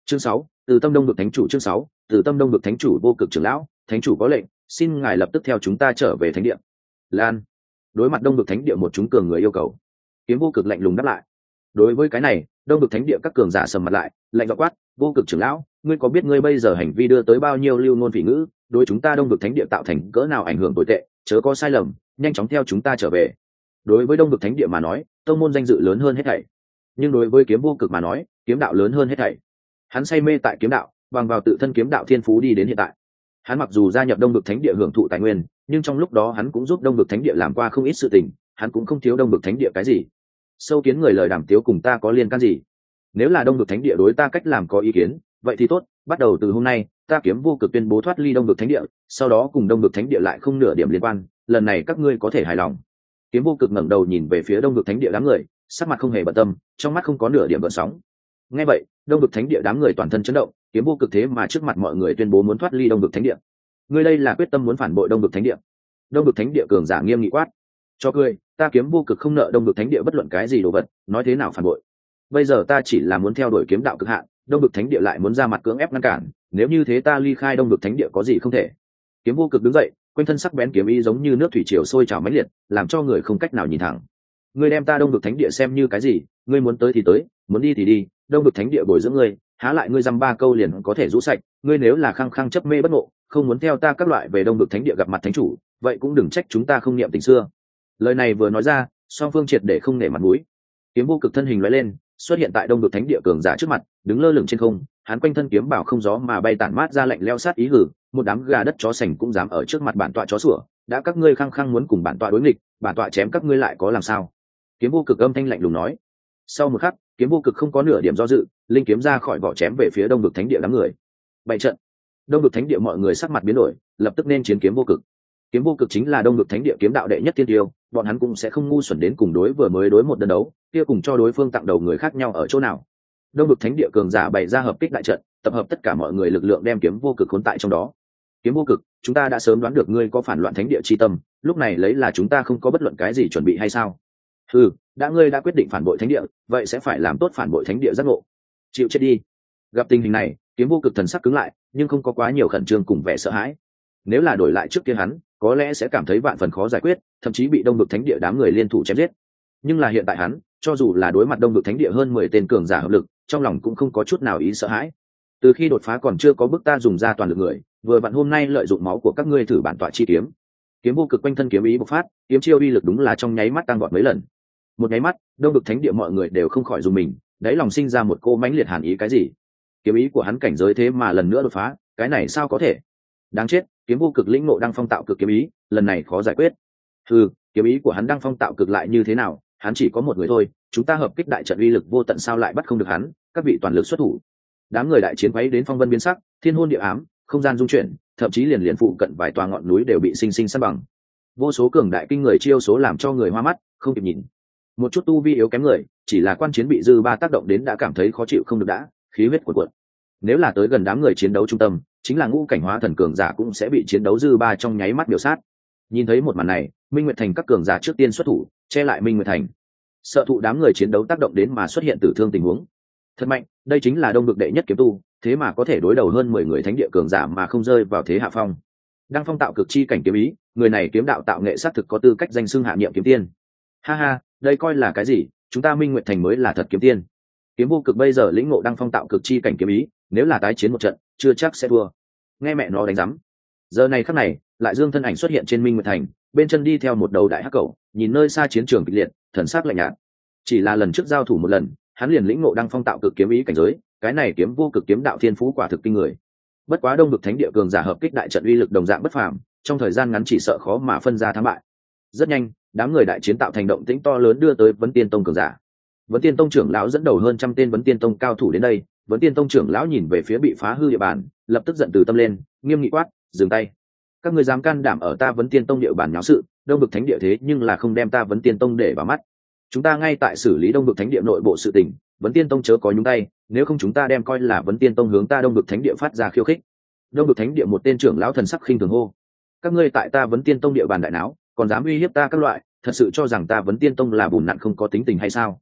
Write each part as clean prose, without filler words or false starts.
Chương 6, từ Tâm Đông vực thánh chủ. Chương 6, từ Tâm Đông vực thánh chủ. Vô Cực trưởng lão, thánh chủ có lệnh, xin ngài lập tức theo chúng ta trở về thánh địa. Lan. Đối mặt Đông vực thánh địa một chúng cường người yêu cầu, Kiếm Vô Cực lạnh lùng đáp lại. Đối với cái này, Đông vực thánh địa các cường giả sầm mặt lại, lạnh giọng quát: Vô Cực trưởng lão, ngươi có biết ngươi bây giờ hành vi đưa tới bao nhiêu lưu ngôn phỉ ngữ, đối chúng ta Đông vực thánh địa tạo thành cỡ nào ảnh hưởng tồi tệ, chớ có sai lầm, nhanh chóng theo chúng ta trở về. Đối với Đông vực thánh địa mà nói, tông môn danh dự lớn hơn hết thảy, nhưng đối với Kiếm Vô Cực mà nói, kiếm đạo lớn hơn hết thảy. Hắn say mê tại kiếm đạo, bằng vào tự thân kiếm đạo thiên phú đi đến hiện tại. Hắn mặc dù gia nhập Đông vực thánh địa hưởng thụ tài nguyên, nhưng trong lúc đó hắn cũng giúp Đông vực thánh địa làm qua không ít sự tình, hắn cũng không thiếu Đông vực thánh địa cái gì. Sâu kiến người lời đàm tiếu cùng ta có liên can gì? Nếu là Đông vực thánh địa đối ta cách làm có ý kiến, vậy thì tốt, bắt đầu từ hôm nay, ta Kiếm Vô Cực tuyên bố thoát ly Đông vực thánh địa, sau đó cùng Đông vực thánh địa lại không nửa điểm liên quan, lần này các ngươi có thể hài lòng. Kiếm Vô Cực ngẩng đầu nhìn về phía Đông vực thánh địa đám người, sắc mặt không hề bận tâm, trong mắt không có nửa điểm gợn sóng. Nghe vậy, Đông vực thánh địa đám người toàn thân chấn động, Kiếm Vô Cực thế mà trước mặt mọi người tuyên bố muốn thoát ly Đông vực thánh địa. Ngươi đây là quyết tâm muốn phản bội Đông vực thánh địa? Đông vực thánh địa cường giả nghiêm nghị quát. Cho cười, ta Kiếm Vô Cực không nợ Đông vực thánh địa bất luận cái gì đồ vật, nói thế nào phản bội? Bây giờ ta chỉ là muốn theo đuổi kiếm đạo cực hạn, Đông vực thánh địa lại muốn ra mặt cưỡng ép ngăn cản, nếu như thế ta ly khai Đông vực thánh địa có gì không thể? Kiếm Vô Cực đứng dậy, quanh thân sắc bén kiếm ý giống như nước thủy triều sôi trào mãnh liệt, làm cho người không cách nào nhìn thẳng. Ngươi đem ta Đông vực thánh địa xem như cái gì? Ngươi muốn tới thì tới, muốn đi thì đi, Đông vực thánh địa bồi dưỡng ngươi, há lại ngươi dăm ba câu liền có thể rũ sạch? Ngươi nếu là khăng khăng chấp mê bất ngộ, không muốn theo ta các loại về Đông vực thánh địa gặp mặt thánh chủ, vậy cũng đừng trách chúng ta không niệm tình xưa. Lời này vừa nói ra, song phương triệt để không nể mặt mũi. Kiếm Vô Cực thân hình lóe lên, xuất hiện tại Đông vực thánh địa cường giả trước mặt, đứng lơ lửng trên không, hắn quanh thân kiếm bảo không gió mà bay tản mát ra lạnh lẽo sát ý hử, một đám gà đất chó sành cũng dám ở trước mặt bản tọa chó sủa, đã các ngươi khăng khăng muốn cùng bản tọa đối nghịch, bản tọa chém các ngươi lại có làm sao? Kiếm Vô Cực âm thanh lạnh lùng nói. Sau một khắc, Kiếm Vô Cực không có nửa điểm do dự, linh kiếm ra khỏi vỏ chém về phía Đông vực thánh địa đám người. Bại trận. Đông vực thánh địa mọi người sắc mặt biến đổi, lập tức nên chiến Kiếm Vô Cực. Kiếm Vô Cực chính là Đông vực thánh địa kiếm đạo đệ nhất tiên tiêu, bọn hắn cũng sẽ không ngu xuẩn đến cùng đối vừa mới đối một đơn đấu, kia cùng cho đối phương tặng đầu người khác nhau ở chỗ nào. Đông vực thánh địa cường giả bày ra hợp kích đại trận, tập hợp tất cả mọi người lực lượng đem Kiếm Vô Cực khốn tại trong đó. Kiếm Vô Cực, chúng ta đã sớm đoán được ngươi có phản loạn thánh địa chi tâm, lúc này lấy là chúng ta không có bất luận cái gì chuẩn bị hay sao? Đã ngươi đã quyết định phản bội thánh địa, vậy sẽ phải làm tốt phản bội thánh địa giác ngộ. Chịu chết đi. Gặp tình hình này, Kiếm Vô Cực thần sắc cứng lại, nhưng không có quá nhiều khẩn trương cùng vẻ sợ hãi. Nếu là đổi lại trước kia hắn, có lẽ sẽ cảm thấy vạn phần khó giải quyết, thậm chí bị Đông vực thánh địa đám người liên thủ chém giết. Nhưng là hiện tại hắn, cho dù là đối mặt Đông vực thánh địa hơn 10 tên cường giả hợp lực, trong lòng cũng không có chút nào ý sợ hãi. Từ khi đột phá còn chưa có bước ta dùng ra toàn lực người, vừa vặn hôm nay lợi dụng máu của các ngươi thử bản tọa chi kiếm. Kiếm Vô Cực quanh thân kiếm ý bộc phát, kiếm chiêu uy lực đúng là trong nháy mắt tăng vọt mấy lần. Một nháy mắt, Đông vực thánh địa mọi người đều không khỏi dùng mình, đáy lòng sinh ra một cô mãnh liệt hàn ý. Cái gì? Kiếm ý của hắn cảnh giới thế mà lần nữa đột phá, cái này sao có thể? Đáng chết, Kiếm Vô Cực lĩnh ngộ đăng phong tạo cực kiếm ý, lần này khó giải quyết. Kiếm ý của hắn đăng phong tạo cực lại như thế nào, hắn chỉ có một người thôi, chúng ta hợp kích đại trận uy lực vô tận sao lại bắt không được hắn, các vị toàn lực xuất thủ. Đám người đại chiến quấy đến phong vân biến sắc, thiên hôn địa ám, không gian dung chuyển, thậm chí liền phụ cận vài tòa ngọn núi đều bị sinh sinh san bằng. Vô số cường đại kinh người chiêu số làm cho người hoa mắt, không kịp nhìn. Một chút tu vi yếu kém người, chỉ là quan chiến bị dư ba tác động đến đã cảm thấy khó chịu không được đã, khí huyết cuộn cuộn. Nếu là tới gần đám người chiến đấu trung tâm, chính là ngũ cảnh hóa thần cường giả cũng sẽ bị chiến đấu dư ba trong nháy mắt biểu sát. Nhìn thấy một màn này, Minh Nguyệt Thành các cường giả trước tiên xuất thủ, che lại Minh Nguyệt Thành. Sợ thụ đám người chiến đấu tác động đến mà xuất hiện tử thương tình huống. Thật mạnh, đây chính là Đông vực đệ nhất kiếm tu, thế mà có thể đối đầu hơn 10 người thánh địa cường giả mà không rơi vào thế hạ phong. Đăng phong tạo cực chi cảnh kiếm ý, người này kiếm đạo tạo nghệ sát thực có tư cách danh xưng hạ nhiệm kiếm tiên. Ha ha, đây coi là cái gì, chúng ta Minh Nguyệt Thành mới là thật kiếm tiên. Kiếm Vô Cực bây giờ lĩnh ngộ đăng phong tạo cực chi cảnh kiếm ý, nếu là tái chiến một trận, chưa chắc sẽ thua. Nghe mẹ nó đánh rắm. Giờ này khắc này, lại Dương thân ảnh xuất hiện trên Minh Nguyệt Thành, bên chân đi theo một đầu đại hắc cẩu, nhìn nơi xa chiến trường kịch liệt, thần sắc lạnh nhạt. Chỉ là lần trước giao thủ một lần, hắn liền lĩnh ngộ đăng phong tạo cực kiếm ý cảnh giới, cái này Kiếm Vô Cực kiếm đạo thiên phú quả thực kinh người. Bất quá Đông vực thánh địa cường giả hợp kích đại trận uy lực đồng dạng bất phàm, trong thời gian ngắn chỉ sợ khó mà phân ra thắng bại. Rất nhanh, đám người đại chiến tạo thành động tĩnh to lớn đưa tới Vấn Tiên Tông cường giả. Vấn Tiên Tông trưởng lão dẫn đầu hơn trăm tên Vấn Tiên Tông cao thủ đến đây, Vấn Tiên Tông trưởng lão nhìn về phía bị phá hư địa bàn, lập tức giận từ tâm lên, nghiêm nghị quát, dừng tay. Các ngươi dám can đảm ở ta Vấn Tiên Tông địa bàn nháo sự, Đông vực thánh địa thế nhưng là không đem ta Vấn Tiên Tông để vào mắt. Chúng ta ngay tại xử lý Đông vực thánh địa nội bộ sự tình, Vấn Tiên Tông chớ có nhúng tay, nếu không chúng ta đem coi là Vấn Tiên Tông hướng ta Đông vực thánh địa phát ra khiêu khích. Đông vực thánh địa một tên trưởng lão thần sắc khinh thường hô, các ngươi tại ta Vấn Tiên Tông địa bàn đại náo, còn dám uy hiếp ta các loại, thật sự cho rằng ta Vấn Tiên Tông là bùn nặn không có tính tình hay sao?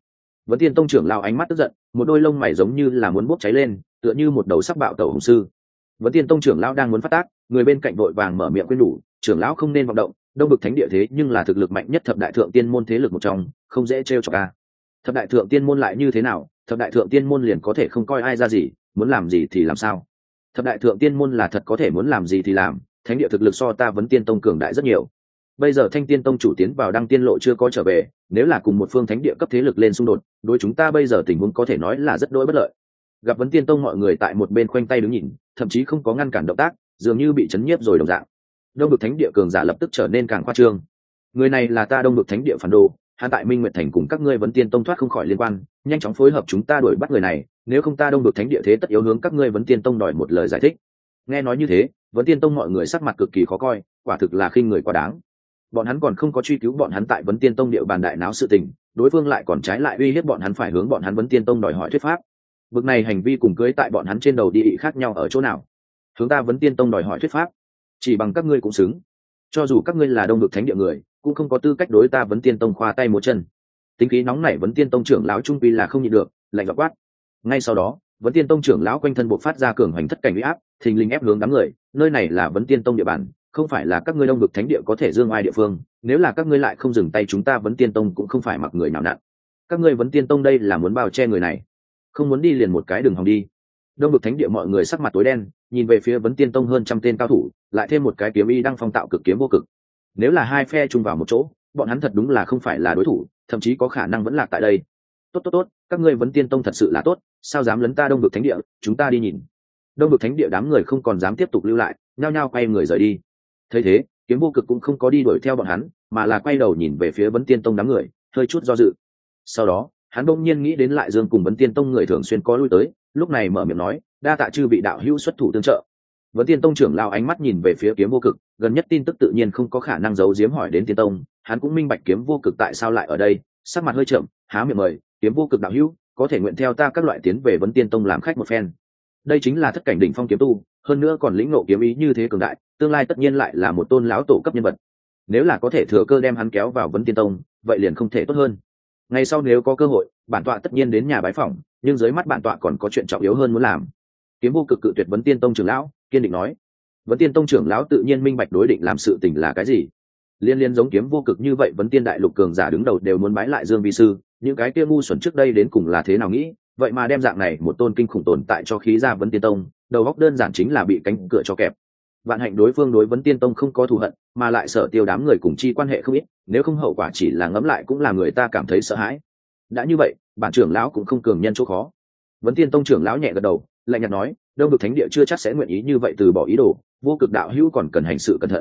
Vấn Tiên Tông trưởng lão ánh mắt tức giận, một đôi lông mày giống như là muốn bốc cháy lên, tựa như một đầu sắc bạo tẩu hùng sư. Vấn Tiên Tông trưởng lão đang muốn phát tác, người bên cạnh vội vàng mở miệng khuyên nhủ, trưởng lão không nên vọng động, Đông Vực Thánh Địa thế nhưng là thực lực mạnh nhất thập đại thượng tiên môn thế lực một trong, không dễ trêu chọc a. Thập đại thượng tiên môn lại như thế nào, thập đại thượng tiên môn liền có thể không coi ai ra gì, muốn làm gì thì làm sao? Thập đại thượng tiên môn là thật có thể muốn làm gì thì làm, Thánh Địa thực lực so ta Vấn Tiên Tông cường đại rất nhiều. Bây giờ Thanh Tiên Tông chủ tiến vào Đăng Tiên lộ chưa có trở về, nếu là cùng một phương thánh địa cấp thế lực lên xung đột, đối chúng ta bây giờ tình huống có thể nói là rất đối bất lợi. Gặp Vấn Tiên Tông mọi người tại một bên khoanh tay đứng nhìn, thậm chí không có ngăn cản động tác, dường như bị chấn nhiếp rồi đồng dạng. Đông Vực Thánh Địa cường giả lập tức trở nên càng khoa trương. Người này là ta Đông Vực Thánh Địa phản đồ, hắn tại Minh Nguyệt Thành cùng các ngươi Vấn Tiên Tông thoát không khỏi liên quan, nhanh chóng phối hợp chúng ta đuổi bắt người này, nếu không ta Đông Vực Thánh Địa thế tất yếu hướng các ngươi Vấn Tiên Tông đòi một lời giải thích. Nghe nói như thế, Vấn Tiên Tông mọi người sắc mặt cực kỳ khó coi, quả thực là khinh người quá đáng. Bọn hắn còn không có truy cứu bọn hắn tại Vấn Tiên Tông địa bàn đại náo sự tình, đối phương lại còn trái lại uy hiếp bọn hắn phải hướng bọn hắn Vấn Tiên Tông đòi hỏi thuyết pháp. Vực này hành vi cùng cưới tại bọn hắn trên đầu đi ị khác nhau ở chỗ nào? Hướng ta Vấn Tiên Tông đòi hỏi thuyết pháp, chỉ bằng các ngươi cũng xứng. Cho dù các ngươi là Đông Vực Thánh Địa người, cũng không có tư cách đối ta Vấn Tiên Tông khoa tay múa chân. Tính khí nóng nảy Vấn Tiên Tông trưởng lão trung quy là không nhịn được, lạnh giọng quát. Ngay sau đó, Vấn Tiên Tông trưởng lão quanh thân bộc phát ra cường hành thất cảnh uy áp, thình lình ép hướng đám người, nơi này là Vấn Tiên Tông địa bàn, không phải là các ngươi Đông Vực Thánh Địa có thể dương ai địa phương, nếu là các ngươi lại không dừng tay chúng ta Vấn Tiên Tông cũng không phải mặc người nào nặn. Các ngươi Vấn Tiên Tông đây là muốn bao che người này, không muốn đi liền một cái đường hòng đi. Đông Vực Thánh Địa mọi người sắc mặt tối đen, nhìn về phía Vấn Tiên Tông hơn trăm tên cao thủ, lại thêm một cái kiếm y đang phong tạo cực kiếm vô cực. Nếu là hai phe chung vào một chỗ, bọn hắn thật đúng là không phải là đối thủ, thậm chí có khả năng vẫn lạc tại đây. Tốt, các ngươi Vấn Tiên Tông thật sự là tốt, sao dám lấn ta Đông Vực Thánh Địa, chúng ta đi nhìn. Đông Vực Thánh Địa đám người không còn dám tiếp tục lưu lại, nhao nhao quay người rời đi. Thấy thế, kiếm vô cực cũng không có đi đuổi theo bọn hắn, mà là quay đầu nhìn về phía Vấn Tiên Tông đám người, hơi chút do dự. Sau đó, hắn bỗng nhiên nghĩ đến Lại Dương cùng Vấn Tiên Tông người thường xuyên có lui tới, lúc này mở miệng nói, đa tạ chư vị đạo hữu xuất thủ tương trợ. Vấn Tiên Tông trưởng lao ánh mắt nhìn về phía kiếm vô cực, gần nhất tin tức tự nhiên không có khả năng giấu giếm hỏi đến Tiên Tông, hắn cũng minh bạch kiếm vô cực tại sao lại ở đây, sắc mặt hơi chậm, há miệng mời, kiếm vô cực đạo hữu, có thể nguyện theo ta các loại tiến về Vấn Tiên Tông làm khách một phen. Đây chính là thất cảnh đỉnh phong kiếm tu, hơn nữa còn lĩnh ngộ kiếm ý như thế cường đại, tương lai tất nhiên lại là một tôn lão tổ cấp nhân vật. Nếu là có thể thừa cơ đem hắn kéo vào Vấn Tiên Tông, vậy liền không thể tốt hơn. Ngày sau nếu có cơ hội, bản tọa tất nhiên đến nhà bái phỏng, nhưng dưới mắt bản tọa còn có chuyện trọng yếu hơn muốn làm. Kiếm vô cực cự tuyệt Vấn Tiên Tông trưởng lão, kiên định nói. Vấn Tiên Tông trưởng lão tự nhiên minh bạch đối định làm sự tình là cái gì. Liên giống kiếm vô cực như vậy, Vấn Tiên đại lục cường giả đứng đầu đều muốn bái lại Dương vi sư, những cái kia ngu xuẩn trước đây đến cùng là thế nào nghĩ, vậy mà đem dạng này một tôn kinh khủng tồn tại cho khí ra Vấn Tiên Tông, đầu óc đơn giản chính là bị cánh cửa cho kẹp. Vạn hạnh đối phương đối Vấn Tiên Tông không có thù hận, mà lại sợ tiêu đám người cùng chi quan hệ không ít, nếu không hậu quả chỉ là ngẫm lại cũng là người ta cảm thấy sợ hãi. Đã như vậy, bản trưởng lão cũng không cường nhân chỗ khó. Vấn Tiên Tông trưởng lão nhẹ gật đầu, lạnh nhạt nói, Đông Vực Thánh Địa chưa chắc sẽ nguyện ý như vậy từ bỏ ý đồ, vô cực đạo hữu còn cần hành sự cẩn thận.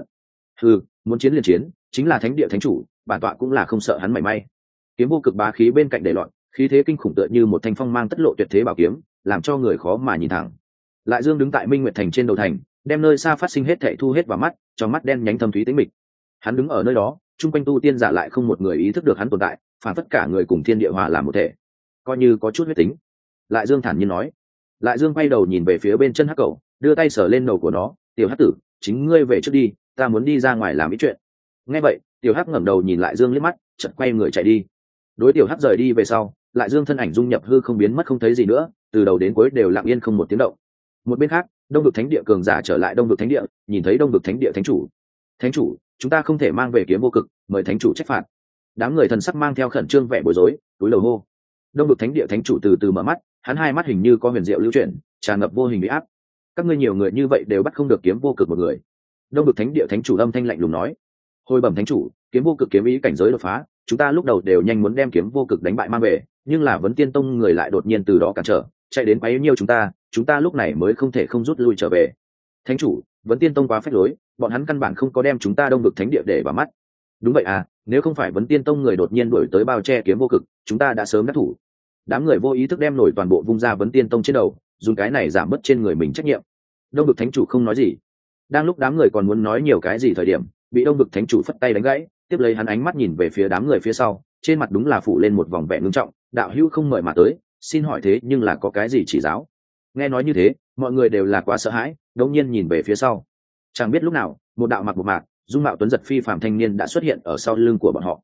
Muốn chiến liền chiến, chính là Thánh Địa thánh chủ, bản tọa cũng là không sợ hắn mảy may. Kiếm vô cực bá khí bên cạnh để loạn, khí thế kinh khủng tựa như một thanh phong mang tất lộ tuyệt thế bảo kiếm, làm cho người khó mà nhìn thẳng. Lại Dương đứng tại Minh Nguyệt Thành trên đầu thành, đem nơi xa phát sinh hết thảy thu hết vào mắt, trong mắt đen nhánh thâm thúy tĩnh mịch. Hắn đứng ở nơi đó, chung quanh tu tiên giả lại không một người ý thức được hắn tồn tại, phản tất cả người cùng thiên địa hòa làm một thể, coi như có chút huyết tính. Lại Dương thản nhiên nói. Lại Dương quay đầu nhìn về phía bên chân hắc cẩu, đưa tay sờ lên đầu của nó, tiểu hắc tử, chính ngươi về trước đi, ta muốn đi ra ngoài làm ít chuyện. Nghe vậy, tiểu hắc ngẩng đầu nhìn Lại Dương liếc mắt, chợt quay người chạy đi. Đối tiểu hắc rời đi về sau, Lại Dương thân ảnh dung nhập hư không biến mất không thấy gì nữa, từ đầu đến cuối đều lặng yên không một tiếng động. Một bên khác, Đông Vực Thánh Địa cường giả trở lại Đông Vực Thánh Địa, nhìn thấy Đông Vực Thánh Địa thánh chủ. Thánh chủ, chúng ta không thể mang về kiếm vô cực, mời thánh chủ trách phạt. Đám người thần sắc mang theo khẩn trương vẻ bối rối, túi lầu hô. Đông Vực Thánh Địa thánh chủ từ từ mở mắt, hắn hai mắt hình như có huyền diệu lưu chuyển, tràn ngập vô hình uy áp. Các ngươi nhiều người như vậy đều bắt không được kiếm vô cực một người. Đông Vực Thánh Địa thánh chủ âm thanh lạnh lùng nói. Hồi bẩm thánh chủ, kiếm vô cực kiếm ý cảnh giới đột phá, chúng ta lúc đầu đều nhanh muốn đem kiếm vô cực đánh bại mang về, nhưng là Vấn Tiên Tông người lại đột nhiên từ đó cản trở, chạy đến quấy nhiêu chúng ta lúc này mới không thể không rút lui trở về. Thánh chủ, Vấn Tiên Tông quá phách lối, bọn hắn căn bản không có đem chúng ta Đông Vực Thánh Địa để vào mắt. Đúng vậy à, nếu không phải Vấn Tiên Tông người đột nhiên đuổi tới bao che kiếm vô cực, chúng ta đã sớm đắc thủ. Đám người vô ý thức đem nổi toàn bộ vung ra Vấn Tiên Tông trên đầu, dùng cái này giảm bớt trên người mình trách nhiệm. Đông Vực Thánh chủ không nói gì. Đang lúc đám người còn muốn nói nhiều cái gì thời điểm, bị Đông Vực Thánh chủ phất tay đánh gãy, tiếp lấy hắn ánh mắt nhìn về phía đám người phía sau, trên mặt đúng là phủ lên một vòng vẻ ngưng trọng, đạo hữu không mời mà tới, xin hỏi thế nhưng là có cái gì chỉ giáo? Nghe nói như thế, mọi người đều là quá sợ hãi, đột nhiên nhìn về phía sau. Chẳng biết lúc nào, một đạo mặc một mạc, dung mạo tuấn giật phi phàm thanh niên đã xuất hiện ở sau lưng của bọn họ.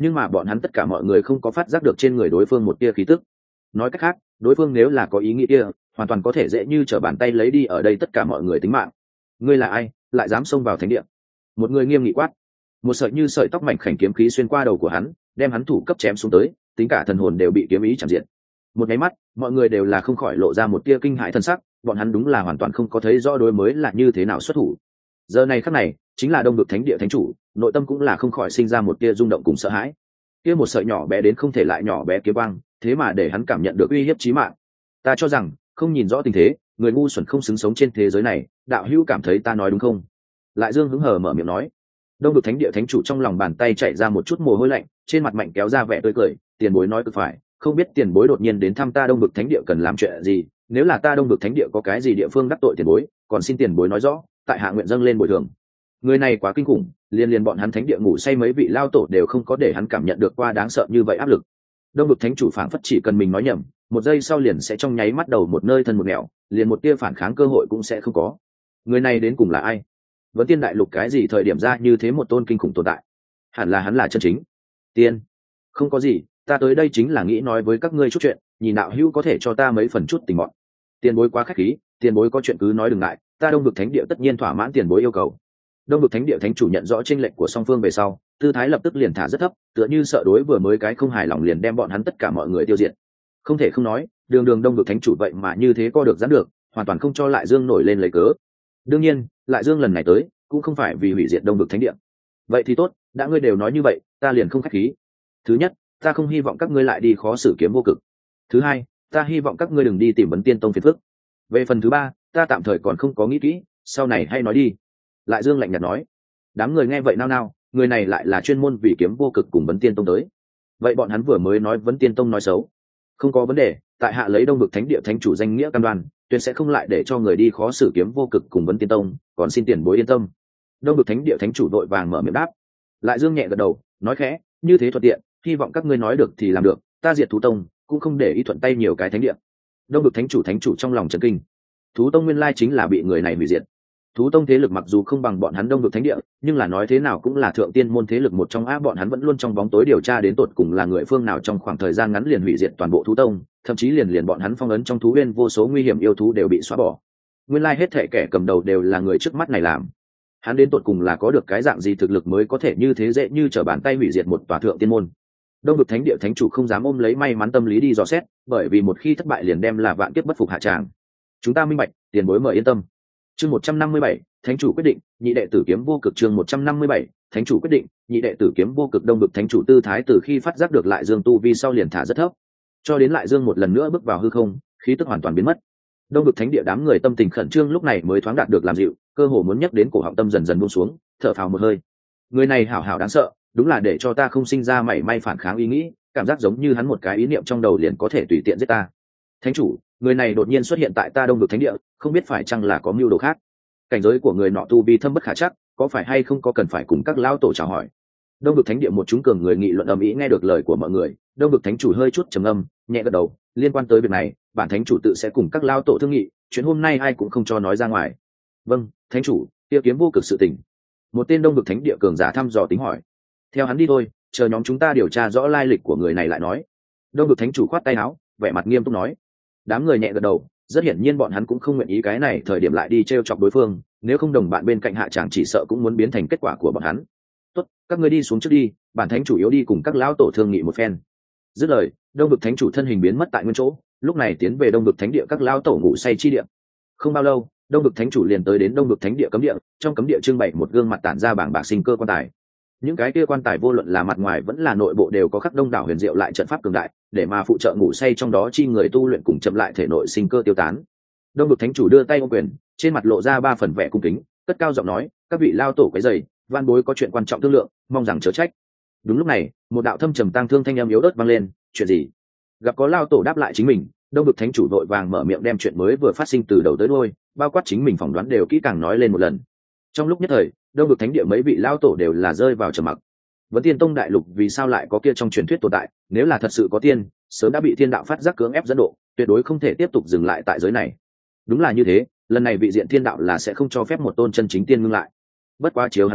nhưng mà bọn hắn tất cả mọi người không có phát giác được trên người đối phương một tia khí tức. Nói cách khác, đối phương nếu là có ý nghĩ kia, hoàn toàn có thể dễ như trở bàn tay lấy đi ở đây tất cả mọi người tính mạng. Ngươi là ai, lại dám xông vào thánh địa? Một người nghiêm nghị quát. Một sợi như sợi tóc mảnh khảnh kiếm khí xuyên qua đầu của hắn, đem hắn thủ cấp chém xuống tới, tính cả thần hồn đều bị kiếm ý chạm diện. Một cái mắt, mọi người đều là không khỏi lộ ra một tia kinh hãi thân sắc, bọn hắn đúng là hoàn toàn không có thấy rõ đối mới là như thế nào xuất thủ. Giờ này khắc này, chính là Đông Vực Thánh địa thánh chủ, nội tâm cũng là không khỏi sinh ra một tia rung động cùng sợ hãi. Kia một sợi nhỏ bé đến không thể lại nhỏ bé kiếm quang, thế mà để hắn cảm nhận được uy hiếp chí mạng. Ta cho rằng, không nhìn rõ tình thế, người ngu xuẩn không xứng sống trên thế giới này, đạo hữu cảm thấy ta nói đúng không? Lại Dương hứng hờ mở miệng nói. Đông Vực Thánh địa thánh chủ trong lòng bàn tay chạy ra một chút mồ hôi lạnh, trên mặt mạnh kéo ra vẻ tươi cười, tiền bối nói cực phải, không biết tiền bối đột nhiên đến thăm ta Đông Vực Thánh địa cần làm chuyện gì, nếu là ta Đông Vực Thánh địa có cái gì địa phương đắc tội tiền bối, còn xin tiền bối nói rõ, tại hạ nguyện dâng lên bồi thường. Người này quá kinh khủng, liên bọn hắn thánh địa ngủ say mấy vị lao tổ đều không có để hắn cảm nhận được qua đáng sợ như vậy áp lực. Đông Vực thánh chủ phảng phất chỉ cần mình nói nhầm, một giây sau liền sẽ trong nháy mắt đầu một nơi thân một nẻo, liền một tia phản kháng cơ hội cũng sẽ không có. Người này đến cùng là ai? Vẫn Tiên đại lục cái gì thời điểm ra như thế một tôn kinh khủng tồn tại? Hẳn là hắn là chân chính tiên. Không có gì, ta tới đây chính là nghĩ nói với các ngươi chút chuyện, nhìn đạo hữu có thể cho ta mấy phần chút tình bọn. Tiền bối quá khách khí, tiền bối có chuyện cứ nói đừng ngại, ta Đông Vực thánh địa tất nhiên thỏa mãn tiền bối yêu cầu. Đông Vực thánh địa thánh chủ nhận rõ chênh lệch của song phương về sau, tư thái lập tức liền thả rất thấp, tựa như sợ đối vừa mới cái không hài lòng liền đem bọn hắn tất cả mọi người tiêu diệt. Không thể không nói, đường Đông Vực thánh chủ vậy mà như thế co được giãn được, hoàn toàn không cho Lại Dương nổi lên lấy cớ. Đương nhiên, Lại Dương lần này tới cũng không phải vì hủy diệt Đông Vực thánh địa. Vậy thì tốt, đã ngươi đều nói như vậy, ta liền không khách khí. Thứ nhất, ta không hy vọng các ngươi lại đi khó xử Kiếm Vô Cực. Thứ hai, ta hy vọng các ngươi đừng đi tìm Vấn Tiên Tông phiền phức. Về phần thứ ba, ta tạm thời còn không có nghĩ kỹ, sau này hay nói đi. Lại Dương lạnh nhạt nói. Đám người nghe vậy nao nao, người này lại là chuyên môn vì Kiếm Vô Cực cùng Vấn Tiên Tông tới. Vậy bọn hắn vừa mới nói Vấn Tiên Tông nói xấu, không có vấn đề, tại hạ lấy Đông Vực thánh địa thánh chủ danh nghĩa cam đoan, tuyệt sẽ không lại để cho người đi khó xử Kiếm Vô Cực cùng Vấn Tiên Tông, còn xin tiền bối yên tâm. Đông Vực thánh địa thánh chủ vội vàng mở miệng đáp. Lại Dương nhẹ gật đầu, nói khẽ, như thế thuận tiện, hy vọng các ngươi nói được thì làm được, ta diệt Thú Tông cũng không để ý thuận tay nhiều cái thánh địa. Đông Vực thánh chủ trong lòng chấn kinh. Thú Tông nguyên lai chính là bị người này hủy diệt. Thú Tông thế lực mặc dù không bằng bọn hắn Đông Vực thánh địa, nhưng là nói thế nào cũng là thượng tiên môn thế lực một trong, bọn hắn vẫn luôn trong bóng tối điều tra đến tột cùng là người phương nào trong khoảng thời gian ngắn liền hủy diệt toàn bộ Thú Tông, thậm chí liền bọn hắn phong ấn trong thú viên vô số nguy hiểm yêu thú đều bị xóa bỏ. Nguyên lai hết thảy kẻ cầm đầu đều là người trước mắt này làm. Hắn đến tột cùng là có được cái dạng gì thực lực mới có thể như thế dễ như trở bàn tay hủy diệt một tòa thượng tiên môn. Đông Vực thánh địa thánh chủ không dám ôm lấy may mắn tâm lý đi dò xét, bởi vì một khi thất bại liền đem là vạn kiếp bất phục hạ tràng. Chúng ta minh bạch, tiền bối mời yên tâm. Chương 157, thánh chủ quyết định, nhị đệ tử Kiếm Vô Cực. Chương 157, thánh chủ quyết định, nhị đệ tử Kiếm Vô Cực. Đông Vực thánh chủ tư thái từ khi phát giác được Lại Dương tu vi sau liền thả rất thấp, cho đến Lại Dương một lần nữa bước vào hư không, khí tức hoàn toàn biến mất. Đông Vực thánh địa đám người tâm tình khẩn trương lúc này mới thoáng đạt được làm dịu, cơ hồ muốn nhắc đến cổ họng tâm dần dần buông xuống, thở phào một hơi. Người này hảo hảo đáng sợ, đúng là để cho ta không sinh ra mảy may phản kháng ý nghĩ, cảm giác giống như hắn một cái ý niệm trong đầu liền có thể tùy tiện giết ta. Thánh chủ, người này đột nhiên xuất hiện tại ta Đông Vực thánh địa, không biết phải chăng là có mưu đồ khác. Cảnh giới của người nọ tu vi thâm bất khả chắc, có phải hay không có cần phải cùng các lão tổ chào hỏi. Đông Vực thánh địa một chúng cường người nghị luận ầm ĩ, nghe được lời của mọi người, Đông Vực thánh chủ hơi chút trầm ngâm, nhẹ gật đầu, liên quan tới việc này, bản thánh chủ tự sẽ cùng các lão tổ thương nghị, chuyện hôm nay ai cũng không cho nói ra ngoài. Vâng, thánh chủ, kia Kiếm Vô Cực sự tình. Một tên Đông Vực thánh địa cường giả thăm dò tính hỏi. Theo hắn đi thôi, chờ nhóm chúng ta điều tra rõ lai lịch của người này lại nói. Đông Vực thánh chủ khoát tay áo, vẻ mặt nghiêm túc nói. Đám người nhẹ gật đầu, rất hiển nhiên bọn hắn cũng không nguyện ý cái này thời điểm lại đi trêu chọc đối phương, nếu không đồng bạn bên cạnh hạ tràng chỉ sợ cũng muốn biến thành kết quả của bọn hắn. Tốt, các ngươi đi xuống trước đi, bản thánh chủ yếu đi cùng các lão tổ thương nghị một phen. Dứt lời, Đông Vực thánh chủ thân hình biến mất tại nguyên chỗ, lúc này tiến về Đông Vực thánh địa các lão tổ ngủ say chi địa. Không bao lâu, Đông Vực thánh chủ liền tới đến Đông Vực thánh địa cấm địa, trong cấm địa trưng bày một gương mặt tản ra bảng bạc sinh cơ quan tài. Những cái kia quan tài vô luận là mặt ngoài vẫn là nội bộ đều có khắc đông đảo huyền diệu lại trận pháp cường đại, để mà phụ trợ ngủ say trong đó chi người tu luyện cùng chậm lại thể nội sinh cơ tiêu tán. Đông Vực thánh chủ đưa tay ôm quyền, trên mặt lộ ra ba phần vẻ cung kính, cất cao giọng nói, các vị lao tổ quấy rầy, van bối có chuyện quan trọng thương lượng, mong rằng chớ trách. Đúng lúc này, một đạo thâm trầm tang thương thanh âm yếu ớt vang lên, chuyện gì? Gặp có lao tổ đáp lại chính mình, Đông Vực thánh chủ vội vàng mở miệng đem chuyện mới vừa phát sinh từ đầu tới đuôi, bao quát chính mình phỏng đoán đều kỹ càng nói lên một lần. Trong lúc nhất thời, Đông Vực thánh địa mấy vị lao tổ đều là rơi vào trầm mặc. Vấn Tiên Tông đại lục vì sao lại có kia trong truyền thuyết tồn tại, nếu là thật sự có tiên, sớm đã bị thiên đạo phát giác cưỡng ép dẫn độ, tuyệt đối không thể tiếp tục dừng lại tại giới này. Đúng là như thế, lần này vị diện thiên đạo là sẽ không cho phép một tôn chân chính tiên ngưng lại. Bất quá chiếu hắn nói,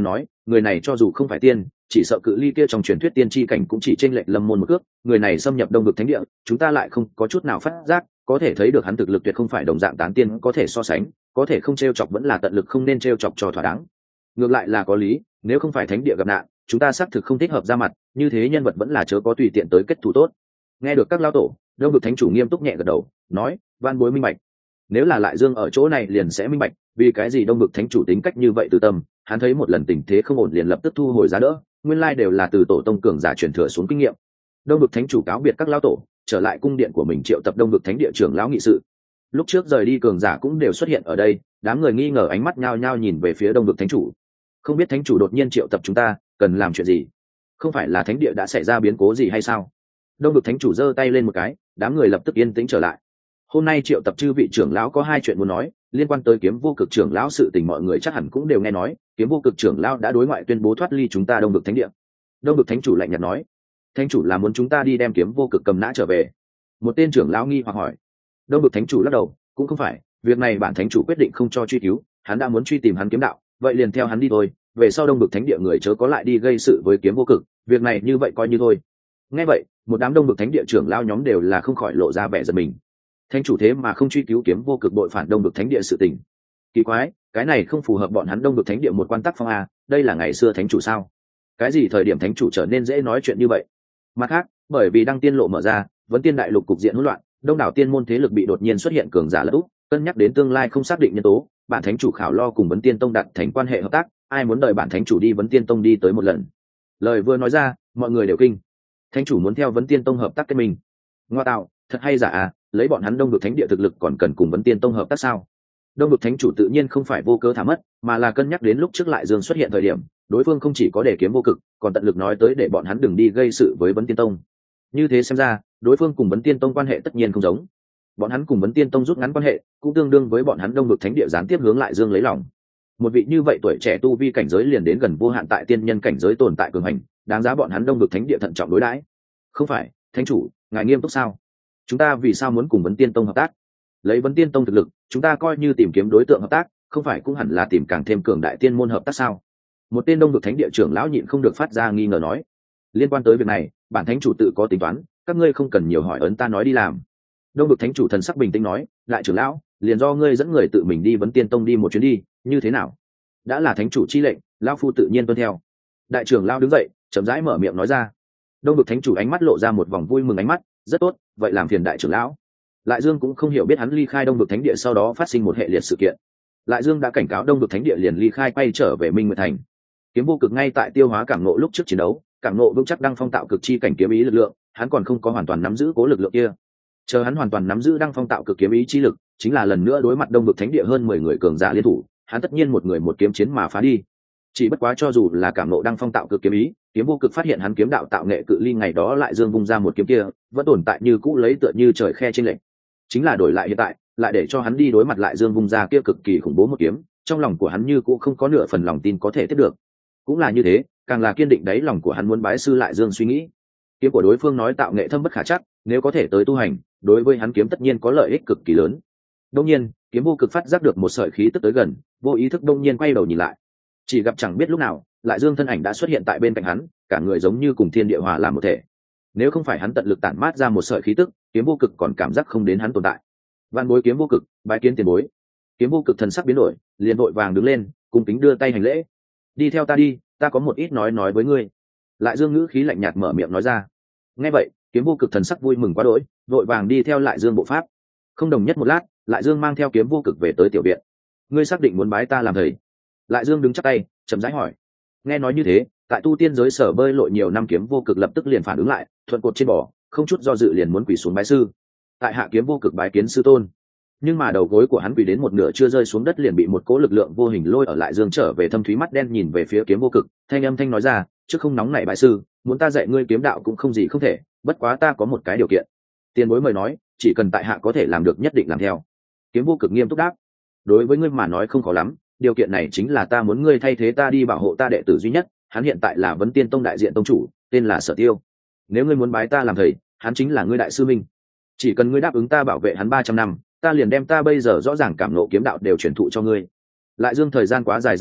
người này cho dù không phải tiên, chỉ sợ cự ly kia trong truyền thuyết tiên tri cảnh cũng chỉ chênh lệch lâm môn một cước, người này xâm nhập đông vực thánh địa, chúng ta lại không có chút nào phát giác, có thể thấy được hắn thực lực tuyệt không phải đồng dạng tán tiên có thể so sánh, có thể không trêu chọc vẫn là tận lực không nên trêu chọc cho thỏa đáng. Ngược lại là có lý, nếu không phải thánh địa gặp nạn, chúng ta xác thực không thích hợp ra mặt, như thế nhân vật vẫn là chớ có tùy tiện tới kết thù tốt. Nghe được các lao tổ, đông vực thánh chủ nghiêm túc nhẹ gật đầu, nói, van bối minh bạch. Nếu là lại dương ở chỗ này liền sẽ minh bạch, vì cái gì đông vực thánh chủ tính cách như vậy từ tâm, hắn thấy một lần tình thế không ổn liền lập tức thu hồi giá đỡ, nguyên lai đều là từ tổ tông cường giả truyền thừa xuống kinh nghiệm. Đông vực thánh chủ cáo biệt các lao tổ, trở lại cung điện của mình triệu tập đông vực thánh địa trưởng lão nghị sự. Lúc trước rời đi cường giả cũng đều xuất hiện ở đây, đám người nghi ngờ ánh mắt nhao nhao nhìn về phía đông vực thánh chủ. Không biết thánh chủ đột nhiên triệu tập chúng ta, cần làm chuyện gì? Không phải là thánh địa đã xảy ra biến cố gì hay sao? Đông vực thánh chủ giơ tay lên một cái, đám người lập tức yên tĩnh trở lại. Hôm nay triệu tập chư vị trưởng lão có hai chuyện muốn nói, liên quan tới kiếm vô cực trưởng lão sự tình mọi người chắc hẳn cũng đều nghe nói, kiếm vô cực trưởng lão đã đối ngoại tuyên bố thoát ly chúng ta đông vực thánh địa. Đông vực thánh chủ lạnh nhạt nói, thánh chủ là muốn chúng ta đi đem kiếm vô cực cầm nã trở về. Một tên trưởng lão nghi hoặc hỏi. Đông vực thánh chủ lắc đầu, cũng không phải, việc này bản thánh chủ quyết định không cho truy cứu, hắn đã muốn truy tìm hắn kiếm đạo, vậy liền theo hắn đi thôi, về sau đông vực thánh địa người chớ có lại đi gây sự với kiếm vô cực, việc này như vậy coi như thôi. Nghe vậy, một đám đông vực thánh địa trưởng lão nhóm đều là không khỏi lộ ra vẻ giật mình. Thánh chủ thế mà không truy cứu kiếm vô cực đội phản đông vực thánh địa sự tình, kỳ quái, cái này không phù hợp bọn hắn đông vực thánh địa một quan tắc phong a, đây là ngày xưa thánh chủ sao? Cái gì thời điểm thánh chủ trở nên dễ nói chuyện như vậy? Mặt khác, bởi vì đăng tiên lộ mở ra, vấn tiên đại lục cục diện hỗn loạn, đông đảo tiên môn thế lực bị đột nhiên xuất hiện cường giả lật úp, cân nhắc đến tương lai không xác định nhân tố, bản thánh chủ khảo lo cùng vấn tiên tông đặt thành quan hệ hợp tác, ai muốn đợi bản thánh chủ đi vấn tiên tông đi tới một lần. Lời vừa nói ra, mọi người đều kinh. Thánh chủ muốn theo vấn tiên tông hợp tác kết mình? Ngoa tạo, thật hay giả à, lấy bọn hắn đông vực thánh địa thực lực còn cần cùng vấn tiên tông hợp tác sao? Đông vực thánh chủ tự nhiên không phải vô cớ thả mất, mà là cân nhắc đến lúc trước lại dương xuất hiện thời điểm, đối phương không chỉ có để kiếm vô cực, còn tận lực nói tới để bọn hắn đừng đi gây sự với vấn tiên tông. Như thế xem ra, đối phương cùng vấn tiên tông quan hệ tất nhiên không giống. Bọn hắn cùng vấn tiên tông rút ngắn quan hệ, cũng tương đương với bọn hắn đông vực thánh địa gián tiếp hướng lại dương lấy lòng. Một vị như vậy tuổi trẻ tu vi cảnh giới liền đến gần vô hạn tại tiên nhân cảnh giới tồn tại cường hành, đáng giá bọn hắn đông vực thánh địa thận trọng đối đãi. Không phải, thánh chủ, ngài nghiêm túc sao? Chúng ta vì sao muốn cùng vấn tiên tông hợp tác? Lấy vấn tiên tông thực lực, chúng ta coi như tìm kiếm đối tượng hợp tác, không phải cũng hẳn là tìm càng thêm cường đại tiên môn hợp tác sao? Một tên đông vực thánh địa trưởng lão nhịn không được phát ra nghi ngờ nói. Liên quan tới việc này, bản thánh chủ tự có tính toán, các ngươi không cần nhiều hỏi ấn ta nói đi làm. Đông vực thánh chủ thần sắc bình tĩnh nói, lại trưởng lão, liền do ngươi dẫn người tự mình đi vấn tiên tông đi một chuyến đi, như thế nào? Đã là thánh chủ chi lệnh, lão phu tự nhiên tuân theo. Đại trưởng lão đứng dậy, chậm rãi mở miệng nói ra. Đông vực thánh chủ ánh mắt lộ ra một vòng vui mừng ánh mắt, rất tốt, vậy làm phiền đại trưởng lão. Lại Dương cũng không hiểu biết hắn ly khai đông vực thánh địa sau đó phát sinh một hệ liệt sự kiện. Lại Dương đã cảnh cáo đông vực thánh địa liền ly khai quay trở về Minh Nguyệt Thành. Kiếm vô cực ngay tại tiêu hóa cảm nộ lúc trước chiến đấu, cảm nộ vững chắc đăng phong tạo cực chi cảnh kiếm ý lực lượng, hắn còn không có hoàn toàn nắm giữ cố lực lượng kia. Chờ hắn hoàn toàn nắm giữ đăng phong tạo cực kiếm ý chi lực, chính là lần nữa đối mặt đông vực thánh địa hơn 10 người cường giả liên thủ, hắn tất nhiên một người một kiếm chiến mà phá đi. Chỉ bất quá cho dù là cảm nộ đăng phong tạo cực kiếm ý, kiếm vô cực phát hiện hắn kiếm đạo tạo nghệ cự ly ngày đó lại Dương vung ra một kiếm kia, vẫn tồn tại như cũ lấy tựa như trời khe trên lệnh. Chính là đổi lại hiện tại, lại để cho hắn đi đối mặt lại Dương vung ra kia cực kỳ khủng bố một kiếm, trong lòng của hắn như cũ không có nửa phần lòng tin có thể tiếp được. Cũng là như thế, càng là kiên định đáy lòng của hắn muốn bái sư lại Dương suy nghĩ. Kiếm của đối phương nói tạo nghệ thâm bất khả trắc, nếu có thể tới tu hành, đối với hắn kiếm tất nhiên có lợi ích cực kỳ lớn. Đông nhiên, kiếm vô cực phát giác được một sợi khí tức tới gần, vô ý thức đông nhiên quay đầu nhìn lại. Chỉ gặp chẳng biết lúc nào, lại Dương thân ảnh đã xuất hiện tại bên cạnh hắn, cả người giống như cùng thiên địa hòa làm một thể. Nếu không phải hắn tận lực tản mát ra một sợi khí tức, kiếm vô cực còn cảm giác không đến hắn tồn tại. Van bối kiếm vô cực, bái kiến tiền bối. Kiếm vô cực thần sắc biến đổi, liền vội vàng đứng lên, cung kính đưa tay hành lễ. Đi theo ta đi, ta có một ít nói với ngươi. Lại Dương ngữ khí lạnh nhạt mở miệng nói ra. Nghe vậy, kiếm vô cực thần sắc vui mừng quá đỗi, vội vàng đi theo lại Dương bộ pháp. Không đồng nhất một lát, lại Dương mang theo kiếm vô cực về tới tiểu viện. Ngươi xác định muốn bái ta làm thầy? Lại Dương đứng chắp tay, chậm rãi hỏi. Nghe nói như thế, tại tu tiên giới sở bơi lội nhiều năm kiếm vô cực lập tức liền phản ứng lại, thuận cột trên bò, không chút do dự liền muốn quỳ xuống bái sư. Tại hạ kiếm vô cực bái kiến sư tôn. Nhưng mà đầu gối của hắn quỳ đến một nửa chưa rơi xuống đất liền bị một cỗ lực lượng vô hình lôi ở lại Dương trở về thâm thúy mắt đen nhìn về phía kiếm vô cực, thanh âm thanh nói ra, trước không nóng nảy bái sư, muốn ta dạy ngươi kiếm đạo cũng không gì không thể, bất quá ta có một cái điều kiện. Tiền bối mời nói, chỉ cần tại hạ có thể làm được nhất định làm theo. Kiếm vô cực nghiêm túc đáp. Đối với ngươi mà nói không khó lắm, điều kiện này chính là ta muốn ngươi thay thế ta đi bảo hộ ta đệ tử duy nhất, hắn hiện tại là Vấn Tiên Tông đại diện tông chủ, tên là Sở Tiêu. Nếu ngươi muốn bái ta làm thầy, hắn chính là ngươi đại sư minh. Chỉ cần ngươi đáp ứng ta bảo vệ hắn 300 năm, ta liền đem ta bây giờ rõ ràng cảm ngộ kiếm đạo đều truyền thụ cho ngươi. Lại Dương thời gian quá dài dằng dặc,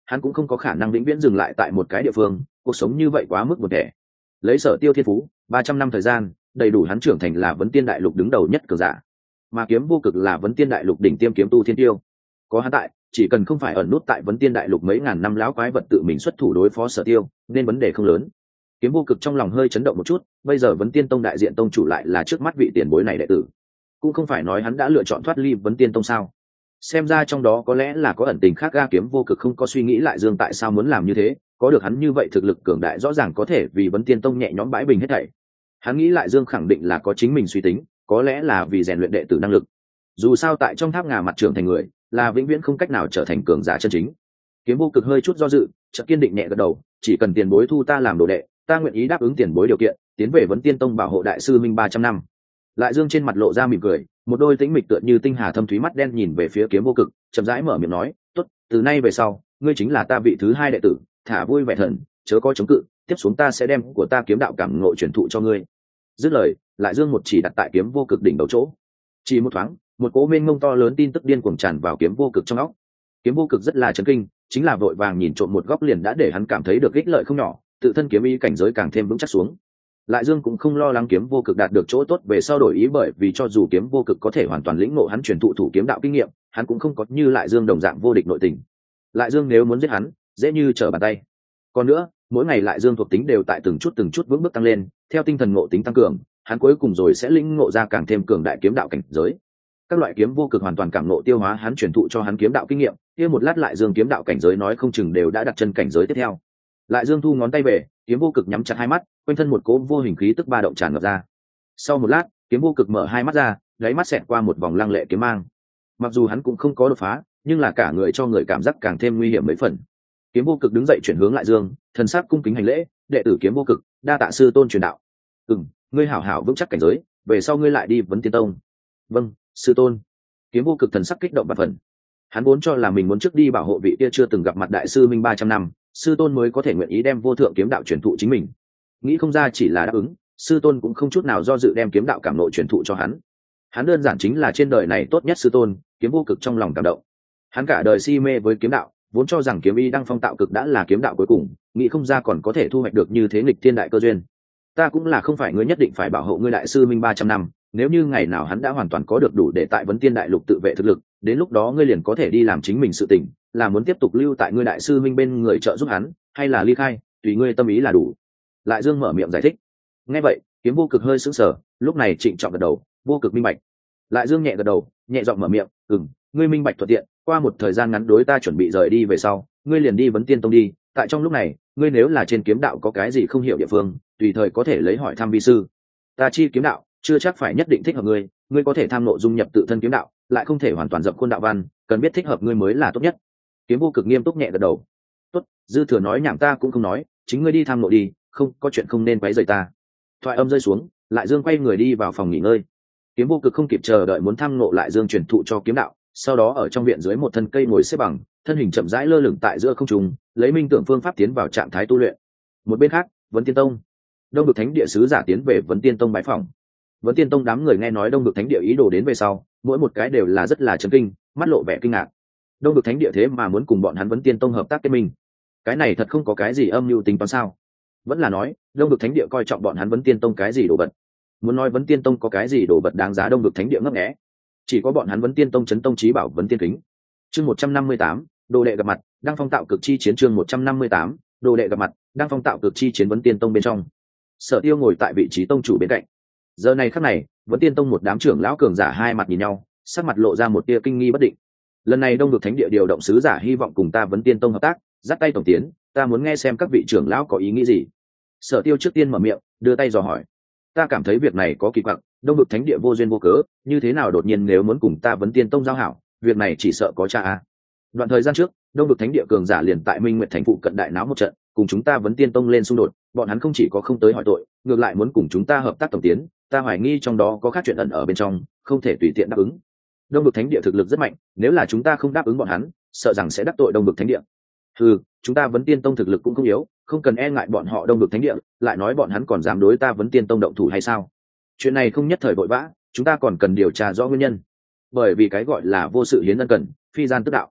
hắn cũng không có khả năng vĩnh viễn dừng lại tại một cái địa phương, cuộc sống như vậy quá mức buồn tẻ. Lấy Sở Tiêu thiên phú, 300 năm thời gian, đầy đủ hắn trưởng thành là Vấn Tiên Đại Lục đứng đầu nhất cường giả. Mà Kiếm Vô Cực là Vấn Tiên Đại Lục đỉnh tiêm kiếm tu thiên tiêu. Có hắn tại, chỉ cần không phải ẩn nút tại Vấn Tiên Đại Lục mấy ngàn năm lão quái vật tự mình xuất thủ đối phó Sở Tiêu, nên vấn đề không lớn. Kiếm Vô Cực trong lòng hơi chấn động một chút, bây giờ Vấn Tiên Tông đại diện tông chủ lại là trước mắt vị tiền bối này đệ tử. Cũng không phải nói hắn đã lựa chọn thoát ly Vấn Tiên Tông sao? Xem ra trong đó có lẽ là có ẩn tình khác. Ga Kiếm Vô Cực không có suy nghĩ lại Dương tại sao muốn làm như thế, có được hắn như vậy thực lực cường đại rõ ràng có thể vì Vấn Tiên Tông nhẹ nhõm bãi bình hết thảy. Hắn nghĩ lại Dương khẳng định là có chính mình suy tính, có lẽ là vì rèn luyện đệ tử năng lực. Dù sao tại trong tháp ngà mặt trưởng thành người, là vĩnh viễn không cách nào trở thành cường giả chân chính. Kiếm Vô Cực hơi chút do dự, chợt kiên định nhẹ gật đầu, chỉ cần tiền bối thu ta làm đồ đệ, ta nguyện ý đáp ứng tiền bối điều kiện, tiến về Vấn Tiên Tông bảo hộ đại sư minh 300 năm. Lại Dương trên mặt lộ ra mỉm cười, một đôi tĩnh mịch tựa như tinh hà thâm thúy mắt đen nhìn về phía Kiếm Vô Cực, chậm rãi mở miệng nói, "Tốt, từ nay về sau, ngươi chính là ta vị thứ hai đệ tử, thả vui vẻ thần, chớ có chống cự, tiếp xuống ta sẽ đem của ta kiếm đạo cảm ngộ truyền thụ cho ngươi." Dứt lời, Lại Dương một chỉ đặt tại Kiếm Vô Cực đỉnh đầu chỗ. Chỉ một thoáng, một cỗ mênh mông to lớn tin tức điên cuồng tràn vào Kiếm Vô Cực trong óc. Kiếm Vô Cực rất là chấn kinh, chính là vội vàng nhìn trộm một góc liền đã để hắn cảm thấy được ích lợi không nhỏ, tự thân kiếm ý cảnh giới càng thêm vững chắc xuống. Lại Dương cũng không lo lắng Kiếm Vô Cực đạt được chỗ tốt về sau đổi ý, bởi vì cho dù Kiếm Vô Cực có thể hoàn toàn lĩnh ngộ hắn truyền thụ thủ kiếm đạo kinh nghiệm, hắn cũng không có như Lại Dương đồng dạng vô địch nội tình. Lại Dương nếu muốn giết hắn, dễ như trở bàn tay. Còn nữa, mỗi ngày Lại Dương thuộc tính đều tại từng chút vững bước tăng lên, theo tinh thần ngộ tính tăng cường, hắn cuối cùng rồi sẽ lĩnh ngộ ra càng thêm cường đại kiếm đạo cảnh giới. Các loại Kiếm Vô Cực hoàn toàn cảm ngộ tiêu hóa hắn truyền thụ cho hắn kiếm đạo kinh nghiệm, kia một lát Lại Dương kiếm đạo cảnh giới nói không chừng đều đã đặt chân cảnh giới tiếp theo. Lại Dương thu ngón tay về, Kiếm Vô Cực nhắm chặt hai mắt, quanh thân một cỗ vô hình khí tức ba động tràn ngập ra. Sau một lát, Kiếm Vô Cực mở hai mắt ra, đáy mắt xẹt qua một vòng lăng lệ kiếm mang. Mặc dù hắn cũng không có đột phá, nhưng là cả người cho người cảm giác càng thêm nguy hiểm mấy phần. Kiếm Vô Cực đứng dậy chuyển hướng Lại Dương, thần sắc cung kính hành lễ, "Đệ tử Kiếm Vô Cực, đa tạ sư tôn truyền đạo." Ngươi hảo hảo vững chắc cảnh giới, về sau ngươi lại đi Vấn Tiên Tông." "Vâng, sư tôn." Kiếm Vô Cực thần sắc kích động bạt phần. Hắn vốn cho là mình muốn trước đi bảo hộ vị kia chưa từng gặp mặt đại sư minh 300 năm, sư tôn mới có thể nguyện ý đem vô thượng kiếm đạo truyền thụ chính mình. Nghĩ không ra chỉ là đáp ứng, sư tôn cũng không chút nào do dự đem kiếm đạo cảm nội truyền thụ cho hắn. Hắn đơn giản chính là trên đời này tốt nhất sư tôn. Kiếm Vô Cực trong lòng cảm động. Hắn cả đời si mê với kiếm đạo, vốn cho rằng kiếm ý đăng phong tạo cực đã là kiếm đạo cuối cùng, nghĩ không ra còn có thể thu hoạch được như thế nghịch thiên đại cơ duyên. Ta cũng là không phải ngươi nhất định phải bảo hộ ngươi đại sư minh 300 năm, nếu như ngày nào hắn đã hoàn toàn có được đủ để tại Vấn Tiên Đại Lục tự vệ thực lực, đến lúc đó ngươi liền có thể đi làm chính mình sự tình, là muốn tiếp tục lưu tại ngươi đại sư minh bên người trợ giúp hắn, hay là ly khai, tùy ngươi tâm ý là đủ." Lại Dương mở miệng giải thích. Nghe vậy, Kiếm Vô Cực hơi sững sờ, lúc này trịnh trọng gật đầu, "Vô Cực minh bạch." Lại Dương nhẹ gật đầu, nhẹ giọng mở miệng, "Ngươi minh bạch thuận tiện, qua một thời gian ngắn đối ta chuẩn bị rời đi về sau, ngươi liền đi Vấn Tiên Tông đi, tại trong lúc này, ngươi nếu là trên kiếm đạo có cái gì không hiểu địa phương, tùy thời có thể lấy hỏi thăm vi sư. Ta chi kiếm đạo, chưa chắc phải nhất định thích hợp ngươi, ngươi có thể tham ngộ dung nhập tự thân kiếm đạo, lại không thể hoàn toàn dập khuôn đạo văn, cần biết thích hợp ngươi mới là tốt nhất." Kiếm Vô Cực nghiêm túc nhẹ gật đầu. "Tốt, dư thừa nói nhảm ta cũng không nói, chính ngươi đi tham ngộ đi, không có chuyện không nên quấy rầy ta." Thoại âm rơi xuống, Lại Dương quay người đi vào phòng nghỉ ngơi. Kiếm Vô Cực không kịp chờ đợi muốn tham ngộ Lại Dương truyền thụ cho kiếm đạo, sau đó ở trong viện dưới một thân cây ngồi xếp bằng, thân hình chậm rãi lơ lửng tại giữa không trung, lấy minh tưởng phương pháp tiến vào trạng thái tu luyện. Một bên khác, Vấn Tiên Tông, Đông Vực Thánh Địa sứ giả tiến về Vấn Tiên Tông bái phỏng. Vấn Tiên Tông đám người nghe nói Đông Vực Thánh Địa ý đồ đến về sau, mỗi một cái đều là rất là chấn kinh, mắt lộ vẻ kinh ngạc. Đông Vực Thánh Địa thế mà muốn cùng bọn hắn Vấn Tiên Tông hợp tác kết minh, cái này thật không có cái gì âm mưu tính toán sao? Vẫn là nói Đông Vực Thánh Địa coi trọng bọn hắn Vấn Tiên Tông cái gì đồ vật? Muốn nói Vấn Tiên Tông có cái gì đồ vật đáng giá Đông Vực Thánh Địa ngấp nghé, chỉ có bọn hắn Vấn Tiên Tông chấn tông chí bảo Vấn Tiên Kính. Chương 158, đồ đệ gặp mặt, đang phong tạo cực chi chiến. Chương 158, đồ đệ gặp mặt, đang phong tạo cực chi chiến. Vấn Tiên Tông bên trong, Sở Tiêu ngồi tại vị trí tông chủ bên cạnh. Giờ này khắc này, Vấn Tiên Tông một đám trưởng lão cường giả hai mặt nhìn nhau, sắc mặt lộ ra một tia kinh nghi bất định. Lần này Đông Vực Thánh Địa điều động sứ giả hy vọng cùng ta Vấn Tiên Tông hợp tác, dắt tay tổng tiến, ta muốn nghe xem các vị trưởng lão có ý nghĩ gì. Sở Tiêu trước tiên mở miệng, đưa tay dò hỏi. Ta cảm thấy việc này có kỳ quặc, Đông Vực Thánh Địa vô duyên vô cớ, như thế nào đột nhiên nếu muốn cùng ta Vấn Tiên Tông giao hảo, việc này chỉ sợ có cha a. Đoạn thời gian trước, Đông Vực Thánh Địa cường giả liền tại Minh Nguyệt thành phụ cận đại náo một trận, cùng chúng ta Vấn Tiên Tông lên xung đột, bọn hắn không chỉ có không tới hỏi tội, ngược lại muốn cùng chúng ta hợp tác tổng tiến, ta hoài nghi trong đó có khác chuyện ẩn ở bên trong, không thể tùy tiện đáp ứng. Đông Vực Thánh Địa thực lực rất mạnh, nếu là chúng ta không đáp ứng bọn hắn, sợ rằng sẽ đắc tội Đông Vực Thánh Địa. Chúng ta Vấn Tiên Tông thực lực cũng không yếu, không cần e ngại bọn họ Đông Vực Thánh Địa, lại nói bọn hắn còn dám đối ta Vấn Tiên Tông động thủ hay sao? Chuyện này không nhất thời vội vã, chúng ta còn cần điều tra rõ nguyên nhân. Bởi vì cái gọi là vô sự hiến ân cần, phi gian tức đạo.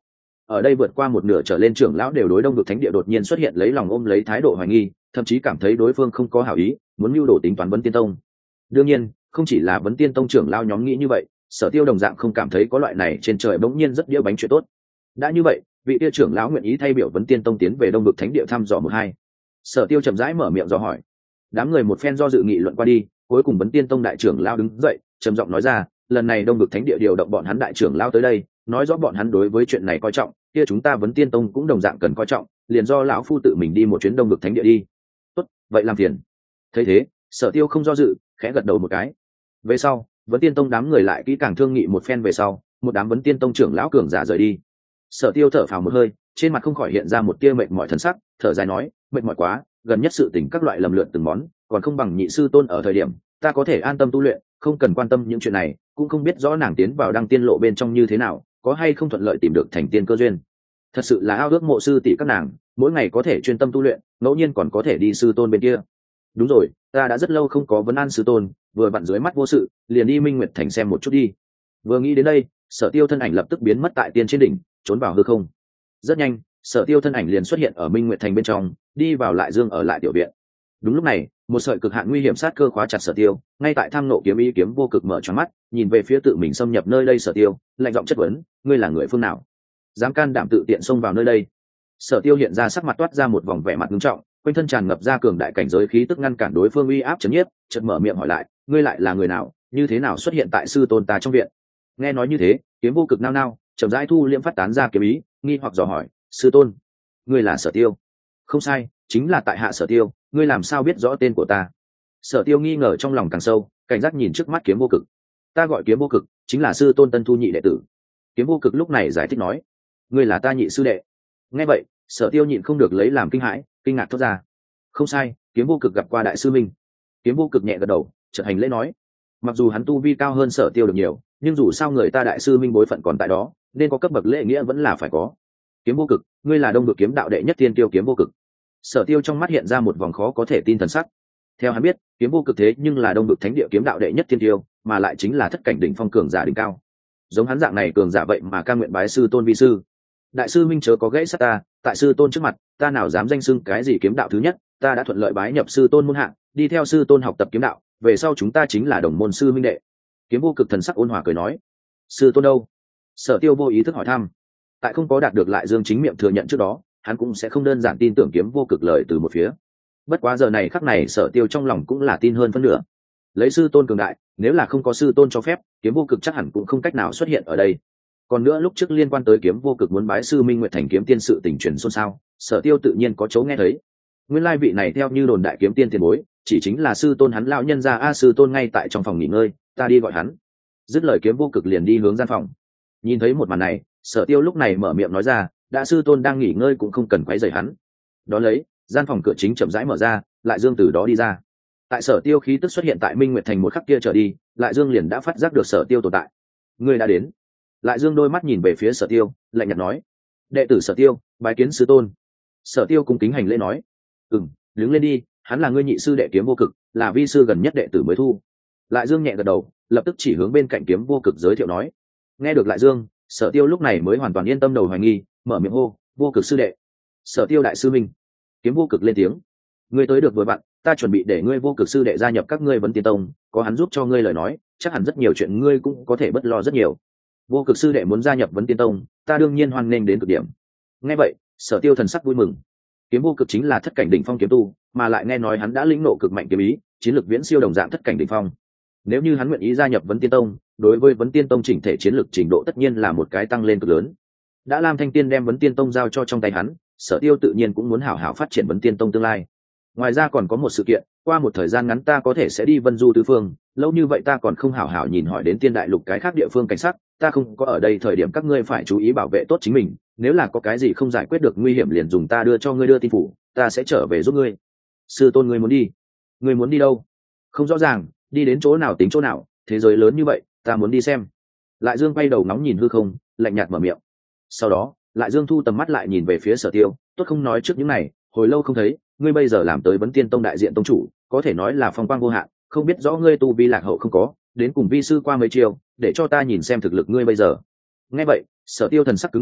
ở đây vượt qua một nửa trở lên trưởng lão đều đối đông vực thánh địa đột nhiên xuất hiện lấy lòng ôm lấy thái độ hoài nghi, thậm chí cảm thấy đối phương không có hảo ý, muốn mưu đồ tính toán vấn tiên tông. Đương nhiên không chỉ là vấn tiên tông trưởng lão nhóm nghĩ như vậy, Sở Tiêu đồng dạng không cảm thấy có loại này trên trời bỗng nhiên rất đĩa bánh chuyện tốt. Đã như vậy, vị tia trưởng lão nguyện ý thay biểu vấn tiên tông tiến về đông vực thánh địa thăm dò một hai. Sở Tiêu chậm rãi mở miệng dò hỏi. Đám người một phen do dự nghị luận qua đi, cuối cùng vấn tiên tông đại trưởng lão đứng dậy trầm giọng nói ra, lần này đông vực thánh địa điều động bọn hắn đại trưởng lão tới đây, nói rõ bọn hắn đối với chuyện này coi trọng, kia chúng ta vấn tiên tông cũng đồng dạng cần coi trọng, liền do lão phu tự mình đi một chuyến đông vực thánh địa đi. Tốt, vậy làm phiền. Thấy thế, Sở Tiêu không do dự, khẽ gật đầu một cái. Về sau, vấn tiên tông đám người lại kỹ càng thương nghị một phen về sau, một đám vấn tiên tông trưởng lão cường giả rời đi. Sở Tiêu thở phào một hơi, trên mặt không khỏi hiện ra một tia mệt mỏi thần sắc, thở dài nói, mệt mỏi quá, gần nhất sự tình các loại lầm lượn từng món, còn không bằng nhị sư tôn ở thời điểm, ta có thể an tâm tu luyện, không cần quan tâm những chuyện này, cũng không biết rõ nàng tiến vào đăng tiên lộ bên trong như thế nào, có hay không thuận lợi tìm được thành tiên cơ duyên. Thật sự là ao ước mộ sư tỷ các nàng, mỗi ngày có thể chuyên tâm tu luyện, ngẫu nhiên còn có thể đi sư tôn bên kia. Đúng rồi, ta đã rất lâu không có vấn an sư tôn, vừa vặn dưới mắt vô sự, liền đi Minh Nguyệt Thành xem một chút đi. Vừa nghĩ đến đây, Sở Tiêu thân ảnh lập tức biến mất tại tiên trên đỉnh, trốn vào hư không. Rất nhanh, Sở Tiêu thân ảnh liền xuất hiện ở Minh Nguyệt Thành bên trong, đi vào lại dương ở lại tiểu viện. Đúng lúc này, một sợi cực hạn nguy hiểm sát cơ khóa chặt Sở Tiêu, ngay tại tham nộ kiếm ý kiếm vô cực mở choáng mắt, nhìn về phía tự mình xâm nhập nơi đây Sở Tiêu, lạnh giọng chất vấn, ngươi là người phương nào? Dám can đảm tự tiện xông vào nơi đây? Sở Tiêu hiện ra sắc mặt toát ra một vòng vẻ mặt nghiêm trọng, quanh thân tràn ngập ra cường đại cảnh giới khí tức ngăn cản đối phương uy áp chấn nhiếp, chợt mở miệng hỏi lại, ngươi lại là người nào, như thế nào xuất hiện tại sư tôn ta trong viện? Nghe nói như thế, kiếm vô cực nao nao, chậm rãi thu liễm phát tán ra kiếm ý, nghi hoặc dò hỏi, sư tôn, ngươi là Sở Tiêu? Không sai, chính là tại hạ Sở Tiêu, ngươi làm sao biết rõ tên của ta? Sở Tiêu nghi ngờ trong lòng càng sâu, cảnh giác nhìn trước mắt kiếm vô cực. Ta gọi kiếm vô cực, chính là sư tôn tân thu nhị đệ tử. Kiếm vô cực lúc này giải thích nói, ngươi là ta nhị sư đệ. Nghe vậy, Sở Tiêu nhịn không được lấy làm kinh hãi, kinh ngạc thốt ra, không sai, kiếm vô cực gặp qua đại sư minh. Kiếm vô cực nhẹ gật đầu, chợt hành lễ nói, mặc dù hắn tu vi cao hơn Sở Tiêu được nhiều, nhưng dù sao người ta đại sư minh bối phận còn tại đó, nên có cấp bậc lễ nghĩa vẫn là phải có. Kiếm vô cực, ngươi là đông vực kiếm đạo đệ nhất thiên tiêu kiếm vô cực. Sở Tiêu trong mắt hiện ra một vòng khó có thể tin thần sắc. Theo hắn biết, kiếm vô cực thế nhưng là đông vực thánh địa kiếm đạo đệ nhất thiên tiêu, mà lại chính là thất cảnh đỉnh phong cường giả đỉnh cao. Giống hắn dạng này cường giả vậy mà ca nguyện bái sư tôn vi sư. Đại sư minh chớ có gãy sát ta, tại sư tôn trước mặt, ta nào dám danh xưng cái gì kiếm đạo thứ nhất, ta đã thuận lợi bái nhập sư tôn môn hạ, đi theo sư tôn học tập kiếm đạo, về sau chúng ta chính là đồng môn sư minh đệ. Kiếm vô cực thần sắc ôn hòa cười nói, sư tôn đâu? Sở Tiêu vô ý thức hỏi thăm. Tại không có đạt được lại dương chính miệng thừa nhận trước đó, hắn cũng sẽ không đơn giản tin tưởng kiếm vô cực lời từ một phía. Bất quá giờ này khắc này Sở Tiêu trong lòng cũng là tin hơn phân nửa. Lấy sư tôn cường đại, nếu là không có sư tôn cho phép, kiếm vô cực chắc hẳn cũng không cách nào xuất hiện ở đây. Còn nữa lúc trước liên quan tới kiếm vô cực muốn bái sư Minh Nguyệt Thành kiếm tiên sự tình truyền xôn xao, Sở Tiêu tự nhiên có chỗ nghe thấy. Nguyên lai vị này theo như đồn đại kiếm tiên tiền bối, chỉ chính là sư tôn hắn lão nhân gia a, sư tôn ngay tại trong phòng nghỉ ngơi, ta đi gọi hắn. Dứt lời kiếm vô cực liền đi hướng gian phòng. Nhìn thấy một màn này, Sở Tiêu lúc này mở miệng nói ra, đã sư tôn đang nghỉ ngơi cũng không cần quấy rầy hắn. Đó lấy, gian phòng cửa chính chậm rãi mở ra, lại dương từ đó đi ra. Tại Sở Tiêu khí tức xuất hiện tại Minh Nguyệt Thành một khắc kia trở đi, lại dương liền đã phát giác được Sở Tiêu tồn tại. Ngươi đã đến. Lại dương đôi mắt nhìn về phía Sở Tiêu, lạnh nhạt nói, đệ tử Sở Tiêu, bái kiến sư tôn. Sở Tiêu cung kính hành lễ nói, đứng lên đi, hắn là ngươi nhị sư đệ kiếm vô cực, là vi sư gần nhất đệ tử mới thu. Lại dương nhẹ gật đầu, lập tức chỉ hướng bên cạnh kiếm vô cực giới thiệu nói. Nghe được Lại dương, Sở Tiêu lúc này mới hoàn toàn yên tâm đầu hoài nghi, mở miệng hô, vô cực sư đệ. Sở Tiêu đại sư minh. Kiếm vô cực lên tiếng, ngươi tới được vừa vặn, ta chuẩn bị để ngươi vô cực sư đệ gia nhập các ngươi vấn tiên tông, có hắn giúp cho ngươi lời nói, chắc hẳn rất nhiều chuyện ngươi cũng có thể bớt lo rất nhiều. Vô cực sư đệ muốn gia nhập vấn tiên tông, ta đương nhiên hoan nghênh đến cực điểm. Nghe vậy, Sở Tiêu thần sắc vui mừng. Kiếm vô cực chính là thất cảnh đỉnh phong kiếm tu, mà lại nghe nói hắn đã lĩnh ngộ cực mạnh kiếm ý, chiến lược viễn siêu đồng dạng thất cảnh đỉnh phong. Nếu như hắn nguyện ý gia nhập vấn tiên tông, đối với vấn tiên tông chỉnh thể chiến lược trình độ tất nhiên là một cái tăng lên cực lớn. Đã Lam Thanh Tiên đem vấn tiên tông giao cho trong tay hắn, Sở Tiêu tự nhiên cũng muốn hảo hảo phát triển vấn tiên tông tương lai. Ngoài ra còn có một sự kiện, qua một thời gian ngắn ta có thể sẽ đi Vân Du tứ phương, lâu như vậy ta còn không hảo hảo nhìn hỏi đến Tiên Đại Lục cái khác địa phương cảnh sát, ta không có ở đây thời điểm các ngươi phải chú ý bảo vệ tốt chính mình, nếu là có cái gì không giải quyết được nguy hiểm liền dùng ta đưa cho ngươi đưa tin phủ, ta sẽ trở về giúp ngươi. Sư tôn, ngươi muốn đi? Ngươi muốn đi đâu? Không rõ ràng, đi đến chỗ nào tính chỗ nào, thế giới lớn như vậy, ta muốn đi xem. Lại Dương quay đầu ngóng nhìn hư không, lạnh nhạt mở miệng. Sau đó, Lại Dương thu tầm mắt lại nhìn về phía Sở Tiêu, tốt không nói trước những này, hồi lâu không thấy, ngươi bây giờ làm tới vấn tiên tông đại diện tông chủ, có thể nói là phong quang vô hạn, không biết rõ ngươi tu vi lạc hậu không có, đến cùng vi sư qua mấy chiều, để cho ta nhìn xem thực lực ngươi bây giờ. Nghe vậy, Sở Tiêu thần sắc cứng đờ,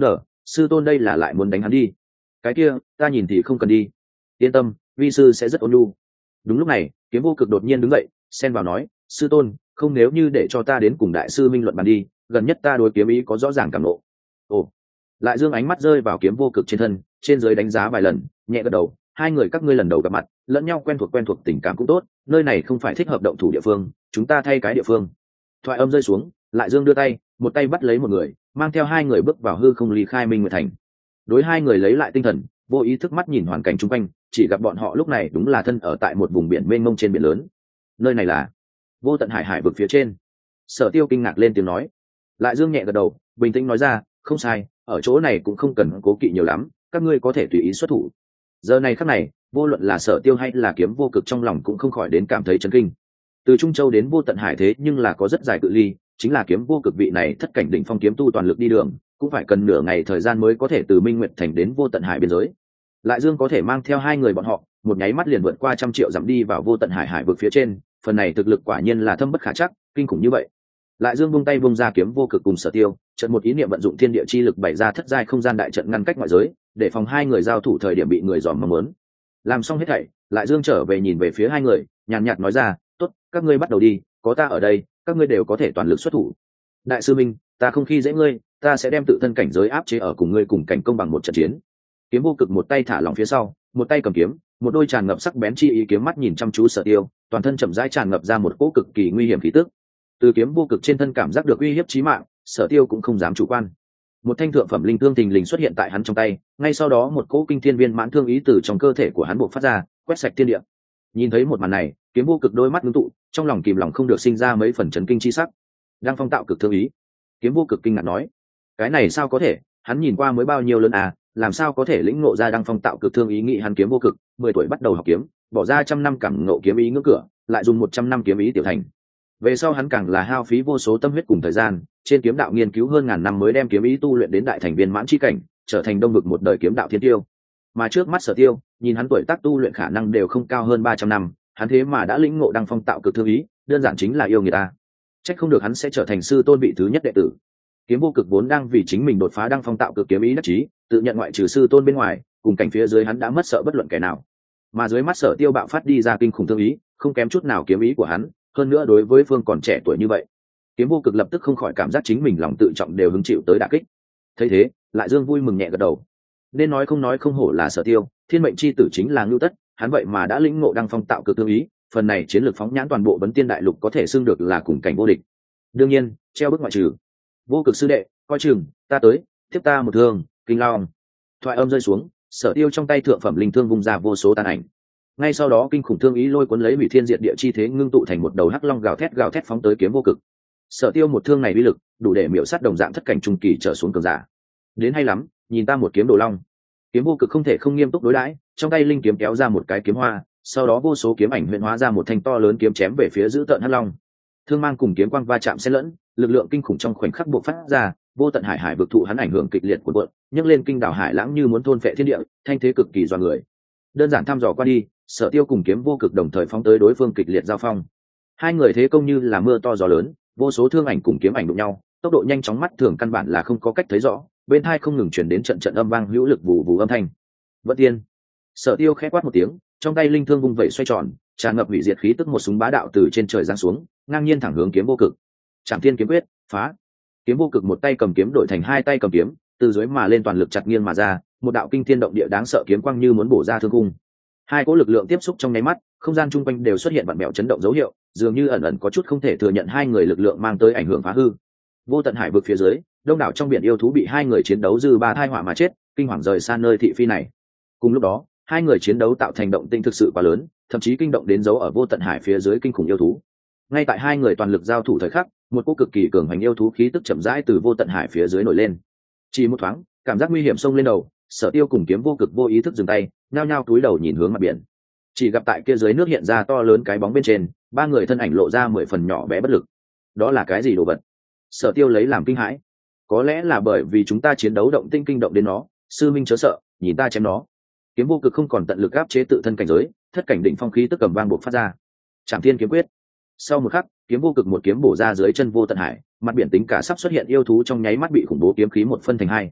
sư tôn đây là lại muốn đánh hắn đi. Cái kia ta nhìn thì không cần đi, yên tâm, vi sư sẽ rất ôn nhu. Đúng lúc này Kiếm Vô Cực đột nhiên đứng dậy xen vào nói, sư tôn không, nếu như để cho ta đến cùng đại sư minh luận bàn đi, gần nhất ta đối kiếm ý có rõ ràng cảm ngộ. Ồ. Lại Dương ánh mắt rơi vào Kiếm Vô Cực trên thân, trên dưới đánh giá vài lần, nhẹ gật đầu, hai người các ngươi lần đầu gặp mặt, lẫn nhau quen thuộc tình cảm cũng tốt, nơi này không phải thích hợp động thủ địa phương, chúng ta thay cái địa phương. Thoại âm rơi xuống, Lại Dương đưa tay, một tay bắt lấy một người, mang theo hai người bước vào hư không ly khai Minh Nguyệt Thành. Đối hai người lấy lại tinh thần, vô ý thức mắt nhìn hoàn cảnh chung quanh, chỉ gặp bọn họ lúc này đúng là thân ở tại một vùng biển mênh mông trên biển lớn. Nơi này là Vô Tận Hải hải vực phía trên. Sở Tiêu kinh ngạc lên tiếng nói. Lại Dương nhẹ gật đầu, bình tĩnh nói ra, không sai, ở chỗ này cũng không cần cố kỵ nhiều lắm, các ngươi có thể tùy ý xuất thủ. Giờ này khắc này, vô luận là Sở Tiêu hay là Kiếm Vô Cực trong lòng cũng không khỏi đến cảm thấy chấn kinh. Từ Trung Châu đến Vô Tận Hải thế nhưng là có rất dài cự ly, chính là Kiếm Vô Cực vị này thất cảnh đỉnh phong kiếm tu toàn lực đi đường, cũng phải cần nửa ngày thời gian mới có thể từ Minh Nguyệt Thành đến Vô Tận Hải biên giới. Lại Dương có thể mang theo hai người bọn họ, một nháy mắt liền vượt qua 100 triệu dặm đi vào Vô Tận Hải hải vực phía trên, phần này thực lực quả nhiên là thâm bất khả trắc, kinh khủng như vậy. Lại Dương buông tay buông ra Kiếm Vô Cực cùng Sở Tiêu, chợt một ý niệm vận dụng thiên địa chi lực bày ra thất giai không gian đại trận ngăn cách ngoại giới, để phòng hai người giao thủ thời điểm bị người dòm mong muốn. Làm xong hết thảy, Lại Dương trở về nhìn về phía hai người, nhàn nhạt nói ra, tốt, các ngươi bắt đầu đi, có ta ở đây, các ngươi đều có thể toàn lực xuất thủ. Đại sư Minh, ta không khi dễ ngươi, ta sẽ đem tự thân cảnh giới áp chế ở cùng ngươi cùng cảnh công bằng một trận chiến. Kiếm Vô Cực một tay thả lỏng phía sau, một tay cầm kiếm, một đôi tràn ngập sắc bén chi ý kiếm mắt nhìn chăm chú Sở Tiêu, toàn thân chậm rãi tràn ngập ra một cỗ cực kỳ nguy hiểm khí tức. Từ Kiếm Vô Cực trên thân cảm giác được uy hiếp chí mạng, Sở Tiêu cũng không dám chủ quan. Một thanh thượng phẩm linh thương thình lình xuất hiện tại hắn trong tay, ngay sau đó một cỗ kinh thiên viên mãn thương ý từ trong cơ thể của hắn bộc phát ra, quét sạch thiên địa. Nhìn thấy một màn này, Kiếm Vô Cực đôi mắt ngưng tụ, trong lòng kìm lòng không được sinh ra mấy phần chấn kinh chi sắc. Đang phong tạo cực thương ý. Kiếm Vô Cực kinh ngạc nói, cái này sao có thể, hắn nhìn qua mới bao nhiêu lớn à, làm sao có thể lĩnh ngộ ra đăng phong tạo cực thương ý nghĩ hắn. Kiếm Vô Cực 10 tuổi bắt đầu học kiếm, bỏ ra 100 năm cảm ngộ kiếm ý ngưỡng cửa, lại dùng 100 năm kiếm ý tiểu thành. Về sau hắn càng là hao phí vô số tâm huyết cùng thời gian, trên kiếm đạo nghiên cứu hơn ngàn năm mới đem kiếm ý tu luyện đến đại thành viên mãn chi cảnh, trở thành đông vực một đời kiếm đạo thiên tiêu. Mà trước mắt Sở Tiêu, nhìn hắn tuổi tác tu luyện khả năng đều không cao hơn 300 năm, hắn thế mà đã lĩnh ngộ đăng phong tạo cực thương ý, đơn giản chính là yêu người ta. Trách không được hắn sẽ trở thành sư tôn vị thứ nhất đệ tử. Kiếm Vô Cực vốn đang vì chính mình đột phá đăng phong tạo cực kiếm ý đắc chí, tự nhận ngoại trừ sư tôn bên ngoài, cùng cảnh phía dưới hắn đã mất sợ bất luận kẻ nào. Mà dưới mắt Sở Tiêu bạo phát đi ra kinh khủng thương ý, không kém chút nào kiếm ý của hắn, hơn nữa đối với phương còn trẻ tuổi như vậy, Kiếm Vô Cực lập tức không khỏi cảm giác chính mình lòng tự trọng đều hứng chịu tới đả kích. Thấy thế, Lại Dương vui mừng nhẹ gật đầu. Nên nói không hổ là Sở Tiêu, thiên mệnh chi tử chính là Ngưu Tất, hắn vậy mà đã lĩnh ngộ đăng phong tạo cực thương ý, phần này chiến lược phóng nhãn toàn bộ Bấn Tiên đại lục có thể xưng được là cùng cảnh vô địch. Đương nhiên, treo bức ngoại trừ. Vô Cực sư đệ, coi chừng, ta tới, tiếp ta một thương, kinh long. Thoại âm rơi xuống, Sở Tiêu trong tay thượng phẩm linh thương vung ra vô số tàn ảnh. Ngay sau đó kinh khủng thương ý lôi cuốn lấy hủy thiên diệt địa chi thế ngưng tụ thành một đầu hắc long gào thét phóng tới Kiếm Vô Cực. Sở Tiêu một thương này uy lực đủ để miểu sát đồng dạng thất cảnh trung kỳ trở xuống cường giả. Đến hay lắm, nhìn ta một kiếm đồ long. Kiếm Vô Cực không thể không nghiêm túc đối đãi, trong tay linh kiếm kéo ra một cái kiếm hoa, sau đó vô số kiếm ảnh huyễn hóa ra một thanh to lớn kiếm chém về phía giữ tợn hắc long. Thương mang cùng kiếm quang va chạm xen lẫn, lực lượng kinh khủng trong khoảnh khắc bộc phát ra, Vô Tận Hải hải vực thụ hắn ảnh hưởng kịch liệt của cuộn, nhấc lên kinh đảo hải lãng như muốn thôn phệ thiên địa, thanh thế cực kỳ dọa người. Đơn giản thăm dò qua đi, Sở Tiêu cùng Kiếm Vô Cực đồng thời phóng tới đối phương kịch liệt giao phong. Hai người thế công như là mưa to gió lớn, vô số thương ảnh cùng kiếm ảnh đụng nhau, tốc độ nhanh chóng mắt thường căn bản là không có cách thấy rõ, bên tai không ngừng truyền đến trận trận âm vang hữu lực vù vù âm thanh. Vận tiên. Sở Tiêu khẽ quát một tiếng, trong tay linh thương vung vẩy xoay tròn, tràn ngập hủy diệt khí tức một súng bá đạo từ trên trời giáng xuống, ngang nhiên thẳng hướng Kiếm Vô Cực. Trảm Thiên kiếm quyết, phá. Kiếm Vô Cực một tay cầm kiếm đổi thành hai tay cầm kiếm, từ dưới mà lên toàn lực chặt nghiêng mà ra, một đạo kinh thiên động địa đáng sợ kiếm quang như muốn bổ ra thương cung. Hai cỗ lực lượng tiếp xúc trong nháy mắt, không gian chung quanh đều xuất hiện vặn bẹo chấn động dấu hiệu, dường như ẩn ẩn có chút không thể thừa nhận hai người lực lượng mang tới ảnh hưởng phá hư. Vô Tận hải vực phía dưới, đông đảo trong biển yêu thú bị hai người chiến đấu dư ba thai họa mà chết, kinh hoàng rời xa nơi thị phi này. Cùng lúc đó, hai người chiến đấu tạo thành động tĩnh thực sự quá lớn, thậm chí kinh động đến dấu ở Vô Tận hải phía dưới kinh khủng yêu thú. Ngay tại hai người toàn lực giao thủ thời khắc, một cỗ cực kỳ cường hành yêu thú khí tức chậm rãi từ Vô Tận hải phía dưới nổi lên. Chỉ một thoáng, cảm giác nguy hiểm xông lên đầu, Sở Tiêu cùng Kiếm Vô Cực vô ý thức dừng tay, nhao nhao cúi đầu nhìn hướng mặt biển. Chỉ gặp tại kia dưới nước hiện ra to lớn cái bóng bên trên, ba người thân ảnh lộ ra 10 phần nhỏ bé bất lực. Đó là cái gì đồ vật? Sở Tiêu lấy làm kinh hãi. Có lẽ là bởi vì chúng ta chiến đấu động tinh kinh động đến nó, sư minh chớ sợ, nhìn ta chém nó. Kiếm Vô Cực không còn tận lực áp chế tự thân cảnh giới, thất cảnh đỉnh phong khí tức cầm vang bộc phát ra. Trảm Thiên kiếm quyết. Sau một khắc, Kiếm Vô Cực một kiếm bổ ra dưới chân Vô Tận hải, mặt biển tính cả sắp xuất hiện yêu thú trong nháy mắt bị khủng bố kiếm khí một phân thành hai.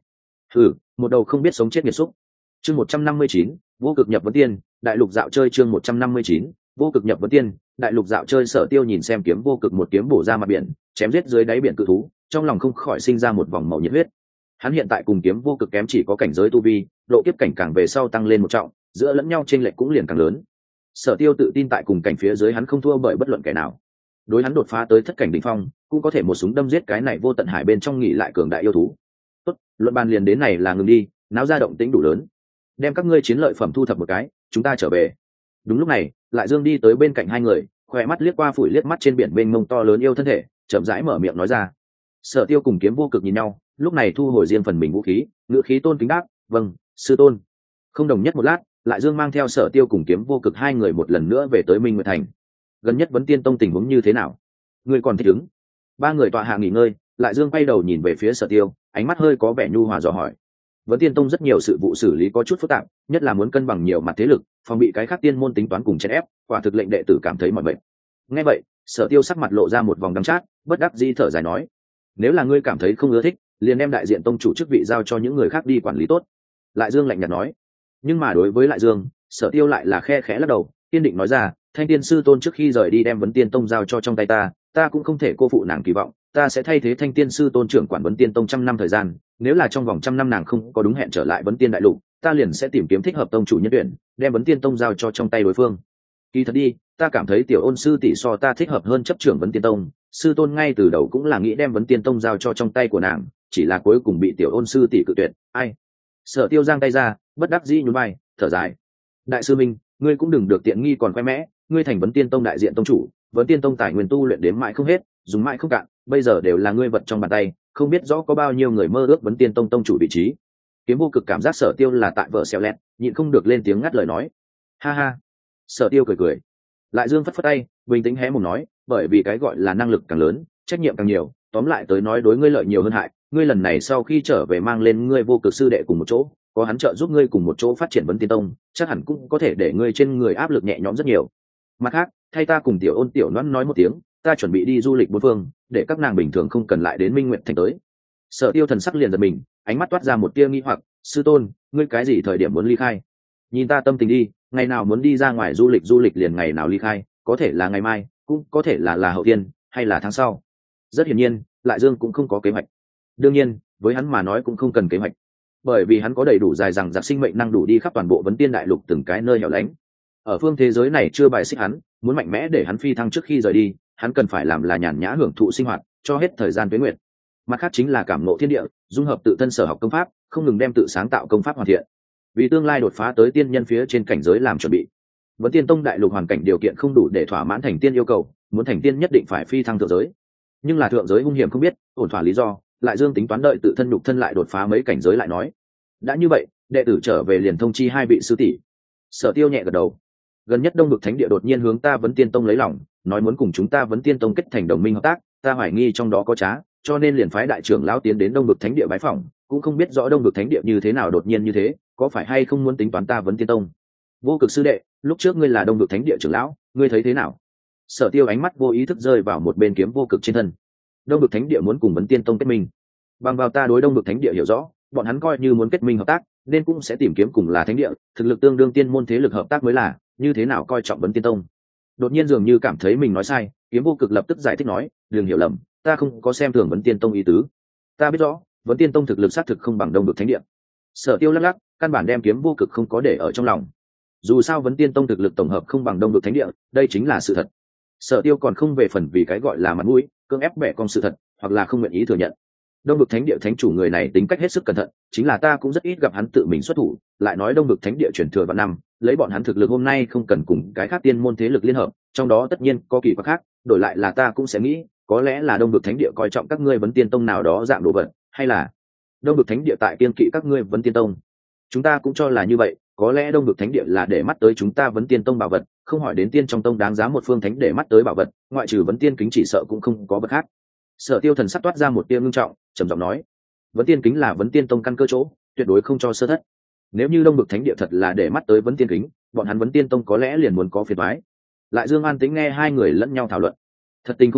Một đầu không biết sống chết nghiệt xúc. Chương 159, vô cực nhập vấn tiên, đại lục dạo chơi. Chương 159, vô cực nhập vấn tiên, đại lục dạo chơi. Sở Tiêu nhìn xem kiếm vô cực một kiếm bổ ra mặt biển, chém giết dưới đáy biển cự thú, trong lòng không khỏi sinh ra một vòng màu nhiệt huyết. Hắn hiện tại cùng kiếm vô cực kém chỉ có cảnh giới tu vi, độ kiếp cảnh càng về sau tăng lên một trọng, giữa lẫn nhau chênh lệch cũng liền càng lớn. Sở Tiêu tự tin tại cùng cảnh phía dưới hắn không thua bởi bất luận kẻ nào. Đối hắn đột phá tới thất cảnh đỉnh phong, cũng có thể một súng đâm giết cái này vô tận hải bên trong nghỉ lại cường đại yêu thú. Tốt, luận bàn liền đến này là ngừng đi, náo ra động tĩnh đủ lớn. Đem các ngươi chiến lợi phẩm thu thập một cái, chúng ta trở về. Đúng lúc này, Lại Dương đi tới bên cạnh hai người, khỏe mắt liếc qua phủi liếc mắt trên biển mênh mông to lớn yêu thân thể, chậm rãi mở miệng nói ra. Sở Tiêu cùng kiếm vô cực nhìn nhau, lúc này thu hồi riêng phần mình vũ khí, ngữ khí tôn kính đáp, vâng, sư tôn. Không đồng nhất một lát, Lại Dương mang theo Sở Tiêu cùng kiếm vô cực hai người một lần nữa về tới Minh Nguyệt Thành. Gần nhất Vấn Tiên Tông tình huống như thế nào? Ngươi còn thích ứng? Ba người tọa hạ nghỉ ngơi, Lại Dương quay đầu nhìn về phía Sở Tiêu, ánh mắt hơi có vẻ nhu hòa dò hỏi. Vấn Tiên Tông rất nhiều sự vụ xử lý có chút phức tạp, nhất là muốn cân bằng nhiều mặt thế lực, phòng bị cái khác tiên môn tính toán cùng chèn ép, quả thực lệnh đệ tử cảm thấy mỏi mệt. Nghe vậy, Sở Tiêu sắc mặt lộ ra một vòng đắng chát, bất đắc dĩ thở dài nói: nếu là ngươi cảm thấy không ưa thích, liền đem đại diện tông chủ chức vị giao cho những người khác đi quản lý tốt. Lại Dương lạnh nhạt nói. Nhưng mà đối với Lại Dương, Sở Tiêu lại là khe khẽ lắc đầu, kiên định nói ra: Thanh Tiên sư tôn trước khi rời đi đem Vấn Tiên Tông giao cho trong tay ta cũng không thể cô phụ nàng kỳ vọng, ta sẽ thay thế Thanh Tiên sư tôn trưởng quản Vấn Tiên Tông 100 năm thời gian, nếu là trong vòng 100 năm nàng không có đúng hẹn trở lại Vấn Tiên đại lục, ta liền sẽ tìm kiếm thích hợp tông chủ nhân tuyển, đem Vấn Tiên Tông giao cho trong tay đối phương. Kỳ thật đi, ta cảm thấy Tiểu Ôn sư tỷ so ta thích hợp hơn chấp trưởng Vấn Tiên Tông, sư tôn ngay từ đầu cũng là nghĩ đem Vấn Tiên Tông giao cho trong tay của nàng, chỉ là cuối cùng bị Tiểu Ôn sư tỷ cự tuyệt. Ai? Sở Tiêu giang tay ra, bất đắc dĩ nhún vai, thở dài. Đại sư minh, ngươi cũng đừng được tiện nghi còn khoe mẽ, ngươi thành Vấn Tiên Tông đại diện tông chủ, Vấn Tiên Tông tài nguyên tu luyện đếm mãi không hết, dùng mãi không cạn, bây giờ đều là ngươi vật trong bàn tay, không biết rõ có bao nhiêu người mơ ước Vấn Tiên Tông tông chủ vị trí. Kiếm vô cực cảm giác Sở Tiêu là tại vợ xèo lẹt, nhịn không được lên tiếng ngắt lời nói. Ha ha. Sở Tiêu cười cười. Lại Dương phất phất tay, bình tĩnh hé mồm nói, bởi vì cái gọi là năng lực càng lớn, trách nhiệm càng nhiều, tóm lại tới nói đối ngươi lợi nhiều hơn hại, ngươi lần này sau khi trở về mang lên ngươi vô cực sư đệ cùng một chỗ, có hắn trợ giúp ngươi cùng một chỗ phát triển Vấn Tiên Tông, chắc hẳn cũng có thể để ngươi trên người áp lực nhẹ nhõm rất nhiều. Mặt khác, thay ta cùng Tiểu Ôn Tiểu Loan nói một tiếng, ta chuẩn bị đi du lịch bốn phương, để các nàng bình thường không cần lại đến Minh Nguyệt Thành tới. Sở Tiêu thần sắc liền giật mình, ánh mắt toát ra một tia nghi hoặc, sư tôn, ngươi cái gì thời điểm muốn ly khai? Nhìn ta tâm tình đi, ngày nào muốn đi ra ngoài du lịch liền ngày nào ly khai, có thể là ngày mai, cũng có thể là hậu tiên, hay là tháng sau. Rất hiển nhiên, Lại Dương cũng không có kế hoạch. Đương nhiên, với hắn mà nói cũng không cần kế hoạch, bởi vì hắn có đầy đủ dài dằng dặc sinh mệnh năng đủ đi khắp toàn bộ Vấn Tiên đại lục từng cái nơi hẻo lánh. Ở phương thế giới này chưa bài xích hắn, muốn mạnh mẽ để hắn phi thăng trước khi rời đi, hắn cần phải làm là nhàn nhã hưởng thụ sinh hoạt, cho hết thời gian tuế nguyệt. Mặt khác chính là cảm ngộ thiên địa, dung hợp tự thân sở học công pháp, không ngừng đem tự sáng tạo công pháp hoàn thiện, vì tương lai đột phá tới tiên nhân phía trên cảnh giới làm chuẩn bị. Vấn Tiên Tông đại lục hoàn cảnh điều kiện không đủ để thỏa mãn thành tiên yêu cầu, muốn thành tiên nhất định phải phi thăng thượng giới. Nhưng là thượng giới hung hiểm không biết, ổn thỏa lý do, Lại Dương tính toán đợi tự thân nhục thân lại đột phá mấy cảnh giới lại nói. Đã như vậy, đệ tử trở về liền thông chi hai vị sư tỷ. Sở Tiêu nhẹ gật đầu. Gần nhất Đông Vực Thánh Địa đột nhiên hướng ta Vấn Tiên Tông lấy lòng, nói muốn cùng chúng ta Vấn Tiên Tông kết thành đồng minh hợp tác, ta hoài nghi trong đó có trá, cho nên liền phái đại trưởng lão tiến đến Đông Vực Thánh Địa bái phỏng, cũng không biết rõ Đông Vực Thánh Địa như thế nào đột nhiên như thế, có phải hay không muốn tính toán ta Vấn Tiên Tông. Vô Cực sư đệ, lúc trước ngươi là Đông Vực Thánh Địa trưởng lão, ngươi thấy thế nào? Sở Tiêu ánh mắt vô ý thức rơi vào một bên kiếm vô cực trên thân. Đông Vực Thánh Địa muốn cùng Vấn Tiên Tông kết minh. Bằng vào ta đối Đông Vực Thánh Địa hiểu rõ, bọn hắn coi như muốn kết minh hợp tác, nên cũng sẽ tìm kiếm cùng là thánh địa, thực lực tương đương tiên môn thế lực hợp tác mới là, như thế nào coi trọng Vấn Tiên Tông. Đột nhiên dường như cảm thấy mình nói sai, kiếm vô cực lập tức giải thích nói, đừng hiểu lầm, ta không có xem thường Vấn Tiên Tông ý tứ. Ta biết rõ, Vấn Tiên Tông thực lực xác thực không bằng Đông Vực Thánh Địa. Sở Tiêu lắc lắc, căn bản đem kiếm vô cực không có để ở trong lòng. Dù sao Vấn Tiên Tông thực lực tổng hợp không bằng Đông Vực Thánh Địa, đây chính là sự thật. Sở Tiêu còn không về phần vì cái gọi là mặt mũi, cưỡng ép bẻ cong sự thật, hoặc là không nguyện ý thừa nhận. Đông Vực Thánh Địa thánh chủ người này tính cách hết sức cẩn thận, chính là ta cũng rất ít gặp hắn tự mình xuất thủ, lại nói Đông Vực Thánh Địa truyền thừa vạn năm, lấy bọn hắn thực lực hôm nay không cần cùng cái khác tiên môn thế lực liên hợp, trong đó tất nhiên có kỳ quặc khác, đổi lại là ta cũng sẽ nghĩ, có lẽ là Đông Vực Thánh Địa coi trọng các ngươi Vấn Tiên Tông nào đó dạng đồ vật, hay là Đông Vực Thánh Địa tại kiên kỵ các ngươi Vấn Tiên Tông. Chúng ta cũng cho là như vậy, có lẽ Đông Vực Thánh Địa là để mắt tới chúng ta Vấn Tiên Tông bảo vật, không hỏi đến tiên trong tông đáng giá một phương thánh để mắt tới bảo vật, ngoại trừ Vấn Tiên kính chỉ sợ cũng không có vật khác. Sở Tiêu thần sắc toát ra một tia ngưng trọng, trầm giọng nói, Vấn Tiên kính là Vấn Tiên Tông căn cơ chỗ, tuyệt đối không cho sơ thất. Nếu như Đông Vực Thánh Địa thật là để mắt tới Vấn Tiên kính, bọn hắn Vấn Tiên Tông có lẽ liền muốn có phiền toái. Lại Dương an tĩnh nghe hai người lẫn nhau thảo luận. Thật tình không biết,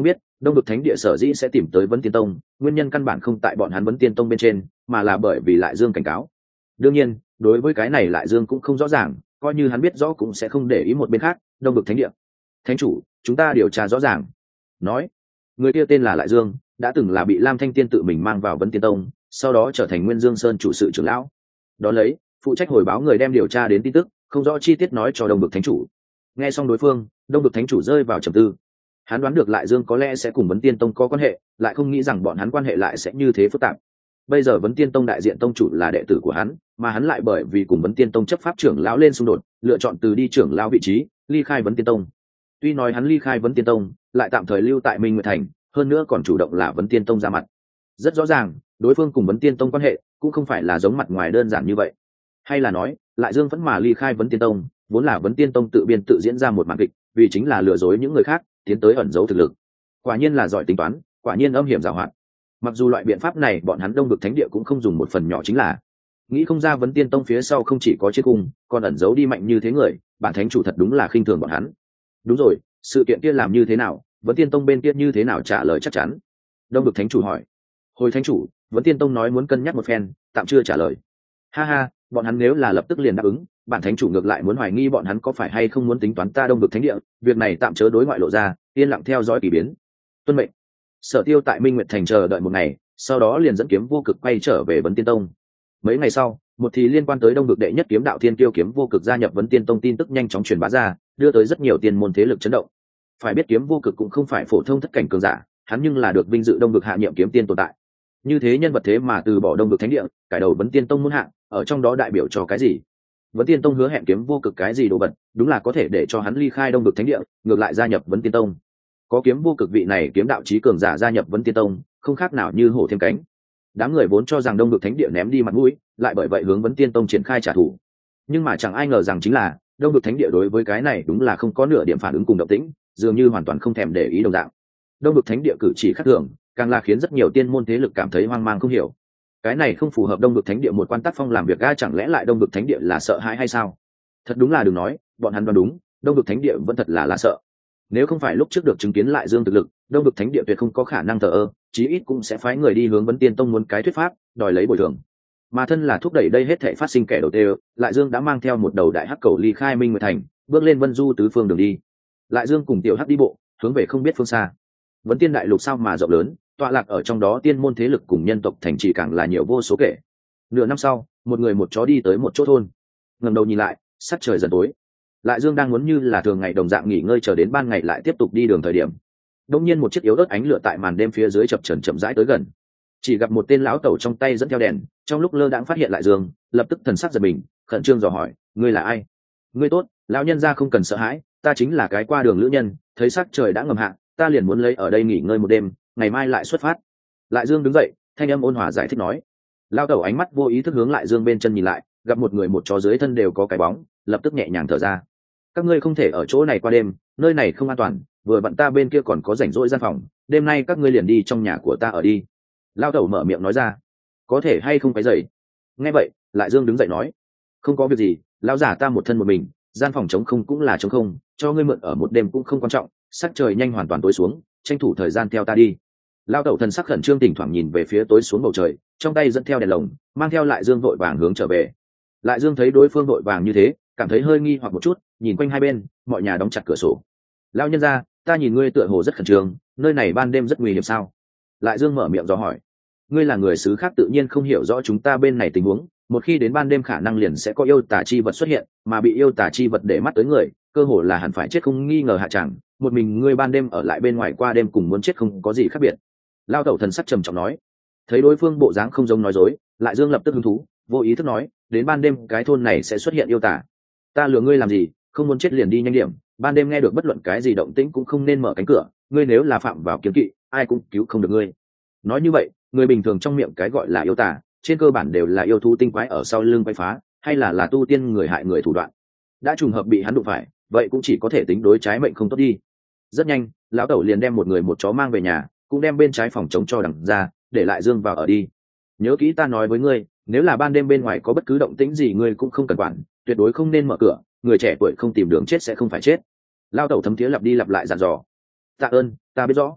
Đông vực thánh địa sở dĩ sẽ tìm tới Vấn Tiên Tông, nguyên nhân căn bản không tại bọn hắn Vấn Tiên Tông bên trên, mà là bởi vì Lại Dương cảnh cáo. Đương nhiên, đối với cái này Lại Dương cũng không rõ ràng, coi như hắn biết rõ cũng sẽ không để ý một bên khác. Đông vực thánh địa, thánh chủ, chúng ta điều tra rõ ràng. Nói, người kia tên là Lại Dương, đã từng là bị Lam Thanh Tiên tự mình mang vào Vấn Tiên Tông, sau đó trở thành Nguyên Dương Sơn chủ sự trưởng lão. Đó lấy, phụ trách hồi báo người đem điều tra đến tin tức, không rõ chi tiết nói cho Đông vực thánh chủ. Nghe xong đối phương, Đông vực thánh chủ rơi vào trầm tư. Hắn đoán được Lại Dương có lẽ sẽ cùng Vấn Tiên Tông có quan hệ, lại không nghĩ rằng bọn hắn quan hệ lại sẽ như thế phức tạp. Bây giờ Vấn Tiên Tông đại diện tông chủ là đệ tử của hắn, mà hắn lại bởi vì cùng Vấn Tiên Tông chấp pháp trưởng lão lên xung đột, lựa chọn từ đi trưởng lão vị trí, ly khai Vấn Tiên Tông. Tuy nói hắn ly khai Vấn Tiên Tông, lại tạm thời lưu tại Minh Nguyệt Thành, hơn nữa còn chủ động là Vấn Tiên Tông ra mặt. Rất rõ ràng, đối phương cùng Vấn Tiên Tông quan hệ cũng không phải là giống mặt ngoài đơn giản như vậy. Hay là nói, Lại Dương vẫn mà ly khai Vấn Tiên Tông, vốn là Vấn Tiên Tông tự biên tự diễn ra một màn kịch, vì chính là lừa dối những người khác, tiến tới ẩn giấu thực lực. Quả nhiên là giỏi tính toán, quả nhiên âm hiểm giàu hoạt. Mặc dù loại biện pháp này bọn hắn Đông vực thánh địa cũng không dùng một phần nhỏ, chính là nghĩ không ra Vấn Tiên Tông phía sau không chỉ có chiếc cung, còn ẩn giấu đi mạnh như thế người, bản thánh chủ thật đúng là khinh thường bọn hắn. Đúng rồi, sự kiện kia làm như thế nào, Vấn Tiên Tông bên kia như thế nào trả lời chắc chắn? Đông vực thánh chủ hỏi. Hồi thánh chủ, Vấn Tiên Tông nói muốn cân nhắc một phen, tạm chưa trả lời. Ha ha, bọn hắn nếu là lập tức liền đáp ứng, bản thánh chủ ngược lại muốn hoài nghi bọn hắn có phải hay không muốn tính toán ta Đông vực thánh địa, việc này tạm chớ đối ngoại lộ ra, yên lặng theo dõi kỳ biến. Tuân mệnh. Sở Tiêu tại Minh Nguyệt Thành chờ đợi một ngày, sau đó liền dẫn Kiếm Vô Cực quay trở về Vấn Tiên Tông. Mấy ngày sau, một thì liên quan tới Đông vực đệ nhất kiếm đạo thiên kiêu Kiếm Vô Cực gia nhập Vấn Tiên Tông tin tức nhanh chóng truyền bá ra, đưa tới rất nhiều tiên môn thế lực chấn động. Phải biết Kiếm Vô Cực cũng không phải phổ thông thất cảnh cường giả, hắn nhưng là được vinh dự Đông vực hạ nhiệm kiếm tiên tồn tại. Như thế nhân vật thế mà từ bỏ Đông vực thánh địa, cải đầu Vấn Tiên Tông muôn hạng, ở trong đó đại biểu cho cái gì? Vấn Tiên Tông hứa hẹn Kiếm Vô Cực cái gì đồ vật, đúng là có thể để cho hắn ly khai Đông vực thánh địa, ngược lại gia nhập Vấn Tiên Tông. Có Kiếm Vô Cực vị này kiếm đạo chí cường giả gia nhập Vấn Tiên Tông, không khác nào như hổ thêm cánh. Đám người vốn cho rằng Đông vực thánh địa ném đi mặt mũi, lại bởi vậy hướng Vấn Tiên Tông triển khai trả thù. Nhưng mà chẳng ai ngờ rằng chính là Đông vực thánh địa đối với cái này đúng là không có nửa điểm phản ứng cùng động tĩnh, dường như hoàn toàn không thèm để ý đồng dạng. Đông vực thánh địa cử chỉ khác thường, càng là khiến rất nhiều tiên môn thế lực cảm thấy hoang mang không hiểu. Cái này không phù hợp Đông vực thánh địa một quan tác phong làm việc ga, chẳng lẽ lại Đông vực thánh địa là sợ hãi hay sao? Thật đúng là đừng nói, bọn hắn đoán đúng, Đông vực thánh địa vẫn thật là sợ. Nếu không phải lúc trước được chứng kiến Lại Dương thực lực, Đông vực thánh địa tuyệt không có khả năng thờ ơ, chí ít cũng sẽ phái người đi hướng Vấn Tiên Tông muốn cái thuyết pháp, đòi lấy bồi thường. Mà thân là thúc đẩy đây hết thảy phát sinh kẻ đầu tiên, Lại Dương đã mang theo một đầu đại hắc cầu ly khai Minh Nguyệt Thành, bước lên Vân Du tứ phương đường đi. Lại Dương cùng tiểu hắc đi bộ, hướng về không biết phương xa. Vấn Tiên đại lục sao mà rộng lớn, tọa lạc ở trong đó tiên môn thế lực cùng nhân tộc thành trì càng là nhiều vô số kể. Nửa năm sau, một người một chó đi tới một chỗ thôn. Ngẩng đầu nhìn lại, sắc trời dần tối. Lại Dương đang muốn như là thường ngày đồng dạng nghỉ ngơi chờ đến ban ngày lại tiếp tục đi đường thời điểm. Đột nhiên một chiếc yếu ớt ánh lửa tại màn đêm phía dưới chập chờn chậm rãi tới gần. Chỉ gặp một tên lão tẩu trong tay dẫn theo đèn, trong lúc lơ đãng phát hiện Lại Dương, lập tức thần sắc giật mình, khẩn trương dò hỏi, ngươi là ai? Ngươi tốt, lão nhân gia không cần sợ hãi, ta chính là cái qua đường lữ nhân, thấy sắc trời đã ngầm hạ, ta liền muốn lấy ở đây nghỉ ngơi một đêm, ngày mai lại xuất phát. Lại Dương đứng dậy, thanh âm ôn hòa giải thích nói. Lão tẩu ánh mắt vô ý thức hướng Lại Dương bên chân nhìn lại, gặp một người một chó dưới thân đều có cái bóng, lập tức nhẹ nhàng thở ra. Các ngươi không thể ở chỗ này qua đêm, nơi này không an toàn, vừa vặn ta bên kia còn có rảnh rỗi gian phòng, đêm nay các ngươi liền đi trong nhà của ta ở đi. Lão tẩu mở miệng nói ra. Có thể hay không cái dậy? Nghe vậy, Lại Dương đứng dậy nói. Không có việc gì, lão giả ta một thân một mình, gian phòng trống không cũng là trống không, cho ngươi mượn ở một đêm cũng không quan trọng, sắc trời nhanh hoàn toàn tối xuống, tranh thủ thời gian theo ta đi. Lão tẩu thần sắc khẩn trương thỉnh thoảng nhìn về phía tối xuống bầu trời, trong tay dẫn theo đèn lồng, mang theo Lại Dương vội vàng hướng trở về. Lại Dương thấy đối phương vội vàng như thế, cảm thấy hơi nghi hoặc một chút, nhìn quanh hai bên, mọi nhà đóng chặt cửa sổ. Lão nhân gia, ta nhìn ngươi tựa hồ rất khẩn trương, nơi này ban đêm rất nguy hiểm sao? Lại Dương mở miệng dò hỏi. Ngươi là người xứ khác tự nhiên không hiểu rõ chúng ta bên này tình huống, một khi đến ban đêm khả năng liền sẽ có yêu tà chi vật xuất hiện, mà bị yêu tà chi vật để mắt tới người, cơ hồ là hẳn phải chết không nghi ngờ hạ chẳng. Một mình ngươi ban đêm ở lại bên ngoài qua đêm cùng muốn chết không có gì khác biệt. Lao tẩu thần sắc trầm trọng nói. Thấy đối phương bộ dáng không giống nói dối, Lại Dương lập tức hứng thú, vô ý thức nói, đến ban đêm cái thôn này sẽ xuất hiện yêu tà. Ta lừa ngươi làm gì, không muốn chết liền đi nhanh điểm, ban đêm nghe được bất luận cái gì động tĩnh cũng không nên mở cánh cửa, ngươi nếu là phạm vào kiếm kỵ, ai cũng cứu không được ngươi. Nói như vậy, người bình thường trong miệng cái gọi là yêu tà, trên cơ bản đều là yêu thú tinh quái ở sau lưng quay phá, hay là tu tiên người hại người thủ đoạn. Đã trùng hợp bị hắn đụng phải, vậy cũng chỉ có thể tính đối trái mệnh không tốt đi. Rất nhanh, lão tẩu liền đem một người một chó mang về nhà, cũng đem bên trái phòng chống cho đằng ra, để Lại Dương vào ở đi. Nhớ kỹ ta nói với ngươi, nếu là ban đêm bên ngoài có bất cứ động tĩnh gì ngươi cũng không cần quản, tuyệt đối không nên mở cửa, người trẻ tuổi không tìm đường chết sẽ không phải chết. Lao tẩu thấm thiế lặp đi lặp lại dặn dò. Tạ ơn, ta biết rõ.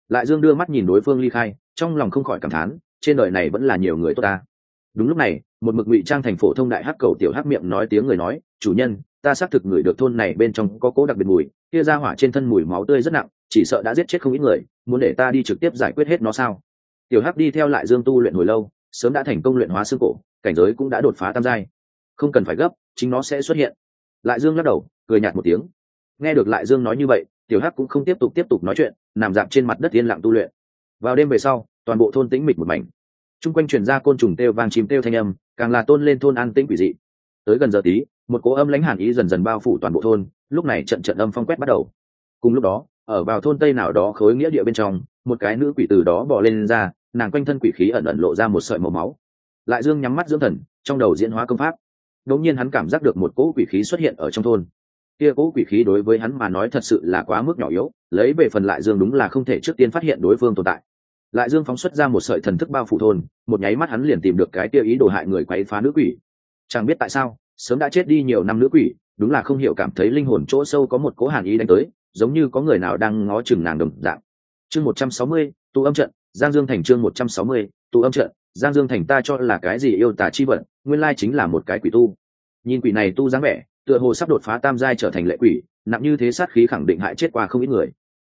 Lại Dương đưa mắt nhìn đối phương ly khai, trong lòng không khỏi cảm thán, trên đời này vẫn là nhiều người tốt ta. Đúng lúc này, một mực ngụy trang thành phổ thông đại hắc cầu tiểu hắc miệng nói tiếng người nói, chủ nhân, ta xác thực ngửi được thôn này bên trong có cố đặc biệt mùi, kia ra hỏa trên thân mùi máu tươi rất nặng, chỉ sợ đã giết chết không ít người, muốn để ta đi trực tiếp giải quyết hết nó sao? Tiểu hắc đi theo Lại Dương tu luyện hồi lâu, sớm đã thành công luyện hóa xương cổ, cảnh giới cũng đã đột phá tam giai, không cần phải gấp, chính nó sẽ xuất hiện. Lại Dương lắc đầu, cười nhạt một tiếng. Nghe được Lại Dương nói như vậy, tiểu hắc cũng không tiếp tục nói chuyện, nằm dạp trên mặt đất yên lặng tu luyện. Vào đêm về sau, toàn bộ thôn tĩnh mịch một mảnh, chung quanh truyền ra côn trùng kêu vang chim kêu thanh âm, càng là tôn lên thôn an tĩnh quỷ dị. Tới gần giờ tí, một cỗ âm lãnh hàn ý dần dần bao phủ toàn bộ thôn, lúc này trận trận âm phong quét bắt đầu. Cùng lúc đó, ở vào thôn tây nào đó khối nghĩa địa bên trong, một cái nữ quỷ từ đó bò lên ra, nàng quanh thân quỷ khí ẩn ẩn lộ ra một sợi màu máu. Lại Dương nhắm mắt dưỡng thần, trong đầu diễn hóa công pháp. Đống nhiên hắn cảm giác được một cỗ quỷ khí xuất hiện ở trong thôn. Kia cỗ quỷ khí đối với hắn mà nói thật sự là quá mức nhỏ yếu, lấy về phần Lại Dương đúng là không thể trước tiên phát hiện đối phương tồn tại. Lại Dương phóng xuất ra một sợi thần thức bao phủ thôn, một nháy mắt hắn liền tìm được cái kia ý đồ hại người quấy phá nữ quỷ. Chẳng biết tại sao, sớm đã chết đi nhiều năm nữ quỷ, đúng là không hiểu cảm thấy linh hồn chỗ sâu có một cỗ hàn ý đánh tới, giống như có người nào đang ngó chừng nàng đồng dạng. Chương 160, tụ âm trận, Giang Dương thành chương 160, tụ âm trận, Giang Dương thành ta cho là cái gì yêu tà chi vận, nguyên lai chính là một cái quỷ tu. Nhìn quỷ này tu dáng vẻ, tựa hồ sắp đột phá tam giai trở thành lệ quỷ, nặng như thế sát khí khẳng định hại chết qua không ít người.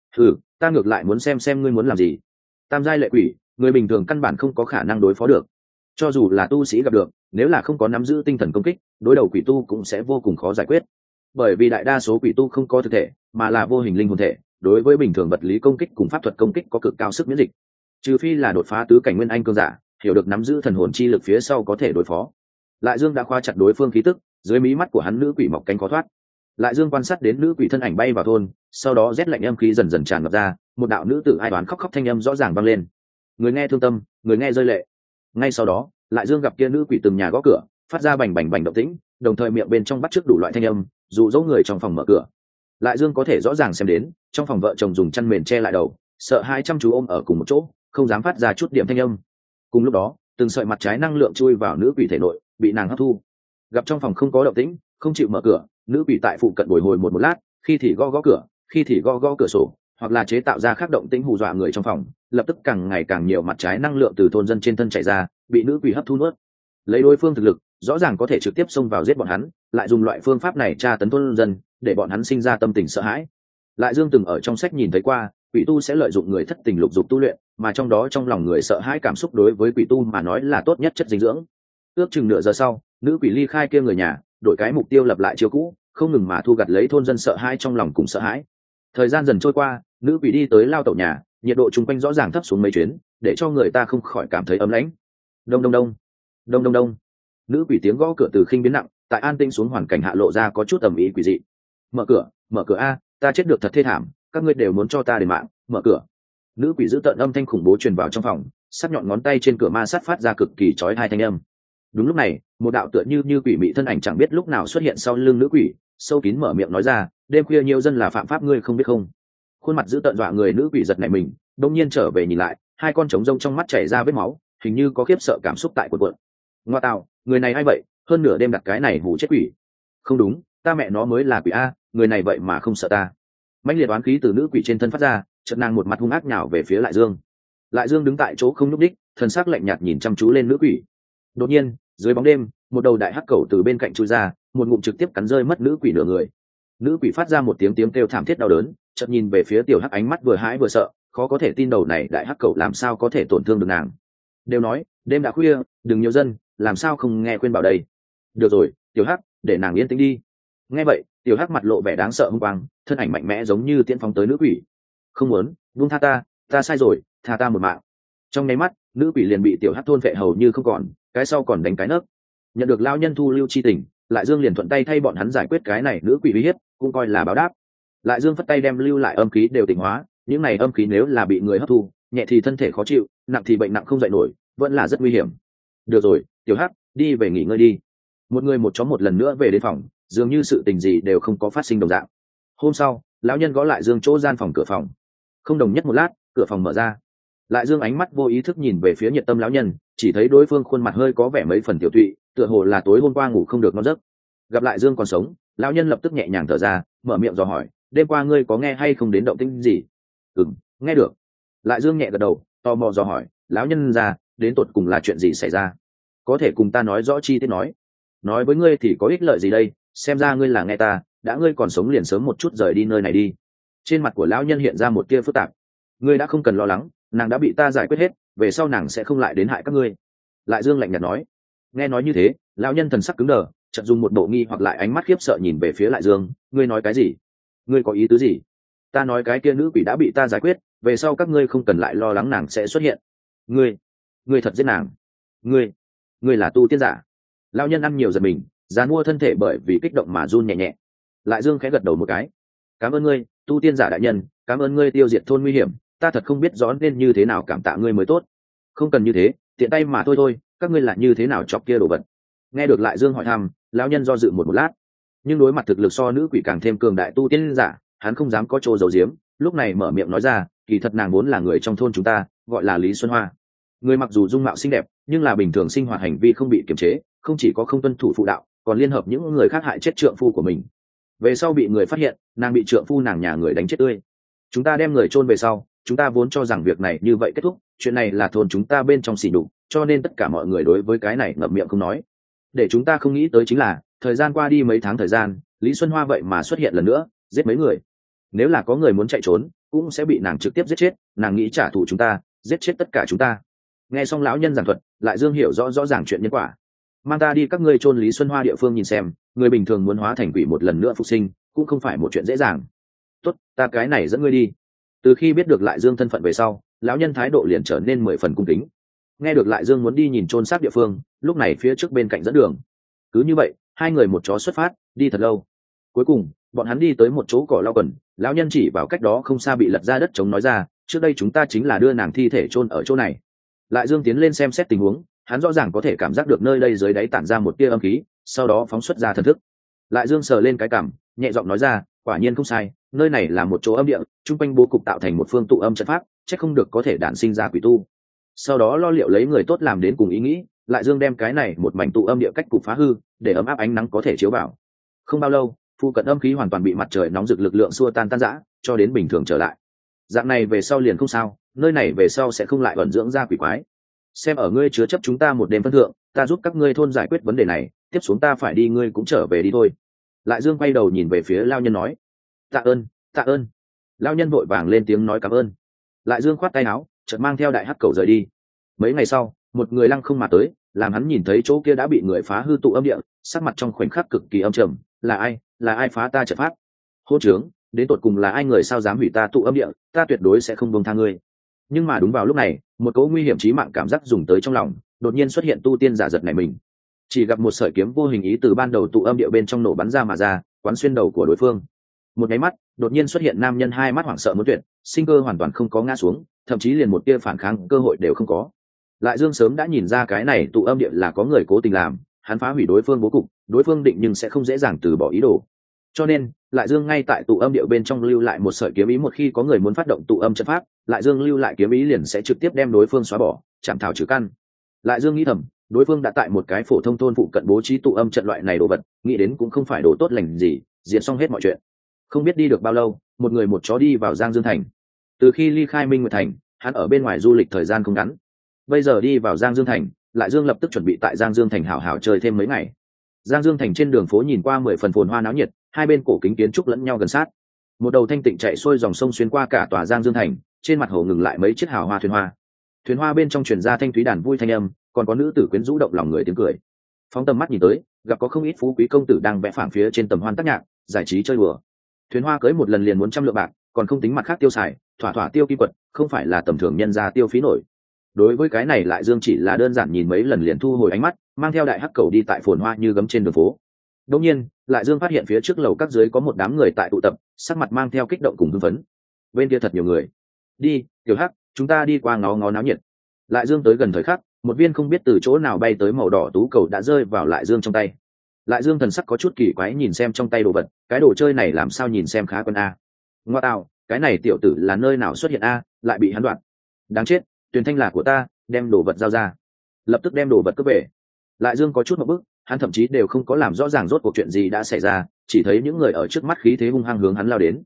Ta ngược lại muốn xem ngươi muốn làm gì. Tam giai lệ quỷ, người bình thường căn bản không có khả năng đối phó được. Cho dù là tu sĩ gặp được, nếu là không có nắm giữ tinh thần công kích, đối đầu quỷ tu cũng sẽ vô cùng khó giải quyết. Bởi vì đại đa số quỷ tu không có thực thể, mà là vô hình linh hồn thể, đối với bình thường vật lý công kích cùng pháp thuật công kích có cực cao sức miễn dịch. Trừ phi là đột phá tứ cảnh nguyên anh cường giả, hiểu được nắm giữ thần hồn chi lực phía sau có thể đối phó. Lại Dương đã khóa chặt đối phương khí tức, dưới mí mắt của hắn nữ quỷ mọc cánh khó thoát. Lại Dương quan sát đến nữ quỷ thân ảnh bay vào thôn, sau đó rét lạnh âm khí dần dần tràn ngập ra, một đạo nữ tử ai đoán khóc thanh âm rõ ràng vang lên. Người nghe thương tâm, người nghe rơi lệ. Ngay sau đó, Lại Dương gặp kia nữ quỷ từng nhà gõ cửa, phát ra bành bành bành động tĩnh, đồng thời miệng bên trong bắt chước đủ loại thanh âm, dụ dỗ người trong phòng mở cửa. Lại Dương có thể rõ ràng xem đến, trong phòng vợ chồng dùng chăn mền che lại đầu, sợ hai chăm chú ôm ở cùng một chỗ, không dám phát ra chút điểm thanh âm. Cùng lúc đó, từng sợi mặt trái năng lượng chui vào nữ quỷ thể nội, bị nàng hấp thu. Gặp trong phòng không có động tĩnh, không chịu mở cửa, nữ quỷ tại phụ cận bồi hồi một lát, khi thì gõ gõ cửa, khi thì gõ gõ cửa sổ, hoặc là chế tạo ra khác động tĩnh hù dọa người trong phòng, lập tức càng ngày càng nhiều mặt trái năng lượng từ thôn dân trên thân chảy ra, bị nữ quỷ hấp thu nuốt. Lấy đối phương thực lực, rõ ràng có thể trực tiếp xông vào giết bọn hắn, lại dùng loại phương pháp này tra tấn thôn dân, để bọn hắn sinh ra tâm tình sợ hãi. Lại Dương từng ở trong sách nhìn thấy qua, quỷ tu sẽ lợi dụng người thất tình lục dục tu luyện, mà trong đó trong lòng người sợ hãi cảm xúc đối với quỷ tu mà nói là tốt nhất chất dinh dưỡng. Ước chừng nửa giờ sau, nữ quỷ ly khai kia người nhà, đổi cái mục tiêu lập lại chiêu cũ, không ngừng mà thu gặt lấy thôn dân sợ hãi trong lòng cùng sợ hãi. Thời gian dần trôi qua, nữ quỷ đi tới lao tẩu nhà, nhiệt độ chung quanh rõ ràng thấp xuống mấy chuyến, để cho người ta không khỏi cảm thấy ấm lãnh. Đông đông đông, đông đông đông. Nữ quỷ tiếng gõ cửa từ khinh biến nặng, tại an tĩnh xuống hoàn cảnh hạ lộ ra có chút ầm ĩ quỷ dị. Mở cửa a, ta chết được thật thê thảm, các ngươi đều muốn cho ta đền mạng, mở cửa. Nữ quỷ giữ tợn âm thanh khủng bố truyền vào trong phòng, sắc nhọn ngón tay trên cửa ma sát phát ra cực kỳ chói tai thanh âm. Đúng lúc này, một đạo tựa như quỷ mị thân ảnh chẳng biết lúc nào xuất hiện sau lưng nữ quỷ, sâu kín mở miệng nói ra, đêm khuya nhiều dân là phạm pháp ngươi không biết không? Khuôn mặt giữ tợn dọa người nữ quỷ giật nảy mình, đông nhiên trở về nhìn lại, hai con trống rông trong mắt chảy ra vết máu, hình như có khiếp sợ cảm xúc tại cuộn cuộn. Ngoa tạo, người này ai vậy? Hơn nửa đêm đặt cái này hù chết quỷ. Không đúng, ta mẹ nó mới là quỷ a, người này vậy mà không sợ ta. Mãnh liệt oán khí từ nữ quỷ trên thân phát ra, chợt nàng một mặt hung ác nhào về phía Lại Dương. Lại Dương đứng tại chỗ không nhúc đích, thần sắc lạnh nhạt nhìn chăm chú lên nữ quỷ. Đột nhiên, dưới bóng đêm, một đầu đại hắc cẩu từ bên cạnh chui ra, một ngụm trực tiếp cắn rơi mất nữ quỷ nửa người. Nữ quỷ phát ra một tiếng kêu thảm thiết đau đớn, chợt nhìn về phía tiểu hắc ánh mắt vừa hãi vừa sợ, khó có thể tin đầu này đại hắc cẩu làm sao có thể tổn thương được nàng. Đều nói, đêm đã khuya, đừng nhiều dân, làm sao không nghe khuyên bảo đây. Được rồi, tiểu hắc, để nàng yên tĩnh đi. Nghe vậy, tiểu hắc mặt lộ vẻ đáng sợ hung quang, thân ảnh mạnh mẽ giống như tiễn phóng tới nữ quỷ. Không muốn, buông tha ta sai rồi, tha ta một mạng. Trong nháy mắt, nữ quỷ liền bị tiểu hắc thôn vệ hầu như không còn, cái sau còn đánh cái nấc. Nhận được lao nhân thu lưu chi tình, Lại Dương liền thuận tay thay bọn hắn giải quyết cái này nữ quỷ uy hiếp, cũng coi là báo đáp. Lại Dương phất tay đem lưu lại âm khí đều tịnh hóa, những này âm khí nếu là bị người hấp thu, nhẹ thì thân thể khó chịu, nặng thì bệnh nặng không dậy nổi, vẫn là rất nguy hiểm. Được rồi, tiểu hắc, đi về nghỉ ngơi đi. Một người một chó một lần nữa về đến phòng, dường như sự tình gì đều không có phát sinh đồng dạng. Hôm sau, lão nhân gõ Lại Dương chỗ gian phòng cửa phòng. Không đồng nhất một lát, cửa phòng mở ra. Lại Dương ánh mắt vô ý thức nhìn về phía nhiệt tâm lão nhân, chỉ thấy đối phương khuôn mặt hơi có vẻ mấy phần tiểu tụy, tựa hồ là tối hôm qua ngủ không được ngon giấc. Gặp Lại Dương còn sống, lão nhân lập tức nhẹ nhàng thở ra, mở miệng dò hỏi, đêm qua ngươi có nghe hay không đến động tĩnh gì? Nghe được. Lại Dương nhẹ gật đầu, tò mò dò hỏi, lão nhân ra đến tột cùng là chuyện gì xảy ra, có thể cùng ta nói rõ chi tiết nói với ngươi thì có ích lợi gì đây, xem ra ngươi là nghe ta, đã ngươi còn sống liền sớm một chút rời đi nơi này đi. Trên mặt của lão nhân hiện ra một tia phức tạp. Ngươi đã không cần lo lắng, nàng đã bị ta giải quyết hết, về sau nàng sẽ không lại đến hại các ngươi. Lại Dương lạnh nhạt nói. Nghe nói như thế, lão nhân thần sắc cứng đờ, chợt dùng một bộ nghi hoặc lại ánh mắt khiếp sợ nhìn về phía Lại Dương. Ngươi nói cái gì? Ngươi có ý tứ gì? Ta nói cái kia nữ quỷ đã bị ta giải quyết, về sau các ngươi không cần lại lo lắng nàng sẽ xuất hiện. Ngươi thật giết nàng? Ngươi là tu tiên giả? Lão nhân ăn nhiều giật mình, giàn mua thân thể bởi vì kích động mà run nhẹ nhẹ. Lại Dương khẽ gật đầu một cái. Cảm ơn ngươi, tu tiên giả đại nhân, cảm ơn ngươi tiêu diệt thôn nguy hiểm, ta thật không biết rõ nên như thế nào cảm tạ ngươi mới tốt. Không cần như thế, tiện tay mà thôi, các ngươi là như thế nào chọc kia đồ vật. Nghe được Lại Dương hỏi thăm, lão nhân do dự một lát, nhưng đối mặt thực lực so nữ quỷ càng thêm cường đại tu tiên giả, hắn không dám có chỗ giấu giếm, lúc này mở miệng nói ra, kỳ thật nàng vốn là người trong thôn chúng ta, gọi là Lý Xuân Hoa. Người mặc dù dung mạo xinh đẹp, nhưng là bình thường sinh hoạt hành vi không bị kiềm chế, không chỉ có không tuân thủ phụ đạo, còn liên hợp những người khác hại chết trượng phu của mình. Về sau bị người phát hiện, nàng bị trượng phu nàng nhà người đánh chết tươi. Chúng ta đem người chôn về sau, chúng ta vốn cho rằng việc này như vậy kết thúc, chuyện này là thôn chúng ta bên trong xỉ nhục, cho nên tất cả mọi người đối với cái này ngậm miệng không nói. Để chúng ta không nghĩ tới chính là, thời gian qua đi mấy tháng thời gian, Lý Xuân Hoa vậy mà xuất hiện lần nữa, giết mấy người. Nếu là có người muốn chạy trốn, cũng sẽ bị nàng trực tiếp giết chết, nàng nghĩ trả thù chúng ta, giết chết tất cả chúng ta. Nghe xong lão nhân giảng thuật, Lại Dương hiểu rõ ràng chuyện nhân quả. Mang ta đi các ngươi chôn Lý Xuân Hoa địa phương nhìn xem, người bình thường muốn hóa thành quỷ một lần nữa phục sinh, cũng không phải một chuyện dễ dàng. Tốt, ta cái này dẫn ngươi đi. Từ khi biết được Lại Dương thân phận về sau, lão nhân thái độ liền trở nên 10 phần cung kính. Nghe được Lại Dương muốn đi nhìn chôn xác địa phương, lúc này phía trước bên cạnh dẫn đường. Cứ như vậy, hai người một chó xuất phát, đi thật lâu. Cuối cùng, bọn hắn đi tới một chỗ cỏ lau quần, lão nhân chỉ vào cách đó không xa bị lật ra đất trống nói ra, trước đây chúng ta chính là đưa nàng thi thể chôn ở chỗ này. Lại Dương tiến lên xem xét tình huống, hắn rõ ràng có thể cảm giác được nơi đây dưới đáy tản ra một tia âm khí, sau đó phóng xuất ra thần thức. Lại Dương sờ lên cái cằm, nhẹ giọng nói ra, quả nhiên không sai, nơi này là một chỗ âm địa, trung quanh bố cục tạo thành một phương tụ âm trận pháp, chắc không được có thể đản sinh ra quỷ tu. Sau đó lo liệu lấy người tốt làm đến cùng ý nghĩ, Lại Dương đem cái này một mảnh tụ âm địa cách cục phá hư, để ấm áp ánh nắng có thể chiếu vào. Không bao lâu, phụ cận âm khí hoàn toàn bị mặt trời nóng rực lực lượng xua tan rã, cho đến bình thường trở lại. Dạng này về sau liền không sao, nơi này về sau sẽ không lại ẩn dưỡng ra quỷ quái. Xem ở ngươi chứa chấp chúng ta một đêm phân thượng, ta giúp các ngươi thôn giải quyết vấn đề này, tiếp xuống ta phải đi, ngươi cũng trở về đi thôi. Lại Dương quay đầu nhìn về phía lao nhân nói, tạ ơn. Lao nhân vội vàng lên tiếng nói cảm ơn. Lại Dương khoát tay áo, chợt mang theo đại hắc cầu rời đi. Mấy ngày sau, một người lăng không mà tới, làm hắn nhìn thấy chỗ kia đã bị người phá hư tụ âm địa, sắc mặt trong khoảnh khắc cực kỳ âm trầm. Là ai phá ta trận pháp? Hôn trướng, đến tột cùng là ai, người sao dám hủy ta tụ âm địa, ta tuyệt đối sẽ không buông tha ngươi. Nhưng mà đúng vào lúc này, một cỗ nguy hiểm chí mạng cảm giác dùng tới trong lòng, đột nhiên xuất hiện tu tiên giả giật này mình. Chỉ gặp một sợi kiếm vô hình ý từ ban đầu tụ âm địa bên trong nổ bắn ra mà ra, quán xuyên đầu của đối phương. Một nháy mắt, đột nhiên xuất hiện nam nhân hai mắt hoảng sợ muốn tuyệt, sinh cơ hoàn toàn không có ngã xuống, thậm chí liền một tia phản kháng cơ hội đều không có. Lại Dương sớm đã nhìn ra cái này tụ âm địa là có người cố tình làm, hắn phá hủy đối phương bố cục, đối phương định nhưng sẽ không dễ dàng từ bỏ ý đồ. Cho nên, Lại Dương ngay tại tụ âm địa bên trong lưu lại một sợi kiếm ý, một khi có người muốn phát động tụ âm trận pháp, Lại Dương lưu lại kiếm ý liền sẽ trực tiếp đem đối phương xóa bỏ, chạm thảo trừ căn. Lại Dương nghĩ thầm, đối phương đã tại một cái phổ thông thôn phụ cận bố trí tụ âm trận loại này đồ vật, nghĩ đến cũng không phải đồ tốt lành gì, diệt xong hết mọi chuyện. Không biết đi được bao lâu, một người một chó đi vào Giang Dương thành. Từ khi ly khai Minh Nguyệt thành, hắn ở bên ngoài du lịch thời gian không ngắn. Bây giờ đi vào Giang Dương thành, Lại Dương lập tức chuẩn bị tại Giang Dương thành hảo hảo chơi thêm mấy ngày. Giang Dương thành trên đường phố nhìn qua 10 phần phồn hoa náo nhiệt, hai bên cổ kính kiến trúc lẫn nhau gần sát. Một đầu thanh tịnh chạy xuôi dòng sông xuyên qua cả tòa Giang Dương thành, trên mặt hồ ngừng lại mấy chiếc hào hoa thuyền hoa. Thuyền hoa bên trong truyền ra thanh thúy đàn vui thanh âm, còn có nữ tử quyến rũ động lòng người tiếng cười. Phóng tầm mắt nhìn tới, gặp có không ít phú quý công tử đang vẽ phảng phía trên tầm hoan tác nhạc, giải trí chơi đùa. Thuyền hoa cưới một lần liền muốn trăm lượng bạc, còn không tính mặt khác tiêu xài, thỏa thỏa tiêu kim quật, không phải là tầm thường nhân gia tiêu phí nổi. Đối với cái này Lại Dương chỉ là đơn giản nhìn mấy lần liền thu hồi ánh mắt, mang theo đại hắc cầu đi tại phồn hoa như gấm trên đường phố. Đột nhiên, Lại Dương phát hiện phía trước lầu các dưới có một đám người tại tụ tập, sắc mặt mang theo kích động cùng hưng phấn. Bên kia thật nhiều người. Đi, Tiểu Hắc, chúng ta đi qua ngó ngó náo nhiệt. Lại Dương tới gần thời khắc, một viên không biết từ chỗ nào bay tới màu đỏ tú cầu đã rơi vào Lại Dương trong tay. Lại Dương thần sắc có chút kỳ quái nhìn xem trong tay đồ vật, cái đồ chơi này làm sao nhìn xem khá quen a. Ngoa tạo, cái này tiểu tử là nơi nào xuất hiện a, lại bị hắn đoạt. Đáng chết, Tuyền Thanh là của ta, đem đồ vật giao ra. Lập tức đem đồ vật cướp về. Lại Dương có chút một bức, hắn thậm chí đều không có làm rõ ràng rốt cuộc chuyện gì đã xảy ra, chỉ thấy những người ở trước mắt khí thế hung hăng hướng hắn lao đến.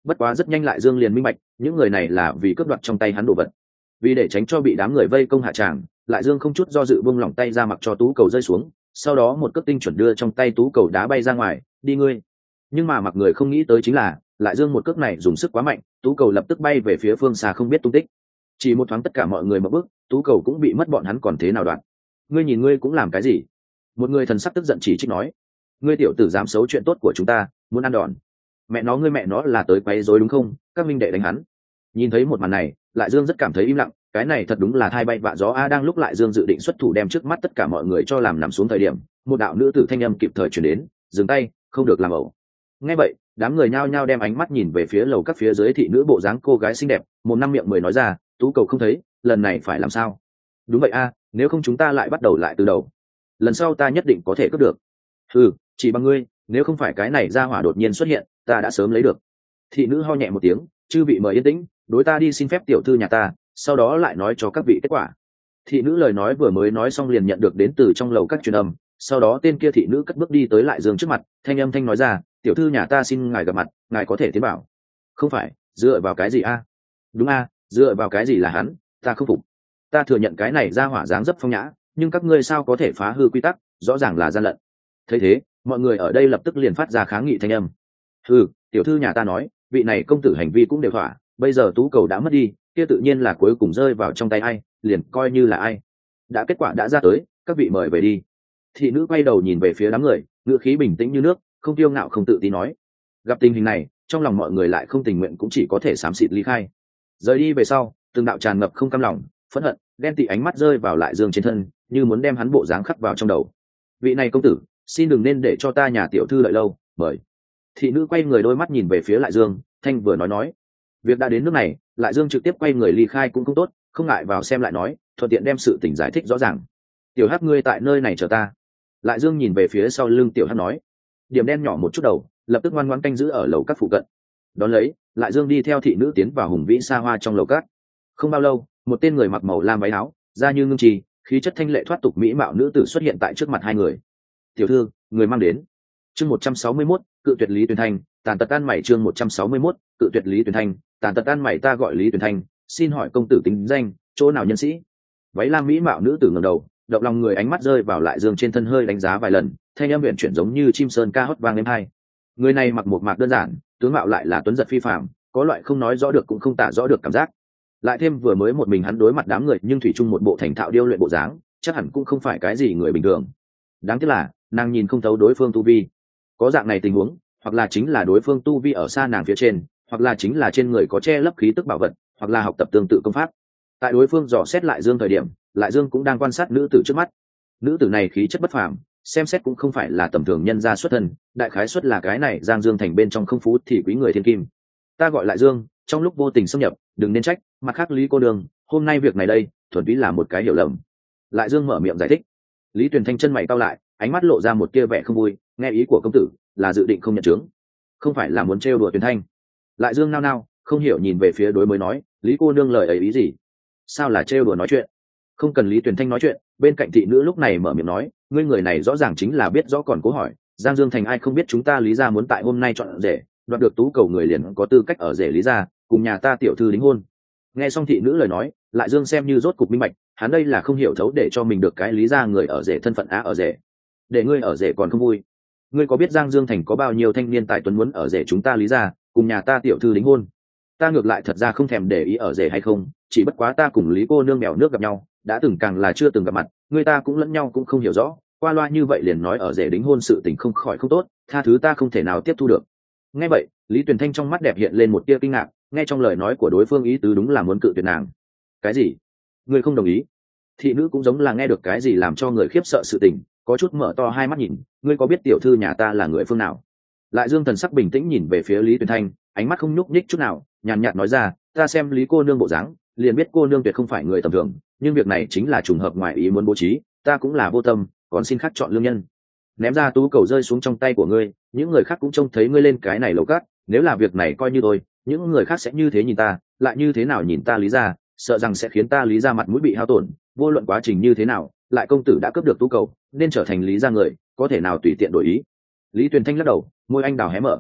Bất quá rất nhanh lại dương liền minh bạch những người này là vì cướp đoạt trong tay hắn đồ vật. Vì để tránh cho bị đám người vây công hạ tràng, lại dương không chút do dự buông lỏng tay ra mặc cho tú cầu rơi xuống, sau đó một cước tinh chuẩn đưa trong tay tú cầu đá bay ra ngoài. Đi ngươi. Nhưng mà mặc người không nghĩ tới chính là lại dương một cước này dùng sức quá mạnh, tú cầu lập tức bay về phía phương xa không biết tung tích. Chỉ một thoáng tất cả mọi người mở bước, tú cầu cũng bị mất, bọn hắn còn thế nào đoạn. Ngươi nhìn ngươi cũng làm cái gì? Một người thần sắc tức giận chỉ trích nói, ngươi tiểu tử dám xấu chuyện tốt của chúng ta, muốn ăn đòn. Mẹ nó, ngươi mẹ nó là tới quấy rối đúng không? Các minh đệ đánh hắn. Nhìn thấy một màn này, lại dương rất cảm thấy im lặng, cái này thật đúng là thai bay vạ gió a. Đang lúc lại dương dự định xuất thủ đem trước mắt tất cả mọi người cho làm nằm xuống thời điểm, một đạo nữ tử thanh âm kịp thời truyền đến, dừng tay, không được làm ẩu. Nghe vậy, đám người nhao nhao đem ánh mắt nhìn về phía lầu các phía dưới thị nữ bộ dáng cô gái xinh đẹp, một năm miệng mười nói ra, tú cầu không thấy, lần này phải làm sao? Đúng vậy a, nếu không chúng ta lại bắt đầu lại từ đầu, lần sau ta nhất định có thể cướp được. Ừ, chỉ bằng ngươi, nếu không phải cái này ra hỏa đột nhiên xuất hiện, ta đã sớm lấy được. Thị nữ ho nhẹ một tiếng, chư vị mời yên tĩnh, đối ta đi xin phép tiểu thư nhà ta, sau đó lại nói cho các vị kết quả. Thị nữ lời nói vừa mới nói xong liền nhận được đến từ trong lầu các truyền âm, sau đó tên kia thị nữ cất bước đi tới lại dương trước mặt, thanh âm thanh nói ra, tiểu thư nhà ta xin ngài gặp mặt, ngài có thể tiến bảo. Không phải, dựa vào cái gì a? Đúng a, dựa vào cái gì là hắn, ta không phục. Ta thừa nhận cái này ra hỏa dáng dấp phong nhã, nhưng các ngươi sao có thể phá hư quy tắc, rõ ràng là gian lận. Thấy thế, mọi người ở đây lập tức liền phát ra kháng nghị thanh âm. Ừ, tiểu thư nhà ta nói, vị này công tử hành vi cũng đều thỏa, bây giờ tú cầu đã mất đi, kia tự nhiên là cuối cùng rơi vào trong tay ai, liền coi như là ai. Đã kết quả đã ra tới, các vị mời về đi. Thị nữ quay đầu nhìn về phía đám người, ngữ khí bình tĩnh như nước, không tiêu ngạo không tự tin nói. Gặp tình hình này, trong lòng mọi người lại không tình nguyện cũng chỉ có thể xám xịt ly khai. Rời đi về sau, từng đạo tràn ngập không cam lòng, phẫn hận, ghen tị ánh mắt rơi vào lại dương trên thân, như muốn đem hắn bộ dáng khắc vào trong đầu. Vị này công tử, xin đừng nên để cho ta nhà tiểu thư đợi lâu, mời. Thị nữ quay người đôi mắt nhìn về phía lại dương, thanh vừa nói. Việc đã đến nước này, lại dương trực tiếp quay người ly khai cũng không tốt, không ngại vào xem lại nói, thuận tiện đem sự tình giải thích rõ ràng. Tiểu hắc, ngươi tại nơi này chờ ta. Lại dương nhìn về phía sau lưng tiểu hắc nói. Điểm đen nhỏ một chút đầu, lập tức ngoan ngoãn canh giữ ở lầu các phụ cận. Đón lấy, lại dương đi theo thị nữ tiến vào hùng vĩ xa hoa trong lầu các. Không bao lâu, một tên người mặc màu lam váy áo, da như ngưng trì, khí chất thanh lệ thoát tục mỹ mạo nữ tử xuất hiện tại trước mặt hai người. Tiểu thư, người mang đến. Chương 161, cự tuyệt Lý Tuyền Thanh, tàn tật tan mày. Chương 161, cự tuyệt Lý Tuyền Thanh, tàn tật tan mày. Ta gọi Lý Tuyền Thanh, xin hỏi công tử tính danh, chỗ nào nhân sĩ? Váy lam mỹ mạo nữ tử ngẩng đầu, động lòng người ánh mắt rơi vào lại dương trên thân hơi đánh giá vài lần, thanh âm huyền chuyển giống như chim sơn ca hót vang êm hai. Người này mặc một mạc đơn giản, tướng mạo lại là tuấn giật phi phàm, có loại không nói rõ được cũng không tả rõ được cảm giác. Lại thêm vừa mới một mình hắn đối mặt đám người nhưng thủy chung một bộ thành thạo điêu luyện bộ dáng, chắc hẳn cũng không phải cái gì người bình thường. Đáng tiếc là nàng nhìn không thấu đối phương tu vi. Có dạng này tình huống, hoặc là chính là đối phương tu vi ở xa nàng phía trên, hoặc là chính là trên người có che lấp khí tức bảo vật, hoặc là học tập tương tự công pháp. Tại đối phương dò xét lại dương thời điểm, lại dương cũng đang quan sát nữ tử trước mắt. Nữ tử này khí chất bất phàm, xem xét cũng không phải là tầm thường nhân gia xuất thân, đại khái xuất là cái này Giang Dương thành bên trong không phú thì quý người thiên kim. Ta gọi lại Dương, trong lúc vô tình xâm nhập, đừng nên trách, mặt khác Lý cô đường, hôm nay việc này đây, thuần túy là một cái hiểu lầm. Lại Dương mở miệng giải thích. Lý Tuyền Thanh chân mày cau lại, ánh mắt lộ ra một tia vẻ không vui, nghe ý của công tử, là dự định không nhận chứng, không phải là muốn trêu đùa Tuyền Thanh. Lại Dương nao nao, không hiểu nhìn về phía đối mới nói, Lý cô nương lời ấy ý gì? Sao là trêu đùa nói chuyện? Không cần Lý Tuyền Thanh nói chuyện, bên cạnh thị nữ lúc này mở miệng nói, ngươi người này rõ ràng chính là biết rõ còn cố hỏi, Giang Dương thành ai không biết chúng ta Lý gia muốn tại hôm nay chọn rể, đoạt được tú cầu người liền có tư cách ở rể Lý gia, cùng nhà ta tiểu thư đính hôn. Nghe xong thị nữ lời nói, lại Dương xem như rốt cục minh bạch, hắn đây là không hiểu thấu để cho mình được cái Lý gia người ở rể thân phận ở rể. Để ngươi ở rể còn không vui. Ngươi có biết Giang Dương thành có bao nhiêu thanh niên tài tuấn muốn ở rể chúng ta Lý gia, cùng nhà ta tiểu thư đính hôn? Ta ngược lại thật ra không thèm để ý ở rể hay không, chỉ bất quá ta cùng Lý cô nương mèo nước gặp nhau, đã từng càng là chưa từng gặp mặt, người ta cũng lẫn nhau cũng không hiểu rõ, qua loa như vậy liền nói ở rể đính hôn sự tình không khỏi không tốt, tha thứ ta không thể nào tiếp thu được. Nghe vậy, Lý Tuyền Thanh trong mắt đẹp hiện lên một tia kinh ngạc, nghe trong lời nói của đối phương ý tứ đúng là muốn cự tuyệt nàng. Cái gì? Ngươi không đồng ý? Thị nữ cũng giống là nghe được cái gì làm cho người khiếp sợ sự tình, có chút mở to hai mắt nhìn, ngươi có biết tiểu thư nhà ta là người phương nào? Lại Dương thần sắc bình tĩnh nhìn về phía Lý Tuyền Thanh, ánh mắt không nhúc nhích chút nào, nhàn nhạt nói ra, ta xem Lý cô nương bộ dáng, liền biết cô nương tuyệt không phải người tầm thường, nhưng việc này chính là trùng hợp ngoài ý muốn bố trí, ta cũng là vô tâm, còn xin khác chọn lương nhân. Ném ra tú cầu rơi xuống trong tay của ngươi, những người khác cũng trông thấy ngươi lên cái này lầu cát, nếu là việc này coi như tôi, những người khác sẽ như thế nhìn ta, lại như thế nào nhìn ta Lý gia, sợ rằng sẽ khiến ta Lý gia mặt mũi bị hao tổn, vô luận quá trình như thế nào, lại công tử đã cướp được tú cầu, nên trở thành Lý gia người, có thể nào tùy tiện đổi ý. Lý Tuyền Thanh lắc đầu, môi anh đào hé mở.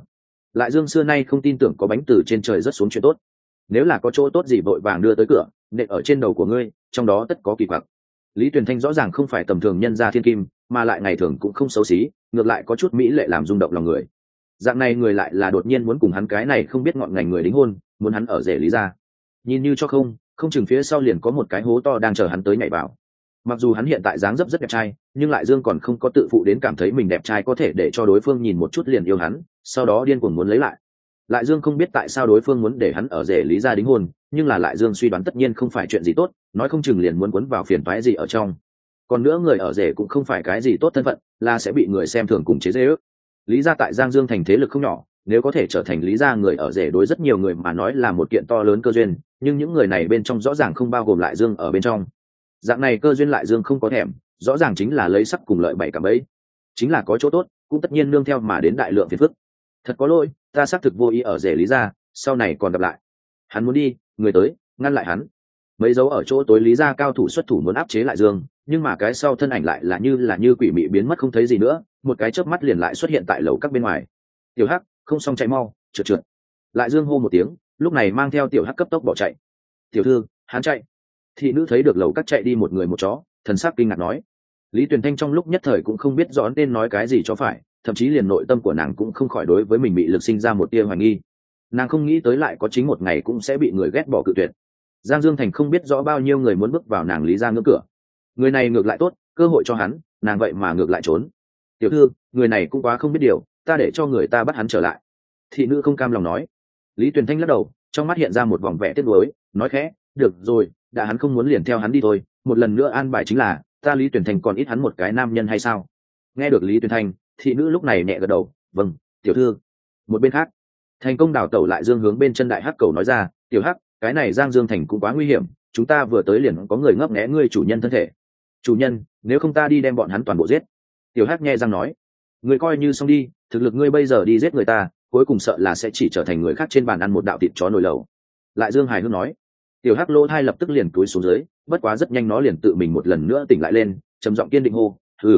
Lại Dương xưa nay không tin tưởng có bánh từ trên trời rớt xuống chuyện tốt. Nếu là có chỗ tốt gì vội vàng đưa tới cửa, nện ở trên đầu của ngươi, trong đó tất có kỳ quặc. Lý Tuyền Thanh rõ ràng không phải tầm thường nhân gia thiên kim, mà lại ngày thường cũng không xấu xí, ngược lại có chút mỹ lệ làm rung động lòng người. Dạng này người lại là đột nhiên muốn cùng hắn cái này không biết ngọn ngành người đính hôn, muốn hắn ở rể Lý gia. Nhìn như cho không chừng phía sau liền có một cái hố to đang chờ hắn tới nhảy vào. Mặc dù hắn hiện tại dáng dấp rất đẹp trai, nhưng lại Dương còn không có tự phụ đến cảm thấy mình đẹp trai có thể để cho đối phương nhìn một chút liền yêu hắn, sau đó điên cuồng muốn lấy lại. Lại Dương không biết tại sao đối phương muốn để hắn ở rể Lý gia đính hôn, nhưng là Lại Dương suy đoán tất nhiên không phải chuyện gì tốt, nói không chừng liền muốn quấn vào phiền toái gì ở trong. Còn nữa người ở rể cũng không phải cái gì tốt thân phận, là sẽ bị người xem thường cùng chế giễu. Lý gia tại Giang Dương thành thế lực không nhỏ, nếu có thể trở thành Lý gia người ở rể đối rất nhiều người mà nói là một kiện to lớn cơ duyên, nhưng những người này bên trong rõ ràng không bao gồm Lại Dương ở bên trong. Dạng này cơ duyên Lại Dương không có thèm, rõ ràng chính là lấy sắc cùng lợi bảy cả bấy, chính là có chỗ tốt, cũng tất nhiên nương theo mà đến đại lượng phiền phức. Thật có lỗi, ta xác thực vô ý ở rể Lý gia, sau này còn gặp lại. Hắn muốn đi, người tới ngăn lại hắn. Mấy dấu ở chỗ tối Lý gia cao thủ xuất thủ muốn áp chế Lại Dương, nhưng mà cái sau thân ảnh lại là như quỷ mị biến mất không thấy gì nữa, một cái chớp mắt liền lại xuất hiện tại lầu các bên ngoài. Tiểu Hắc, không xong chạy mau, trượt. Lại Dương hô một tiếng, lúc này mang theo Tiểu Hắc cấp tốc bỏ chạy. Tiểu thư, hắn chạy. Thị nữ thấy được lầu các chạy đi một người một chó, thần sắc kinh ngạc nói. Lý Tuyền Thanh trong lúc nhất thời cũng không biết rõ nên nói cái gì cho phải, thậm chí liền nội tâm của nàng cũng không khỏi đối với mình bị lực sinh ra một tia hoài nghi. Nàng không nghĩ tới lại có chính một ngày cũng sẽ bị người ghét bỏ cự tuyệt. Giang Dương Thành không biết rõ bao nhiêu người muốn bước vào nàng Lý gia ngưỡng cửa. Người này ngược lại tốt, cơ hội cho hắn, nàng vậy mà ngược lại trốn. Tiểu thư, người này cũng quá không biết điều, ta để cho người ta bắt hắn trở lại. Thị nữ không cam lòng nói. Lý Tuyền Thanh lắc đầu, trong mắt hiện ra một vòng vẻ tiếc nuối, nói khẽ, được rồi, đã hắn không muốn liền theo hắn đi thôi, một lần nữa an bài chính là, ta Lý Tuyền Thanh còn ít hắn một cái nam nhân hay sao? Nghe được Lý Tuyền Thanh, thị nữ lúc này nhẹ gật đầu, vâng, tiểu thư. Một bên khác, thành công đào tẩu Lại Dương hướng bên chân đại hắc cầu nói ra, tiểu hắc, cái này Giang Dương Thành cũng quá nguy hiểm, chúng ta vừa tới liền có người ngấp nghé ngươi chủ nhân thân thể. Chủ nhân, nếu không ta đi đem bọn hắn toàn bộ giết. Tiểu hắc nghe răng nói, người coi như xong đi, thực lực ngươi bây giờ đi giết người ta, cuối cùng sợ là sẽ chỉ trở thành người khác trên bàn ăn một đạo thịt chó nồi lẩu. Lại Dương hài hước nói. Tiểu hắc lỗ thai lập tức liền cúi xuống dưới, bất quá rất nhanh nó liền tự mình một lần nữa tỉnh lại lên, trầm giọng kiên định hô,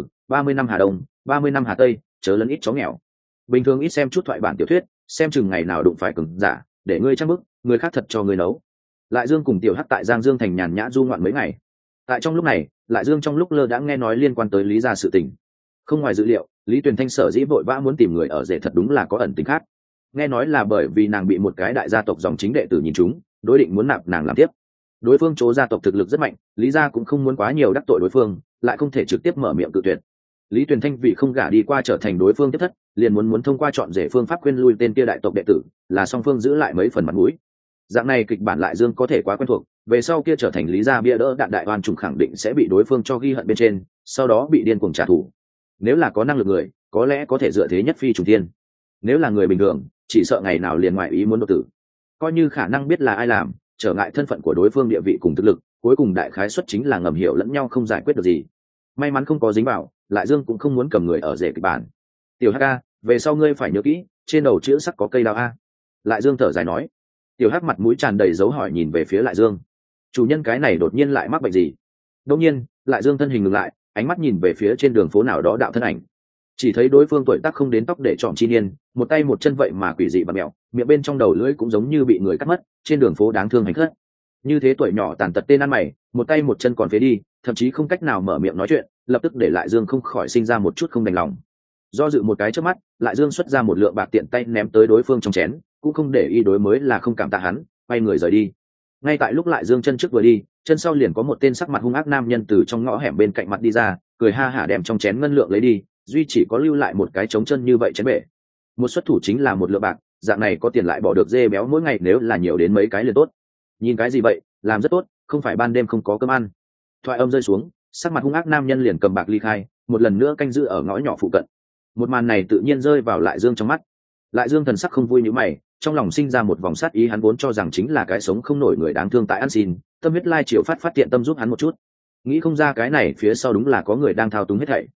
30 năm Hà Đông, 30 năm Hà Tây, chớ lấn ít chó nghèo. Bình thường ít xem chút thoại bản tiểu thuyết, xem chừng ngày nào đụng phải cứng giả, để ngươi chắc bức, người khác thật cho ngươi nấu. Lại Dương cùng Tiểu hắc tại Giang Dương thành nhàn nhã du ngoạn mấy ngày. Tại trong lúc này, Lại Dương trong lúc lơ đãng nghe nói liên quan tới Lý gia sự tình. Không ngoài dự liệu, Lý Tuyền Thanh sở dĩ vội vã muốn tìm người ở rể thật đúng là có ẩn tình khác. Nghe nói là bởi vì nàng bị một cái đại gia tộc dòng chính đệ tử nhìn trúng, đối định muốn nạp nàng làm tiếp. Đối phương chỗ gia tộc thực lực rất mạnh, Lý gia cũng không muốn quá nhiều đắc tội đối phương, lại không thể trực tiếp mở miệng cự tuyệt. Lý Tuyền Thanh vì không gả đi qua trở thành đối phương tiếp thất, liền muốn thông qua chọn rể phương pháp khuyên lui tên kia đại tộc đệ tử, là song phương giữ lại mấy phần mặt mũi. Dạng này kịch bản Lại Dương có thể quá quen thuộc, về sau kia trở thành Lý gia bia đỡ đạn đại oan trùng khẳng định sẽ bị đối phương cho ghi hận bên trên, sau đó bị điên cuồng trả thù. Nếu là có năng lực người, có lẽ có thể dựa thế nhất phi trùng thiên. Nếu là người bình thường, chỉ sợ ngày nào liền ngoại ý muốn đột tử. Coi như khả năng biết là ai làm, trở ngại thân phận của đối phương địa vị cùng thực lực, cuối cùng đại khái suất chính là ngầm hiểu lẫn nhau không giải quyết được gì. May mắn không có dính vào, Lại Dương cũng không muốn cầm người ở rể kịch bản. Tiểu Hắc a, về sau ngươi phải nhớ kỹ, trên đầu chữ sắc có cây đao a. Lại Dương thở dài nói. Tiểu Hắc mặt mũi tràn đầy dấu hỏi nhìn về phía Lại Dương. Chủ nhân cái này đột nhiên lại mắc bệnh gì? Đột nhiên, Lại Dương thân hình ngừng lại, ánh mắt nhìn về phía trên đường phố nào đó đạo thân ảnh. Chỉ thấy đối phương tuổi tác không đến tóc để trọm chi niên, một tay một chân vậy mà quỷ dị và mèo, miệng bên trong đầu lưỡi cũng giống như bị người cắt mất, trên đường phố đáng thương hành khất. Như thế tuổi nhỏ tàn tật tên ăn mày, một tay một chân còn phế đi, thậm chí không cách nào mở miệng nói chuyện, lập tức để Lại Dương không khỏi sinh ra một chút không đành lòng. Do dự một cái trước mắt, Lại Dương xuất ra một lượng bạc tiện tay ném tới đối phương trong chén, cũng không để ý đối mới là không cảm tạ hắn, quay người rời đi. Ngay tại lúc Lại Dương chân trước vừa đi, chân sau liền có một tên sắc mặt hung ác nam nhân từ trong ngõ hẻm bên cạnh mặt đi ra, cười ha hả đem trong chén ngân lượng lấy đi, duy chỉ có lưu lại một cái trống chân như vậy chén bể. Một xuất thủ chính là một lượng bạc, dạng này có tiền lại bỏ được dê béo mỗi ngày, nếu là nhiều đến mấy cái liền tốt. Nhìn cái gì vậy, làm rất tốt, không phải ban đêm không có cơm ăn. Thoại âm rơi xuống, sắc mặt hung ác nam nhân liền cầm bạc ly khai, một lần nữa canh giữ ở ngõ nhỏ phụ cận. Một màn này tự nhiên rơi vào Lại Dương trong mắt. Lại Dương thần sắc không vui như mày, trong lòng sinh ra một vòng sát ý, hắn vốn cho rằng chính là cái sống không nổi người đáng thương tại ăn xin, tâm huyết lai chiều phát tiện tâm giúp hắn một chút, nghĩ không ra cái này phía sau đúng là có người đang thao túng hết thảy.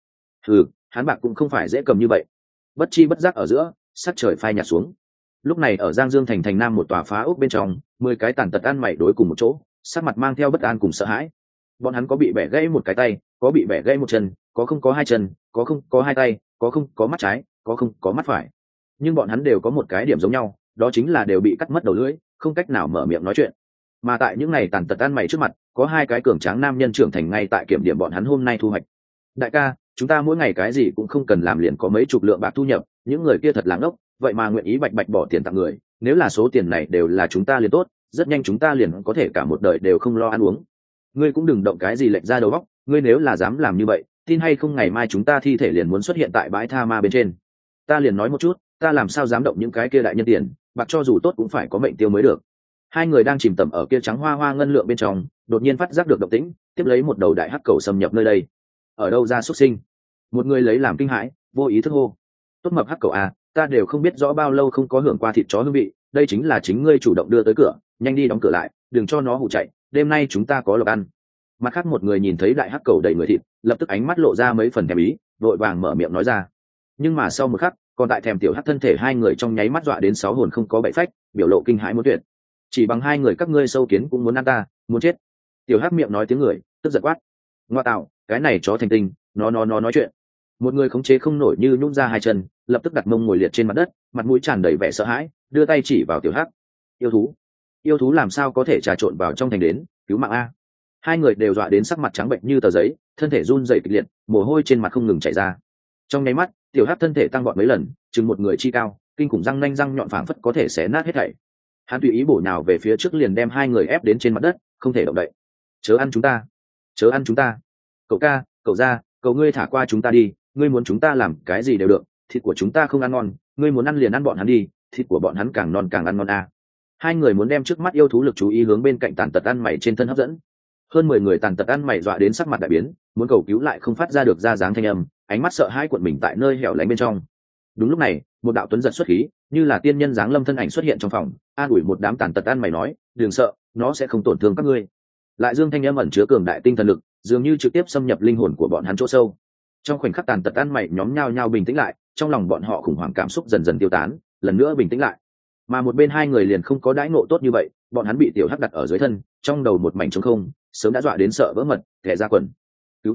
Hắn bạc cũng không phải dễ cầm như vậy. Bất chi bất giác ở giữa, sắc trời phai nhạt xuống. Lúc này ở Giang Dương thành nam một tòa phá ốc bên trong, 10 cái tàn tật ăn mày đối cùng một chỗ, sắc mặt mang theo bất an cùng sợ hãi. Bọn hắn có bị bẻ gãy một cái tay, có bị bẻ gãy một chân, có không có hai chân, có không có hai tay, có không có mắt trái, có không có mắt phải. nhưng bọn hắn đều có một cái điểm giống nhau, đó chính là đều bị cắt mất đầu lưỡi, không cách nào mở miệng nói chuyện. Mà tại những này tàn tật ăn mày trước mặt, có hai cái cường tráng nam nhân trưởng thành ngay tại kiểm điểm bọn hắn hôm nay thu hoạch. Đại ca, chúng ta mỗi ngày cái gì cũng không cần làm liền có mấy chục lượng bạc thu nhập, những người kia thật láng ốc, vậy mà nguyện ý bạch bạch bỏ tiền tặng người, nếu là số tiền này đều là chúng ta liền tốt, rất nhanh chúng ta liền có thể cả một đời đều không lo ăn uống. Ngươi cũng đừng động cái gì lệch ra đầu óc, ngươi nếu là dám làm như vậy, tin hay không ngày mai chúng ta thi thể liền muốn xuất hiện tại bãi tha ma bên trên. Ta liền nói một chút, ta làm sao dám động những cái kia đại nhân tiền, bạc cho dù tốt cũng phải có mệnh tiêu mới được. Hai người đang chìm tầm ở kia trắng hoa hoa ngân lượng bên trong, đột nhiên phát giác được động tĩnh, tiếp lấy một đầu đại hắc cầu xâm nhập nơi đây. Ở đâu ra xuất sinh? Một người lấy làm kinh hãi, vô ý thức hô. Tốt mập hắc cầu à, ta đều không biết rõ bao lâu không có hưởng qua thịt chó hương vị, đây chính là chính ngươi chủ động đưa tới cửa, nhanh đi đóng cửa lại, đừng cho nó hù chạy, đêm nay chúng ta có lộc ăn. Mặt khác một người nhìn thấy đại hắc cầu đầy người thịt, lập tức ánh mắt lộ ra mấy phần thèm ý, vội vàng mở miệng nói ra. Nhưng mà sau một khắc, còn tại thèm tiểu hắc thân thể hai người trong nháy mắt dọa đến 6 hồn không có bảy phách, biểu lộ kinh hãi muốn tuyệt. Chỉ bằng hai người các ngươi sâu kiến cũng muốn ăn ta, muốn chết. Tiểu hắc miệng nói tiếng người, tức giận quát. Ngoa tạo, cái này chó thành tinh, nó nói chuyện. Một người khống chế không nổi như nhún ra hai chân, lập tức đặt mông ngồi liệt trên mặt đất, mặt mũi tràn đầy vẻ sợ hãi, đưa tay chỉ vào tiểu hắc. Yêu thú làm sao có thể trà trộn vào trong thành đến, cứu mạng a. Hai người đều dọa đến sắc mặt trắng bệnh như tờ giấy, thân thể run rẩy kịch liệt, mồ hôi trên mặt không ngừng chảy ra. Trong nháy mắt, tiểu hắc thân thể tăng vọt mấy lần, chừng một người chi cao, kinh khủng răng nanh răng nhọn phảng phất có thể xé nát hết thảy. Hắn tùy ý bổ nhào về phía trước liền đem hai người ép đến trên mặt đất, không thể động đậy. Chớ ăn chúng ta, cậu ca, cậu ra, cậu ngươi thả qua chúng ta đi, ngươi muốn chúng ta làm cái gì đều được, thịt của chúng ta không ăn ngon, ngươi muốn ăn liền ăn bọn hắn đi, thịt của bọn hắn càng non càng ăn ngon a. Hai người muốn đem trước mắt yêu thú lực chú ý hướng bên cạnh tàn tật ăn mày trên thân hấp dẫn. Hơn 10 người tàn tật ăn mày dọa đến sắc mặt đại biến, muốn cầu cứu lại không phát ra được ra dáng thanh âm, ánh mắt sợ hãi cuộn mình tại nơi hẻo lánh bên trong. Đúng lúc này, một đạo tuấn giật xuất khí, như là tiên nhân dáng lâm thân ảnh xuất hiện trong phòng, an ủi một đám tàn tật ăn mày nói, đừng sợ, nó sẽ không tổn thương các ngươi. Lại dương thanh âm ẩn chứa cường đại tinh thần lực, dường như trực tiếp xâm nhập linh hồn của bọn hắn chỗ sâu. Trong khoảnh khắc tàn tật ăn mày nhóm nhao nhao bình tĩnh lại, trong lòng bọn họ khủng hoảng cảm xúc dần dần tiêu tán, lần nữa bình tĩnh lại. Mà một bên hai người liền không có đãi ngộ tốt như vậy, bọn hắn bị tiểu hắc đặt ở dưới thân, trong đầu một mảnh trống không, sớm đã dọa đến sợ vỡ mật, kẻ ra quần. Cứu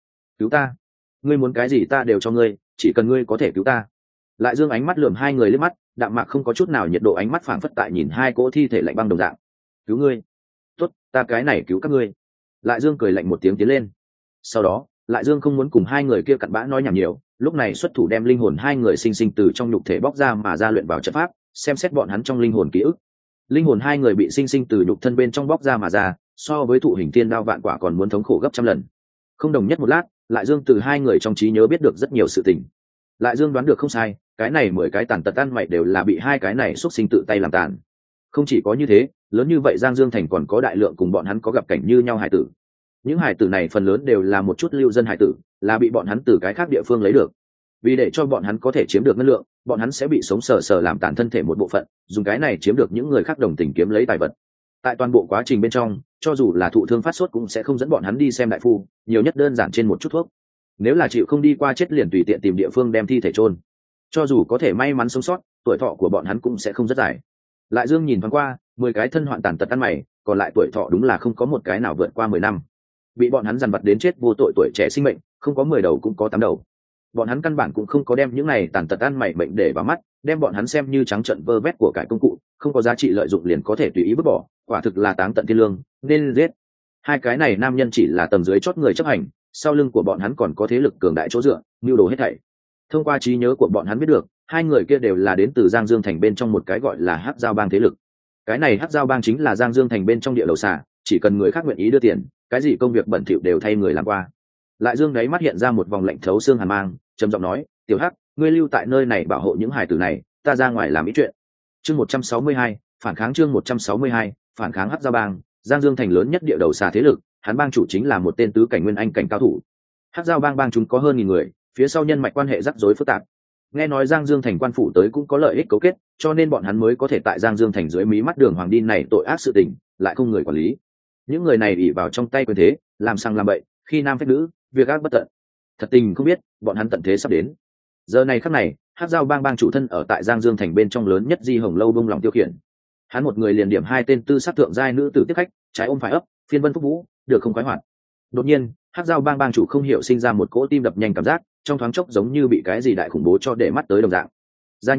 ta, ngươi muốn cái gì ta đều cho ngươi, chỉ cần ngươi có thể cứu ta. Lại dương ánh mắt lườm hai người liếc mắt, đạm mạc không có chút nào nhiệt độ ánh mắt phảng phất tại nhìn hai cỗ thi thể lạnh băng đồng dạng. Cứu ngươi, tốt, ta cái này cứu các ngươi. Lại dương cười lạnh một tiếng tiến lên. Sau đó, lại dương không muốn cùng hai người kia cặn bã nói nhảm nhiều, lúc này xuất thủ đem linh hồn hai người sinh sinh từ trong nhục thể bóc ra mà ra luyện vào trận pháp, xem xét bọn hắn trong linh hồn ký ức. Linh hồn hai người bị sinh sinh từ nhục thân bên trong bóc ra mà ra, so với thụ hình thiên đao vạn quả còn muốn thống khổ gấp trăm lần. Không đồng nhất một lát, lại dương từ hai người trong trí nhớ biết được rất nhiều sự tình. Lại dương đoán được không sai, cái này 10 cái tàn tật ăn mày đều là bị hai cái này xuất sinh tự tay làm tàn. Không chỉ có như thế, lớn như vậy Giang Dương Thành còn có đại lượng cùng bọn hắn có gặp cảnh như nhau hải tử. Những hải tử này phần lớn đều là một chút lưu dân hải tử, là bị bọn hắn từ cái khác địa phương lấy được. Vì để cho bọn hắn có thể chiếm được năng lượng, bọn hắn sẽ bị sống sờ sờ làm tàn thân thể một bộ phận, dùng cái này chiếm được những người khác đồng tình kiếm lấy tài vật. Tại toàn bộ quá trình bên trong, cho dù là thụ thương phát sốt cũng sẽ không dẫn bọn hắn đi xem đại phu, nhiều nhất đơn giản trên một chút thuốc. Nếu là chịu không đi qua chết liền tùy tiện tìm địa phương đem thi thể chôn. Cho dù có thể may mắn sống sót, tuổi thọ của bọn hắn cũng sẽ không rất dài. Lại Dương nhìn thoáng qua, 10 cái thân hoạn tàn tật ăn mày, còn lại tuổi thọ đúng là không có một cái nào vượt qua 10 năm. Bị bọn hắn dằn vặt đến chết vô tội tuổi trẻ sinh mệnh, không có 10 đầu cũng có 8 đầu. Bọn hắn căn bản cũng không có đem những này tàn tật ăn mày bệnh để vào mắt, đem bọn hắn xem như trắng trợn vơ vét của cải công cụ, không có giá trị lợi dụng liền có thể tùy ý vứt bỏ, quả thực là táng tận thiên lương, nên giết. Hai cái này nam nhân chỉ là tầng dưới chót người chấp hành, sau lưng của bọn hắn còn có thế lực cường đại chỗ dựa, mưu đồ hết thảy. Thông qua trí nhớ của bọn hắn biết được, hai người kia đều là đến từ Giang Dương Thành bên trong một cái gọi là Hắc Giao Bang thế lực. Cái này Hắc Giao Bang chính là Giang Dương Thành bên trong địa đầu xà, chỉ cần người khác nguyện ý đưa tiền, cái gì công việc bẩn thỉu đều thay người làm qua. Lại Dương đấy mắt hiện ra một vòng lạnh thấu xương hàn mang, trầm giọng nói, "Tiểu Hắc, ngươi lưu tại nơi này bảo hộ những hài tử này, ta ra ngoài làm ít chuyện." Chương 162, phản kháng chương 162, phản kháng Hắc Giao Bang, Giang Dương Thành lớn nhất địa đầu xà thế lực, hắn bang chủ chính là một tên tứ cảnh nguyên anh cảnh cao thủ. Hắc Giao Bang bang chúng có hơn 1000 người, phía sau nhân mạch quan hệ rắc rối phức tạp. Nghe nói Giang Dương Thành quan phủ tới cũng có lợi ích cấu kết, cho nên bọn hắn mới có thể tại Giang Dương Thành dưới mí mắt Đường Hoàng đi này tội ác sự tình, lại không người quản lý. Những người này ỷ vào trong tay quyền thế, làm sang làm bậy, khi nam phách nữ, việc ác bất tận. Thật tình không biết, bọn hắn tận thế sắp đến. Giờ này khắc này, Hắc Giao Bang bang chủ thân ở tại Giang Dương Thành bên trong lớn nhất Di Hồng lâu bông lòng tiêu khiển. Hắn một người liền điểm 2 tên tư sát thượng giai nữ tử tiếp khách, trái ôm phải ấp, phiên vân phúc vũ, được không khoái hoạt. Đột nhiên, Hắc Giao Bang bang chủ không hiểu sinh ra một cỗ tim đập nhanh cảm giác, trong thoáng chốc giống như bị cái gì đại khủng bố cho để mắt tới đồng dạng. Gia Nhi,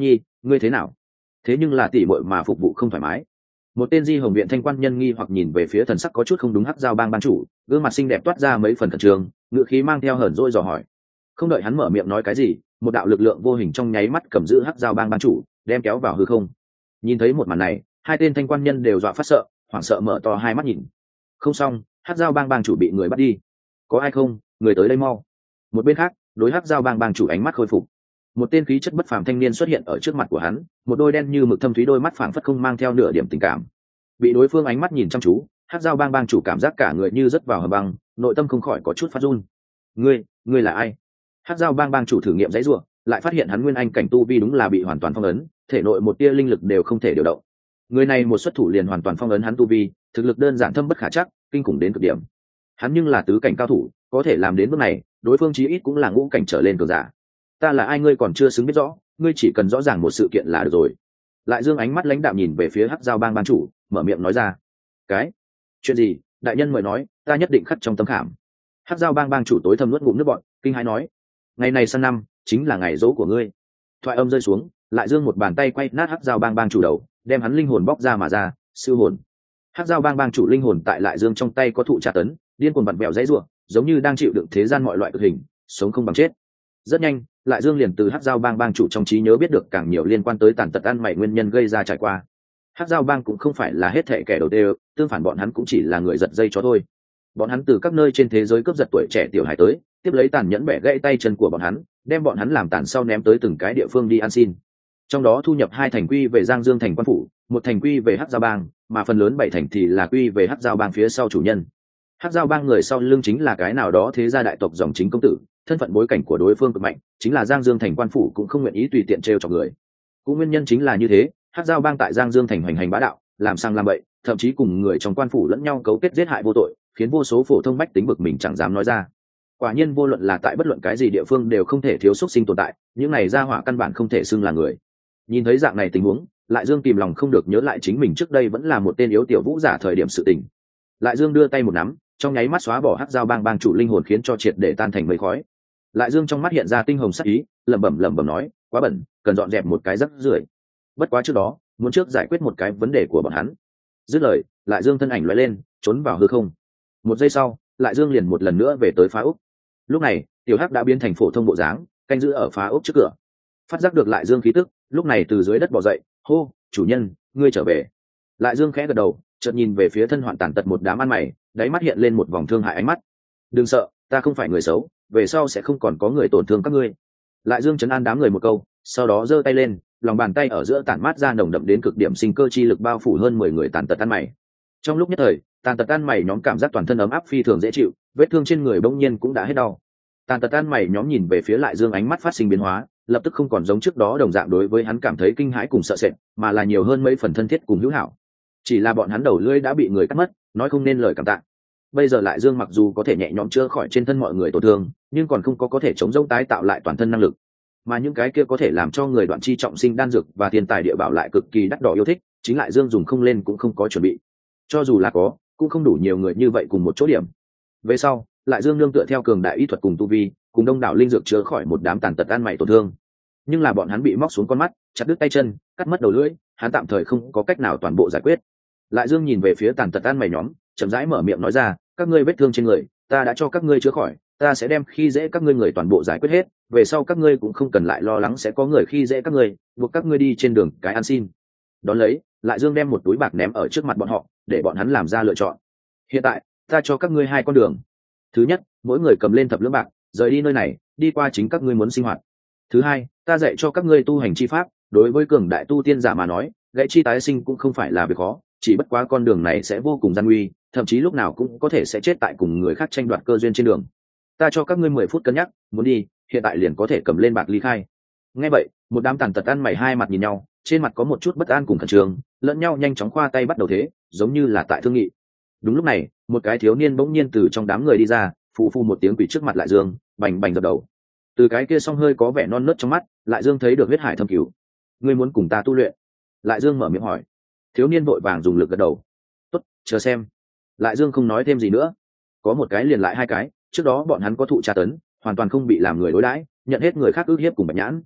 ngươi thế nào? Thế nhưng là tỷ muội mà phục vụ không thoải mái. Một tên di hồng viện thanh quan nhân nghi hoặc nhìn về phía thần sắc có chút không đúng hắc giao bang ban chủ, gương mặt xinh đẹp toát ra mấy phần khẩn trương, ngữ khí mang theo hờn dỗi dò hỏi. Không đợi hắn mở miệng nói cái gì, một đạo lực lượng vô hình trong nháy mắt cầm giữ hắc giao bang ban chủ, đem kéo vào hư không. Nhìn thấy một màn này, hai tên thanh quan nhân đều dọa phát sợ, hoảng sợ mở to hai mắt nhìn. Không xong, hắc giao bang bang chủ bị người bắt đi. Có ai không, người tới đây mau. Một bên khác, đối hắc giao bang bang chủ ánh mắt khôi phục. Một tên khí chất bất phàm thanh niên xuất hiện ở trước mặt của hắn, một đôi đen như mực thâm thúy đôi mắt phảng phất không mang theo nửa điểm tình cảm. Bị đối phương ánh mắt nhìn chăm chú, hắc giao bang bang chủ cảm giác cả người như rớt vào hầm băng, nội tâm không khỏi có chút phát run. Ngươi là ai? Hắc giao bang bang chủ thử nghiệm dãy rủa, lại phát hiện hắn nguyên anh cảnh tu vi đúng là bị hoàn toàn phong ấn, thể nội một tia linh lực đều không thể điều động. Người này một xuất thủ liền hoàn toàn phong ấn hắn tu vi, thực lực đơn giản thâm bất khả trắc, kinh khủng đến cực điểm. Hắn nhưng là tứ cảnh cao thủ, có thể làm đến bước này, đối phương chí ít cũng là ngũ cảnh trở lên cường giả. Ta là ai ngươi còn chưa xứng biết rõ, ngươi chỉ cần rõ ràng một sự kiện là được rồi. Lại dương ánh mắt lãnh đạm nhìn về phía hắc giao bang bang chủ, mở miệng nói ra. Cái chuyện gì? Đại nhân mời nói, ta nhất định khắc trong tấm khảm. Hắc giao bang bang chủ tối thầm nuốt ngụm nước bọt, kinh hãi nói. Ngày này sang năm chính là ngày dỗ của ngươi. Thoại âm rơi xuống, lại dương một bàn tay quay nát hắc giao bang bang chủ đầu, đem hắn linh hồn bóc ra mà ra, siêu hồn. Hắc giao bang bang chủ linh hồn tại lại dương trong tay có thụ tra tấn, điên cuồng vặn vẹo dãy rủa, giống như đang chịu đựng thế gian mọi loại cực hình, sống không bằng chết. Rất nhanh, lại dương liền từ hắc giao bang bang chủ trong trí nhớ biết được càng nhiều liên quan tới tàn tật ăn mày nguyên nhân gây ra trải qua. Hắc giao bang cũng không phải là hết thệ kẻ đầu tiên, tương phản bọn hắn cũng chỉ là người giật dây chó thôi. Bọn hắn từ các nơi trên thế giới cướp giật tuổi trẻ tiểu hải tới, tiếp lấy tàn nhẫn bẻ gãy tay chân của bọn hắn, đem bọn hắn làm tàn sau ném tới từng cái địa phương đi ăn xin. Trong đó thu nhập 2 thành quy về Giang Dương thành quan phủ, 1 thành quy về hắc giao bang, mà phần lớn 7 thành thì là quy về hắc giao bang phía sau chủ nhân. Hắc giao bang người sau lưng chính là cái nào đó thế gia đại tộc dòng chính công tử, thân phận bối cảnh của đối phương cực mạnh, chính là Giang Dương thành quan phủ cũng không nguyện ý tùy tiện trêu chọc người. Cũng nguyên nhân chính là như thế, hắc giao bang tại Giang Dương thành hoành hành bá đạo, làm sang làm bậy, thậm chí cùng người trong quan phủ lẫn nhau cấu kết giết hại vô tội, khiến vô số phổ thông bách tính bực mình chẳng dám nói ra. Quả nhiên vô luận là tại bất luận cái gì địa phương đều không thể thiếu xuất sinh tồn tại, những này gia hỏa căn bản không thể xưng là người. Nhìn thấy dạng này tình huống, lại dương kìm lòng không được nhớ lại chính mình trước đây vẫn là một tên yếu tiểu vũ giả thời điểm sự tình. Lại dương đưa tay một nắm, trong nháy mắt xóa bỏ hắc giao bang bang chủ linh hồn, khiến cho triệt để tan thành mây khói. Lại dương trong mắt hiện ra tinh hồng sắc ý, lẩm bẩm nói, quá bẩn, cần dọn dẹp một cái rắc rưởi. Bất quá trước đó, muốn trước giải quyết một cái vấn đề của bọn hắn. Dứt lời, lại dương thân ảnh lóe lên, trốn vào hư không. Một giây sau, lại dương liền một lần nữa về tới phá ốc. Lúc này, tiểu hắc đã biến thành phổ thông bộ dáng, canh giữ ở phá ốc trước cửa. Phát giác được lại dương khí tức, lúc này từ dưới đất bò dậy, hô, chủ nhân, ngươi trở về. Lại dương khẽ gật đầu, chợt nhìn về phía thân hoạn tàn tật một đám ăn mày, đáy mắt hiện lên một vòng thương hại ánh mắt. Đừng sợ, ta không phải người xấu, về sau sẽ không còn có người tổn thương các ngươi. Lại dương trấn an đám người một câu, sau đó giơ tay lên, lòng bàn tay ở giữa tản mát ra nồng đậm đến cực điểm sinh cơ chi lực bao phủ hơn 10 người tàn tật ăn mày. Trong lúc nhất thời, tàn tật ăn mày nhóm cảm giác toàn thân ấm áp phi thường dễ chịu, vết thương trên người bỗng nhiên cũng đã hết đau. Tàn tật ăn mày nhóm nhìn về phía lại dương, ánh mắt phát sinh biến hóa, lập tức không còn giống trước đó đồng dạng đối với hắn cảm thấy kinh hãi cùng sợ sệt, mà là nhiều hơn mấy phần thân thiết cùng hữu hảo. Chỉ là bọn hắn đầu lưỡi đã bị người cắt mất, nói không nên lời cảm tạ. Bây giờ lại dương mặc dù có thể nhẹ nhõm chữa khỏi trên thân mọi người tổn thương, nhưng còn không có thể chống dông tái tạo lại toàn thân năng lực. Mà những cái kia có thể làm cho người đoạn chi trọng sinh đan dược và tiền tài địa bảo lại cực kỳ đắt đỏ yêu thích, chính lại dương dùng không lên cũng không có chuẩn bị. Cho dù là có, cũng không đủ nhiều người như vậy cùng một chỗ điểm. Về sau, lại dương nương tựa theo cường đại y thuật cùng tu vi, cùng đông đảo linh dược chữa khỏi một đám tàn tật ăn mày tổn thương. Nhưng là bọn hắn bị móc xuống con mắt, chặt đứt tay chân, cắt mất đầu lưỡi, hắn tạm thời không có cách nào toàn bộ giải quyết. Lại dương nhìn về phía tàn tật ăn mày nhóm, chậm rãi mở miệng nói ra, các ngươi vết thương trên người, ta đã cho các ngươi chữa khỏi, ta sẽ đem khi dễ các ngươi người toàn bộ giải quyết hết, về sau các ngươi cũng không cần lại lo lắng sẽ có người khi dễ các ngươi, buộc các ngươi đi trên đường cái ăn xin. Đón lấy, lại dương đem một túi bạc ném ở trước mặt bọn họ, để bọn hắn làm ra lựa chọn. Hiện tại, ta cho các ngươi 2 con đường. Thứ nhất, mỗi người cầm lên thập lưỡng bạc, rời đi nơi này, đi qua chính các ngươi muốn sinh hoạt. Thứ hai, ta dạy cho các ngươi tu hành chi pháp, đối với cường đại tu tiên giả mà nói, gãy chi tái sinh cũng không phải là việc khó, chỉ bất quá con đường này sẽ vô cùng gian nguy, thậm chí lúc nào cũng có thể sẽ chết tại cùng người khác tranh đoạt cơ duyên trên đường. Ta cho các ngươi 10 phút cân nhắc, muốn đi, hiện tại liền có thể cầm lên bạc ly khai. Nghe vậy, một đám tàn tật ăn mày hai mặt nhìn nhau, trên mặt có một chút bất an cùng khẩn trương, lẫn nhau nhanh chóng khoa tay bắt đầu thế, giống như là tại thương nghị. Đúng lúc này, một cái thiếu niên bỗng nhiên từ trong đám người đi ra, phù phù một tiếng quỳ trước mặt lại dương, bành bành dập đầu. Từ cái kia song hơi có vẻ non nớt trong mắt, lại dương thấy được huyết hải thâm cứu. Ngươi muốn cùng ta tu luyện? Lại dương mở miệng hỏi. Thiếu niên vội vàng dùng lực gật đầu. Tốt, chờ xem. Lại dương không nói thêm gì nữa. Có một cái liền lại 2 cái, trước đó bọn hắn có thụ tra tấn, hoàn toàn không bị làm người đối đãi, nhận hết người khác ức hiếp cùng bạch nhãn.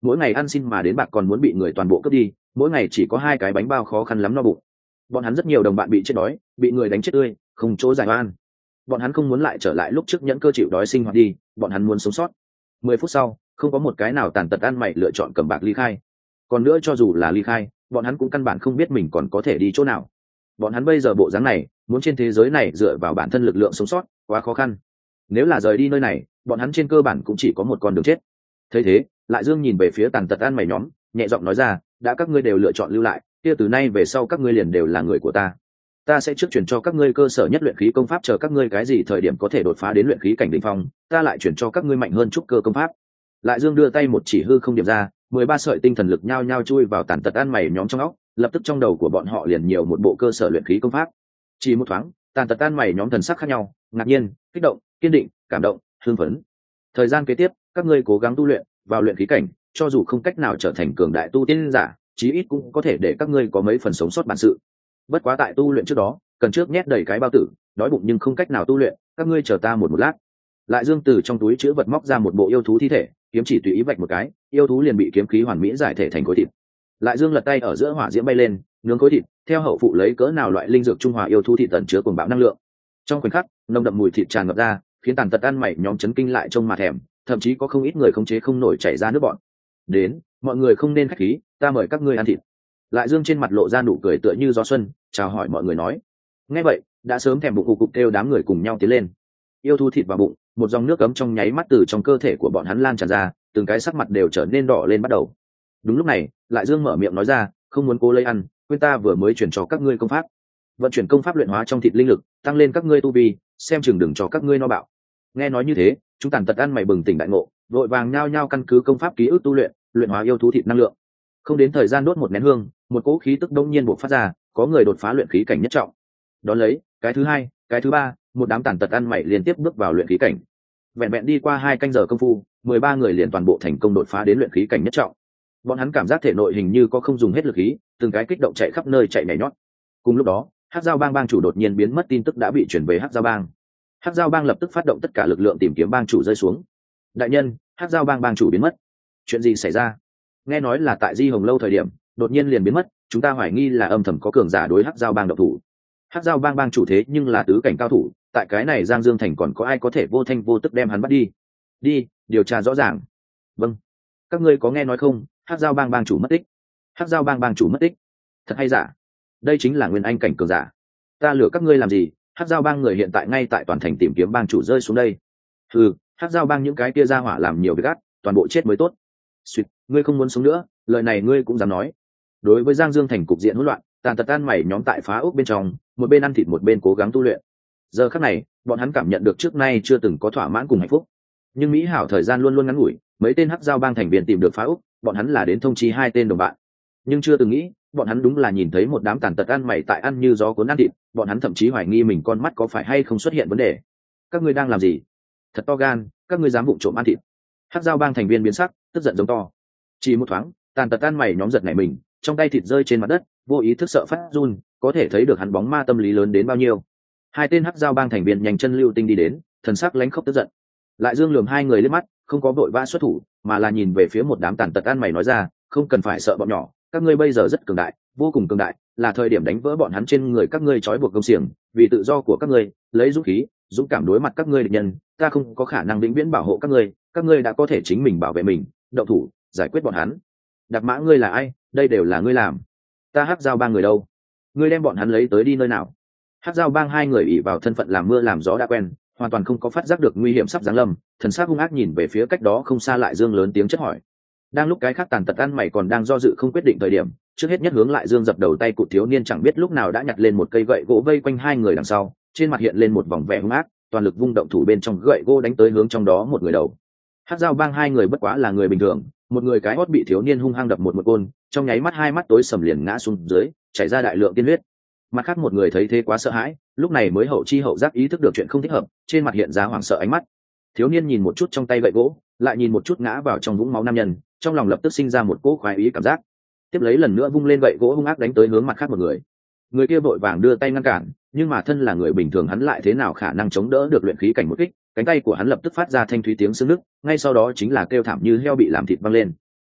mỗi ngày ăn xin mà đến bạc còn muốn bị người toàn bộ cướp đi, mỗi ngày chỉ có 2 cái bánh bao khó khăn lắm no bụng. Bọn hắn rất nhiều đồng bạn bị chết đói, bị người đánh chết tươi, không chỗ giải oan. Bọn hắn không muốn lại trở lại lúc trước nhẫn cơ chịu đói sinh hoạt đi, bọn hắn muốn sống sót. 10 phút sau, không có một cái nào tàn tật ăn mày lựa chọn cầm bạc ly khai. Còn nữa cho dù là ly khai, bọn hắn cũng căn bản không biết mình còn có thể đi chỗ nào. Bọn hắn bây giờ bộ dáng này, muốn trên thế giới này dựa vào bản thân lực lượng sống sót, quá khó khăn. Nếu là rời đi nơi này, bọn hắn trên cơ bản cũng chỉ có một con đường chết. Thấy thế, Lại Dương nhìn về phía tàn tật ăn mày nhóm, nhẹ giọng nói ra, đã các ngươi đều lựa chọn lưu lại, kia từ nay về sau các ngươi liền đều là người của ta. Ta sẽ trước chuyển cho các ngươi cơ sở nhất luyện khí công pháp, chờ các ngươi cái gì thời điểm có thể đột phá đến luyện khí cảnh đỉnh phong, ta lại chuyển cho các ngươi mạnh hơn trúc cơ công pháp. Lại Dương đưa tay một chỉ hư không điểm ra, 13 sợi tinh thần lực nhao nhao chui vào tàn tật ăn mày nhóm trong óc, lập tức trong đầu của bọn họ liền nhiều một bộ cơ sở luyện khí công pháp. Chỉ một thoáng, tàn tật ăn mày nhóm thần sắc khác nhau, ngạc nhiên, kích động, kiên định, cảm động, hưng phấn. Thời gian kế tiếp, các ngươi cố gắng tu luyện, vào luyện khí cảnh, cho dù không cách nào trở thành cường đại tu tiên giả, chí ít cũng có thể để các ngươi có mấy phần sống sót bản sự. Bất quá tại tu luyện trước đó, cần trước nhét đầy cái bao tử, đói bụng nhưng không cách nào tu luyện, các ngươi chờ ta một lát. Lại Dương từ trong túi chứa vật móc ra một bộ yêu thú thi thể, kiếm chỉ tùy ý vạch một cái, yêu thú liền bị kiếm khí hoàn mỹ giải thể thành khối thịt. Lại Dương lật tay ở giữa hỏa diễm bay lên, nướng khối thịt, theo hậu phụ lấy cỡ nào loại linh dược trung hòa yêu thú thịt tẩn chứa cuồng bạo năng lượng. Trong khoảnh khắc, nồng đậm mùi thịt tràn ngập ra, khiến tàn tật ăn mày nhóm chấn kinh lại trông mà thèm, thậm chí có không ít người khống chế không nổi chảy ra nước bọt. Đến, mọi người không nên khách khí, ta mời các ngươi ăn thịt. Lại Dương trên mặt lộ ra nụ cười tựa như gió xuân, chào hỏi mọi người nói. Nghe vậy, đã sớm thèm bụng cục kêu đám người cùng nhau tiến lên. Yêu thú thịt vào bụng, một dòng nước cấm trong nháy mắt từ trong cơ thể của bọn hắn lan tràn ra, từng cái sắc mặt đều trở nên đỏ lên bắt đầu. Đúng lúc này, Lại Dương mở miệng nói ra, không muốn cố lấy ăn, quên ta vừa mới chuyển cho các ngươi công pháp. Vận chuyển công pháp luyện hóa trong thịt linh lực, tăng lên các ngươi tu vi, xem chừng đừng cho các ngươi no bạo. Nghe nói như thế, chúng tàn tật ăn mày bừng tỉnh đại ngộ, vội vàng nhao nhao căn cứ công pháp ký ức tu luyện, luyện hóa yêu thú thịt năng lượng. Không đến thời gian đốt một nén hương, một cỗ khí tức đông nhiên bộc phát ra, có người đột phá luyện khí cảnh nhất trọng. Đón lấy, cái thứ hai, cái thứ ba, một đám tàn tật ăn mày liên tiếp bước vào luyện khí cảnh. Vẹn vẹn đi qua 2 canh giờ công phu, 13 người liền toàn bộ thành công đột phá đến luyện khí cảnh nhất trọng. Bọn hắn cảm giác thể nội hình như có không dùng hết lực khí, từng cái kích động chạy khắp nơi chạy nhảy nhót. Cùng lúc đó, Hắc Giao Bang bang chủ đột nhiên biến mất, tin tức đã bị chuyển về Hắc Giao Bang. Hắc Giao Bang lập tức phát động tất cả lực lượng tìm kiếm bang chủ rơi xuống. Đại nhân, Hắc Giao Bang bang chủ biến mất. Chuyện gì xảy ra? Nghe nói là tại Di Hồng lâu thời điểm, đột nhiên liền biến mất, chúng ta hoài nghi là âm thầm có cường giả đối Hắc Giao Bang độc thủ. Hắc Giao Bang bang chủ thế nhưng là tứ cảnh cao thủ, tại cái này Giang Dương thành còn có ai có thể vô thanh vô tức đem hắn bắt đi? Đi, điều tra rõ ràng. Vâng. Các ngươi có nghe nói không, Hắc Giao Bang bang chủ mất tích. Hắc Giao Bang bang chủ mất tích. Thật hay giả? Đây chính là nguyên anh cảnh cường giả. Ta lừa các ngươi làm gì? Hắc Giao Bang người hiện tại ngay tại toàn thành tìm kiếm bang chủ rơi xuống đây. Ừ, Hắc Giao Bang những cái kia ra hỏa làm nhiều việc gắt, toàn bộ chết mới tốt. Xuyệt, ngươi không muốn sống nữa, lời này ngươi cũng dám nói. Đối với Giang Dương thành cục diện hỗn loạn, tàn tật ăn mày nhóm tại phá ốc bên trong, một bên ăn thịt một bên cố gắng tu luyện. Giờ khắc này, bọn hắn cảm nhận được trước nay chưa từng có thỏa mãn cùng hạnh phúc. Nhưng mỹ hảo thời gian luôn luôn ngắn ngủi, mấy tên Hắc Giao Bang thành viên tìm được phá ốc, bọn hắn là đến thông chi 2 tên đồng bạn. Nhưng chưa từng nghĩ, bọn hắn đúng là nhìn thấy một đám tàn tật ăn mày tại ăn như gió cuốn ăn thịt, bọn hắn thậm chí hoài nghi mình con mắt có phải hay không xuất hiện vấn đề. Các ngươi đang làm gì? Thật to gan, các ngươi dám vụng trộm ăn thịt. Hắc Giao Bang thành viên biến sắc, tức giận giống to. Chỉ một thoáng, tàn tật ăn mày nhóm giật nảy mình, trong tay thịt rơi trên mặt đất, vô ý thức sợ phát run, có thể thấy được hắn bóng ma tâm lý lớn đến bao nhiêu. 2 tên Hắc Giao Bang thành viên nhanh chân lưu tinh đi đến, thần sắc lánh khóc tức giận. Lại Dương lườm 2 người liếc mắt, không có vội vã xuất thủ, mà là nhìn về phía một đám tàn tật ăn mày nói ra, không cần phải sợ bọn nhỏ, các ngươi bây giờ rất cường đại, vô cùng cường đại, là thời điểm đánh vỡ bọn hắn trên người các ngươi trói buộc công xiềng, vì tự do của các ngươi, lấy dũng khí, dũng cảm đối mặt các ngươi địch nhân, ta không có khả năng vĩnh viễn bảo hộ các ngươi đã có thể chính mình bảo vệ mình, động thủ, giải quyết bọn hắn. Đạp mã ngươi là ai? Đây đều là ngươi làm. Ta Hắc Giao Bang người đâu? Ngươi đem bọn hắn lấy tới đi nơi nào? Hắc Giao Bang 2 người ỷ vào thân phận làm mưa làm gió đã quen, hoàn toàn không có phát giác được nguy hiểm sắp giáng lâm, thần sắc hung ác nhìn về phía cách đó không xa Lại Dương lớn tiếng chất hỏi. Đang lúc cái khác tàn tật ăn mày còn đang do dự không quyết định thời điểm, trước hết nhất hướng Lại Dương dập đầu tay cụt thiếu niên chẳng biết lúc nào đã nhặt lên một cây gậy gỗ vây quanh 2 người đằng sau, trên mặt hiện lên một vòng vẻ hung ác, toàn lực vung động thủ bên trong gậy gỗ đánh tới hướng trong đó một người đầu. Hắc Giao Bang 2 người bất quá là người bình thường, một người cái hót bị thiếu niên hung hăng đập một côn, trong nháy mắt 2 mắt tối sầm liền ngã xuống dưới, chảy ra đại lượng tiên huyết. Mặt khác một người thấy thế quá sợ hãi, lúc này mới hậu chi hậu giác ý thức được chuyện không thích hợp, trên mặt hiện ra hoảng sợ ánh mắt. Thiếu niên nhìn một chút trong tay gậy gỗ, lại nhìn một chút ngã vào trong vũng máu nam nhân, trong lòng lập tức sinh ra một cỗ khoái ý cảm giác. Tiếp lấy lần nữa vung lên gậy gỗ hung ác đánh tới hướng mặt khác một người. Người kia vội vàng đưa tay ngăn cản, nhưng mà thân là người bình thường hắn lại thế nào khả năng chống đỡ được luyện khí cảnh một kích, cánh tay của hắn lập tức phát ra thanh thúy tiếng xương nứt, ngay sau đó chính là kêu thảm như heo bị làm thịt văng lên.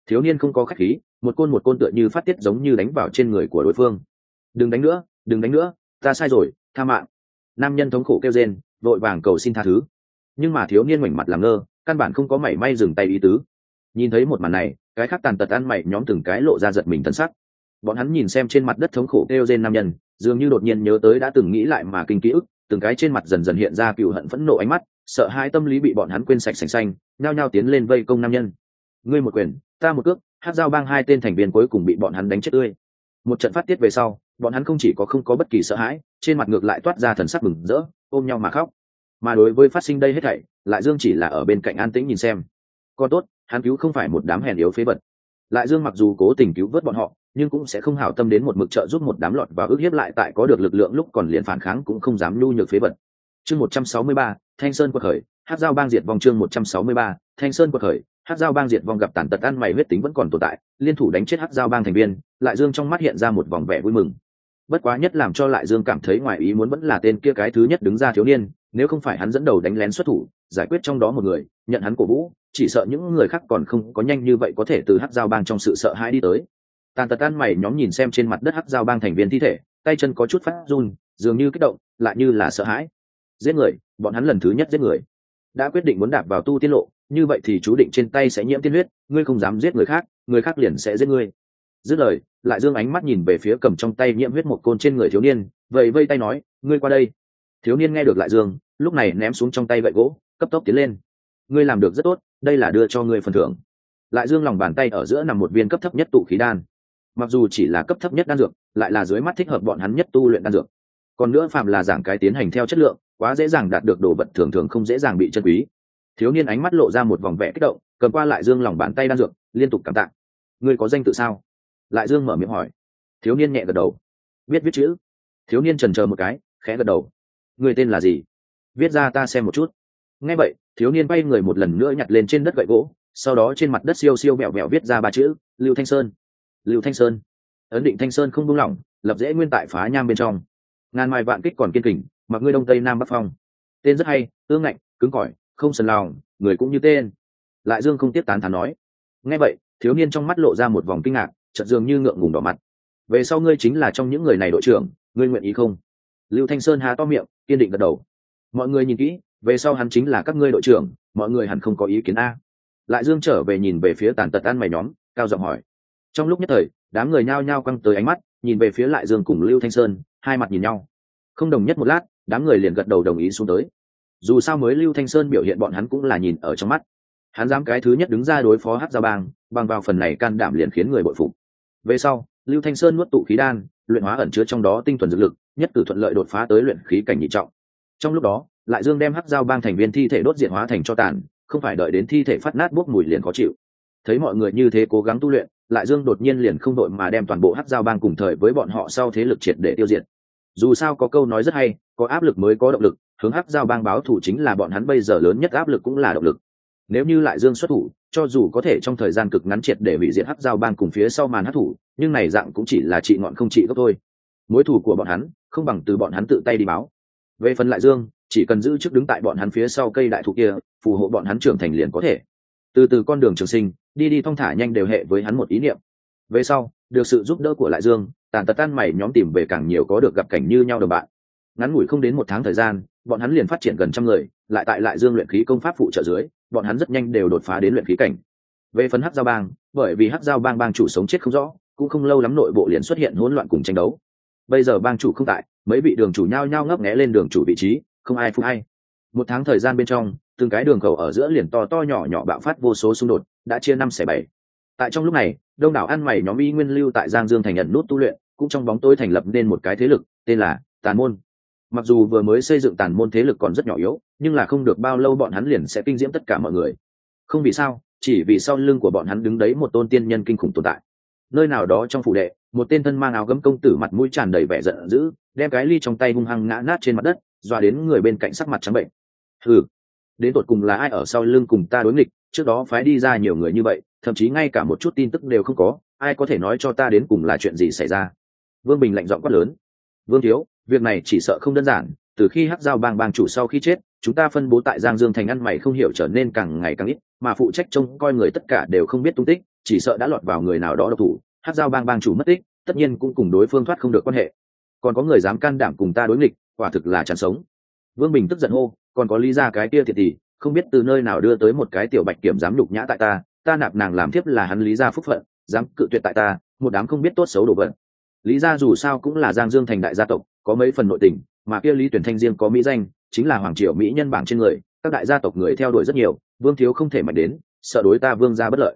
Thiếu niên không có khách khí, một côn tựa như phát tiết giống như đánh vào trên người của đối phương. Đừng đánh nữa, đừng đánh nữa, ta sai rồi, tha mạng. Nam nhân thống khổ kêu rên, vội vàng cầu xin tha thứ. Nhưng mà thiếu niên ngoảnh mặt làm ngơ, căn bản không có mảy may dừng tay ý tứ. Nhìn thấy một màn này, cái khác tàn tật ăn mày nhóm từng cái lộ ra giật mình thân sắc. Bọn hắn nhìn xem trên mặt đất thống khổ kêu rên nam nhân, dường như đột nhiên nhớ tới đã từng nghĩ lại mà kinh ký ức, từng cái trên mặt dần dần hiện ra cừu hận phẫn nộ ánh mắt, sợ hãi tâm lý bị bọn hắn quên sạch sành xanh, nhao nhao tiến lên vây công nam nhân. Ngươi một quyền, ta một cước, hát dao bang hai tên thành viên cuối cùng bị bọn hắn đánh chết tươi. Một trận phát tiết về sau, bọn hắn không chỉ có không có bất kỳ sợ hãi, trên mặt ngược lại toát ra thần sắc mừng rỡ, ôm nhau mà khóc. Mà đối với phát sinh đây hết thảy, lại Dương chỉ là ở bên cạnh an tĩnh nhìn xem. Còn tốt, hắn cứu không phải một đám hèn yếu phế vật. Lại Dương mặc dù cố tình cứu vớt bọn họ, nhưng cũng sẽ không hảo tâm đến một mực trợ giúp một đám lọt và ức hiếp lại tại có được lực lượng lúc còn liền phản kháng cũng không dám nhu nhược phế vật. Chương 163, Thanh Sơn quật khởi, hát dao bang diệt vong. Chương 163, Thanh Sơn quật khởi, hát dao bang diệt vong. Gặp tàn tật ăn mày huyết tính vẫn còn tồn tại, liên thủ đánh chết hát dao bang thành viên, Lại Dương trong mắt hiện ra một vòng vẻ vui mừng. Bất quá nhất làm cho Lại Dương cảm thấy ngoài ý muốn vẫn là tên kia cái thứ nhất đứng ra thiếu niên, nếu không phải hắn dẫn đầu đánh lén xuất thủ, giải quyết trong đó một người, nhận hắn cổ vũ, chỉ sợ những người khác còn không có nhanh như vậy có thể từ hát dao bang trong sự sợ hãi đi tới. Tàn tật ăn mày nhóm nhìn xem trên mặt đất hát dao bang thành viên thi thể, tay chân có chút phát run, dường như kích động, lại như là sợ hãi. Giết người, bọn hắn lần thứ nhất giết người, đã quyết định muốn đạp vào tu tiên lộ, như vậy thì chú định trên tay sẽ nhiễm tiên huyết, ngươi không dám giết người khác liền sẽ giết ngươi. Dứt lời, Lại Dương ánh mắt nhìn về phía cầm trong tay nhiễm huyết một côn trên người thiếu niên, vậy vây tay nói, ngươi qua đây. Thiếu niên nghe được Lại Dương, lúc này ném xuống trong tay gậy gỗ, cấp tốc tiến lên. Ngươi làm được rất tốt, đây là đưa cho ngươi phần thưởng. Lại Dương lòng bàn tay ở giữa nằm một viên cấp thấp nhất tụ khí đan. Mặc dù chỉ là cấp thấp nhất đan dược, lại là dưới mắt thích hợp bọn hắn nhất tu luyện đan dược. Còn nữa phạm là giảng cái tiến hành theo chất lượng, quá dễ dàng đạt được đồ vật thường thường không dễ dàng bị chân quý. Thiếu niên ánh mắt lộ ra một vòng vẻ kích động, cầm qua Lại Dương lòng bàn tay đan dược, liên tục cảm tạ. Ngươi có danh tự sao? Lại Dương mở miệng hỏi. Thiếu niên nhẹ gật đầu. Biết viết chữ. Thiếu niên chần chờ một cái, khẽ gật đầu. Ngươi tên là gì? Viết ra ta xem một chút. Nghe vậy, thiếu niên bay người một lần nữa nhặt lên trên đất gậy gỗ, sau đó trên mặt đất siêu siêu mẹo mẹo viết ra ba chữ: Lưu Thanh Sơn. Lưu Thanh Sơn. Ấn định Thanh Sơn không buông lỏng, lập dễ nguyên tại phá nham bên trong. Ngàn mai vạn kích còn kiên kình, mặc ngươi đông tây nam bắc phong. Tên rất hay, ương ngạnh, cứng cỏi, không sần lòng, người cũng như tên. Lại Dương không tiếp tán thán nói. Nghe vậy, thiếu niên trong mắt lộ ra một vòng kinh ngạc, chợt dường như ngượng ngùng đỏ mặt. Về sau ngươi chính là trong những người này đội trưởng, ngươi nguyện ý không? Lưu Thanh Sơn há to miệng, kiên định gật đầu. Mọi người nhìn kỹ, về sau hắn chính là các ngươi đội trưởng, mọi người hẳn không có ý kiến a. Lại Dương trở về nhìn về phía tàn tật ăn mày nhóm, cao giọng hỏi. Trong lúc nhất thời, đám người nhao nhao quăng tới ánh mắt, nhìn về phía Lại Dương cùng Lưu Thanh Sơn, hai mặt nhìn nhau. Không đồng nhất một lát, đám người liền gật đầu đồng ý xuống tới. Dù sao mới Lưu Thanh Sơn biểu hiện bọn hắn cũng là nhìn ở trong mắt. Hắn dám cái thứ nhất đứng ra đối phó Hắc Giao Bang, bằng vào phần này can đảm liền khiến người bội phục. Về sau, Lưu Thanh Sơn nuốt tụ khí đan, luyện hóa ẩn chứa trong đó tinh thuần dược lực, nhất cử thuận lợi đột phá tới luyện khí cảnh nhị trọng. Trong lúc đó, Lại Dương đem Hắc Giao Bang thành viên thi thể đốt diệt hóa thành tro tàn, không phải đợi đến thi thể phát nát bốc mùi liền khó chịu. Thấy mọi người như thế cố gắng tu luyện, Lại Dương đột nhiên liền không đội mà đem toàn bộ Hắc Giao Bang cùng thời với bọn họ sau thế lực triệt để tiêu diệt. Dù sao có câu nói rất hay, có áp lực mới có động lực, hướng Hắc Giao Bang báo thù chính là bọn hắn bây giờ lớn nhất áp lực cũng là động lực. Nếu như Lại Dương xuất thủ, cho dù có thể trong thời gian cực ngắn triệt để hủy diệt Hắc Giao Bang cùng phía sau màn hắc thủ, nhưng này dạng cũng chỉ là trị ngọn không trị gốc thôi. Mối thù của bọn hắn không bằng từ bọn hắn tự tay đi báo. Về phần Lại Dương, chỉ cần giữ chức đứng tại bọn hắn phía sau cây đại thụ kia, phù hộ bọn hắn trưởng thành liền có thể. Từ từ con đường trường sinh, đi thong thả nhanh đều hệ với hắn một ý niệm. Về sau, được sự giúp đỡ của Lại Dương, tàn tật tan mày nhóm tìm về càng nhiều có được gặp cảnh như nhau đồng bạn. Ngắn ngủi không đến một tháng thời gian, bọn hắn liền phát triển gần 100 người, lại tại Lại Dương luyện khí công pháp phụ trợ dưới, bọn hắn rất nhanh đều đột phá đến luyện khí cảnh. Về phần Hắc Giao Bang, bởi vì Hắc Giao Bang bang chủ sống chết không rõ, cũng không lâu lắm nội bộ liền xuất hiện hỗn loạn cùng tranh đấu. Bây giờ bang chủ không tại, mấy vị đường chủ nhao nhao ngấp nghé lên đường chủ vị trí, không ai phục ai. Một tháng thời gian bên trong, từng cái đường khẩu ở giữa liền to to nhỏ nhỏ bạo phát vô số xung đột, đã chia 5/7. Tại trong lúc này, đông đảo ăn mày nhóm Y Nguyên lưu tại Giang Dương thành nhận nút tu luyện, cũng trong bóng tối thành lập nên một cái thế lực, tên là Tàn Môn. Mặc dù vừa mới xây dựng Tàn Môn thế lực còn rất nhỏ yếu, nhưng là không được bao lâu bọn hắn liền sẽ kinh diễm tất cả mọi người. Không vì sao, chỉ vì sau lưng của bọn hắn đứng đấy một tôn tiên nhân kinh khủng tồn tại. Nơi nào đó trong phủ đệ, một tên thân mang áo gấm công tử mặt mũi tràn đầy vẻ giận dữ, đem cái ly trong tay hung hăng ngã nát trên mặt đất, dọa đến người bên cạnh sắc mặt trắng bệnh. Hừ, đến tột cùng là ai ở sau lưng cùng ta đối nghịch, trước đó phái đi ra nhiều người như vậy, thậm chí ngay cả một chút tin tức đều không có, ai có thể nói cho ta đến cùng là chuyện gì xảy ra? Vương Bình lạnh giọng quát lớn. Vương thiếu, việc này chỉ sợ không đơn giản, từ khi Hắc Giao Bang bang chủ sau khi chết, chúng ta phân bố tại Giang Dương thành ăn mày không hiểu trở nên càng ngày càng ít, mà phụ trách trông coi người tất cả đều không biết tung tích, chỉ sợ đã lọt vào người nào đó độc thủ. Hắc Giao bang bang chủ mất tích, tất nhiên cũng cùng đối phương thoát không được quan hệ. Còn có người dám can đảm cùng ta đối nghịch, quả thực là chán sống. Vương Bình tức giận hô, còn có Lý gia cái kia thiệt tỷ, không biết từ nơi nào đưa tới một cái tiểu bạch kiểm dám nhục nhã tại ta nạp nàng làm thiếp là hắn Lý gia phúc phận, dám cự tuyệt tại ta, một đám không biết tốt xấu đồ vật. Lý gia dù sao cũng là Giang Dương thành đại gia tộc, có mấy phần nội tình, mà kia Lý Tuyển Thanh riêng có mỹ danh, chính là hoàng triều mỹ nhân bảng trên người, các đại gia tộc người theo đuổi rất nhiều, Vương thiếu không thể mạnh đến, sợ đối ta Vương gia bất lợi.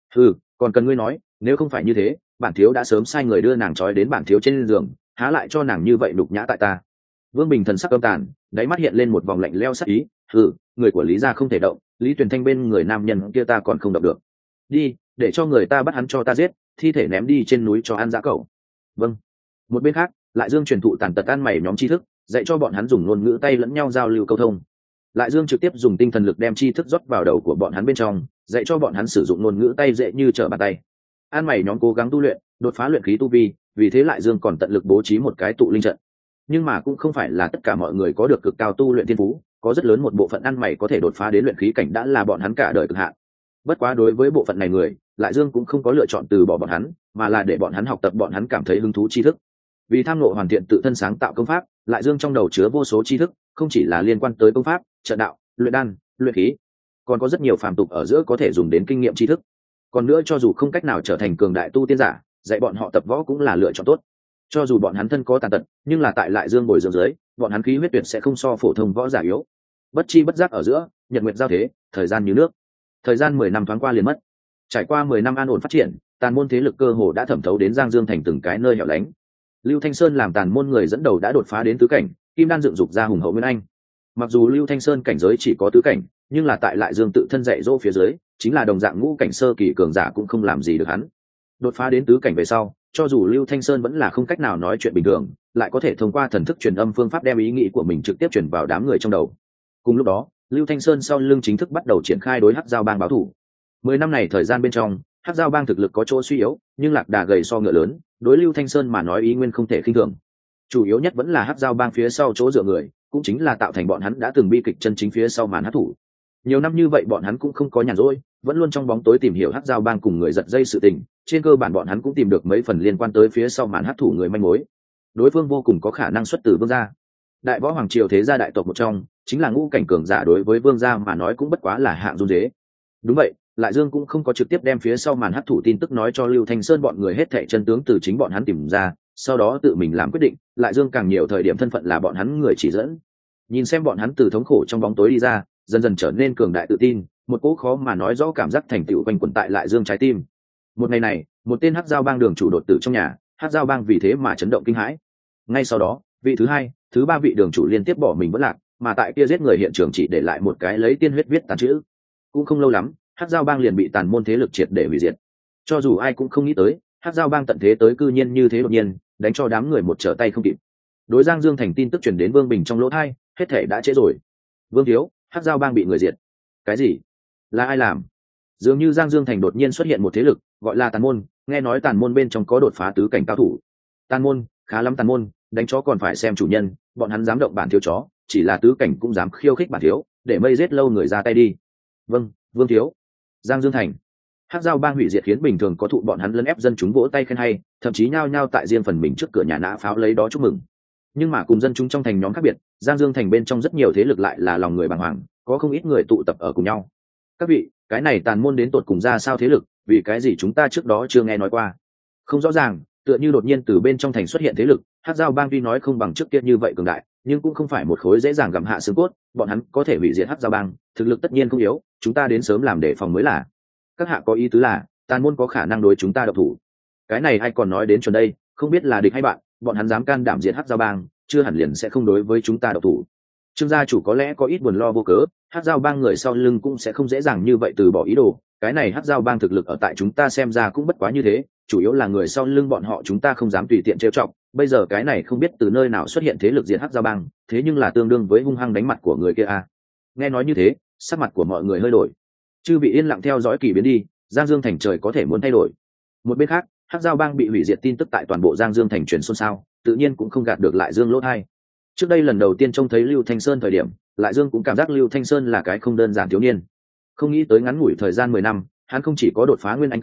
Còn cần ngươi nói, nếu không phải như thế, bản thiếu đã sớm sai người đưa nàng trói đến bản thiếu trên giường, há lại cho nàng như vậy nhục nhã tại ta. Vương Bình thần sắc âm tàn, đáy mắt hiện lên một vòng lạnh lẽo sắc ý. Người của Lý gia không thể động, Lý Tuyền Thanh bên người nam nhân kia ta còn không động được. Đi, để cho người ta bắt hắn cho ta giết, thi thể ném đi trên núi cho ăn dã cẩu. Vâng. Một bên khác, Lại Dương truyền thụ tàn tật ăn mày nhóm tri thức, dạy cho bọn hắn dùng ngôn ngữ tay lẫn nhau giao lưu câu thông. Lại Dương trực tiếp dùng tinh thần lực đem tri thức rót vào đầu của bọn hắn bên trong, dạy cho bọn hắn sử dụng ngôn ngữ tay dễ như trở bàn tay. Ăn mày nhóm cố gắng tu luyện, đột phá luyện khí tu vi, vì thế Lại Dương còn tận lực bố trí một cái tụ linh trận. Nhưng mà cũng không phải là tất cả mọi người có được cực cao tu luyện thiên phú, có rất lớn một bộ phận ăn mày có thể đột phá đến luyện khí cảnh đã là bọn hắn cả đời cực hạn. Bất quá đối với bộ phận này người, Lại Dương cũng không có lựa chọn từ bỏ bọn hắn, mà là để bọn hắn học tập bọn hắn cảm thấy hứng thú tri thức. Vì tham ngộ hoàn thiện tự thân sáng tạo công pháp, Lại Dương trong đầu chứa vô số tri thức, không chỉ là liên quan tới công pháp, trận đạo, luyện đan, luyện khí, còn có rất nhiều phàm tục ở giữa có thể dùng đến kinh nghiệm tri thức. Còn nữa cho dù không cách nào trở thành cường đại tu tiên giả, dạy bọn họ tập võ cũng là lựa chọn tốt. Cho dù bọn hắn thân có tàn tật, nhưng là tại Lại Dương bồi dưỡng dưới, bọn hắn khí huyết tuyệt sẽ không so phổ thông võ giả yếu. Bất chi bất giác ở giữa, nhật nguyệt giao thế, thời gian như nước. Thời gian 10 năm thoáng qua liền mất. Trải qua 10 năm an ổn phát triển, tàn môn thế lực cơ hồ đã thẩm thấu đến Giang Dương thành từng cái nơi hẻo lánh. Lưu Thanh Sơn làm tàn môn người dẫn đầu đã đột phá đến tứ cảnh, kim đan dựng dục ra hùng hậu nguyên anh. Mặc dù Lưu Thanh Sơn cảnh giới chỉ có tứ cảnh, nhưng là tại Lại Dương tự thân dạy dỗ phía dưới, chính là đồng dạng ngũ cảnh sơ kỳ cường giả cũng không làm gì được hắn. Đột phá đến tứ cảnh về sau, cho dù Lưu Thanh Sơn vẫn là không cách nào nói chuyện bình thường, lại có thể thông qua thần thức truyền âm phương pháp đem ý nghĩ của mình trực tiếp truyền vào đám người trong đầu. Cùng lúc đó, Lưu Thanh Sơn sau lưng chính thức bắt đầu triển khai đối Hắc Giao bang báo thù. 10 năm này thời gian bên trong, Hắc Giao bang thực lực có chỗ suy yếu, nhưng lạc đà gầy so ngựa lớn, đối Lưu Thanh Sơn mà nói ý nguyên không thể khinh thường. Chủ yếu nhất vẫn là Hắc Giao bang phía sau chỗ dựa người, cũng chính là tạo thành bọn hắn đã từng bi kịch chân chính phía sau màn hắc thủ. Nhiều năm như vậy bọn hắn cũng không có nhàn rỗi, vẫn luôn trong bóng tối tìm hiểu Hắc Giao bang cùng người giật dây sự tình, trên cơ bản bọn hắn cũng tìm được mấy phần liên quan tới phía sau màn hắc thủ người manh mối. Đối phương vô cùng có khả năng xuất từ Vương gia. Đại võ hoàng triều thế gia đại tộc một trong, chính là ngũ cảnh cường giả, đối với Vương gia mà nói cũng bất quá là hạng run rế. Đúng vậy, Lại Dương cũng không có trực tiếp đem phía sau màn hắc thủ tin tức nói cho Lưu Thanh Sơn bọn người, hết thảy chân tướng từ chính bọn hắn tìm ra, sau đó tự mình làm quyết định. Lại Dương càng nhiều thời điểm thân phận là bọn hắn người chỉ dẫn. Nhìn xem bọn hắn từ thống khổ trong bóng tối đi ra, dần dần trở nên cường đại tự tin, một cỗ khó mà nói rõ cảm giác thành tựu quanh quẩn tại Lại Dương trái tim. Một ngày này, một tên Hắc Giao bang đường chủ đột tử trong nhà, Hắc Giao bang vì thế mà chấn động kinh hãi. Ngay sau đó, vị thứ hai, thứ ba vị đường chủ liên tiếp bỏ mình vẫn lạc, mà tại kia giết người hiện trường chỉ để lại một cái lấy tiên huyết viết tàn chữ. Cũng không lâu lắm, Hắc Giao bang liền bị tàn môn thế lực triệt để hủy diệt. Cho dù ai cũng không nghĩ tới, Hắc Giao bang tận thế tới cư nhiên như thế đột nhiên, đánh cho đám người một trở tay không kịp. Đối Giang Dương thành tin tức truyền đến Vương Bình trong lỗ tai, hết thể đã trễ rồi. Vương thiếu, Hắc Giao bang bị người diệt. Cái gì? Là ai làm? Dường như Giang Dương thành đột nhiên xuất hiện một thế lực, gọi là tàn môn, nghe nói tàn môn bên trong có đột phá tứ cảnh cao thủ. Tàn môn, khá lắm tàn môn, đánh chó còn phải xem chủ nhân, bọn hắn dám động bản thiếu chó, chỉ là tứ cảnh cũng dám khiêu khích bản thiếu, để mây giết lâu người ra tay đi. Vâng, Vương thiếu. Giang Dương thành. Hắc Giao bang hủy diệt khiến bình thường có thụ bọn hắn lấn ép dân chúng vỗ tay khen hay, thậm chí nhao nhao tại riêng phần mình trước cửa nhà nã pháo lấy đó chúc mừng. Nhưng mà cùng dân chúng trong thành nhóm khác biệt, Giang Dương thành bên trong rất nhiều thế lực lại là lòng người bàng hoàng, có không ít người tụ tập ở cùng nhau. Các vị, cái này tàn môn đến tột cùng ra sao thế lực, vì cái gì chúng ta trước đó chưa nghe nói qua? Không rõ ràng, tựa như đột nhiên từ bên trong thành xuất hiện thế lực. Hắc Giao bang tuy nói không bằng trước kia như vậy cường đại, nhưng cũng không phải một khối dễ dàng gặm hạ xương cốt, bọn hắn có thể hủy diệt Hắc Giao bang, thực lực tất nhiên không yếu, chúng ta đến sớm làm đề phòng mới là. Các hạ có ý tứ là tàn môn có khả năng đối chúng ta độc thủ? Cái này ai còn nói đến chuẩn đây, không biết là địch hay bạn, bọn hắn dám can đảm diệt Hắc Giao bang, chưa hẳn liền sẽ không đối với chúng ta độc thủ. Trương gia chủ có lẽ có ít buồn lo vô cớ, Hắc Giao bang người sau lưng cũng sẽ không dễ dàng như vậy từ bỏ ý đồ. Cái này Hắc Giao bang thực lực ở tại chúng ta xem ra cũng bất quá như thế, chủ yếu là người sau lưng bọn họ chúng ta không dám tùy tiện trêu chọc. Bây giờ cái này không biết từ nơi nào xuất hiện thế lực diệt Hắc Giao bang, thế nhưng là tương đương với hung hăng đánh mặt của người kia a. Nghe nói như thế, sắc mặt của mọi người hơi đổi. Chư vị yên lặng theo dõi kỳ biến đi, Giang Dương thành trời có thể muốn thay đổi. Một bên khác, Hắc Giao bang bị hủy diệt tin tức tại toàn bộ Giang Dương thành truyền xôn xao, tự nhiên cũng không gạt được Lại Dương lỗ tai. Trước đây lần đầu tiên trông thấy Lưu Thanh Sơn thời điểm, Lại Dương cũng cảm giác Lưu Thanh Sơn là cái không đơn giản thiếu niên. Không nghĩ tới ngắn ngủi thời gian 10 năm, hắn không chỉ có đột phá nguyên anh cảnh,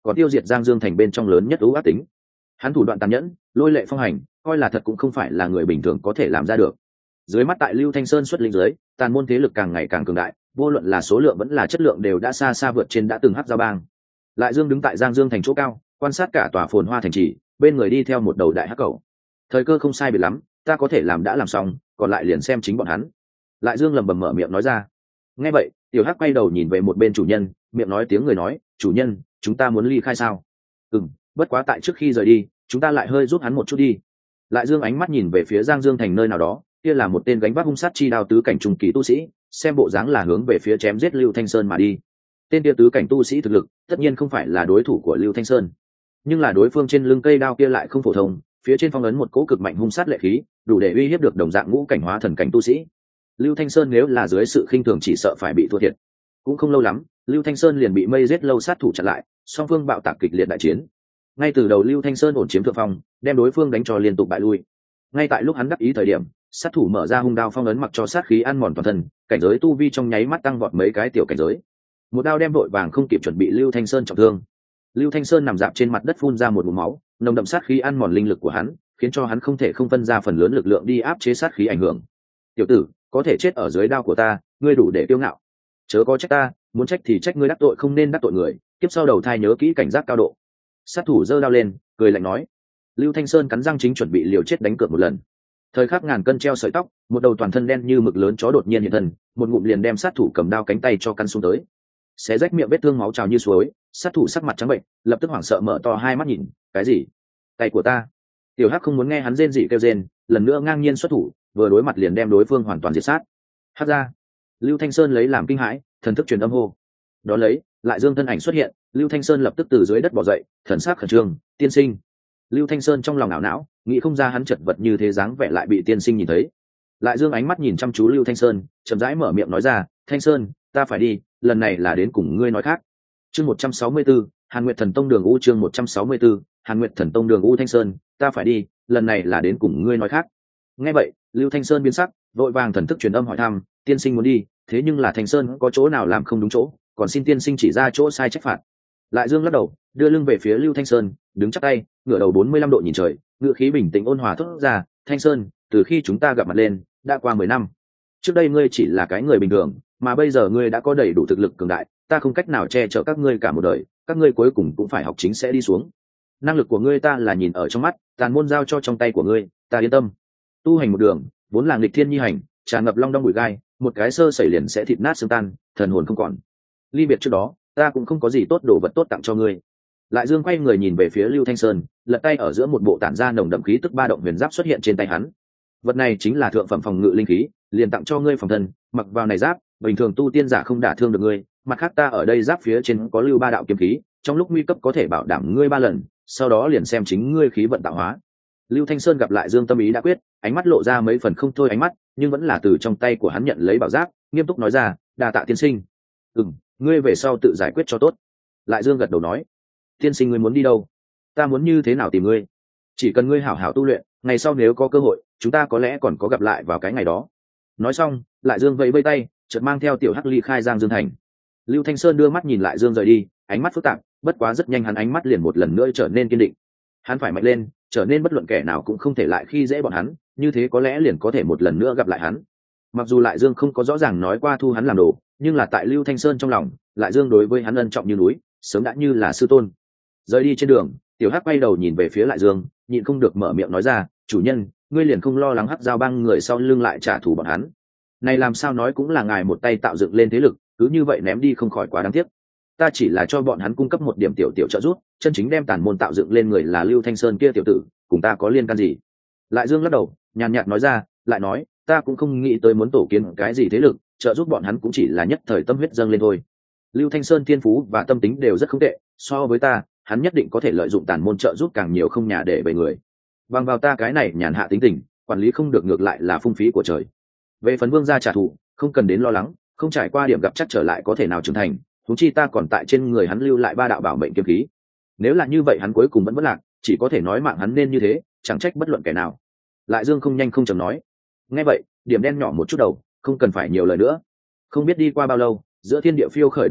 còn tiêu diệt Giang Dương thành bên trong lớn nhất ưu ác tính. Hắn thủ đoạn tàn nhẫn, lôi lệ phong hành, coi là thật cũng không phải là người bình thường có thể làm ra được. Dưới mắt tại Lưu Thanh Sơn xuất linh dưới, tàn môn thế lực càng ngày càng cường đại, vô luận là số lượng vẫn là chất lượng đều đã xa xa vượt trên đã từng hắc giao bang. Lại Dương đứng tại Giang Dương thành chỗ cao, quan sát cả tòa phồn hoa thành trì, bên người đi theo một đầu đại hắc cầu. Thời cơ không sai biệt lắm, ta có thể làm đã làm xong, còn lại liền xem chính bọn hắn. Lại Dương lẩm bẩm mở miệng nói ra. Nghe vậy, tiểu hắc quay đầu nhìn về một bên chủ nhân, miệng nói tiếng người nói, chủ nhân, chúng ta muốn ly khai sao? Bất quá tại trước khi rời đi, chúng ta lại hơi giúp hắn một chút đi. Lại Dương ánh mắt nhìn về phía Giang Dương thành nơi nào đó, kia là một tên gánh vác hung sát chi đao tứ cảnh trung kỳ tu sĩ, xem bộ dáng là hướng về phía chém giết Lưu Thanh Sơn mà đi. Tên kia tứ cảnh tu sĩ thực lực, tất nhiên không phải là đối thủ của Lưu Thanh Sơn, nhưng là đối phương trên lưng cây đao kia lại không phổ thông, phía trên phong ấn một cỗ cực mạnh hung sát lệ khí, đủ để uy hiếp được đồng dạng ngũ cảnh hóa thần cảnh tu sĩ. Lưu Thanh Sơn nếu là dưới sự khinh thường chỉ sợ phải bị thua thiệt. Cũng không lâu lắm, Lưu Thanh Sơn liền bị mây giết lâu sát thủ chặn lại, song phương bạo tạc kịch liệt đại chiến. Ngay từ đầu Lưu Thanh Sơn ổn chiếm thượng phong, đem đối phương đánh cho liên tục bại lui. Ngay tại lúc hắn đắc ý thời điểm, sát thủ mở ra hung đao phong ấn mặc cho sát khí ăn mòn toàn thân, cảnh giới tu vi trong nháy mắt tăng vọt mấy cái tiểu cảnh giới. Một đao đem vội vàng không kịp chuẩn bị Lưu Thanh Sơn trọng thương. Lưu Thanh Sơn nằm dạp trên mặt đất phun ra một ngụm máu, nồng đậm sát khí ăn mòn linh lực của hắn, khiến cho hắn không thể không phân ra phần lớn lực lượng đi áp chế sát khí ảnh hưởng. Tiểu tử, có thể chết ở dưới đao của ta, ngươi đủ để kiêu ngạo. Chớ có trách ta, muốn trách thì trách ngươi đắc tội không nên đắc tội người, kiếp sau đầu thai nhớ kỹ cảnh giác cao độ. Sát thủ giơ đao lên, cười lạnh nói. Lưu Thanh Sơn cắn răng chính chuẩn bị liều chết đánh cược một lần. Thời khắc ngàn cân treo sợi tóc, một đầu toàn thân đen như mực lớn chó đột nhiên hiện thân, một ngụm liền đem sát thủ cầm đao cánh tay cho căn xuống tới. Xé rách miệng vết thương máu trào như suối, sát thủ sắc mặt trắng bệnh, lập tức hoảng sợ mở to hai mắt nhìn, cái gì? Tay của ta? Tiểu Hắc không muốn nghe hắn rên rỉ kêu rên, lần nữa ngang nhiên xuất thủ, vừa đối mặt liền đem đối phương hoàn toàn diệt sát. Hắc ra. Lưu Thanh Sơn lấy làm kinh hãi, thần thức truyền âm hô. Đó lấy, Lại Dương thân ảnh xuất hiện, Lưu Thanh Sơn lập tức từ dưới đất bò dậy, thần sắc khẩn trương, tiên sinh. Lưu Thanh Sơn trong lòng ảo não, nghĩ không ra hắn chật vật như thế dáng vẻ lại bị tiên sinh nhìn thấy. Lại Dương ánh mắt nhìn chăm chú Lưu Thanh Sơn, chậm rãi mở miệng nói ra, Thanh Sơn, ta phải đi, lần này là đến cùng ngươi nói khác. Chương 164, Hàn Nguyệt Thần Tông đường U chương 164, Hàn Nguyệt Thần Tông đường U Thanh Sơn, ta phải đi, lần này là đến cùng ngươi nói khác. Nghe vậy, Lưu Thanh Sơn biến sắc, vội vàng thần thức truyền âm hỏi thăm, tiên sinh muốn đi, thế nhưng là Thanh Sơn có chỗ nào làm không đúng chỗ, còn xin tiên sinh chỉ ra chỗ sai trách phạt. Lại Dương lắc đầu, đưa lưng về phía Lưu Thanh Sơn, đứng chắp tay, ngửa đầu 45 độ nhìn trời, ngữ khí bình tĩnh ôn hòa thốt ra, Thanh Sơn, từ khi chúng ta gặp mặt lên, đã qua 10 năm. Trước đây ngươi chỉ là cái người bình thường, mà bây giờ ngươi đã có đầy đủ thực lực cường đại, ta không cách nào che chở các ngươi cả một đời, các ngươi cuối cùng cũng phải học chính sẽ đi xuống. Năng lực của ngươi ta là nhìn ở trong mắt, tàn môn giao cho trong tay của ngươi, ta yên tâm. Tu hành một đường, vốn là nghịch thiên nhi hành, tràn ngập long đong bụi gai, một cái sơ sẩy liền sẽ thịt nát xương tan, thần hồn không còn. Ly biệt trước đó, ta cũng không có gì tốt đồ vật tốt tặng cho ngươi. Lại Dương quay người nhìn về phía Lưu Thanh Sơn, lật tay ở giữa một bộ tản ra nồng đậm khí tức ba động huyền giáp xuất hiện trên tay hắn. Vật này chính là thượng phẩm phòng ngự linh khí, liền tặng cho ngươi phòng thân, mặc vào này giáp, bình thường tu tiên giả không đả thương được ngươi, mặt khác ta ở đây giáp phía trên có lưu ba đạo kiếm khí, trong lúc nguy cấp có thể bảo đảm ngươi 3 lần, sau đó liền xem chính ngươi khí vận tạo hóa. Lưu Thanh Sơn gặp lại Dương tâm ý đã quyết, ánh mắt lộ ra mấy phần không thôi ánh mắt, nhưng vẫn là từ trong tay của hắn nhận lấy bảo giáp, nghiêm túc nói ra, đa tạ tiên sinh. Ngươi về sau tự giải quyết cho tốt. Lại Dương gật đầu nói, tiên sinh ngươi muốn đi đâu? Ta muốn như thế nào tìm ngươi? Chỉ cần ngươi hảo hảo tu luyện, ngày sau nếu có cơ hội, chúng ta có lẽ còn có gặp lại vào cái ngày đó. Nói xong, Lại Dương vẫy vẫy tay, chợt mang theo Tiểu Hắc ly khai Giang Dương thành. Lưu Thanh Sơn đưa mắt nhìn Lại Dương rời đi, ánh mắt phức tạp, bất quá rất nhanh hắn ánh mắt liền một lần nữa trở nên kiên định. Hắn phải mạnh lên, trở nên bất luận kẻ nào cũng không thể lại khi dễ bọn hắn, như thế có lẽ liền có thể một lần nữa gặp lại hắn. Mặc dù Lại Dương không có rõ ràng nói qua thu hắn làm đồ, nhưng là tại Lưu Thanh Sơn trong lòng, Lại Dương đối với hắn ân trọng như núi, sớm đã như là sư tôn. Rời đi trên đường, Tiểu Hắc quay đầu nhìn về phía Lại Dương, nhịn không được mở miệng nói ra, chủ nhân, ngươi liền không lo lắng Hắc Giao bang người sau lưng lại trả thù bọn hắn? Này làm sao nói cũng là ngài một tay tạo dựng lên thế lực, cứ như vậy ném đi không khỏi quá đáng tiếc. Ta chỉ là cho bọn hắn cung cấp một điểm tiểu trợ giúp, chân chính đem tàn môn tạo dựng lên người là Lưu Thanh Sơn kia tiểu tử, cùng ta có liên can gì? Lại Dương lắc đầu, nhàn nhạt nói ra, lại nói, ta cũng không nghĩ tới muốn tổ kiến cái gì thế lực, trợ giúp bọn hắn cũng chỉ là nhất thời tâm huyết dâng lên thôi. Lưu Thanh Sơn thiên phú và tâm tính đều rất không tệ, so với ta, hắn nhất định có thể lợi dụng tàn môn trợ giúp càng nhiều không nhà để về người. Bằng vào ta cái này nhàn hạ tính tình, quản lý không được ngược lại là phung phí của trời. Về phần Vương gia trả thù, không cần đến lo lắng, không trải qua điểm gặp chắc trở lại có thể nào trưởng thành, huống chi ta còn tại trên người hắn lưu lại 3 đạo bảo mệnh kiếm khí. Nếu là như vậy hắn cuối cùng vẫn bất lạc, chỉ có thể nói mạng hắn nên như thế, chẳng trách bất luận kẻ nào. Lại Dương không nhanh không chậm nói. Nghe vậy, điểm đen nhỏ một chút đầu, không cần phải nhiều lời nữa. Không biết đi qua bao lâu, giữa thiên địa phiêu khởi đại tuyết,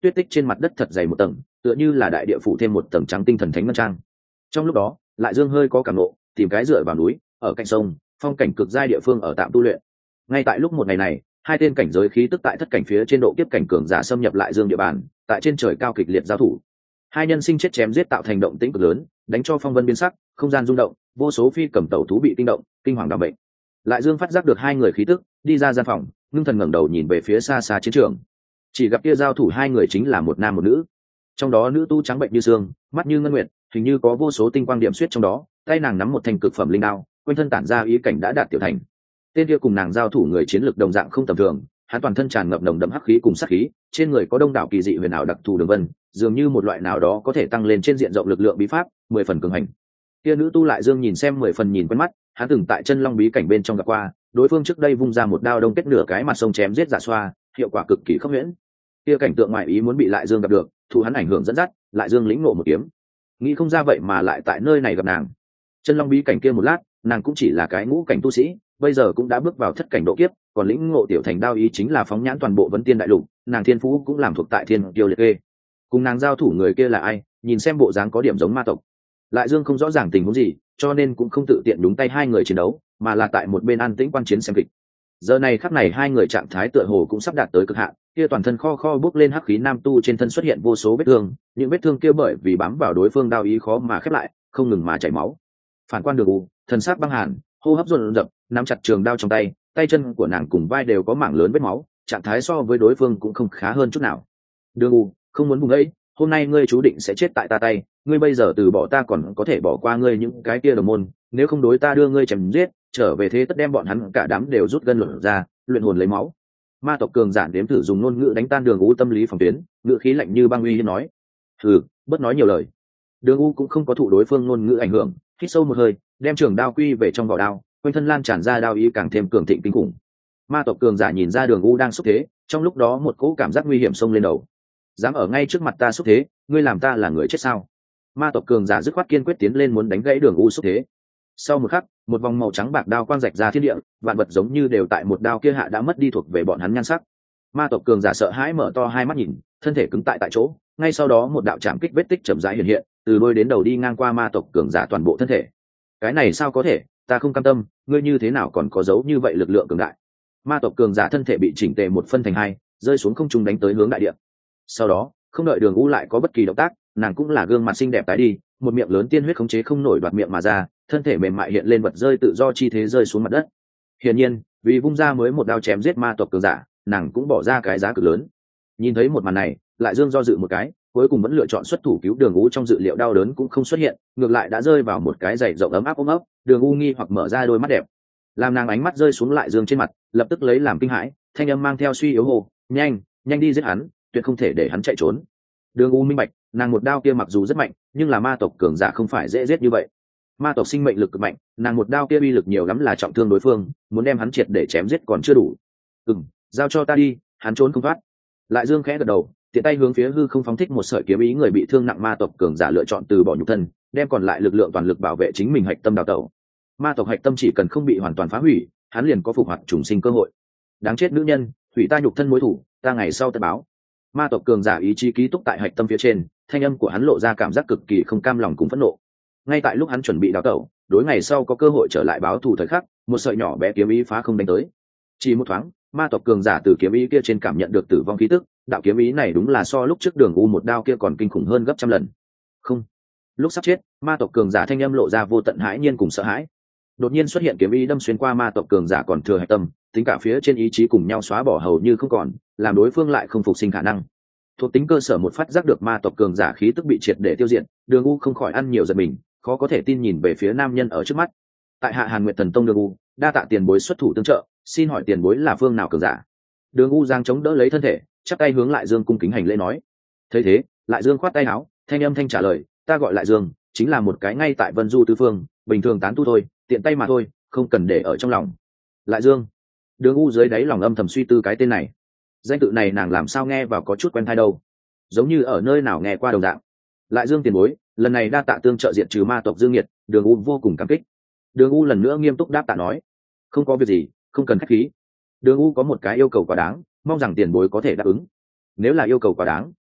tuyết tích trên mặt đất thật dày một tầng, tựa như là đại địa phủ thêm một tầng trắng tinh thần thánh ngân trang. Trong lúc đó lại dương hơi có cảm nộ, tìm cái dựa vào núi ở cạnh sông, phong cảnh cực giai địa phương ở tạm tu luyện. Ngay tại lúc một ngày này, hai tên cảnh giới khí tức tại thất cảnh phía trên độ kiếp cảnh cường giả xâm nhập lại dương địa bàn, tại trên trời cao kịch liệt giao thủ. Hai nhân sinh chết chém giết tạo thành động tĩnh cực lớn, đánh cho phong vân biến sắc, không gian rung động, vô số phi cầm tẩu thú bị kinh động, kinh hoàng đảm bệnh. Lại dương phát giác được hai người khí tức, đi ra gian phòng, ngưng thần ngẩng đầu nhìn về phía xa xa chiến trường. Chỉ gặp kia giao thủ hai người chính là một nam một nữ. Trong đó nữ tu trắng bệnh như xương, mắt như ngân nguyệt, hình như có vô số tinh quang điểm xuyết trong đó, tay nàng nắm một thanh cực phẩm linh đao, quanh thân tản ra ý cảnh đã đạt tiểu thành. Tên kia cùng nàng giao thủ người chiến lược đồng dạng không tầm thường, hắn toàn thân tràn ngập nồng đậm hắc khí cùng sát khí, trên người có đông đảo kỳ dị huyền ảo đặc thù đường vân, dường như một loại nào đó có thể tăng lên trên diện rộng lực lượng bí pháp, 10 phần cường hành. Kia nữ tu lại dương nhìn xem 10 phần nhìn quen mắt, hắn từng tại chân long bí cảnh bên trong gặp qua, đối phương trước đây vung ra một đao đông kết nửa cái mặt sông chém giết giả xoa, hiệu quả cực kỳ khốc huyễn. Kia cảnh tượng ngoại ý muốn bị lại dương gặp được, thụ hắn ảnh hưởng dẫn dắt, lại dương lĩnh ngộ một kiếm. Nghĩ không ra vậy mà lại tại nơi này gặp nàng. Chân long bí cảnh kia một lát, nàng cũng chỉ là cái ngũ cảnh tu sĩ, bây giờ cũng đã bước vào thất cảnh độ kiếp, còn lĩnh ngộ tiểu thành đao ý chính là phóng nhãn toàn bộ vấn tiên đại lục, nàng thiên phú cũng làm thuộc tại thiên kiêu liệt kê. Cùng nàng giao thủ người kia là ai, nhìn xem bộ dáng có điểm giống ma tộc. Lại dương không rõ ràng tình huống gì, cho nên cũng không tự tiện đúng tay hai người chiến đấu, mà là tại một bên an tĩnh quan chiến xem kịch. Giờ này khắc này hai người trạng thái tựa hồ cũng sắp đạt tới cực hạn, kia toàn thân kho kho bốc lên hắc khí nam tu trên thân xuất hiện vô số vết thương, những vết thương kia bởi vì bám vào đối phương đao ý khó mà khép lại, không ngừng mà chảy máu. Phản quan Đường U, thần sắc băng hàn, hô hấp dồn dập, nắm chặt trường đao trong tay, tay chân của nàng cùng vai đều có mảng lớn vết máu, trạng thái so với đối phương cũng không khá hơn chút nào. Đường U, không muốn vùng ấy, hôm nay ngươi chú định sẽ chết tại ta tay, ngươi bây giờ từ bỏ ta còn có thể bỏ qua ngươi những cái kia đồng môn, nếu không đối ta đưa ngươi chém giết, trở về thế tất đem bọn hắn cả đám đều rút gân luận ra, luyện hồn lấy máu. Ma tộc cường giản đếm thử dùng ngôn ngữ đánh tan Đường U tâm lý phòng tuyến, ngữ khí lạnh như băng uy hiếp nói: bất nói nhiều lời. Đường U cũng không có thụ đối phương ngôn ngữ ảnh hưởng, hít sâu một hơi, đem trường đao quy về trong vỏ đao, quanh thân lan tràn ra đao ý càng thêm cường thịnh kinh khủng. Ma tộc cường giả nhìn ra Đường U đang xúc thế, trong lúc đó một cỗ cảm giác nguy hiểm xông lên đầu. Dám ở ngay trước mặt ta xúc thế, ngươi làm ta là người chết sao? Ma tộc cường giả dứt khoát kiên quyết tiến lên muốn đánh gãy Đường U xúc thế. Sau một khắc, một vòng màu trắng bạc đao quang rạch ra thiên địa, vạn vật giống như đều tại một đao kia hạ đã mất đi thuộc về bọn hắn nhan sắc. Ma tộc cường giả sợ hãi mở to hai mắt nhìn, thân thể cứng tại chỗ, ngay sau đó một đạo chạm kích vết tích chậm rãi hiện hiện, từ đôi đến đầu đi ngang qua ma tộc cường giả toàn bộ thân thể. Cái này sao có thể, ta không cam tâm, ngươi như thế nào còn có dấu như vậy lực lượng cường đại. Ma tộc cường giả thân thể bị chỉnh tề một phân thành hai, rơi xuống không trung đánh tới hướng đại địa. Sau đó, không đợi Đường U lại có bất kỳ động tác, nàng cũng là gương mặt xinh đẹp tái đi, một miệng lớn tiên huyết khống chế không nổi đoạt miệng mà ra, thân thể mềm mại hiện lên vật rơi tự do chi thế rơi xuống mặt đất. Hiển nhiên, vì vung ra mới một đao chém giết ma tộc cường giả, nàng cũng bỏ ra cái giá cực lớn. Nhìn thấy một màn này, lại dương do dự một cái, cuối cùng vẫn lựa chọn xuất thủ cứu Đường U, trong dự liệu đau đớn cũng không xuất hiện, ngược lại đã rơi vào một cái giày rộng ấm áp ôm ấp. Đường U nghi hoặc mở ra đôi mắt đẹp, làm nàng ánh mắt rơi xuống lại dương trên mặt, lập tức lấy làm kinh hãi, thanh âm mang theo suy yếu hồ: nhanh nhanh đi giết hắn, tuyệt không thể để hắn chạy trốn. Đường U minh bạch, nàng một đao kia mặc dù rất mạnh, nhưng là ma tộc cường giả không phải dễ giết như vậy. Ma tộc sinh mệnh lực cực mạnh, nàng một đao kia uy lực nhiều lắm là trọng thương đối phương, muốn đem hắn triệt để chém giết còn chưa đủ. Giao cho ta đi, hắn trốn không thoát. Lại dương khẽ gật đầu, tiện tay hướng phía hư không phóng thích một sợi kiếm ý, người bị thương nặng ma tộc cường giả lựa chọn từ bỏ nhục thân, đem còn lại lực lượng toàn lực bảo vệ chính mình hạch tâm đào tẩu. Ma tộc hạch tâm chỉ cần không bị hoàn toàn phá hủy, hắn liền có phục hoạt trùng sinh cơ hội. Đáng chết nữ nhân, hủy ta nhục thân mối thủ, ta ngày sau tất báo. Ma tộc cường giả ý chí ký túc tại hạch tâm phía trên, thanh âm của hắn lộ ra cảm giác cực kỳ không cam lòng cùng phẫn nộ. Ngay tại lúc hắn chuẩn bị đào tẩu, đối ngày sau có cơ hội trở lại báo thù thời khắc, một sợi nhỏ bé kiếm ý phá không đánh tới. Chỉ một thoáng, ma tộc cường giả từ kiếm ý kia trên cảm nhận được tử vong khí tức, đạo kiếm ý này đúng là so lúc trước Đường U một đao kia còn kinh khủng hơn gấp trăm lần. Không, lúc sắp chết, ma tộc cường giả thanh âm lộ ra vô tận hãi nhiên cùng sợ hãi. Đột nhiên xuất hiện kiếm ý đâm xuyên qua ma tộc cường giả còn thừa hạch tâm, tính cả phía trên ý chí cùng nhau xóa bỏ hầu như không còn, làm đối phương lại không phục sinh khả năng. Thuộc tính cơ sở một phát giác được ma tộc cường giả khí tức bị triệt để tiêu diệt, Đường U không khỏi ăn nhiều giật mình, khó có thể tin nhìn về phía nam nhân ở trước mắt. Tại hạ Hàn Nguyệt Thần Tông Đường U, đa tạ tiền bối xuất thủ tương trợ, xin hỏi tiền bối là phương nào cường giả? Đường U giang chống đỡ lấy thân thể, chắp tay hướng Lại Dương cung kính hành lễ nói. Thấy thế, Lại Dương khoát tay áo, thanh âm thanh trả lời: ta gọi Lại Dương, chính là một cái ngay tại Vân Du tứ phương, bình thường tán tu thôi, tiện tay mà thôi, không cần để ở trong lòng. Lại Dương. Đường U dưới đáy lòng âm thầm suy tư cái tên này, danh tự này nàng làm sao nghe vào có chút quen tai đâu, giống như ở nơi nào nghe qua đồng dạng. Lại Dương tiền bối, lần này đa tạ tương trợ diệt trừ ma tộc Dương Nghiệt, Đường U vô cùng cảm kích. Đường U lần nữa nghiêm túc đáp tạ nói: không có việc gì, không cần khách khí. Đường U có một cái yêu cầu quá đáng, mong rằng tiền bối có thể đáp ứng. Nếu là yêu cầu quá đáng,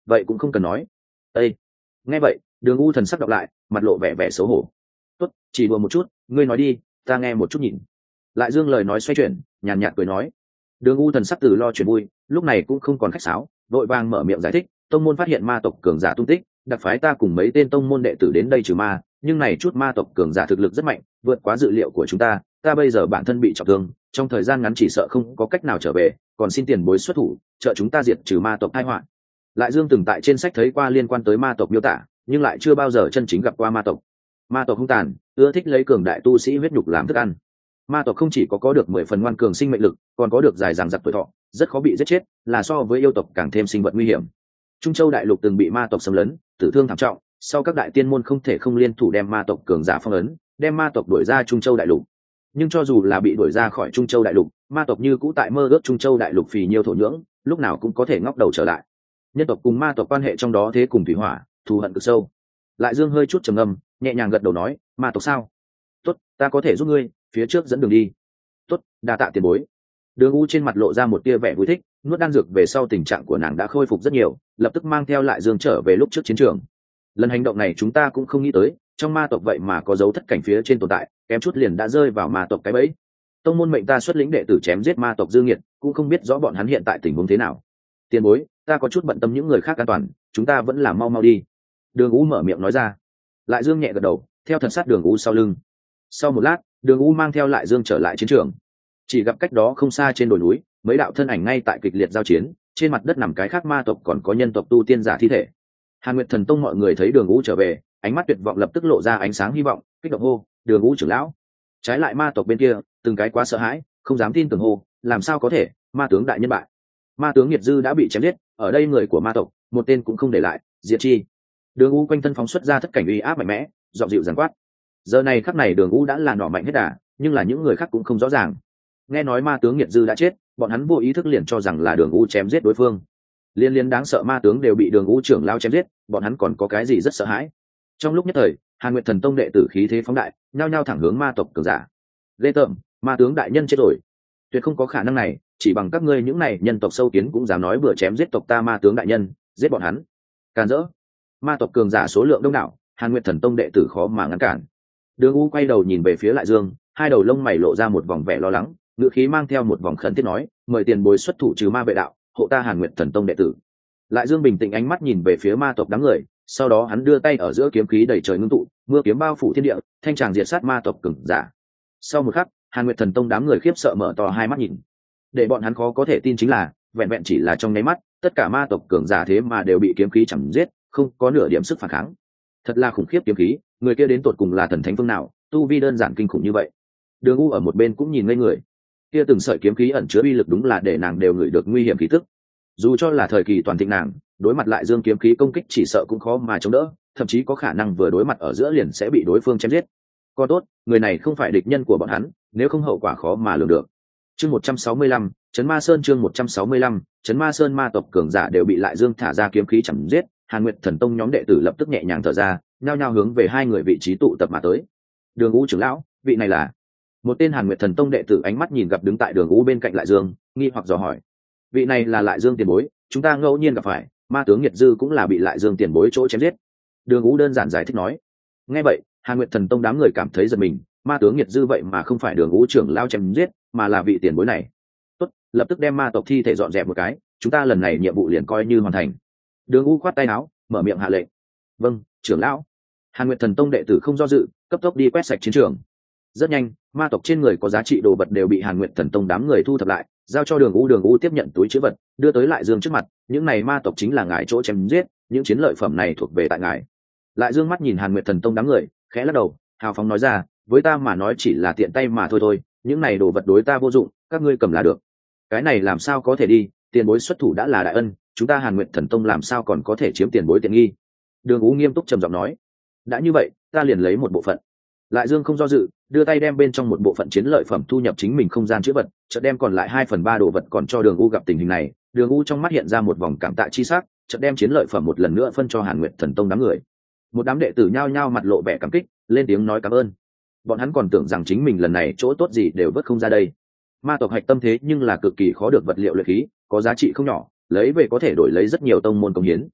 vậy cũng không cần nói. Ê! Nghe vậy Đường U thần sắc đọc lại, mặt lộ vẻ vẻ xấu hổ. Tốt, chỉ đùa một chút, ngươi nói đi, ta nghe một chút nhìn. Lại Dương lời nói xoay chuyển, nhàn nhạt cười nói. Đường U thần sắc từ lo chuyện vui, lúc này cũng không còn khách sáo, vội vàng mở miệng giải thích. Tông môn phát hiện ma tộc cường giả tung tích, đặc phái ta cùng mấy tên tông môn đệ tử đến đây trừ ma, nhưng này chút ma tộc cường giả thực lực rất mạnh, vượt quá dự liệu của chúng ta. Ta bây giờ bản thân bị trọng thương, trong thời gian ngắn chỉ sợ không có cách nào trở về, còn xin tiền bối xuất thủ, trợ chúng ta diệt trừ ma tộc tai họa. Lại Dương từng tại trên sách thấy qua liên quan tới ma tộc miêu tả, nhưng lại chưa bao giờ chân chính gặp qua ma tộc. Ma tộc hung tàn, ưa thích lấy cường đại tu sĩ huyết nhục làm thức ăn. Ma tộc không chỉ có được 10 phần ngoan cường sinh mệnh lực, còn có được dài dằng dặc tuổi thọ, rất khó bị giết chết, là so với yêu tộc càng thêm sinh vật nguy hiểm. Trung Châu đại lục từng bị ma tộc xâm lấn, tử thương thảm trọng, sau các đại tiên môn không thể không liên thủ đem ma tộc cường giả phong ấn, đem ma tộc đuổi ra Trung Châu đại lục. Nhưng cho dù là bị đuổi ra khỏi Trung Châu đại lục, ma tộc như cũ tại mơ ước Trung Châu đại lục phì nhiêu thổ nhưỡng, lúc nào cũng có thể ngóc đầu trở lại. Nhân tộc cùng ma tộc quan hệ trong đó thế cùng thủy hỏa, thù hận cực sâu. Lại Dương hơi chút trầm ngâm, nhẹ nhàng gật đầu nói, ma tộc sao? Tốt, ta có thể giúp ngươi, phía trước dẫn đường đi. Tốt, đa tạ tiền bối. Đường U trên mặt lộ ra một tia vẻ vui thích, nuốt đan dược về sau tình trạng của nàng đã khôi phục rất nhiều, lập tức mang theo Lại Dương trở về lúc trước chiến trường. Lần hành động này chúng ta cũng không nghĩ tới, trong ma tộc vậy mà có dấu thất cảnh phía trên tồn tại, kém chút liền đã rơi vào ma tộc cái bẫy. Tông môn mệnh ta xuất lĩnh đệ tử chém giết ma tộc dư nghiệt, cũng không biết rõ bọn hắn hiện tại tình huống thế nào. Tiền bối, ta có chút bận tâm những người khác an toàn, chúng ta vẫn là mau mau đi. Đường U mở miệng nói ra. Lại Dương nhẹ gật đầu, theo thật sát Đường U sau lưng. Sau một lát, Đường U mang theo Lại Dương trở lại chiến trường. Chỉ gặp cách đó không xa trên đồi núi, mấy đạo thân ảnh ngay tại kịch liệt giao chiến, trên mặt đất nằm cái khác ma tộc còn có nhân tộc tu tiên giả thi thể. Hàn Nguyệt Thần Tông mọi người thấy Đường U trở về, ánh mắt tuyệt vọng lập tức lộ ra ánh sáng hy vọng, kích động hô, Đường U trưởng lão. Trái lại ma tộc bên kia, từng cái quá sợ hãi, không dám tin tưởng hô, làm sao có thể, ma tướng đại nhân bại. Ma tướng Nhiệt Dư đã bị chém giết, ở đây người của ma tộc, một tên cũng không để lại, diệt chi. Đường U quanh thân phóng xuất ra thất cảnh uy áp mạnh mẽ, giọng dịu dàng quát. Giờ này khắc này Đường U đã là nỏ mạnh hết đà, nhưng là những người khác cũng không rõ ràng. Nghe nói ma tướng Nhiệt Dư đã chết, bọn hắn vô ý thức liền cho rằng là Đường U chém giết đối phương. Liên đáng sợ ma tướng đều bị Đường U trưởng lao chém giết, bọn hắn còn có cái gì rất sợ hãi. Trong lúc nhất thời, Hàn Nguyệt Thần Tông đệ tử khí thế phóng đại, nhao nhao thẳng hướng ma tộc cường giả. Ghê tởm, ma tướng đại nhân chết rồi. Tuyệt không có khả năng này, chỉ bằng các ngươi những này nhân tộc sâu kiến cũng dám nói bừa chém giết tộc ta ma tướng đại nhân, giết bọn hắn. Càn rỡ. Ma tộc cường giả số lượng đông đảo, Hàn Nguyệt Thần Tông đệ tử khó mà ngăn cản. Đường U quay đầu nhìn về phía Lại Dương, hai đầu lông mày lộ ra một vòng vẻ lo lắng, ngữ khí mang theo một vòng khẩn thiết nói, mời tiền bối xuất thủ trừ ma vệ đạo, hộ ta Hàn Nguyệt Thần Tông đệ tử. Lại Dương bình tĩnh ánh mắt nhìn về phía ma tộc đám người, sau đó hắn đưa tay ở giữa kiếm khí đầy trời ngưng tụ, mưa kiếm bao phủ thiên địa, thanh tràng diệt sát ma tộc cường giả. Sau một khắc, Hàn Nguyệt Thần Tông đám người khiếp sợ mở to hai mắt nhìn. Để bọn hắn khó có thể tin chính là, vẹn vẹn chỉ là trong nháy mắt, tất cả ma tộc cường giả thế mà đều bị kiếm khí chằm giết, không có nửa điểm sức phản kháng. Thật là khủng khiếp kiếm khí, người kia đến tột cùng là thần thánh phương nào, tu vi đơn giản kinh khủng như vậy. Đường U ở một bên cũng nhìn ngây người. Kia từng sợi kiếm khí ẩn chứa uy lực đúng là để nàng đều ngửi được nguy hiểm khí tức. Dù cho là thời kỳ toàn thịnh nàng, đối mặt Lại Dương kiếm khí công kích chỉ sợ cũng khó mà chống đỡ, thậm chí có khả năng vừa đối mặt ở giữa liền sẽ bị đối phương chém giết. Còn tốt, người này không phải địch nhân của bọn hắn, nếu không hậu quả khó mà lường được. Chương 165, Trấn Ma Sơn chương 165, Trấn Ma Sơn ma tộc cường giả đều bị Lại Dương thả ra kiếm khí chém giết, Hàn Nguyệt Thần Tông nhóm đệ tử lập tức nhẹ nhàng thở ra, nhao nhao hướng về hai người vị trí tụ tập mà tới. Đường U trưởng lão, vị này là? Một tên Hàn Nguyệt Thần Tông đệ tử ánh mắt nhìn gặp đứng tại Đường U bên cạnh Lại Dương, nghi hoặc dò hỏi. Vị này là Lại Dương tiền bối, chúng ta ngẫu nhiên gặp phải, ma tướng Nhiệt Dư cũng là bị Lại Dương tiền bối chỗ chém giết. Đường U đơn giản giải thích nói. Nghe vậy, Hàn Nguyệt Thần Tông đám người cảm thấy giật mình, ma tướng Nhiệt Dư vậy mà không phải Đường U trưởng lao chém giết, mà là vị tiền bối này. Tốt, lập tức đem ma tộc thi thể dọn dẹp một cái, chúng ta lần này nhiệm vụ liền coi như hoàn thành. Đường U khoát tay áo, mở miệng hạ lệnh. Vâng, trưởng lão. Hàn Nguyệt Thần Tông đệ tử không do dự, cấp tốc đi quét sạch chiến trường. Rất nhanh, ma tộc trên người có giá trị đồ vật đều bị Hàn Nguyệt Thần Tông đám người thu thập lại, giao cho Đường U tiếp nhận túi trữ vật, đưa tới Lại Dương trước mặt, những này ma tộc chính là ngài chỗ chém giết, những chiến lợi phẩm này thuộc về tại ngài. Lại Dương mắt nhìn Hàn Nguyệt Thần Tông đám người, khẽ lắc đầu, hào phóng nói ra, với ta mà nói chỉ là tiện tay mà thôi, những này đồ vật đối ta vô dụng, các ngươi cầm là được. Cái này làm sao có thể đi, tiền bối xuất thủ đã là đại ân, chúng ta Hàn Nguyệt Thần Tông làm sao còn có thể chiếm tiền bối tiện nghi. Đường U nghiêm túc trầm giọng nói, đã như vậy, ta liền lấy một bộ phận. Lại Dương không do dự, đưa tay đem bên trong một bộ phận chiến lợi phẩm thu nhập chính mình không gian chữ vật, chợt đem còn lại 2/3 đồ vật còn cho Đường U. Gặp tình hình này, Đường U trong mắt hiện ra một vòng cảm tạ chi sắc, chợt đem chiến lợi phẩm một lần nữa phân cho Hàn Nguyệt Thần Tông đám người. Một đám đệ tử nhao nhao mặt lộ vẻ cảm kích, lên tiếng nói cảm ơn. Bọn hắn còn tưởng rằng chính mình lần này chỗ tốt gì đều vớt không ra đây. Ma tộc hạch tâm thế nhưng là cực kỳ khó được vật liệu luyện khí, có giá trị không nhỏ, lấy về có thể đổi lấy rất nhiều tông môn công hiến.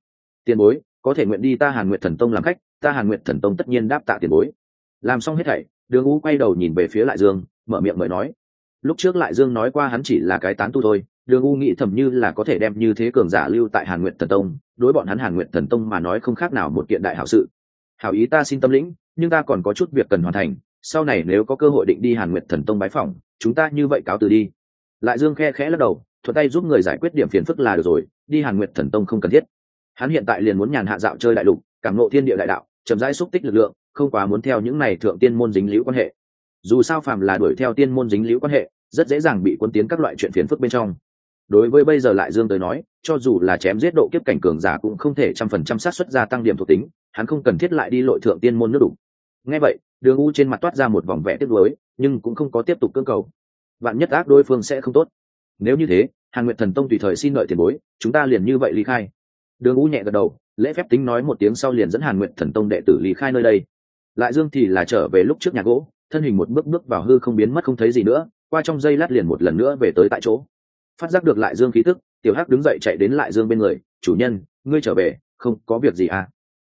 tiền bối có thể nguyện đi ta Hàn Nguyệt Thần Tông làm khách, ta Hàn Nguyệt Thần Tông tất nhiên đáp tạ tiền bối. Làm xong hết thảy, Đường U quay đầu nhìn về phía Lại Dương, mở miệng mời nói. Lúc trước Lại Dương nói qua hắn chỉ là cái tán tu thôi, Đường U nghĩ thầm như là có thể đem như thế cường giả lưu tại Hàn Nguyệt Thần Tông, đối bọn hắn Hàn Nguyệt Thần Tông mà nói không khác nào một kiện đại hảo sự. Hảo ý ta xin tâm lĩnh, nhưng ta còn có chút việc cần hoàn thành, sau này nếu có cơ hội định đi Hàn Nguyệt Thần Tông bái phỏng, chúng ta như vậy cáo từ đi. Lại Dương khe khẽ lắc đầu, thuận tay giúp người giải quyết điểm phiền phức là được rồi, đi Hàn Nguyệt Thần Tông không cần thiết. Hắn hiện tại liền muốn nhàn hạ dạo chơi đại lục, cảm ngộ thiên địa đại đạo, chậm rãi xúc tích lực lượng, không quá muốn theo những này thượng tiên môn dính líu quan hệ. Dù sao phàm là đuổi theo tiên môn dính líu quan hệ, rất dễ dàng bị cuốn tiến các loại chuyện phiền phức bên trong. Đối với bây giờ Lại Dương tới nói, cho dù là chém giết độ kiếp cảnh cường giả cũng không thể 100% xác suất gia tăng điểm thuộc tính, hắn không cần thiết lại đi lội thượng tiên môn nước đủ. Nghe vậy, Đường U trên mặt toát ra một vòng vẻ tiếc nuối, nhưng cũng không có tiếp tục cưỡng cầu. Vạn nhất ác đối phương sẽ không tốt. Nếu như thế, Hàn Nguyệt Thần Tông tùy thời xin đợi tiền bối, chúng ta liền như vậy ly khai. Đường U nhẹ gật đầu, lễ phép tính nói một tiếng sau liền dẫn Hàn Nguyệt Thần Tông đệ tử ly khai nơi đây. Lại Dương thì là trở về lúc trước nhà gỗ, thân hình một bước bước vào hư không biến mất không thấy gì nữa, qua trong giây lát liền một lần nữa về tới tại chỗ. Phát giác được Lại Dương khí tức, Tiểu Hắc đứng dậy chạy đến Lại Dương bên người, "Chủ nhân, ngươi trở về, không có việc gì à?"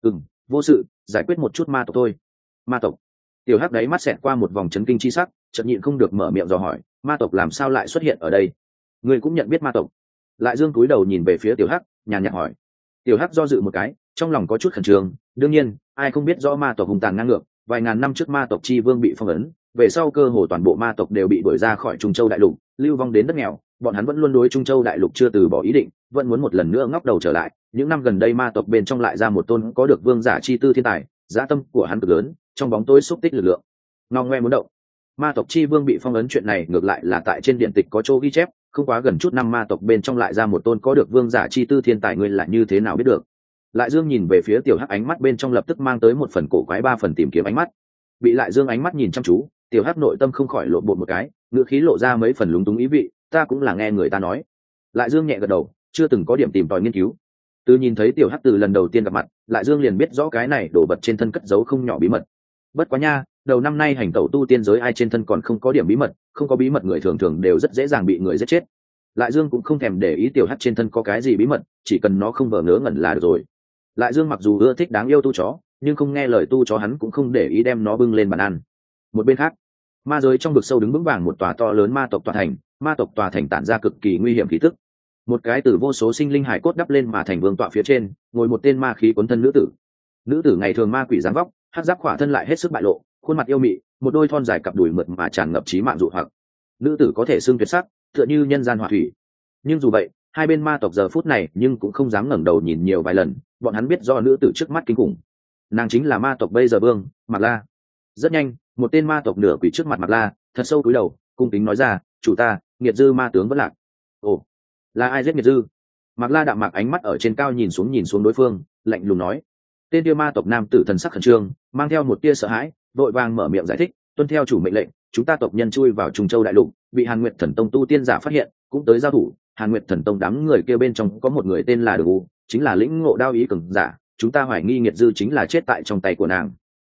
Vô sự, giải quyết một chút ma tộc thôi." "Ma tộc?" Tiểu Hắc đáy mắt xẹt qua một vòng chấn kinh chi sắc, chợt nhịn không được mở miệng dò hỏi, "Ma tộc làm sao lại xuất hiện ở đây? Ngươi cũng nhận biết ma tộc?" Lại Dương cúi đầu nhìn về phía Tiểu Hắc, nhàn nhạt hỏi. Tiểu Hắc do dự một cái, trong lòng có chút khẩn trương, đương nhiên, ai không biết rõ ma tộc hùng tàn ngang ngược, vài ngàn năm trước ma tộc chi vương bị phong ấn, về sau cơ hồ toàn bộ ma tộc đều bị đuổi ra khỏi Trung Châu đại lục, lưu vong đến đất nghèo, bọn hắn vẫn luôn đối Trung Châu đại lục chưa từ bỏ ý định, vẫn muốn một lần nữa ngóc đầu trở lại. Những năm gần đây ma tộc bên trong lại ra một tôn có được vương giả chi tư thiên tài, dã tâm của hắn cực lớn, trong bóng tối xúc tích lực lượng. Ngao ngoe muốn động. Ma tộc chi vương bị phong ấn chuyện này ngược lại là tại trên điện tịch có chỗ ghi chép, không quá gần chút năm ma tộc bên trong lại ra một tôn có được vương giả chi tư thiên tài, ngươi là như thế nào biết được? Lại Dương nhìn về phía Tiểu Hắc, ánh mắt bên trong lập tức mang tới một phần cổ quái, ba phần tìm kiếm ánh mắt. Bị Lại Dương ánh mắt nhìn chăm chú, Tiểu Hắc nội tâm không khỏi lộn bột một cái, ngữ khí lộ ra mấy phần lúng túng ý vị, "Ta cũng là nghe người ta nói." Lại Dương nhẹ gật đầu, chưa từng có điểm tìm tòi nghiên cứu. Từ nhìn thấy Tiểu Hắc từ lần đầu tiên gặp mặt, Lại Dương liền biết rõ cái này đổ vật trên thân cất giấu không nhỏ bí mật. Bất quá nha, đầu năm nay hành tẩu tu tiên giới ai trên thân còn không có điểm bí mật, không có bí mật người thường thường đều rất dễ dàng bị người giết chết. Lại Dương cũng không thèm để ý Tiểu Hắc trên thân có cái gì bí mật, chỉ cần nó không vờ ngớ ngẩn là được rồi. Lại Dương mặc dù ưa thích đáng yêu tu chó, nhưng không nghe lời tu chó hắn cũng không để ý đem nó bưng lên bàn ăn. Một bên khác, ma giới trong vực sâu đứng vững vàng một tòa to lớn ma tộc tòa thành, ma tộc tòa thành tản ra cực kỳ nguy hiểm khí tức. Một cái từ vô số sinh linh hải cốt đắp lên mà thành vương tọa phía trên, ngồi một tên ma khí cuốn thân nữ tử. Nữ tử ngày thường ma quỷ dáng vóc, hắc giáp khỏa thân lại hết sức bại lộ, khuôn mặt yêu mị, một đôi thon dài cặp đùi mượt mà tràn ngập trí mạng dụ hoặc. Nữ tử có thể xưng tuyệt sắc, tựa như nhân gian hỏa thủy. Nhưng dù vậy, hai bên ma tộc giờ phút này nhưng cũng không dám ngẩng đầu nhìn nhiều vài lần, bọn hắn biết do nữ tử trước mắt kinh khủng. Nàng chính là ma tộc bây giờ vương, Mạc La. Rất nhanh, một tên ma tộc nửa quỷ trước mặt Mạc La, thật sâu cúi đầu, cung kính nói ra, "Chủ ta, Nghiệt Dư ma tướng vẫn lạc." "Ồ, là ai giết Nghiệt Dư?" Mạc La đạm mạc ánh mắt ở trên cao nhìn xuống đối phương, lạnh lùng nói. Tên kia ma tộc nam tử thần sắc khẩn trương, mang theo một tia sợ hãi, vội vàng mở miệng giải thích, "Tuân theo chủ mệnh lệnh, chúng ta tộc nhân chui vào Trung Châu đại lục, bị Hàn Nguyệt Thần Tông tu tiên giả phát hiện, cũng tới giao thủ. Hàn Nguyệt Thần Tông đám người kia bên trong có một người tên là Đường U, chính là lĩnh ngộ đao ý cường giả, chúng ta hoài nghi Nghiệt Dư chính là chết tại trong tay của nàng."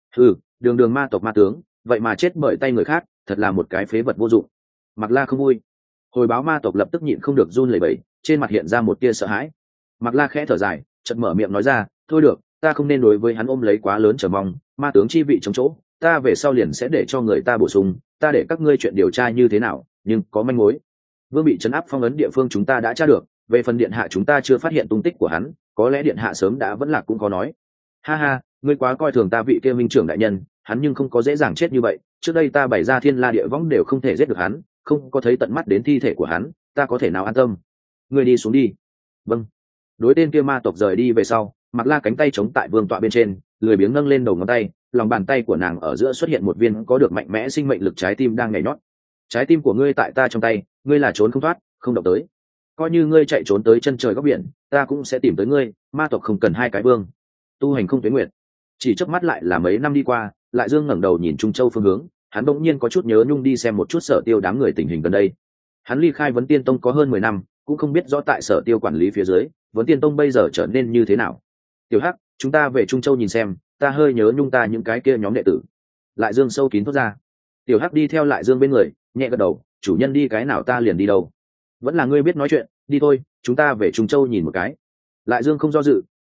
Đường ma tộc ma tướng, vậy mà chết bởi tay người khác, thật là một cái phế vật vô dụng. Mạc La không vui. Hồi báo ma tộc lập tức nhịn không được run lẩy bẩy, trên mặt hiện ra một tia sợ hãi. Mạc La khẽ thở dài, chợt mở miệng nói ra, "Thôi được, ta không nên đối với hắn ôm lấy quá lớn chờ mong, ma tướng chi vị chống chỗ, ta về sau liền sẽ để cho người ta bổ sung, ta để các ngươi chuyện điều tra như thế nào, nhưng có manh mối. Vương bị trấn áp phong ấn địa phương chúng ta đã tra được, về phần điện hạ chúng ta chưa phát hiện tung tích của hắn, có lẽ điện hạ sớm đã vẫn lạc cũng có nói." "Ha ha, ngươi quá coi thường ta vị kia minh trưởng đại nhân, hắn nhưng không có dễ dàng chết như vậy, trước đây ta bày ra thiên la địa võng đều không thể giết được hắn, không có thấy tận mắt đến thi thể của hắn, ta có thể nào an tâm. Ngươi đi xuống đi." "Vâng." Đối tên kia ma tộc rời đi về sau, Mạc La cánh tay chống tại vương tọa bên trên, lười biếng nâng lên đầu ngón tay, lòng bàn tay của nàng ở giữa xuất hiện một viên có được mạnh mẽ sinh mệnh lực trái tim đang nhảy nhót. "Trái tim của ngươi tại ta trong tay, ngươi là trốn không thoát, không động tới. Coi như ngươi chạy trốn tới chân trời góc biển, ta cũng sẽ tìm tới ngươi, ma tộc không cần hai cái vương." Tu hành không tuế nguyệt. Chỉ chớp mắt lại là mấy năm đi qua, Lại Dương ngẩng đầu nhìn Trung Châu phương hướng, hắn bỗng nhiên có chút nhớ nhung đi xem một chút Sở Tiêu đám người tình hình gần đây. Hắn ly khai Vấn Tiên Tông có hơn 10 năm, cũng không biết rõ tại Sở Tiêu quản lý phía dưới, Vấn Tiên Tông bây giờ trở nên như thế nào. "Tiểu Hắc, chúng ta về Trung Châu nhìn xem, ta hơi nhớ nhung ta những cái kia nhóm đệ tử." Lại Dương sâu kín thốt ra. Tiểu Hắc đi theo Lại Dương bên người, nhẹ gật đầu, "Chủ nhân đi cái nào ta liền đi đâu. Vẫn là ngươi biết nói chuyện, đi thôi, chúng ta về Trung Châu nhìn một cái." Lại Dương không do dự,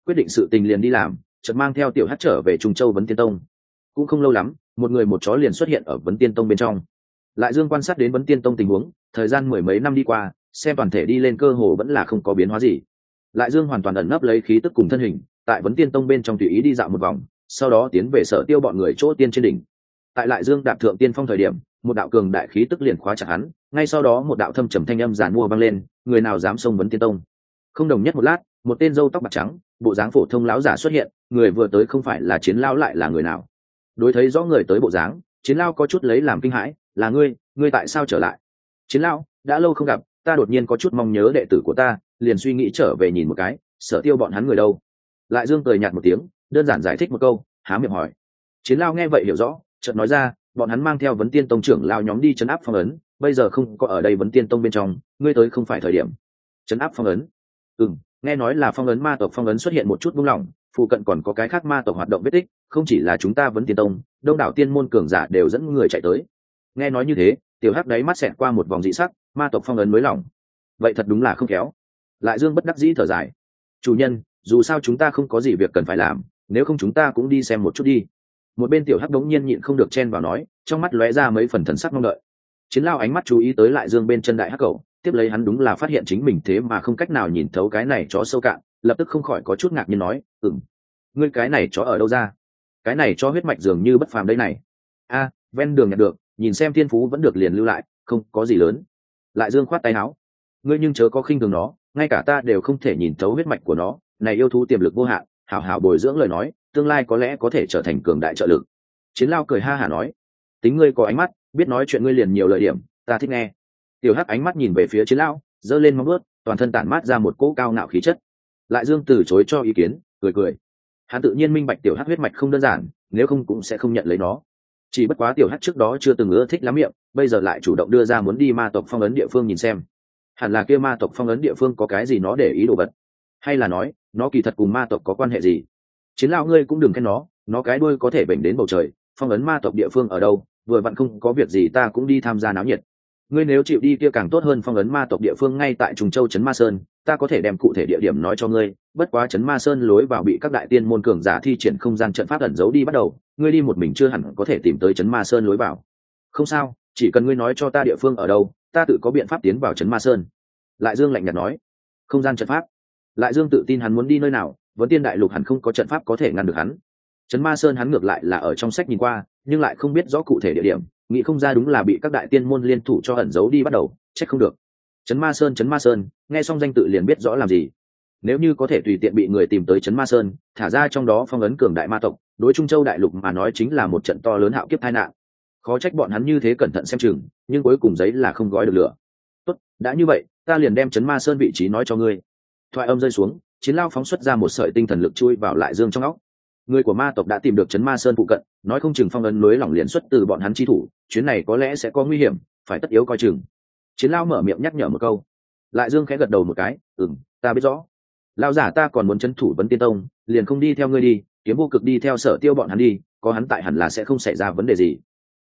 quyết định sự tình liền đi làm, chợt mang theo tiểu hắc trở về Trung Châu Vấn Tiên Tông. Cũng không lâu lắm, một người một chó liền xuất hiện ở Vấn Tiên Tông bên trong. Lại Dương quan sát đến Vấn Tiên Tông tình huống, thời gian mười mấy năm đi qua, xem toàn thể đi lên cơ hồ vẫn là không có biến hóa gì. Lại Dương hoàn toàn ẩn nấp lấy khí tức cùng thân hình, tại Vấn Tiên Tông bên trong tùy ý đi dạo một vòng, sau đó tiến về Sở Tiêu bọn người chỗ tiên trên đỉnh. Tại Lại Dương đạp thượng tiên phong thời điểm, một đạo cường đại khí tức liền khóa chặt hắn, ngay sau đó một đạo thâm trầm thanh âm giàn mua vang lên, người nào dám xông Vấn Tiên Tông. Không đồng nhất một lát, một tên râu tóc bạc trắng, bộ dáng phổ thông lão giả xuất hiện, người vừa tới không phải là Chiến Lao lại là người nào? Đối thấy rõ người tới bộ dáng, Chiến Lao có chút lấy làm kinh hãi, là ngươi tại sao trở lại? Chiến Lao, đã lâu không gặp, ta đột nhiên có chút mong nhớ đệ tử của ta, liền suy nghĩ trở về nhìn một cái, Sở Tiêu bọn hắn người đâu? Lại Dương cười nhạt một tiếng, đơn giản giải thích một câu, há miệng hỏi. Chiến Lao nghe vậy hiểu rõ, chợt nói ra, bọn hắn mang theo Vấn Tiên Tông trưởng lao nhóm đi trấn áp phong ấn, bây giờ không có ở đây Vấn Tiên Tông bên trong, ngươi tới không phải thời điểm. Trấn áp phong ấn? Nghe nói là phong ấn ma tộc phong ấn xuất hiện một chút buông lỏng, phụ cận còn có cái khác ma tộc hoạt động vết tích, không chỉ là chúng ta Vấn Tiên Tông, đông đảo tiên môn cường giả đều dẫn người chạy tới. Nghe nói như thế, tiểu hắc đáy mắt xẹt qua một vòng dị sắc, ma tộc phong ấn mới lỏng, vậy thật đúng là không khéo. Lại Dương bất đắc dĩ thở dài, chủ nhân, dù sao chúng ta không có gì việc cần phải làm, nếu không chúng ta cũng đi xem một chút đi. Một bên tiểu hắc đống nhiên nhịn không được chen vào nói, trong mắt lóe ra mấy phần thần sắc mong đợi. Chiến Lao ánh mắt chú ý tới Lại Dương bên chân đại hắc cầu, tiếp lấy hắn đúng là phát hiện chính mình thế mà không cách nào nhìn thấu cái này chó sâu cạn, lập tức không khỏi có chút ngạc nhiên nói, ngươi cái này chó ở đâu ra? Cái này chó huyết mạch dường như bất phàm đây này. A, ven đường nhặt được, nhìn xem thiên phú vẫn được liền lưu lại, không có gì lớn. Lại Dương khoát tay áo, ngươi nhưng chớ có khinh thường nó, ngay cả ta đều không thể nhìn thấu huyết mạch của nó, này yêu thú tiềm lực vô hạn, hảo hảo bồi dưỡng lời nói, tương lai có lẽ có thể trở thành cường đại trợ lực. Chiến Lao cười ha hả nói, tính ngươi có ánh mắt, biết nói chuyện ngươi liền nhiều lợi điểm, ta thích nghe. Tiểu hắc ánh mắt nhìn về phía Chiến Lao, giơ lên móng vuốt, toàn thân tản mát ra một cỗ cao ngạo khí chất. Lại Dương từ chối cho ý kiến, cười. Hắn tự nhiên minh bạch tiểu hắc huyết mạch không đơn giản, nếu không cũng sẽ không nhận lấy nó. Chỉ bất quá tiểu hắc trước đó chưa từng ưa thích lắm miệng, bây giờ lại chủ động đưa ra muốn đi ma tộc phong ấn địa phương nhìn xem. Hẳn là kia ma tộc phong ấn địa phương có cái gì nó để ý đồ vật, hay là nói nó kỳ thật cùng ma tộc có quan hệ gì? Chiến Lão ngươi cũng đừng khen nó cái đuôi có thể bệnh đến bầu trời, phong ấn ma tộc địa phương ở đâu, vừa vặn không có việc gì ta cũng đi tham gia náo nhiệt. Ngươi nếu chịu đi kia càng tốt hơn, phong ấn ma tộc địa phương ngay tại Trùng Châu trấn Ma Sơn, ta có thể đem cụ thể địa điểm nói cho ngươi, bất quá trấn Ma Sơn lối vào bị các đại tiên môn cường giả thi triển không gian trận pháp ẩn giấu đi bắt đầu, ngươi đi một mình chưa hẳn có thể tìm tới trấn Ma Sơn lối vào. Không sao, chỉ cần ngươi nói cho ta địa phương ở đâu, ta tự có biện pháp tiến vào trấn Ma Sơn. Lại Dương lạnh nhạt nói. Không gian trận pháp? Lại Dương tự tin hắn muốn đi nơi nào, Vấn Tiên đại lục hẳn không có trận pháp có thể ngăn được hắn. Trấn Ma Sơn hắn ngược lại là ở trong sách nhìn qua, nhưng lại không biết rõ cụ thể địa điểm, nghĩ không ra đúng là bị các đại tiên môn liên thủ cho ẩn giấu đi bắt đầu, trách không được. Trấn Ma Sơn, nghe xong danh tự liền biết rõ làm gì. Nếu như có thể tùy tiện bị người tìm tới Trấn Ma Sơn, thả ra trong đó phong ấn cường đại ma tộc, đối Trung Châu đại lục mà nói chính là một trận to lớn hạo kiếp tai nạn. Khó trách bọn hắn như thế cẩn thận xem chừng, nhưng cuối cùng giấy là không gói được lửa. Tốt, đã như vậy, ta liền đem Trấn Ma Sơn vị trí nói cho ngươi. Thoại âm rơi xuống, Chiến Lao phóng xuất ra một sợi tinh thần lực chui vào Lại Dương trong óc. Người của ma tộc đã tìm được trấn Ma Sơn phụ cận, nói không chừng phong ấn núi lỏng liền xuất từ bọn hắn chi thủ, chuyến này có lẽ sẽ có nguy hiểm, phải tất yếu coi chừng. Chiến Lao mở miệng nhắc nhở một câu. Lại Dương khẽ gật đầu một cái, ta biết rõ. Lao giả ta còn muốn trấn thủ Vấn Tiên Tông, liền không đi theo ngươi đi, Kiếm Vô Cực đi theo Sở Tiêu bọn hắn đi, có hắn tại hẳn là sẽ không xảy ra vấn đề gì.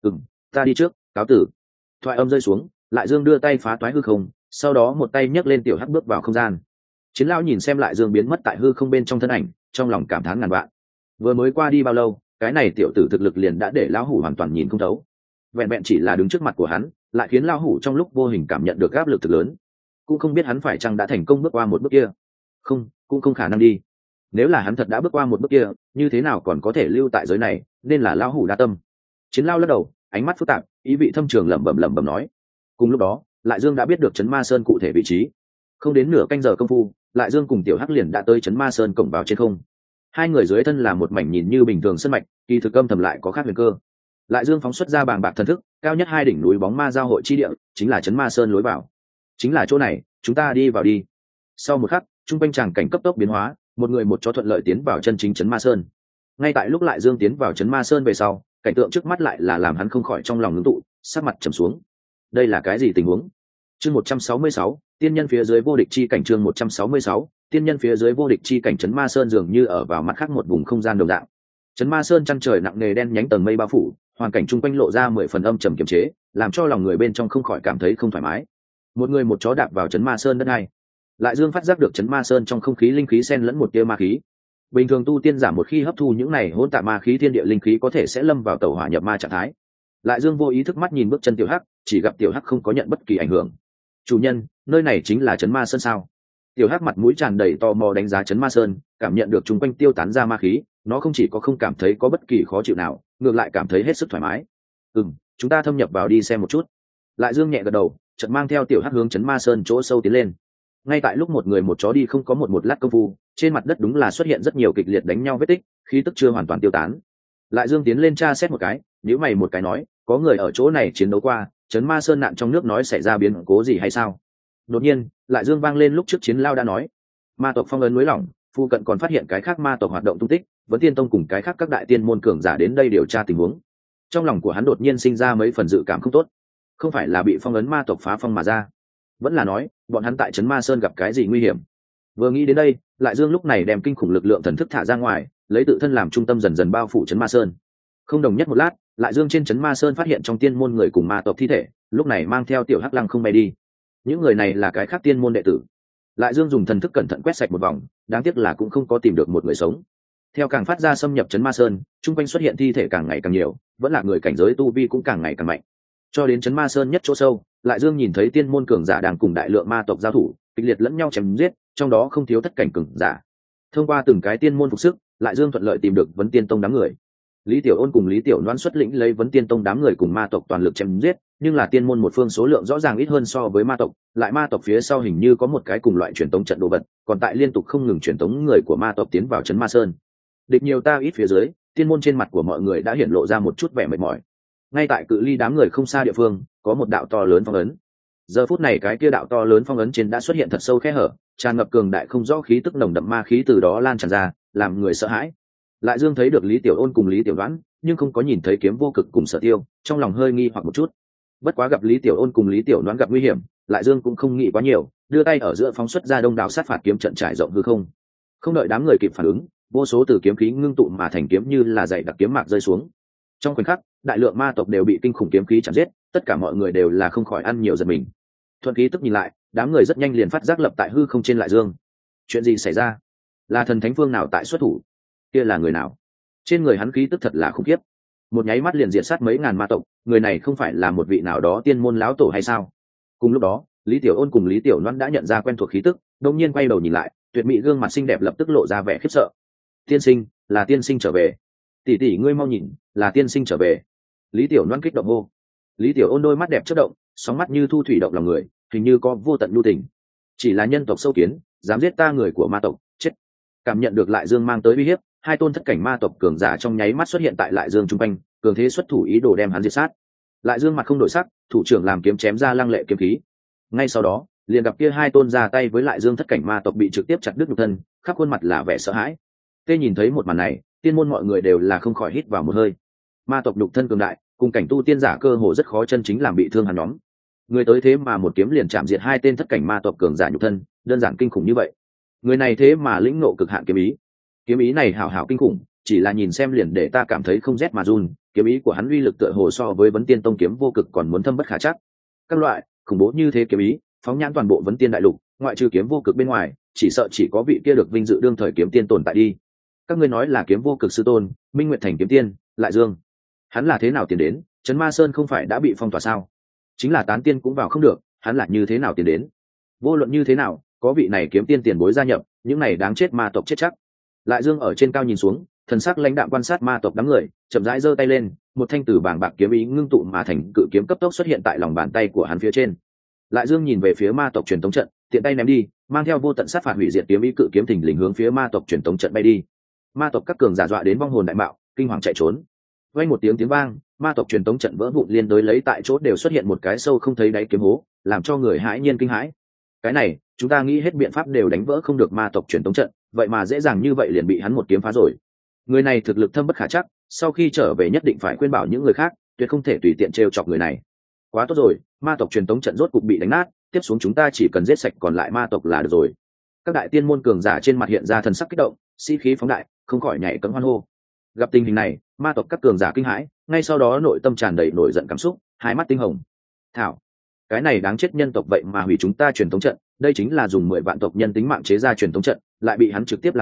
Ta đi trước, cáo tử. Thoại âm rơi xuống, Lại Dương đưa tay phá toái hư không, sau đó một tay nhấc lên tiểu hắc bước vào không gian. Chiến Lao nhìn xem Lại Dương biến mất tại hư không bên trong thân ảnh, trong lòng cảm thán ngàn vạn. Vừa mới qua đi bao lâu, cái này tiểu tử thực lực liền đã để lão hủ hoàn toàn nhìn không thấu. Vẹn vẹn chỉ là đứng trước mặt của hắn, lại khiến lão hủ trong lúc vô hình cảm nhận được áp lực thực lớn. Cũng không biết hắn phải chăng đã thành công bước qua một bước kia. Không, cũng không khả năng đi. Nếu là hắn thật đã bước qua một bước kia, như thế nào còn có thể lưu tại giới này, nên là lão hủ đa tâm. Chiến Lao lắc đầu, ánh mắt phức tạp, ý vị thâm trường lẩm bẩm nói. Cùng lúc đó, Lại Dương đã biết được trấn Ma Sơn cụ thể vị trí. Không đến nửa canh giờ công phu, Lại Dương cùng tiểu hắc liền đã tới trấn Ma Sơn cổng vào trên không. Hai người dưới thân là một mảnh nhìn như bình thường sân mạch, kỳ thực âm thầm lại có khác huyền cơ. Lại Dương phóng xuất ra bàng bạc thần thức, cao nhất hai đỉnh núi bóng ma giao hội chi địa, chính là trấn Ma Sơn lối vào. Chính là chỗ này, chúng ta đi vào đi. Sau một khắc, trung quanh tràng cảnh cấp tốc biến hóa, một người một chó thuận lợi tiến vào chân chính trấn Ma Sơn. Ngay tại lúc Lại Dương tiến vào trấn Ma Sơn về sau, cảnh tượng trước mắt lại là làm hắn không khỏi trong lòng ngưng tụ, sắc mặt trầm xuống. Đây là cái gì tình huống? Chương 166, tiên nhân phía dưới vô địch chi cảnh. Chương 166, tiên nhân phía dưới vô địch chi cảnh. Trấn Ma Sơn dường như ở vào mặt khác một vùng không gian đồng dạng. Trấn Ma Sơn chăn trời nặng nề đen nhánh tầng mây bao phủ, hoàn cảnh chung quanh lộ ra 10 phần âm trầm kiềm chế, làm cho lòng người bên trong không khỏi cảm thấy không thoải mái. Một người một chó đạp vào Trấn Ma Sơn đất hai. Lại Dương phát giác được Trấn Ma Sơn trong không khí linh khí xen lẫn một tia ma khí. bình thường tu tiên giả một khi hấp thu những này hỗn tạp ma khí thiên địa linh khí có thể sẽ lâm vào tẩu hỏa nhập ma trạng thái. Lại Dương vô ý thức mắt nhìn bước chân tiểu hắc, chỉ gặp tiểu hắc không có nhận bất kỳ ảnh hưởng. Chủ nhân, nơi này chính là trấn ma sơn sao? Tiểu hắc mặt mũi tràn đầy tò mò đánh giá trấn ma sơn, cảm nhận được chung quanh tiêu tán ra ma khí, nó không chỉ có không cảm thấy có bất kỳ khó chịu nào, ngược lại cảm thấy hết sức thoải mái. Chúng ta thâm nhập vào đi xem một chút. Lại Dương nhẹ gật đầu, chợt mang theo tiểu hắc hướng trấn ma sơn chỗ sâu tiến lên. Ngay tại lúc một người một chó đi không có một lát công phu, trên mặt đất đúng là xuất hiện rất nhiều kịch liệt đánh nhau vết tích, khí tức chưa hoàn toàn tiêu tán. Lại Dương tiến lên tra xét một cái, nhíu mày một cái nói, có người ở chỗ này chiến đấu qua, trấn ma sơn nạn trong nước nói xảy ra biến cố gì hay sao? Đột nhiên, Lại Dương vang lên lúc trước chiến lao đã nói, ma tộc phong ấn núi lỏng, phu cận còn phát hiện cái khác ma tộc hoạt động tung tích, Vấn Tiên Tông cùng cái khác các đại tiên môn cường giả đến đây điều tra tình huống. Trong lòng của hắn đột nhiên sinh ra mấy phần dự cảm không tốt, không phải là bị phong ấn ma tộc phá phong mà ra, vẫn là nói bọn hắn tại trấn ma sơn gặp cái gì nguy hiểm. Vừa nghĩ đến đây, Lại Dương lúc này đem kinh khủng lực lượng thần thức thả ra ngoài, lấy tự thân làm trung tâm dần dần bao phủ trấn ma sơn. Không đồng nhất một lát, Lại Dương trên trấn ma sơn phát hiện trong tiên môn người cùng ma tộc thi thể, lúc này mang theo tiểu hắc lăng không bay đi. Những người này là cái khác tiên môn đệ tử. Lại Dương dùng thần thức cẩn thận quét sạch một vòng, đáng tiếc là cũng không có tìm được một người sống. Theo càng phát ra xâm nhập trấn ma sơn, chung quanh xuất hiện thi thể càng ngày càng nhiều, vẫn là người cảnh giới tu vi cũng càng ngày càng mạnh. Cho đến trấn ma sơn nhất chỗ sâu, Lại Dương nhìn thấy tiên môn cường giả đang cùng đại lượng ma tộc giao thủ, kịch liệt lẫn nhau chém giết, trong đó không thiếu thất cảnh cường giả. Thông qua từng cái tiên môn phục sức, Lại Dương thuận lợi tìm được Vấn Tiên Tông đám người. Lý Tiểu Ôn cùng Lý Tiểu Loan xuất lĩnh lấy Vấn Tiên Tông đám người cùng ma tộc toàn lực chém giết, nhưng là tiên môn một phương số lượng rõ ràng ít hơn so với ma tộc, lại ma tộc phía sau hình như có một cái cùng loại truyền tống trận đồ vật, còn tại liên tục không ngừng truyền tống người của ma tộc tiến vào trấn ma sơn. Địch nhiều ta ít phía dưới, tiên môn trên mặt của mọi người đã hiện lộ ra một chút vẻ mệt mỏi. Ngay tại cự ly đám người không xa địa phương, có một đạo to lớn phong ấn. Giờ phút này cái kia đạo to lớn phong ấn trên đã xuất hiện thật sâu khe hở, tràn ngập cường đại không rõ khí tức nồng đậm ma khí từ đó lan tràn ra, làm người sợ hãi. Lại Dương thấy được Lý Tiểu Ôn cùng Lý Tiểu Đoán, nhưng không có nhìn thấy Kiếm Vô Cực cùng Sở Tiêu, trong lòng hơi nghi hoặc một chút. Bất quá gặp Lý Tiểu Ôn cùng Lý Tiểu Đoán gặp nguy hiểm, Lại Dương cũng không nghĩ quá nhiều, đưa tay ở giữa phóng xuất ra đông đảo sát phạt kiếm trận trải rộng hư không. Không đợi đám người kịp phản ứng, vô số từ kiếm khí ngưng tụ mà thành kiếm như là dày đặc kiếm mạc rơi xuống. Trong khoảnh khắc, đại lượng ma tộc đều bị kinh khủng kiếm khí chém giết, tất cả mọi người đều là không khỏi ăn nhiều giật mình. Thuận khí tức nhìn lại, đám người rất nhanh liền phát giác lập tại hư không trên Lại Dương. Chuyện gì xảy ra? Là thần thánh phương nào tại xuất thủ? Kia là người nào? Trên người hắn khí tức thật là khủng khiếp, một nháy mắt liền diệt sát mấy ngàn ma tộc, người này không phải là một vị nào đó tiên môn lão tổ hay sao? Cùng lúc đó, Lý Tiểu Ôn cùng Lý Tiểu Loan đã nhận ra quen thuộc khí tức, đột nhiên quay đầu nhìn lại, tuyệt mỹ gương mặt xinh đẹp lập tức lộ ra vẻ khiếp sợ. Tiên sinh, là tiên sinh trở về. Tỷ tỷ ngươi mau nhìn, là tiên sinh trở về. Lý Tiểu Loan kích động hô. Lý Tiểu Ôn đôi mắt đẹp chớp động, sóng mắt như thu thủy động lòng người, hình như có vô tận nhu tình. Chỉ là nhân tộc sâu kiến, dám giết ta người của ma tộc, chết. Cảm nhận được Lại Dương mang tới uy hiếp, hai tôn thất cảnh ma tộc cường giả trong nháy mắt xuất hiện tại Lại Dương trung quanh, cường thế xuất thủ ý đồ đem hắn diệt sát. Lại Dương mặt không đổi sắc, thủ trưởng làm kiếm chém ra lăng lệ kiếm khí. Ngay sau đó, liền gặp kia hai tôn ra tay với Lại Dương thất cảnh ma tộc bị trực tiếp chặt đứt nhục thân, khắp khuôn mặt là vẻ sợ hãi. Tê nhìn thấy một màn này, tiên môn mọi người đều là không khỏi hít vào một hơi. Ma tộc nhục thân cường đại, cùng cảnh tu tiên giả cơ hồ rất khó chân chính làm bị thương hắn nhóm. Người tới thế mà một kiếm liền chạm diệt hai tên thất cảnh ma tộc cường giả nhục thân, đơn giản kinh khủng như vậy. Người này thế mà lĩnh ngộ cực hạn kiếm ý. Kiếm ý này hảo hảo kinh khủng, chỉ là nhìn xem liền để ta cảm thấy không rét mà run. Kiếm ý của hắn uy lực tựa hồ so với Vấn Tiên Tông kiếm vô cực còn muốn thâm bất khả chắc. Các loại khủng bố như thế kiếm ý, phóng nhãn toàn bộ Vấn Tiên đại lục, ngoại trừ kiếm vô cực bên ngoài, chỉ sợ chỉ có vị kia được vinh dự đương thời kiếm tiên tồn tại đi. Các ngươi nói là kiếm vô cực sư tôn, Minh Nguyệt Thành kiếm tiên, Lại Dương, hắn là thế nào tiến đến? Trấn Ma Sơn không phải đã bị phong tỏa sao? Chính là tán tiên cũng vào không được, hắn là như thế nào tiến đến? Vô luận như thế nào, có vị này kiếm tiên tiền bối gia nhập, những này đáng chết ma tộc chết chắc. Lại Dương ở trên cao nhìn xuống, thần sắc lãnh đạm quan sát ma tộc đám người, chậm rãi giơ tay lên, một thanh từ bảng bạc kiếm ý ngưng tụ mà thành cự kiếm cấp tốc xuất hiện tại lòng bàn tay của hắn phía trên. Lại Dương nhìn về phía ma tộc truyền tống trận, tiện tay ném đi, mang theo vô tận sát phạt hủy diệt kiếm ý cự kiếm thình lình hướng phía ma tộc truyền tống trận bay đi. Ma tộc các cường giả dọa đến vong hồn đại mạo, kinh hoàng chạy trốn. Vang một tiếng vang, ma tộc truyền tống trận vỡ vụn liên đối lấy tại chỗ đều xuất hiện một cái sâu không thấy đáy kiếm hố, làm cho người hãi nhiên kinh hãi. Cái này, chúng ta nghĩ hết biện pháp đều đánh vỡ không được ma tộc truyền tống trận, vậy mà dễ dàng như vậy liền bị hắn một kiếm phá rồi. Người này thực lực thâm bất khả chắc, sau khi trở về nhất định phải khuyên bảo những người khác, tuyệt không thể tùy tiện trêu chọc người này. Quá tốt rồi, ma tộc truyền tống trận rốt cục bị đánh nát, tiếp xuống chúng ta chỉ cần giết sạch còn lại ma tộc là được rồi. Các đại tiên môn cường giả trên mặt hiện ra thần sắc kích động, sĩ khí phóng đại, không khỏi nhảy cẫng hoan hô. Gặp tình hình này, ma tộc các cường giả kinh hãi, ngay sau đó nội tâm tràn đầy nổi giận cảm xúc, hai mắt tinh hồng. Thảo, cái này đáng chết nhân tộc vậy mà hủy chúng ta truyền tống trận, đây chính là dùng 10 vạn tộc nhân tính mạng chế ra truyền tống trận, lại bị hắn trực tiếp làm hỏng,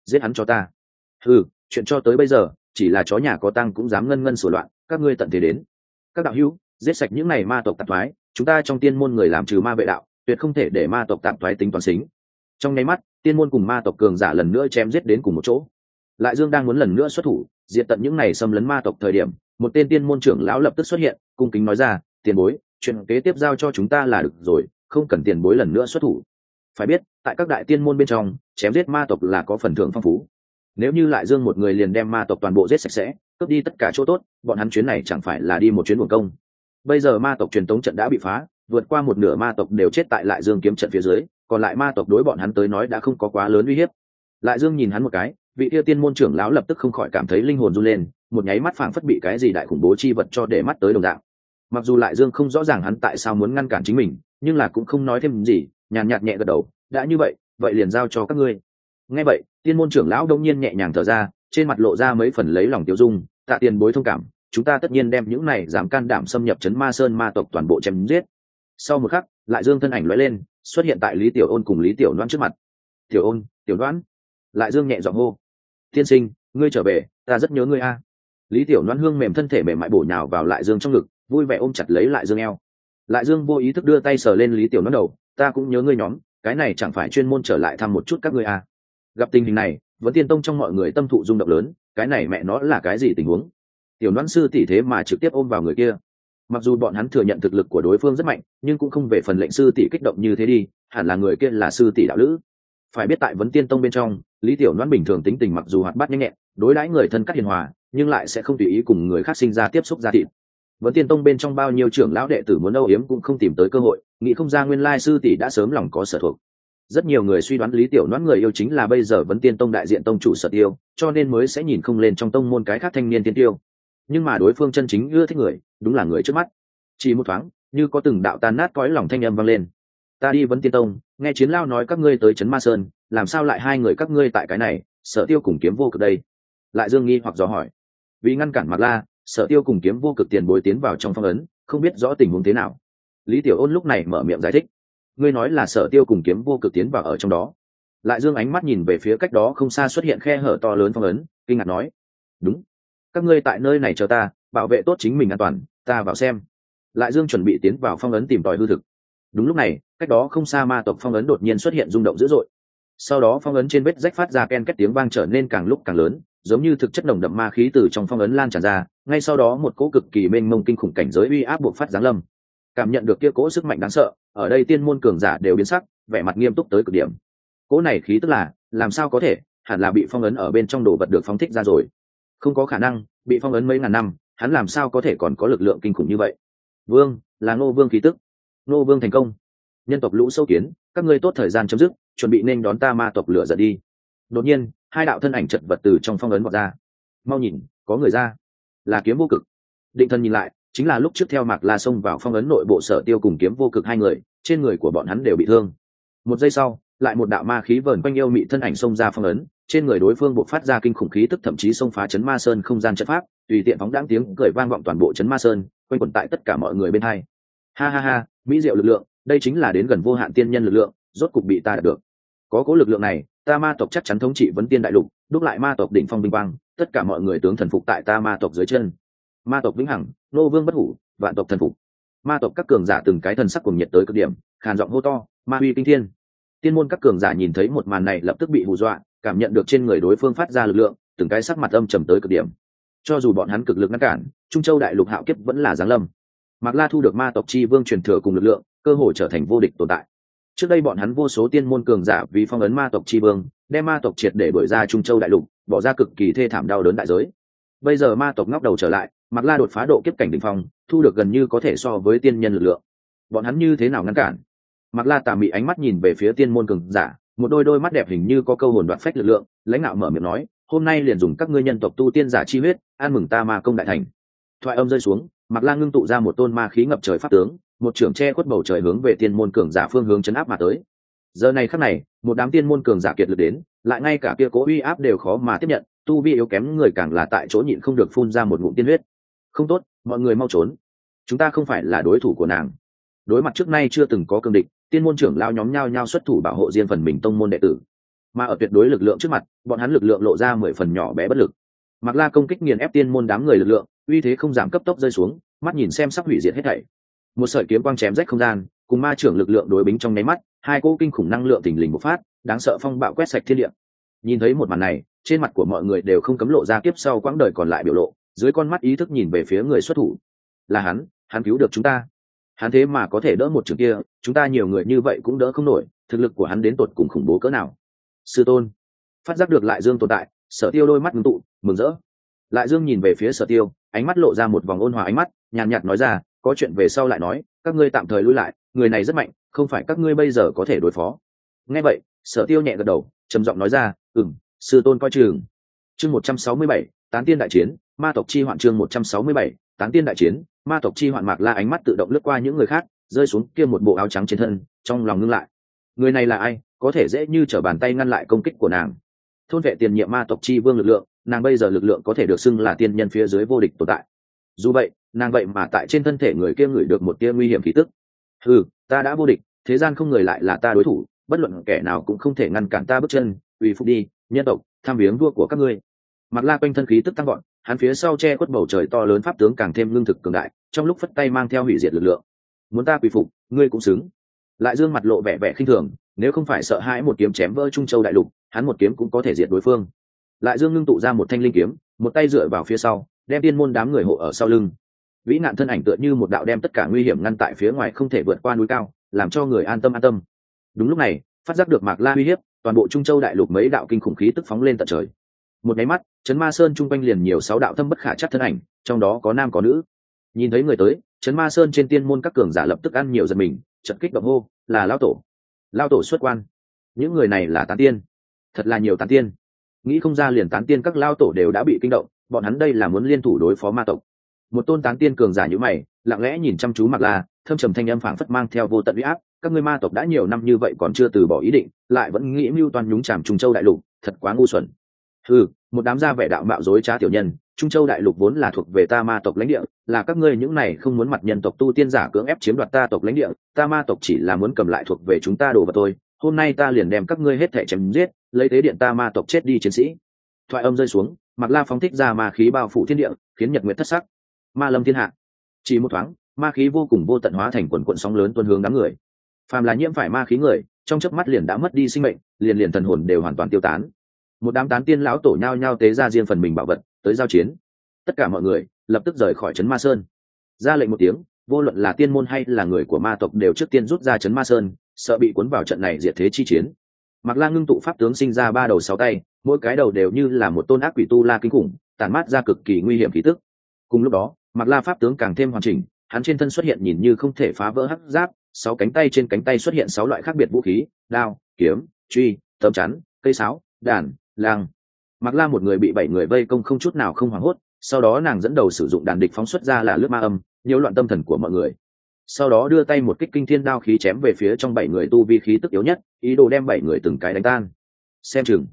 giết hắn cho ta. Ừ, chuyện cho tới bây giờ chỉ là chó nhà có tăng cũng dám ngân ngân sửa loạn, các ngươi tận thế đến. Các đạo hữu, giết sạch những này ma tộc tạp thoái, chúng ta trong tiên môn người làm trừ ma vệ đạo, tuyệt không thể để ma tộc tạp thoái tính toàn xính. Trong nháy mắt, tiên môn cùng ma tộc cường giả lần nữa chém giết đến cùng một chỗ. Lại Dương đang muốn lần nữa xuất thủ diệt tận những này xâm lấn ma tộc thời điểm, một tên tiên môn trưởng lão lập tức xuất hiện, cung kính nói ra, tiền bối, chuyện kế tiếp giao cho chúng ta là được rồi, không cần tiền bối lần nữa xuất thủ. Phải biết, tại các đại tiên môn bên trong, chém giết ma tộc là có phần thưởng phong phú. Nếu như Lại Dương một người liền đem ma tộc toàn bộ giết sạch sẽ, cướp đi tất cả chỗ tốt, bọn hắn chuyến này chẳng phải là đi một chuyến uổng công. Bây giờ ma tộc truyền tống trận đã bị phá, vượt qua một nửa ma tộc đều chết tại Lại Dương kiếm trận phía dưới, còn lại ma tộc đối bọn hắn tới nói đã không có quá lớn uy hiếp. Lại Dương nhìn hắn một cái, vị kia tiên môn trưởng lão lập tức không khỏi cảm thấy linh hồn run lên, một nháy mắt phảng phất bị cái gì đại khủng bố chi vật cho để mắt tới đồng dạng. Mặc dù Lại Dương không rõ ràng hắn tại sao muốn ngăn cản chính mình, nhưng là cũng không nói thêm gì, nhàn nhạt nhẹ gật đầu, đã như vậy, vậy liền giao cho các ngươi. Nghe vậy, tiên môn trưởng lão đông nhiên nhẹ nhàng thở ra, trên mặt lộ ra mấy phần lấy lòng tiêu dung, tạ tiền bối thông cảm, chúng ta tất nhiên đem những này dám can đảm xâm nhập trấn Ma Sơn ma tộc toàn bộ chém giết. Sau một khắc, Lại Dương thân ảnh lóe lên, xuất hiện tại Lý Tiểu Ôn cùng Lý Tiểu Loan trước mặt. Tiểu Ôn, Tiểu Loan. Lại Dương nhẹ giọng hô, tiên sinh, ngươi trở về, ta rất nhớ ngươi a. Lý Tiểu Loan hương mềm thân thể mềm mại bổ nhào vào Lại Dương trong ngực, vui vẻ ôm chặt lấy Lại Dương eo. Lại Dương vô ý thức đưa tay sờ lên Lý Tiểu Loan đầu, ta cũng nhớ ngươi nhóm, cái này chẳng phải chuyên môn trở lại thăm một chút các ngươi a. Gặp tình hình này, Vấn Tiên Tông trong mọi người tâm thụ rung động lớn, cái này mẹ nó là cái gì tình huống? Tiểu Loan sư tỷ thế mà trực tiếp ôm vào người kia. Mặc dù bọn hắn thừa nhận thực lực của đối phương rất mạnh, nhưng cũng không về phần lệnh sư tỷ kích động như thế đi, hẳn là người kia là sư tỷ đạo lữ. Phải biết tại Vấn Tiên Tông bên trong, Lý Tiểu Loan bình thường tính tình mặc dù hoạt bát nhanh nhẹn, đối đãi người thân cắt hiền hòa, nhưng lại sẽ không tùy ý cùng người khác sinh ra tiếp xúc gia thịt. Vấn Tiên Tông bên trong bao nhiêu trưởng lão đệ tử muốn âu yếm cũng không tìm tới cơ hội, nghĩ không ra nguyên lai sư tỷ đã sớm lòng có sở thuộc. Rất nhiều người suy đoán Lý Tiểu Loan người yêu chính là bây giờ Vấn Tiên Tông đại diện tông chủ Sở Tiêu, cho nên mới sẽ nhìn không lên trong tông môn cái khác thanh niên tiên tiêu. Nhưng mà đối phương chân chính ưa thích người, đúng là người trước mắt. Chỉ một thoáng, như có từng đạo tan nát cõi lòng thanh âm vang lên. Ta đi Vấn Tiên Tông, nghe Chiến Lao nói các ngươi tới trấn Ma Sơn, làm sao lại hai người các ngươi tại cái này? Sở Tiêu cùng Kiếm Vô Cực đây. Lại Dương nghi hoặc dò hỏi. Vì ngăn cản Mạc La, Sở Tiêu cùng Kiếm Vô Cực tiền bối tiến vào trong phong ấn, không biết rõ tình huống thế nào. Lý Tiểu Ôn lúc này mở miệng giải thích. Ngươi nói là Sở Tiêu cùng Kiếm Vô Cực tiến vào ở trong đó. Lại Dương ánh mắt nhìn về phía cách đó không xa xuất hiện khe hở to lớn phong ấn, kinh ngạc nói. Đúng. Các ngươi tại nơi này chờ ta, bảo vệ tốt chính mình an toàn, ta vào xem. Lại Dương chuẩn bị tiến vào phong ấn tìm tòi hư thực. Đúng lúc này, cách đó không xa ma tộc phong ấn đột nhiên xuất hiện rung động dữ dội. Sau đó phong ấn trên vết rách phát ra ken két tiếng vang trở nên càng lúc càng lớn, giống như thực chất nồng đậm ma khí từ trong phong ấn lan tràn ra, ngay sau đó một cỗ cực kỳ mênh mông kinh khủng cảnh giới uy áp buộc phát giáng lâm. Cảm nhận được kia cỗ sức mạnh đáng sợ, ở đây tiên môn cường giả đều biến sắc, vẻ mặt nghiêm túc tới cực điểm. Cỗ này khí tức là, làm sao có thể, hẳn là bị phong ấn ở bên trong đồ vật được phóng thích ra rồi. Không có khả năng, bị phong ấn mấy ngàn năm, hắn làm sao có thể còn có lực lượng kinh khủng như vậy? Vương, là Ngô Vương khí tức. Ngô Vương thành công. Nhân tộc lũ sâu kiến, các ngươi tốt thời gian chấm dứt, chuẩn bị nên đón ta ma tộc lửa giận đi. Đột nhiên, hai đạo thân ảnh chật vật từ trong phong ấn vọt ra. Mau nhìn, có người ra. Là Kiếm Vô Cực. Định Thần nhìn lại, chính là lúc trước theo Mạc La xông vào phong ấn nội bộ Sở Tiêu cùng Kiếm Vô Cực hai người, trên người của bọn hắn đều bị thương. Một giây sau, lại một đạo ma khí vờn quanh yêu mị thân ảnh xông ra phong ấn, trên người đối phương bộc phát ra kinh khủng khí tức thậm chí xông phá trấn Ma Sơn không gian trận pháp, tùy tiện phóng đãng tiếng cười vang vọng toàn bộ trấn Ma Sơn, quanh quẩn tại tất cả mọi người bên hai. Ha ha ha, mỹ diệu lực lượng, đây chính là đến gần vô hạn tiên nhân lực lượng, rốt cục bị ta đạt được. Có cố lực lượng này, ta ma tộc chắc chắn thống trị Vấn Tiên đại lục, đúc lại ma tộc đỉnh phong vinh quang, tất cả mọi người tướng thần phục tại ta ma tộc dưới chân. Ma tộc vĩnh hằng, nô vương bất hủ, vạn tộc thần phục. Ma tộc các cường giả từng cái thần sắc cuồng nhiệt tới cực điểm, khàn giọng hô to, ma uy kinh thiên. Tiên môn các cường giả nhìn thấy một màn này lập tức bị hù dọa, cảm nhận được trên người đối phương phát ra lực lượng, từng cái sắc mặt âm trầm tới cực điểm. Cho dù bọn hắn cực lực ngăn cản, Trung Châu đại lục hạo kiếp vẫn là giáng lâm. Mạc La thu được ma tộc chi vương truyền thừa cùng lực lượng, cơ hội trở thành vô địch tồn tại. Trước đây bọn hắn vô số tiên môn cường giả vì phong ấn ma tộc chi vương, đem ma tộc triệt để đuổi ra Trung Châu đại lục, bỏ ra cực kỳ thê thảm đau đớn đại giới. Bây giờ ma tộc ngóc đầu trở lại, Mạc La đột phá độ kiếp cảnh đỉnh phong, thu được gần như có thể so với tiên nhân lực lượng. Bọn hắn như thế nào ngăn cản? Mạc La tà mị ánh mắt nhìn về phía tiên môn cường giả, một đôi mắt đẹp hình như có câu hồn đoạt phách lực lượng, lãnh đạo mở miệng nói, hôm nay liền dùng các ngươi nhân tộc tu tiên giả chi huyết, an mừng ta ma công đại thành. Thoại âm rơi xuống, Mạc La ngưng tụ ra một tôn ma khí ngập trời pháp tướng, một trưởng che khuất bầu trời hướng về tiên môn cường giả phương hướng chấn áp mà tới. Giờ này khắc này, một đám tiên môn cường giả kiệt lực đến, lại ngay cả kia cố uy áp đều khó mà tiếp nhận, tu vi yếu kém người càng là tại chỗ nhịn không được phun ra một ngụm tiên huyết. Không tốt, mọi người mau trốn, chúng ta không phải là đối thủ của nàng. Đối mặt trước nay chưa từng có cường địch, tiên môn trưởng lao nhóm nhao nhao xuất thủ bảo hộ riêng phần mình tông môn đệ tử. mà ở tuyệt đối lực lượng trước mặt bọn hắn lực lượng lộ ra 10 phần nhỏ bé bất lực. Mạc La công kích nghiền ép tiên môn đám người lực lượng, uy thế không giảm cấp tốc rơi xuống, mắt nhìn xem sắp hủy diệt hết thảy. Một sợi kiếm quang chém rách không gian, cùng ma trưởng lực lượng đối bính trong nháy mắt, hai cỗ kinh khủng năng lượng thình lình bộc phát, đáng sợ phong bạo quét sạch thiên địa. Nhìn thấy một màn này, trên mặt của mọi người đều không cấm lộ ra kiếp sau quãng đời còn lại biểu lộ, dưới con mắt ý thức nhìn về phía người xuất thủ. Là hắn cứu được chúng ta. Hắn thế mà có thể đỡ một trường kia, chúng ta nhiều người như vậy cũng đỡ không nổi, thực lực của hắn đến tột cùng khủng bố cỡ nào. Sư tôn. Phát giác được Lại Dương tồn tại, Sở Tiêu đôi mắt ngưng tụ, mừng rỡ. Lại Dương nhìn về phía Sở Tiêu, ánh mắt lộ ra một vòng ôn hòa ánh mắt, nhàn nhạt nói ra, có chuyện về sau lại nói, các ngươi tạm thời lui lại, người này rất mạnh, không phải các ngươi bây giờ có thể đối phó. Nghe vậy, Sở Tiêu nhẹ gật đầu, trầm giọng nói ra, sư tôn coi chừng. Chương 167, tán tiên đại chiến, ma tộc chi hoạn. Chương 167, tán tiên đại chiến, ma tộc chi hoạn. Mạc La ánh mắt tự động lướt qua những người khác, rơi xuống kia một bộ áo trắng trên thân, trong lòng ngưng lại. Người này là ai, có thể dễ như trở bàn tay ngăn lại công kích của nàng? Thôn vệ tiền nhiệm ma tộc chi vương lực lượng, nàng bây giờ lực lượng có thể được xưng là tiên nhân phía dưới vô địch tồn tại. Dù vậy, nàng vậy mà tại trên thân thể người kia ngửi được một tia nguy hiểm khí tức. Ta đã vô địch, thế gian không người lại là ta đối thủ, bất luận kẻ nào cũng không thể ngăn cản ta bước chân, uy phục đi, nhân tộc, tham viếng vua của các ngươi. Mạc La quanh thân khí tức tăng vọt, hắn phía sau che khuất bầu trời to lớn pháp tướng càng thêm lương thực cường đại, trong lúc phất tay mang theo hủy diệt lực lượng. Muốn ta quỳ phục, ngươi cũng xứng. Lại Dương mặt lộ vẻ vẻ khinh thường, nếu không phải sợ hãi một kiếm chém vỡ Trung Châu đại lục, hắn một kiếm cũng có thể diệt đối phương. Lại Dương ngưng tụ ra một thanh linh kiếm, một tay dựa vào phía sau, đem tiên môn đám người hộ ở sau lưng. Vĩ nạn thân ảnh tựa như một đạo đem tất cả nguy hiểm ngăn tại phía ngoài không thể vượt qua núi cao, làm cho người an tâm. Đúng lúc này, phát giác được Mạc La uy hiếp, toàn bộ Trung Châu đại lục mấy đạo kinh khủng khí tức phóng lên tận trời. Một cái mắt, Trấn Ma Sơn trung quanh liền nhiều 6 đạo thâm bất khả trắc thân ảnh, trong đó có nam có nữ. Nhìn thấy người tới, Trấn Ma Sơn trên tiên môn các cường giả lập tức ăn nhiều giật mình, chợt kích động hô, là lão tổ. Lão tổ xuất quan. Những người này là tán tiên. Thật là nhiều tán tiên. Nghĩ không ra liền tán tiên các lão tổ đều đã bị kinh động, bọn hắn đây là muốn liên thủ đối phó ma tộc. Một tôn tán tiên cường giả như mày, lặng lẽ nhìn chăm chú Mạc La, thâm trầm thanh âm phảng phất mang theo vô tận uy áp, các ngươi ma tộc đã nhiều năm như vậy còn chưa từ bỏ ý định, lại vẫn nghĩ mưu toan nhúng chàm Trung Châu đại lục, thật quá ngu xuẩn. Một đám gia vẻ đạo mạo dối trá tiểu nhân, Trung Châu đại lục vốn là thuộc về ta ma tộc lãnh địa, là các ngươi những này không muốn mặt nhân tộc tu tiên giả cưỡng ép chiếm đoạt ta tộc lãnh địa, ta ma tộc chỉ là muốn cầm lại thuộc về chúng ta đồ vật thôi, hôm nay ta liền đem các ngươi hết thảy chém giết, lấy tế điện ta ma tộc chết đi chiến sĩ. Thoại âm rơi xuống, Mạc La phóng thích ra ma khí bao phủ thiên địa, khiến nhật nguyệt thất sắc. Ma lâm thiên hạ. Chỉ một thoáng, ma khí vô cùng vô tận hóa thành quần quần sóng lớn tuôn hướng đám người. Phàm là nhiễm phải ma khí người, trong chớp mắt liền đã mất đi sinh mệnh, liền thần hồn đều hoàn toàn tiêu tán. Một đám tán tiên lão tổ nhao nhao tế ra riêng phần mình bảo vật, tới giao chiến. Tất cả mọi người lập tức rời khỏi Trấn Ma Sơn. Ra lệnh một tiếng, vô luận là tiên môn hay là người của ma tộc đều trước tiên rút ra Trấn Ma Sơn, sợ bị cuốn vào trận này diệt thế chi chiến. Mạc La ngưng tụ pháp tướng sinh ra 3 đầu 6 tay, mỗi cái đầu đều như là một tôn ác quỷ tu la kinh khủng, tàn mát ra cực kỳ nguy hiểm khí tức. Cùng lúc đó, Mạc La pháp tướng càng thêm hoàn chỉnh, hắn trên thân xuất hiện nhìn như không thể phá vỡ hắc giáp, 6 cánh tay, trên cánh tay xuất hiện 6 loại khác biệt vũ khí, đao, kiếm, truy, tấm chắn, cây sáo, đàn, lang. Mạc La một người bị 7 người vây công không chút nào không hoảng hốt, sau đó nàng dẫn đầu sử dụng đàn địch phóng xuất ra là lướt ma âm, nhiễu loạn tâm thần của mọi người. Sau đó đưa tay một kích kinh thiên đao khí chém về phía trong 7 người tu vi khí tức yếu nhất, ý đồ đem 7 người từng cái đánh tan. Xem chừng.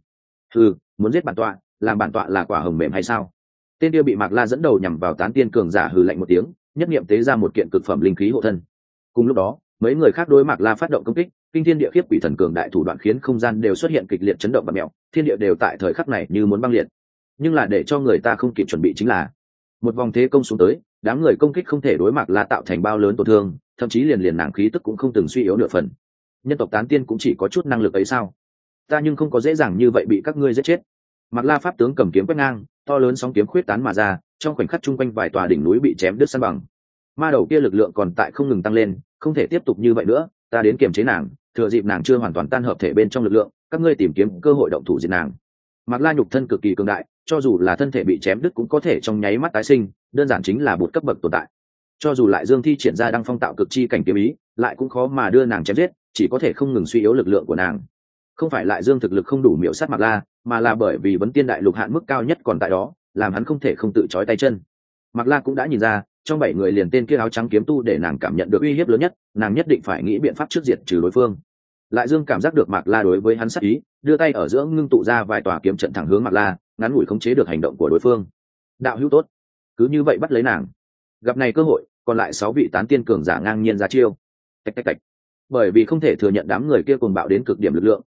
Muốn giết bản tọa, làm bản tọa là quả hồng mềm hay sao? Tên kia bị Mạc La dẫn đầu nhằm vào tán tiên cường giả hừ lạnh một tiếng, nhất niệm tế ra một kiện cực phẩm linh khí hộ thân. Cùng lúc đó, mấy người khác đối Mạc La phát động công kích, kinh thiên địa khiếp quỷ thần cường đại thủ đoạn khiến không gian đều xuất hiện kịch liệt chấn động và mèo, thiên địa đều tại thời khắc này như muốn băng liệt. Nhưng là để cho người ta không kịp chuẩn bị chính là một vòng thế công xuống tới, đám người công kích không thể đối Mạc La tạo thành bao lớn tổn thương, thậm chí liền nàng khí tức cũng không từng suy yếu nửa phần. Nhân tộc tán tiên cũng chỉ có chút năng lực ấy sao? Ta nhưng không có dễ dàng như vậy bị các ngươi giết chết. Mạc La pháp tướng cầm kiếm quét ngang, to lớn sóng kiếm khuyết tán mà ra, trong khoảnh khắc chung quanh vài tòa đỉnh núi bị chém đứt san bằng. Ma đầu kia lực lượng còn tại không ngừng tăng lên, không thể tiếp tục như vậy nữa, ta đến kiềm chế nàng, thừa dịp nàng chưa hoàn toàn tan hợp thể bên trong lực lượng, các ngươi tìm kiếm cơ hội động thủ diệt nàng. Mạc La nhục thân cực kỳ cường đại, cho dù là thân thể bị chém đứt cũng có thể trong nháy mắt tái sinh, đơn giản chính là bột cấp bậc tồn tại. Cho dù lại Dương thi triển ra đăng phong tạo cực chi cảnh kiếm ý, lại cũng khó mà đưa nàng chém giết, chỉ có thể không ngừng suy yếu lực lượng của nàng. Không phải lại Dương thực lực không đủ miểu sát Mạc La, mà là bởi vì vấn tiên đại lục hạn mức cao nhất còn tại đó, làm hắn không thể không tự trói tay chân. Mạc La cũng đã nhìn ra, trong 7 người liền tên kia áo trắng kiếm tu để nàng cảm nhận được uy hiếp lớn nhất, nàng nhất định phải nghĩ biện pháp trước diệt trừ đối phương. Lại Dương cảm giác được Mạc La đối với hắn sát ý, đưa tay ở giữa ngưng tụ ra vài tòa kiếm trận thẳng hướng Mạc La, ngắn ngủi khống chế được hành động của đối phương. Đạo hữu tốt, cứ như vậy bắt lấy nàng. Gặp này cơ hội, còn lại 6 vị tán tiên cường giả ngang nhiên ra chiêu. Tạch tạch tạch. Bởi vì không thể thừa nhận đám người kia cuồng bạo đến cực điểm lực lượng,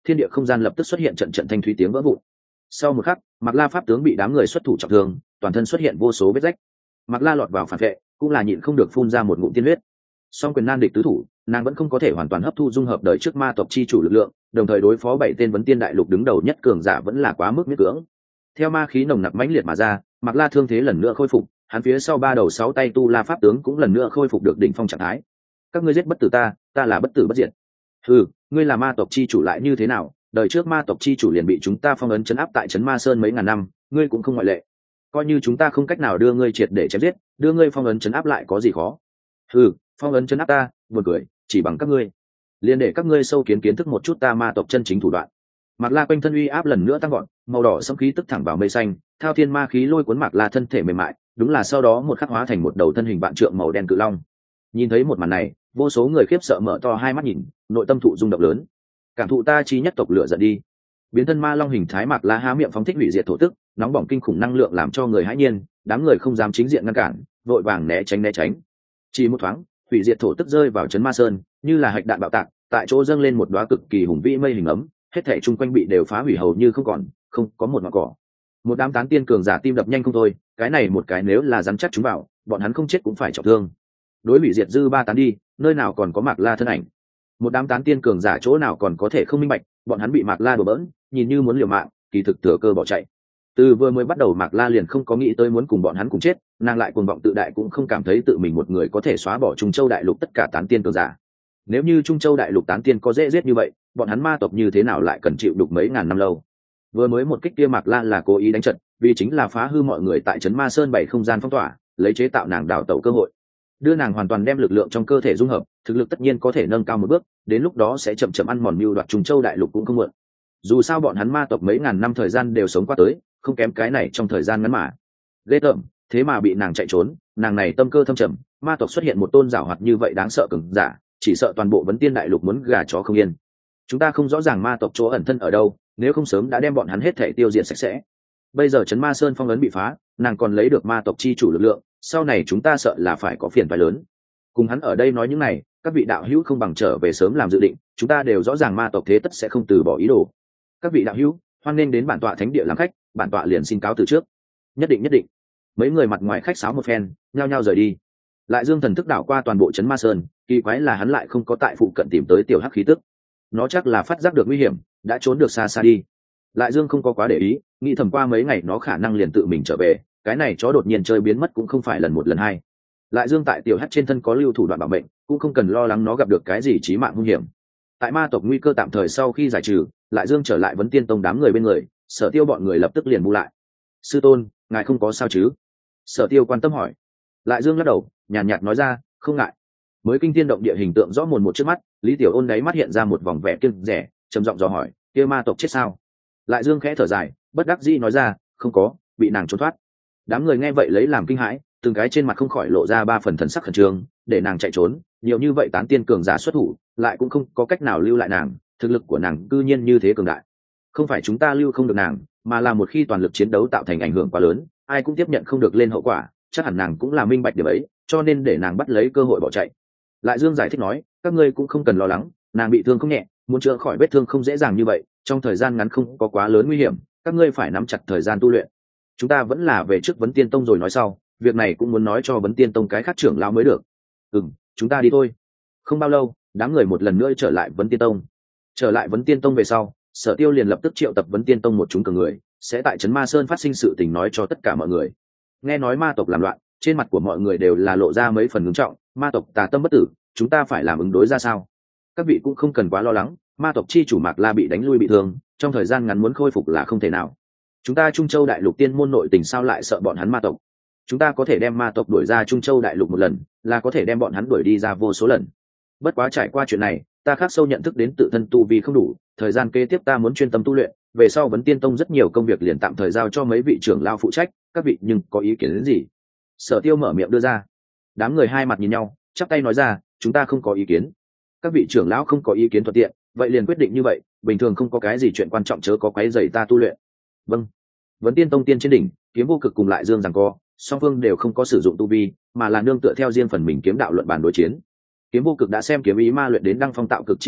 thiên địa không gian lập tức xuất hiện trận trận thanh thúy tiếng vỡ vụn. Sau một khắc, Mạc La pháp tướng bị đám người xuất thủ trọng thương, toàn thân xuất hiện vô số vết rách. Mạc La lọt vào phản vệ, cũng là nhịn không được phun ra một ngụm tiên huyết. Song quyền nan địch tứ thủ, nàng vẫn không có thể hoàn toàn hấp thu dung hợp đời trước ma tộc chi chủ lực lượng, đồng thời đối phó 7 tên vấn tiên đại lục đứng đầu nhất cường giả vẫn là quá mức miễn cưỡng. Theo ma khí nồng nặc mãnh liệt mà ra, Mạc La thương thế lần nữa khôi phục, hắn phía sau 3 đầu 6 tay tu la pháp tướng cũng lần nữa khôi phục được đỉnh phong trạng thái. Các ngươi giết bất tử ta, ta là bất tử bất diệt. Ngươi là ma tộc chi chủ lại như thế nào? Đời trước ma tộc chi chủ liền bị chúng ta phong ấn trấn áp tại trấn Ma Sơn mấy ngàn năm, ngươi cũng không ngoại lệ. Coi như chúng ta không cách nào đưa ngươi triệt để chém giết, đưa ngươi phong ấn trấn áp lại có gì khó? Phong ấn trấn áp ta, buồn cười, chỉ bằng các ngươi, liền để các ngươi sâu kiến kiến thức một chút ta ma tộc chân chính thủ đoạn. Mạc La quanh thân uy áp lần nữa tăng gọn, màu đỏ sẫm khí tức thẳng vào mây xanh, thao thiên ma khí lôi cuốn Mạc La thân thể mềm mại, đúng là sau đó một khắc hóa thành một đầu thân hình vạn trượng màu đen cự long. Nhìn thấy một màn này, vô số người khiếp sợ mở to hai mắt nhìn, nội tâm thụ rung động lớn. Cảm thụ ta chi nhất tộc lửa giận đi. Biến thân ma long hình thái Mạc La há miệng phóng thích hủy diệt thổ tức, nóng bỏng kinh khủng năng lượng làm cho người hãi nhiên, đám người không dám chính diện ngăn cản, vội vàng né tránh. Chỉ một thoáng, hủy diệt thổ tức rơi vào trấn Ma Sơn, như là hạch đạn bạo tạc, tại chỗ dâng lên một đóa cực kỳ hùng vĩ mây hình ấm, hết thảy chung quanh bị đều phá hủy hầu như không còn, không có một ngọn cỏ. Một đám tán tiên cường giả tim đập nhanh không thôi, cái này một cái nếu là rắn chắc chúng vào, bọn hắn không chết cũng phải trọng thương. Đối hủy diệt dư ba tán đi, nơi nào còn có Mạc La thân ảnh. Một đám tán tiên cường giả chỗ nào còn có thể không minh bạch, bọn hắn bị Mạc La đùa bỡn, nhìn như muốn liều mạng, kỳ thực thừa cơ bỏ chạy. Từ vừa mới bắt đầu Mạc La liền không có nghĩ tới muốn cùng bọn hắn cùng chết, nàng lại cuồng vọng tự đại cũng không cảm thấy tự mình một người có thể xóa bỏ Trung Châu đại lục tất cả tán tiên cường giả. Nếu như Trung Châu đại lục tán tiên có dễ giết như vậy, bọn hắn ma tộc như thế nào lại cần chịu đục mấy ngàn năm lâu. Vừa mới một kích kia Mạc La là cố ý đánh trận, vì chính là phá hư mọi người tại trấn Ma Sơn 7 không gian phong tỏa, lấy chế tạo nàng đào tẩu cơ hội, đưa nàng hoàn toàn đem lực lượng trong cơ thể dung hợp, thực lực tất nhiên có thể nâng cao một bước, đến lúc đó sẽ chậm chậm ăn mòn mưu đoạt Trung Châu đại lục cũng không muộn. Dù sao bọn hắn ma tộc mấy ngàn năm thời gian đều sống qua tới, không kém cái này trong thời gian ngắn mà. Ghê tởm, thế mà bị nàng chạy trốn, nàng này tâm cơ thâm trầm, ma tộc xuất hiện một tôn giảo hoạt như vậy đáng sợ cường giả, chỉ sợ toàn bộ vấn tiên đại lục muốn gà chó không yên. Chúng ta không rõ ràng ma tộc chỗ ẩn thân ở đâu, nếu không sớm đã đem bọn hắn hết thể tiêu diệt sạch sẽ. Bây giờ trấn Ma Sơn phong ấn bị phá, nàng còn lấy được ma tộc chi chủ lực lượng, sau này chúng ta sợ là phải có phiền toái lớn. Cùng hắn ở đây nói những này, các vị đạo hữu không bằng trở về sớm làm dự định, chúng ta đều rõ ràng ma tộc thế tất sẽ không từ bỏ ý đồ. Các vị đạo hữu, hoan nên đến bản tọa thánh địa làm khách, bản tọa liền xin cáo từ trước. Nhất định. Mấy người mặt ngoài khách sáo một phen, nhao nhao rời đi. Lại Dương thần thức đảo qua toàn bộ trấn Ma Sơn, kỳ quái là hắn lại không có tại phụ cận tìm tới tiểu hắc khí tức. Nó chắc là phát giác được nguy hiểm, đã trốn được xa đi. Lại Dương không có quá để ý, nghĩ thầm qua mấy ngày nó khả năng liền tự mình trở về, cái này chó đột nhiên chơi biến mất cũng không phải lần một lần hai. Lại Dương tại tiểu hắc trên thân có lưu thủ đoạn bảo mệnh, cũng không cần lo lắng nó gặp được cái gì chí mạng nguy hiểm. Tại ma tộc nguy cơ tạm thời sau khi giải trừ, Lại Dương trở lại vấn tiên tông đám người bên người, Sở Tiêu bọn người lập tức liền bu lại. Sư tôn, ngài không có sao chứ? Sở Tiêu quan tâm hỏi. Lại Dương lắc đầu, nhàn nhạt nói ra, không ngại. Mới kinh thiên động địa hình tượng rõ mồn một trước mắt, Lý Tiểu Ôn đáy mắt hiện ra một vòng vẻ kiêng rẻ, trầm giọng dò hỏi, kia ma tộc chết sao? Lại Dương khẽ thở dài, bất đắc dĩ nói ra, không có, bị nàng trốn thoát. Đám người nghe vậy lấy làm kinh hãi, từng cái trên mặt không khỏi lộ ra 3 phần thần sắc khẩn trương, để nàng chạy trốn, nhiều như vậy tán tiên cường giả xuất thủ, lại cũng không có cách nào lưu lại nàng, thực lực của nàng cư nhiên như thế cường đại. Không phải chúng ta lưu không được nàng, mà là một khi toàn lực chiến đấu tạo thành ảnh hưởng quá lớn, ai cũng tiếp nhận không được lên hậu quả, chắc hẳn nàng cũng là minh bạch điều ấy, cho nên để nàng bắt lấy cơ hội bỏ chạy. Lại Dương giải thích nói, các ngươi cũng không cần lo lắng, nàng bị thương không nhẹ, muốn chữa khỏi vết thương không dễ dàng như vậy, trong thời gian ngắn không có quá lớn nguy hiểm, các ngươi phải nắm chặt thời gian tu luyện. Chúng ta vẫn là về trước Vấn Tiên Tông rồi nói sau, việc này cũng muốn nói cho Vấn Tiên Tông cái khác trưởng lão mới được. Chúng ta đi thôi. Không bao lâu, đám người một lần nữa trở lại Vấn Tiên Tông. Trở lại Vấn Tiên Tông về sau, Sở Tiêu liền lập tức triệu tập Vấn Tiên Tông một chúng cường người, sẽ tại trấn Ma Sơn phát sinh sự tình nói cho tất cả mọi người. Nghe nói ma tộc làm loạn, trên mặt của mọi người đều là lộ ra mấy phần ngưng trọng, ma tộc tà tâm bất tử, chúng ta phải làm ứng đối ra sao? Các vị cũng không cần quá lo lắng, ma tộc chi chủ Mạc La bị đánh lui bị thương, trong thời gian ngắn muốn khôi phục là không thể nào. Chúng ta Trung Châu đại lục tiên môn nội tình sao lại sợ bọn hắn ma tộc? Chúng ta có thể đem ma tộc đuổi ra Trung Châu đại lục một lần, là có thể đem bọn hắn đuổi đi ra vô số lần. Bất quá trải qua chuyện này, ta khắc sâu nhận thức đến tự thân tu vi không đủ, thời gian kế tiếp ta muốn chuyên tâm tu luyện, về sau Vấn Tiên Tông rất nhiều công việc liền tạm thời giao cho mấy vị trưởng lão phụ trách, các vị nhưng có ý kiến đến gì? Sở Tiêu mở miệng đưa ra. Đám người hai mặt nhìn nhau, chắp tay nói ra, chúng ta không có ý kiến. Các vị trưởng lão không có ý kiến thuận tiện, vậy liền quyết định như vậy, bình thường không có cái gì chuyện quan trọng chớ có quấy rầy ta tu luyện. Vâng. Vấn Tiên Tông tiên trên đỉnh, Kiếm Vô Cực cùng Lại Dương giằng co, song phương đều không có sử dụng tu vi, mà là nương tựa theo riêng phần mình kiếm đạo luận bàn đối chiến. Kiếm Vô Cực đã xem kiếm ý ma luyện đến đăng phong tạo cực chi cảnh,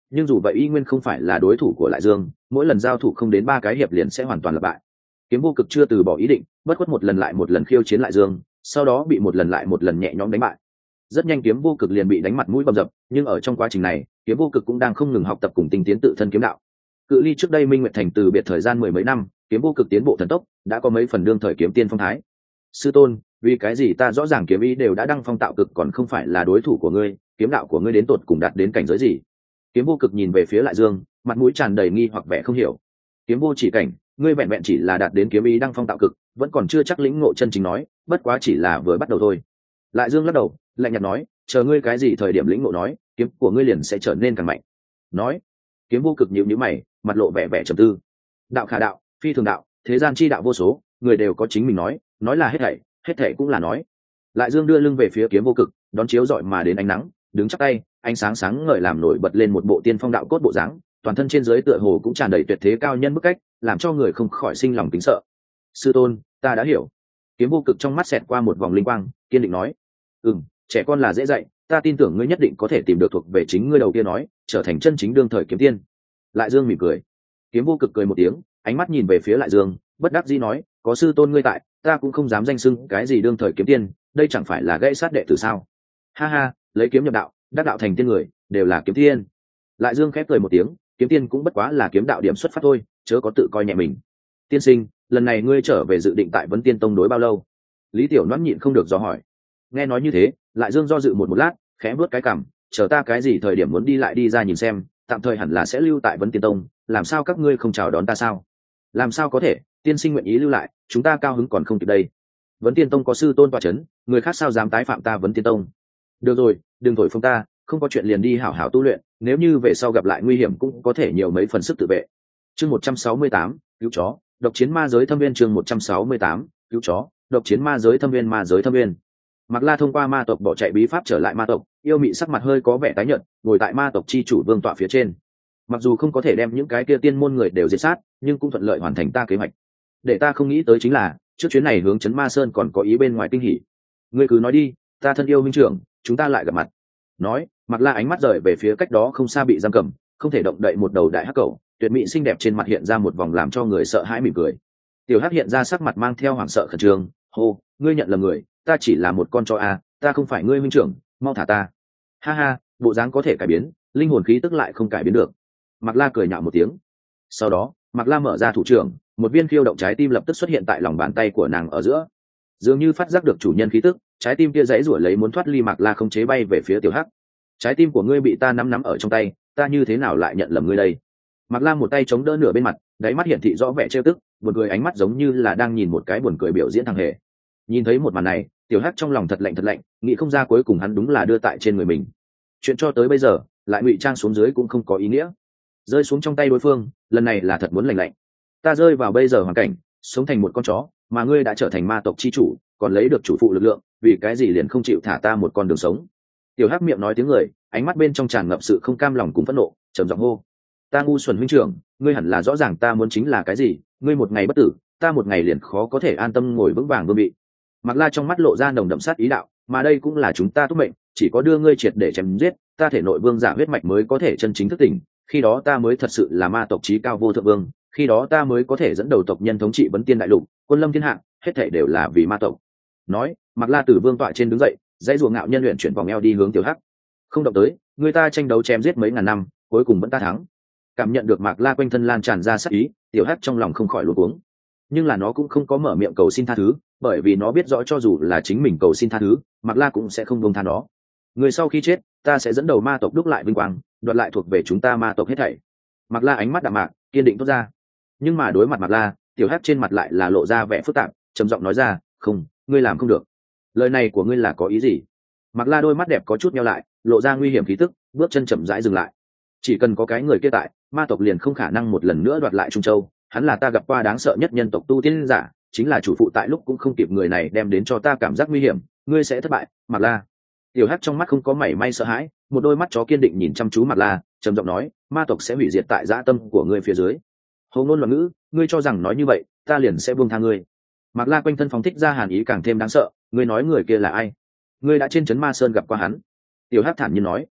nhưng dù vậy y nguyên không phải là đối thủ của lại dương, mỗi lần giao thủ không đến 3 cái hiệp liền sẽ hoàn toàn lặp bại. Kiếm vô cực chưa từ bỏ ý định, bất khuất một lần lại một lần khiêu chiến lại dương, sau đó bị một lần lại một lần nhẹ nhõm đánh bại. Rất nhanh kiếm vô cực liền bị đánh mặt mũi bầm dập, nhưng ở trong quá trình này kiếm vô cực cũng đang không ngừng học tập cùng tinh tiến tự thân kiếm đạo. Cự ly trước đây Minh Nguyệt Thành từ biệt thời gian mười mấy năm, kiếm vô cực tiến bộ thần tốc, đã có mấy phần đương thời kiếm tiên phong thái. Sư tôn, vì cái gì ta rõ ràng kiếm ý đều đã đăng phong tạo cực còn không phải là đối thủ của ngươi, kiếm đạo của ngươi đến tột cùng đạt đến cảnh giới gì? Kiếm vô cực nhìn về phía lại dương, mặt mũi tràn đầy nghi hoặc vẻ không hiểu. Kiếm vô chỉ cảnh, ngươi vẹn vẹn chỉ là đạt đến kiếm ý đăng phong tạo cực, vẫn còn chưa chắc lĩnh ngộ chân chính nói, bất quá chỉ là vừa bắt đầu thôi. Lại dương lắc đầu, lạnh nhạt nói, chờ ngươi cái gì thời điểm lĩnh ngộ nói, kiếm của ngươi liền sẽ trở nên càng mạnh. Nói, kiếm vô cực nhíu nhíu mày, mặt lộ vẻ vẻ trầm tư. Đạo khả đạo, phi thường đạo, thế gian chi đạo vô số, người đều có chính mình nói là hết thảy cũng là nói. Lại dương đưa lưng về phía kiếm vô cực, đón chiếu rọi mà đến ánh nắng, đứng chắp tay, ánh sáng sáng ngời làm nổi bật lên một bộ tiên phong đạo cốt bộ dáng, toàn thân trên dưới tựa hồ cũng tràn đầy tuyệt thế cao nhân bức cách, làm cho người không khỏi sinh lòng kính sợ. Sư tôn, ta đã hiểu. Kiếm vô cực trong mắt xẹt qua một vòng linh quang, kiên định nói, trẻ con là dễ dạy, ta tin tưởng ngươi nhất định có thể tìm được thuộc về chính ngươi đầu kia nói, trở thành chân chính đương thời kiếm tiên. Lại dương mỉm cười. Kiếm vô cực cười một tiếng, ánh mắt nhìn về phía lại dương, bất đắc dĩ nói, có sư tôn ngươi tại, ta cũng không dám danh xưng cái gì đương thời kiếm tiên, đây chẳng phải là gãy sát đệ tử sao? Ha ha, lấy kiếm nhập đạo, đắc đạo thành tiên người, đều là kiếm tiên. Lại dương khép cười một tiếng, kiếm tiên cũng bất quá là kiếm đạo điểm xuất phát thôi, chớ có tự coi nhẹ mình. Tiên sinh, lần này ngươi trở về dự định tại Vấn Tiên Tông đối bao lâu? Lý Tiểu Loan nhịn không được dò hỏi. Nghe nói như thế, lại dương do dự một lát, khẽ bước cái cằm, chờ ta cái gì thời điểm muốn đi lại đi ra nhìn xem, tạm thời hẳn là sẽ lưu tại Vấn Tiên Tông, làm sao các ngươi không chào đón ta sao? Làm sao có thể, tiên sinh nguyện ý lưu lại, chúng ta cao hứng còn không kịp đây. Vấn Tiên Tông có sư tôn tọa chấn, người khác sao dám tái phạm ta Vấn Tiên Tông? Được rồi, đừng thổi phồng ta, không có chuyện liền đi hảo hảo tu luyện, nếu như về sau gặp lại nguy hiểm cũng có thể nhiều mấy phần sức tự vệ. Chương 168, cứu chó, độc chiến ma giới thâm viên. Chương 168, cứu chó, độc chiến ma giới thâm viên. Ma giới thâm viên. Mạc La thông qua ma tộc bỏ chạy bí pháp trở lại ma tộc, yêu mị sắc mặt hơi có vẻ tái nhợt, ngồi tại ma tộc chi chủ vương tọa phía trên. Mặc dù không có thể đem những cái kia tiên môn người đều diệt sát, nhưng cũng thuận lợi hoàn thành ta kế hoạch. Để ta không nghĩ tới chính là, trước chuyến này hướng chấn Ma Sơn còn có ý bên ngoài kinh hỉ. Ngươi cứ nói đi, ta thân yêu huynh trưởng, chúng ta lại gặp mặt. Nói, Mạc La ánh mắt rời về phía cách đó không xa bị giam cầm, không thể động đậy một đầu đại hắc cẩu, tuyệt mỹ xinh đẹp trên mặt hiện ra một vòng làm cho người sợ hãi mỉm cười. Tiểu Hắc hiện ra sắc mặt mang theo hoảng sợ khẩn trương, hô, ngươi nhận lầm người, ta chỉ là một con chó a, ta không phải ngươi huynh trưởng, mau thả ta. Ha ha, bộ dáng có thể cải biến, linh hồn khí tức lại không cải biến được. Mạc La cười nhạo một tiếng. Sau đó, Mạc La mở ra thủ trưởng, một viên khiêu động trái tim lập tức xuất hiện tại lòng bàn tay của nàng ở giữa. Dường như phát giác được chủ nhân khí tức, trái tim kia giãy giụa lấy muốn thoát ly Mạc La không chế bay về phía Tiểu Hắc. Trái tim của ngươi bị ta nắm ở trong tay, ta như thế nào lại nhận lầm ngươi đây? Mạc La một tay chống đỡ nửa bên mặt, đáy mắt hiển thị rõ vẻ trêu tức, buồn cười ánh mắt giống như là đang nhìn một cái buồn cười biểu diễn thằng hề. Nhìn thấy một màn này, Tiểu Hắc trong lòng thật lạnh, nghĩ không ra cuối cùng hắn đúng là đưa tại trên người mình. Chuyện cho tới bây giờ, lại ngụy trang xuống dưới cũng không có ý nghĩa. Rơi xuống trong tay đối phương, lần này là thật muốn lạnh. Ta rơi vào bây giờ hoàn cảnh, sống thành một con chó, mà ngươi đã trở thành ma tộc chi chủ, còn lấy được chủ phụ lực lượng, vì cái gì liền không chịu thả ta một con đường sống? Tiểu Hắc miệng nói tiếng người, ánh mắt bên trong tràn ngập sự không cam lòng cùng phẫn nộ, trầm giọng hô: ta ngu xuẩn huynh trưởng, ngươi hẳn là rõ ràng ta muốn chính là cái gì, ngươi một ngày bất tử, ta một ngày liền khó có thể an tâm ngồi vững vàng vương vị. Mạc La trong mắt lộ ra nồng đậm sát ý đạo, mà đây cũng là chúng ta túc mệnh, chỉ có đưa ngươi triệt để chém giết, ta thể nội vương giả huyết mạch mới có thể chân chính thức tỉnh, khi đó ta mới thật sự là ma tộc chí cao vô thượng vương, khi đó ta mới có thể dẫn đầu tộc nhân thống trị Vấn Tiên đại lục, quân lâm thiên hạ, hết thảy đều là vì ma tộc. Nói, Mạc La từ vương tọa trên đứng dậy, dãy ruộng ngạo nhân luyện chuyển vòng eo đi hướng Tiểu Hắc. Không động tới, người ta tranh đấu chém giết mấy ngàn năm, cuối cùng vẫn ta thắng. Cảm nhận được Mạc La quanh thân lan tràn ra sát ý, Tiểu Hắc trong lòng không khỏi luống cuống. Nhưng là nó cũng không có mở miệng cầu xin tha thứ, bởi vì nó biết rõ cho dù là chính mình cầu xin tha thứ, Mạc La cũng sẽ không buông tha nó. Người sau khi chết, ta sẽ dẫn đầu ma tộc đúc lại vinh quang, đoạt lại thuộc về chúng ta ma tộc hết thảy. Mạc La ánh mắt đạm mạc, kiên định tốt ra. Nhưng mà đối mặt Mạc La, Tiểu Hắc trên mặt lại là lộ ra vẻ phức tạp, trầm giọng nói ra, "Không, ngươi làm không được." Lời này của ngươi là có ý gì? Mạc La đôi mắt đẹp có chút nheo lại, lộ ra nguy hiểm khí tức, bước chân chậm rãi dừng lại. Chỉ cần có cái người kia tại, ma tộc liền không khả năng một lần nữa đoạt lại Trung Châu. Hắn là ta gặp qua đáng sợ nhất nhân tộc tu tiên giả, chính là chủ phụ tại lúc cũng không kịp người này đem đến cho ta cảm giác nguy hiểm, ngươi sẽ thất bại, Mạc La. Tiểu Hắc trong mắt không có mảy may sợ hãi, một đôi mắt chó kiên định nhìn chăm chú Mạc La, trầm giọng nói, ma tộc sẽ hủy diệt tại dã tâm của ngươi phía dưới. Hồ ngôn loạn ngữ, ngươi cho rằng nói như vậy, ta liền sẽ buông tha ngươi. Mạc La quanh thân phóng thích ra hàn ý càng thêm đáng sợ, ngươi nói người kia là ai? Ngươi đã trên trấn Ma Sơn gặp qua hắn. Tiểu Hắc thản nhiên nói.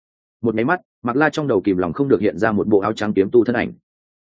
Một máy mắt, Mạc La trong đầu kìm lòng không được hiện ra một bộ áo trắng kiếm tu thân ảnh.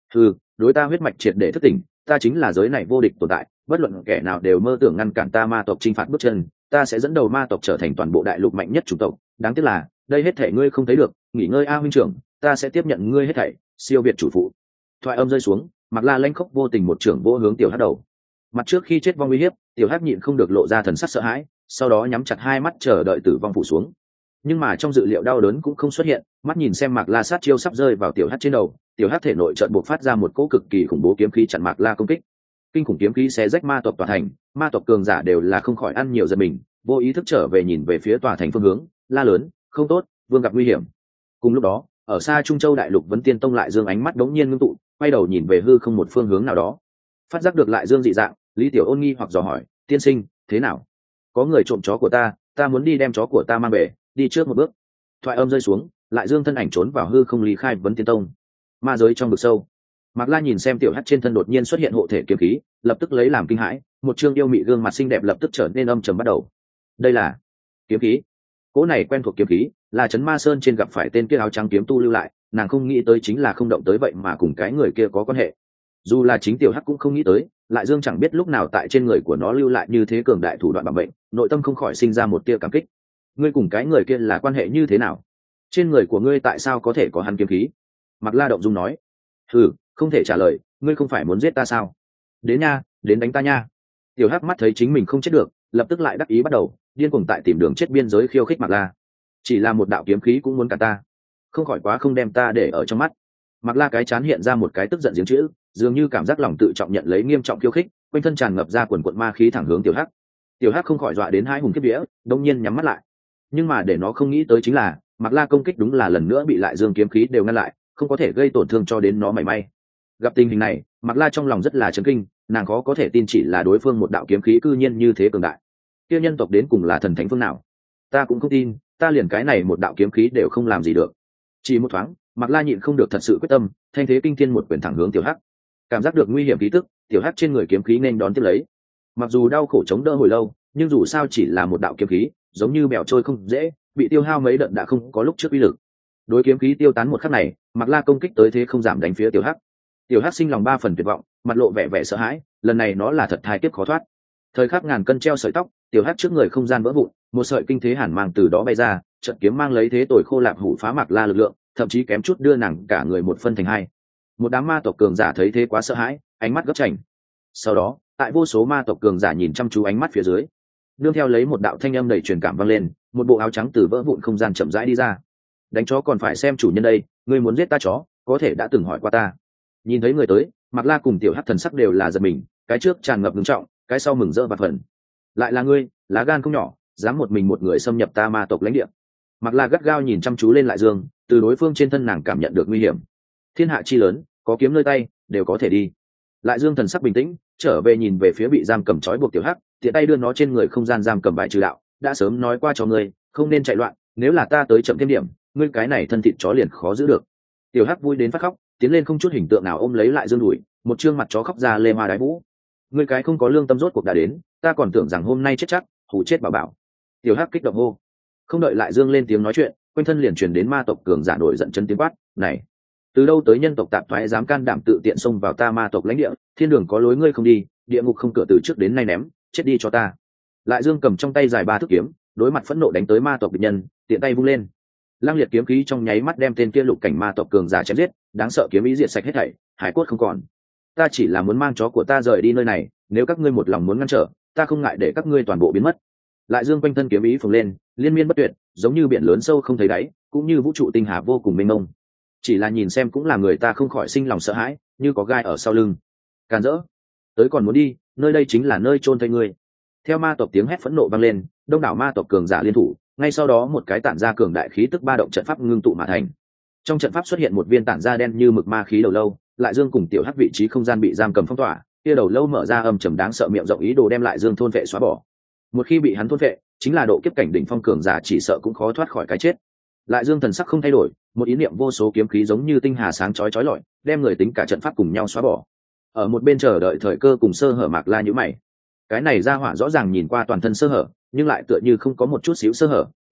Đối ta huyết mạch triệt để thức tỉnh, ta chính là giới này vô địch tồn tại, bất luận kẻ nào đều mơ tưởng ngăn cản ta ma tộc chinh phạt bước chân, ta sẽ dẫn đầu ma tộc trở thành toàn bộ đại lục mạnh nhất chủng tộc. Đáng tiếc là, đây hết thảy ngươi không thấy được, nghỉ ngơi a huynh trưởng, ta sẽ tiếp nhận ngươi hết thảy, siêu việt chủ phụ. Thoại âm rơi xuống, Mạc La lanh khốc vô tình một trưởng vỗ hướng tiểu hắc đầu. Mặt trước khi chết vong uy hiếp, tiểu hắc nhịn không được lộ ra thần sắc sợ hãi, sau đó nhắm chặt hai mắt chờ đợi tử vong phủ xuống. Nhưng mà trong dự liệu đau đớn cũng không xuất hiện, mắt nhìn xem Mạc La sát chiêu sắp rơi vào tiểu hắc trên đầu, tiểu hắc thể nội chợt bộc phát ra một cỗ cực kỳ khủng bố kiếm khí chặn Mạc La công kích. Kinh khủng kiếm khí xé rách ma tộc tòa thành, ma tộc cường giả đều là không khỏi ăn nhiều giật mình, vô ý thức trở về nhìn về phía tòa thành phương hướng, la lớn, không tốt, vương gặp nguy hiểm. Cùng lúc đó, ở xa Trung Châu đại lục Vấn Tiên Tông lại dương ánh mắt đống nhiên ngưng tụ, quay đầu nhìn về hư không một phương hướng nào đó. Phát giác được lại dương dị dạng, Lý Tiểu Ôn nghi hoặc dò hỏi, tiên sinh, thế nào? Có người trộm chó của ta muốn đi đem chó của ta mang về, đi trước một bước. Thoại âm rơi xuống, lại dương thân ảnh trốn vào hư không lý khai Vấn Tiên Tông. Ma giới trong vực sâu, Mạc La nhìn xem tiểu hắc trên thân đột nhiên xuất hiện hộ thể kiếm khí, lập tức lấy làm kinh hãi, một trương yêu mị gương mặt xinh đẹp lập tức trở nên âm trầm bắt đầu. Đây là kiếm khí. Cỗ này quen thuộc kiếm khí, là Trấn Ma Sơn trên gặp phải tên kia áo trắng kiếm tu lưu lại, nàng không nghĩ tới chính là không động tới vậy mà cùng cái người kia có quan hệ. Dù là chính tiểu hắc cũng không nghĩ tới, lại dương chẳng biết lúc nào tại trên người của nó lưu lại như thế cường đại thủ đoạn bảo mệnh, nội tâm không khỏi sinh ra một tia cảm kích. Ngươi cùng cái người kia là quan hệ như thế nào? Trên người của ngươi tại sao có thể có hắn kiếm khí? Mạc La động dung nói. Không thể trả lời, ngươi không phải muốn giết ta sao? Đến nha, đến đánh ta nha. Tiểu hắc mắt thấy chính mình không chết được, lập tức lại đắc ý bắt đầu điên cuồng tại tìm đường chết biên giới khiêu khích Mạc La. Chỉ là một đạo kiếm khí cũng muốn cả ta, không khỏi quá không đem ta để ở trong mắt. Mạc La cái chán hiện ra một cái tức giận giếng chữ, dường như cảm giác lòng tự trọng nhận lấy nghiêm trọng khiêu khích, quanh thân tràn ngập ra quần quận ma khí thẳng hướng tiểu hắc. Tiểu hắc không khỏi dọa đến hai hùng kiếp vía, đông nhiên nhắm mắt lại. Nhưng mà để nó không nghĩ tới chính là, Mạc La công kích đúng là lần nữa bị lại dương kiếm khí đều ngăn lại, không có thể gây tổn thương cho đến nó mảy may. Gặp tình hình này, Mạc La trong lòng rất là chấn kinh, nàng khó có thể tin chỉ là đối phương một đạo kiếm khí cư nhiên như thế cường đại. Kia nhân tộc đến cùng là thần thánh phương nào? Ta cũng không tin, ta liền cái này một đạo kiếm khí đều không làm gì được. Chỉ một thoáng, Mạc La nhịn không được thật sự quyết tâm, thanh thế kinh thiên một quyền thẳng hướng tiểu hắc. Cảm giác được nguy hiểm khí tức, tiểu hắc trên người kiếm khí nên đón tiếp lấy. Mặc dù đau khổ chống đỡ hồi lâu, nhưng dù sao chỉ là một đạo kiếm khí, giống như bèo trôi không dễ, bị tiêu hao mấy đợt đã không có lúc trước uy lực. Đối kiếm khí tiêu tán một khắc này, Mạc La công kích tới thế không giảm đánh phía tiểu hắc. Tiểu hắc sinh lòng ba phần tuyệt vọng, mặt lộ vẻ vẻ sợ hãi, lần này nó là thật thai kiếp khó thoát. Thời khắc ngàn cân treo sợi tóc, tiểu hắc trước người không gian vỡ vụn, một sợi kinh thế hàn mang từ đó bay ra, trận kiếm mang lấy thế tồi khô lạp hủ phá Mạc La lực lượng, thậm chí kém chút đưa nàng cả người một phân thành hai. Một đám ma tộc cường giả thấy thế quá sợ hãi, ánh mắt gấp chành. Sau đó, tại vô số ma tộc cường giả nhìn chăm chú ánh mắt phía dưới, nương theo lấy một đạo thanh âm đầy truyền cảm vang lên, một bộ áo trắng từ vỡ vụn không gian chậm rãi đi ra. Đánh chó còn phải xem chủ nhân đây, ngươi muốn giết ta chó, có thể đã từng hỏi qua ta. Nhìn thấy người tới, Mạc La cùng tiểu hắc thần sắc đều là giật mình, cái trước tràn ngập ngưng trọng, cái sau mừng rỡ và phần. Lại là ngươi, lá gan không nhỏ, dám một mình một người xâm nhập ta ma tộc lãnh địa. Mạc La gắt gao nhìn chăm chú lên lại dương, từ đối phương trên thân nàng cảm nhận được nguy hiểm. Thiên hạ chi lớn, có kiếm nơi tay, đều có thể đi. Lại dương thần sắc bình tĩnh, trở về nhìn về phía bị giam cầm trói buộc tiểu hắc, tiện tay đưa nó trên người không gian giam cầm bài trừ đạo, đã sớm nói qua cho ngươi, không nên chạy loạn, nếu là ta tới chậm thêm điểm, ngươi cái này thân thịt chó liền khó giữ được. Tiểu hắc vui đến phát khóc, tiến lên không chút hình tượng nào ôm lấy lại dương đùi, một trương mặt chó khóc ra lê hoa đái vũ. Ngươi cái không có lương tâm rốt cuộc đã đến, ta còn tưởng rằng hôm nay chết chắc, hù chết bảo bảo. Tiểu hắc kích động hô. Không đợi lại dương lên tiếng nói chuyện, quanh thân liền truyền đến ma tộc cường giả nổi giận chân tiếng quát, này, từ đâu tới nhân tộc tạp thoái dám can đảm tự tiện xông vào ta ma tộc lãnh địa, thiên đường có lối ngươi không đi, địa ngục không cửa từ trước đến nay ném, chết đi cho ta. Lại dương cầm trong tay dài ba thước kiếm, đối mặt phẫn nộ đánh tới ma tộc địch nhân, tiện tay vung lên, lăng liệt kiếm khí trong nháy mắt đem tên kia lục cảnh ma tộc cường giả chém giết, đáng sợ kiếm ý diệt sạch hết thảy, hải cốt không còn. Ta chỉ là muốn mang chó của ta rời đi nơi này, nếu các ngươi một lòng muốn ngăn trở, ta không ngại để các ngươi toàn bộ biến mất. Lại dương quanh thân kiếm ý phồng lên, liên miên bất tuyệt, giống như biển lớn sâu không thấy đáy, cũng như vũ trụ tinh hà vô cùng mênh mông. Chỉ là nhìn xem cũng là người ta không khỏi sinh lòng sợ hãi, như có gai ở sau lưng. Càn rỡ, tới còn muốn đi, nơi đây chính là nơi chôn thây ngươi. Theo ma tộc tiếng hét phẫn nộ vang lên, đông đảo ma tộc cường giả liên thủ, ngay sau đó một cái tản ra cường đại khí tức ba động trận pháp ngưng tụ mà thành. Trong trận pháp xuất hiện một viên tản ra đen như mực ma khí đầu lâu, lại dương cùng tiểu hắc vị trí không gian bị giam cầm phong tỏa, kia đầu lâu mở ra âm trầm đáng sợ miệng rộng ý đồ đem lại dương thôn vệ xóa bỏ. Một khi bị hắn thôn vệ, chính là độ kiếp cảnh đỉnh phong cường giả chỉ sợ cũng khó thoát khỏi cái chết. Lại dương thần sắc không thay đổi, một ý niệm vô số kiếm khí giống như tinh hà sáng chói chói lọi, đem người tính cả trận pháp cùng nhau xóa bỏ. Ở một bên chờ đợi thời cơ cùng sơ hở Mạc La nhíu mày. Cái này ra hỏa rõ ràng nhìn qua toàn thân sơ hở, nhưng lại tựa như không có một chút xíu sơ hở,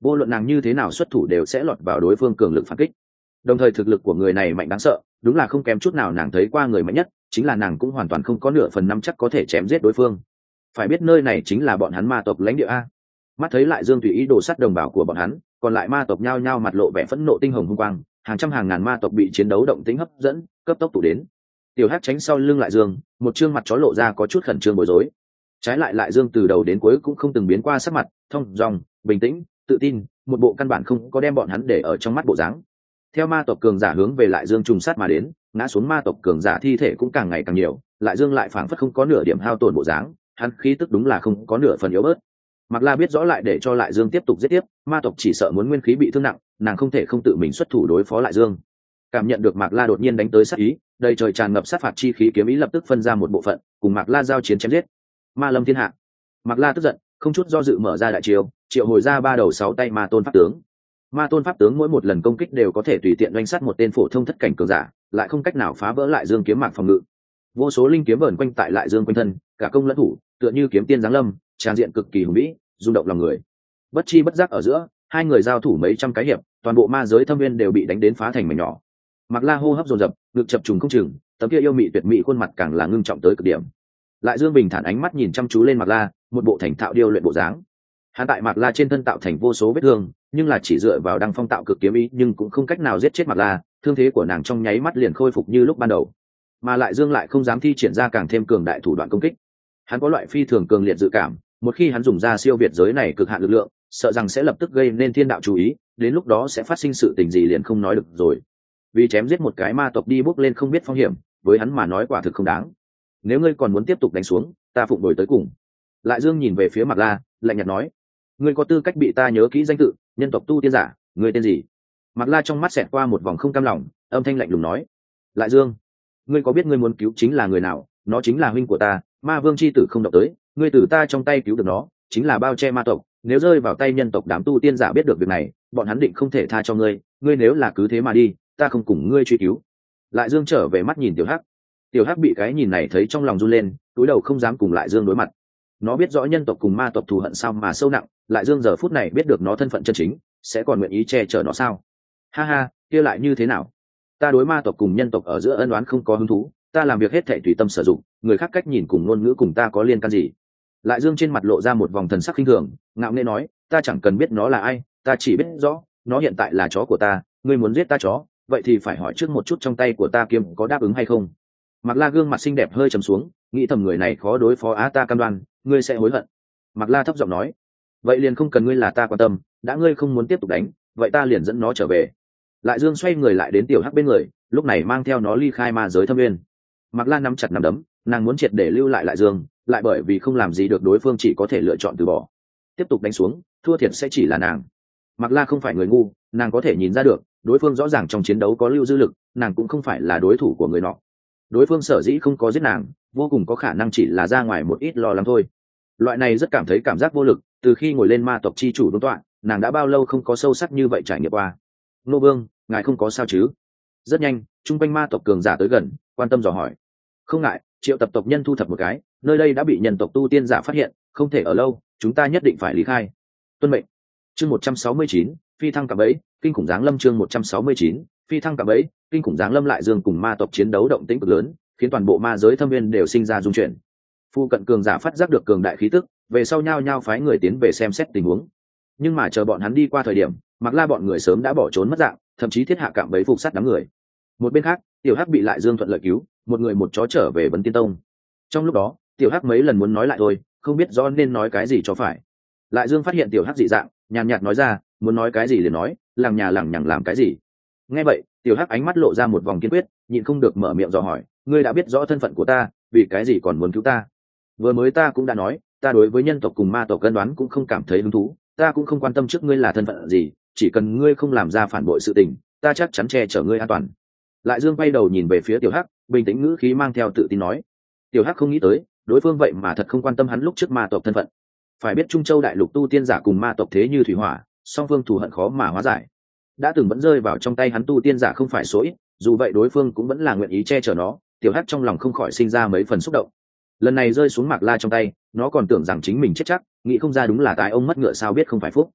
vô luận nàng như thế nào xuất thủ đều sẽ lọt vào đối phương cường lực phản kích. Đồng thời thực lực của người này mạnh đáng sợ, đúng là không kém chút nào nàng thấy qua người mạnh nhất, chính là nàng cũng hoàn toàn không có nửa phần năm chắc có thể chém giết đối phương. Phải biết nơi này chính là bọn hắn ma tộc lãnh địa a. Mắt thấy lại Dương tùy ý đồ sát đồng bào của bọn hắn, còn lại ma tộc nhao nhao mặt lộ vẻ phẫn nộ tinh hồng hung quang, hàng trăm hàng ngàn ma tộc bị chiến đấu động tĩnh hấp dẫn, cấp tốc tụ đến. Tiểu Hắc tránh sau lưng lại Dương, một trương mặt chó lộ ra có chút khẩn trương bối rối. Trái lại Dương từ đầu đến cuối cũng không từng biến qua sắc mặt, thông dong, bình tĩnh, tự tin, một bộ căn bản không có đem bọn hắn để ở trong mắt bộ dáng. Theo ma tộc cường giả hướng về lại Dương trùng sát mà đến, ngã xuống ma tộc cường giả thi thể cũng càng ngày càng nhiều, lại Dương lại phảng phất không có nửa điểm hao tổn bộ dáng, hắn khí tức đúng là không có nửa phần yếu bớt. Mạc La biết rõ lại để cho lại Dương tiếp tục giết tiếp, ma tộc chỉ sợ muốn nguyên khí bị thương nặng, nàng không thể không tự mình xuất thủ đối phó lại Dương. Cảm nhận được Mạc La đột nhiên đánh tới sát ý, đầy trời tràn ngập sát phạt chi khí kiếm ý lập tức phân ra một bộ phận, cùng Mạc La giao chiến chém giết. Ma Lâm thiên hạ. Mạc La tức giận, không chút do dự mở ra đại chiêu, triệu hồi ra ba đầu sáu tay ma tôn pháp tướng. Ma tôn pháp tướng mỗi một lần công kích đều có thể tùy tiện đánh sát một tên phổ thông thất cảnh cường giả, lại không cách nào phá vỡ lại Dương kiếm mạc phòng ngự. Vô số linh kiếm vờn quanh tại lại Dương quanh thân, cả công lẫn thủ, tựa như kiếm tiên giáng lâm, tràn diện cực kỳ hùng vĩ, rung động lòng người. Bất chi bất giác ở giữa, hai người giao thủ mấy trăm cái hiệp, toàn bộ ma giới thâm viên đều bị đánh đến phá thành mảnh nhỏ. Mạc La hô hấp dồn dập, ngực chập trùng không chừng, tấm kia yêu mị tuyệt mỹ khuôn mặt càng là ngưng trọng tới cực điểm. Lại Dương bình thản ánh mắt nhìn chăm chú lên Mạc La, một bộ thành thạo điêu luyện bộ dáng. Hắn tại Mạc La trên thân tạo thành vô số vết thương, nhưng là chỉ dựa vào đăng phong tạo cực kiếm ý, nhưng cũng không cách nào giết chết Mạc La, thương thế của nàng trong nháy mắt liền khôi phục như lúc ban đầu. Mà lại Dương lại không dám thi triển ra càng thêm cường đại thủ đoạn công kích. Hắn có loại phi thường cường liệt dự cảm, một khi hắn dùng ra siêu việt giới này cực hạn lực lượng, sợ rằng sẽ lập tức gây nên thiên đạo chú ý, đến lúc đó sẽ phát sinh sự tình gì liền không nói được rồi. Vì chém giết một cái ma tộc đi bước lên không biết phong hiểm, với hắn mà nói quả thực không đáng. Nếu ngươi còn muốn tiếp tục đánh xuống, ta phụng bồi tới cùng. Lại Dương nhìn về phía Mạc La, lạnh nhạt nói: ngươi có tư cách bị ta nhớ kỹ danh tự, nhân tộc tu tiên giả, ngươi tên gì? Mạc La trong mắt xẹt qua một vòng không cam lòng, âm thanh lạnh lùng nói: lại Dương, ngươi có biết ngươi muốn cứu chính là người nào? Nó chính là huynh của ta, ma vương chi tử không động tới, ngươi từ ta trong tay cứu được nó, chính là bao che ma tộc. Nếu rơi vào tay nhân tộc đám tu tiên giả biết được việc này, bọn hắn định không thể tha cho ngươi. Ngươi nếu là cứ thế mà đi, ta không cùng ngươi truy cứu. Lại Dương trở về mắt nhìn Tiểu Hắc. Tiểu Hắc bị cái nhìn này thấy trong lòng run lên, cúi đầu không dám cùng Lại Dương đối mặt. Nó biết rõ nhân tộc cùng ma tộc thù hận sao mà sâu nặng, Lại Dương giờ phút này biết được nó thân phận chân chính, sẽ còn nguyện ý che chở nó sao? Ha ha, kia lại như thế nào? Ta đối ma tộc cùng nhân tộc ở giữa ân oán không có hứng thú, ta làm việc hết thảy tùy tâm sử dụng, người khác cách nhìn cùng ngôn ngữ cùng ta có liên can gì? Lại Dương trên mặt lộ ra một vòng thần sắc khinh thường, ngạo nghễ nói: ta chẳng cần biết nó là ai, ta chỉ biết rõ nó hiện tại là chó của ta. Ngươi muốn giết ta chó, vậy thì phải hỏi trước một chút trong tay của ta kiếm có đáp ứng hay không. Mạc La gương mặt xinh đẹp hơi trầm xuống, nghĩ thầm người này khó đối phó á, ta cam đoan ngươi sẽ hối hận. Mạc La thấp giọng nói: vậy liền không cần ngươi là ta quan tâm, đã ngươi không muốn tiếp tục đánh, vậy ta liền dẫn nó trở về. Lại Dương xoay người lại đến Tiểu Hắc bên người, lúc này mang theo nó ly khai ma giới thâm nguyên. Mạc La nắm chặt nắm đấm, nàng muốn triệt để lưu lại Dương, lại bởi vì không làm gì được đối phương chỉ có thể lựa chọn từ bỏ. Tiếp tục đánh xuống, thua thiệt sẽ chỉ là nàng. Mạc La không phải người ngu, nàng có thể nhìn ra được, đối phương rõ ràng trong chiến đấu có lưu dư lực, nàng cũng không phải là đối thủ của người nọ. Đối phương sở dĩ không có giết nàng, vô cùng có khả năng chỉ là ra ngoài một ít lo lắng thôi. Loại này rất cảm thấy cảm giác vô lực, từ khi ngồi lên ma tộc chi chủ đốn tọa, nàng đã bao lâu không có sâu sắc như vậy trải nghiệm qua. Nô Vương, ngài không có sao chứ? Rất nhanh, trung quanh ma tộc cường giả tới gần, quan tâm dò hỏi. Không ngại, triệu tập tộc nhân thu thập một cái, nơi đây đã bị nhân tộc tu tiên giả phát hiện, không thể ở lâu, chúng ta nhất định phải lý khai. Tuân mệnh. Chương 169, phi thăng cả bẫy, kinh khủng giáng lâm. Chương 169, phi thăng cả bẫy, kinh khủng giáng lâm. Lại Dương cùng ma tộc chiến đấu động tĩnh cực lớn, khiến toàn bộ ma giới thâm viên đều sinh ra rung chuyển. Phu cận cường giả phát giác được cường đại khí tức, về sau nhao nhao phái người tiến về xem xét tình huống. Nhưng mà chờ bọn hắn đi qua thời điểm, Mạc La bọn người sớm đã bỏ trốn mất dạng, thậm chí thiết hạ cạm bẫy phục sát đám người. Một bên khác, Tiểu Hắc bị Lại Dương thuận lợi cứu, một người một chó trở về Vấn Tiên Tông. Trong lúc đó, Tiểu Hắc mấy lần muốn nói lại thôi, không biết rõ nên nói cái gì cho phải. Lại Dương phát hiện Tiểu Hắc dị dạng, nhàn nhạt nói ra: muốn nói cái gì liền nói, lằng nhà lằng nhằng làm cái gì. Nghe vậy, Tiểu Hắc ánh mắt lộ ra một vòng kiên quyết, nhịn không được mở miệng dò hỏi: ngươi đã biết rõ thân phận của ta, vì cái gì còn muốn cứu ta? Vừa mới ta cũng đã nói, ta đối với nhân tộc cùng ma tộc cân đoán cũng không cảm thấy hứng thú, ta cũng không quan tâm trước ngươi là thân phận gì, chỉ cần ngươi không làm ra phản bội sự tình, ta chắc chắn che chở ngươi an toàn. Lại Dương quay đầu nhìn về phía Tiểu Hắc, bình tĩnh ngữ khí mang theo tự tin nói. Tiểu Hắc không nghĩ tới, đối phương vậy mà thật không quan tâm hắn lúc trước ma tộc thân phận. Phải biết Trung Châu đại lục tu tiên giả cùng ma tộc thế như thủy hỏa, song phương thù hận khó mà hóa giải. Đã từng vẫn rơi vào trong tay hắn tu tiên giả không phải số ít, dù vậy đối phương cũng vẫn là nguyện ý che chở nó. Tiểu Hắc trong lòng không khỏi sinh ra mấy phần xúc động. Lần này rơi xuống Mạc La trong tay, nó còn tưởng rằng chính mình chết chắc, nghĩ không ra đúng là tài ông mất ngựa sao biết không phải phúc.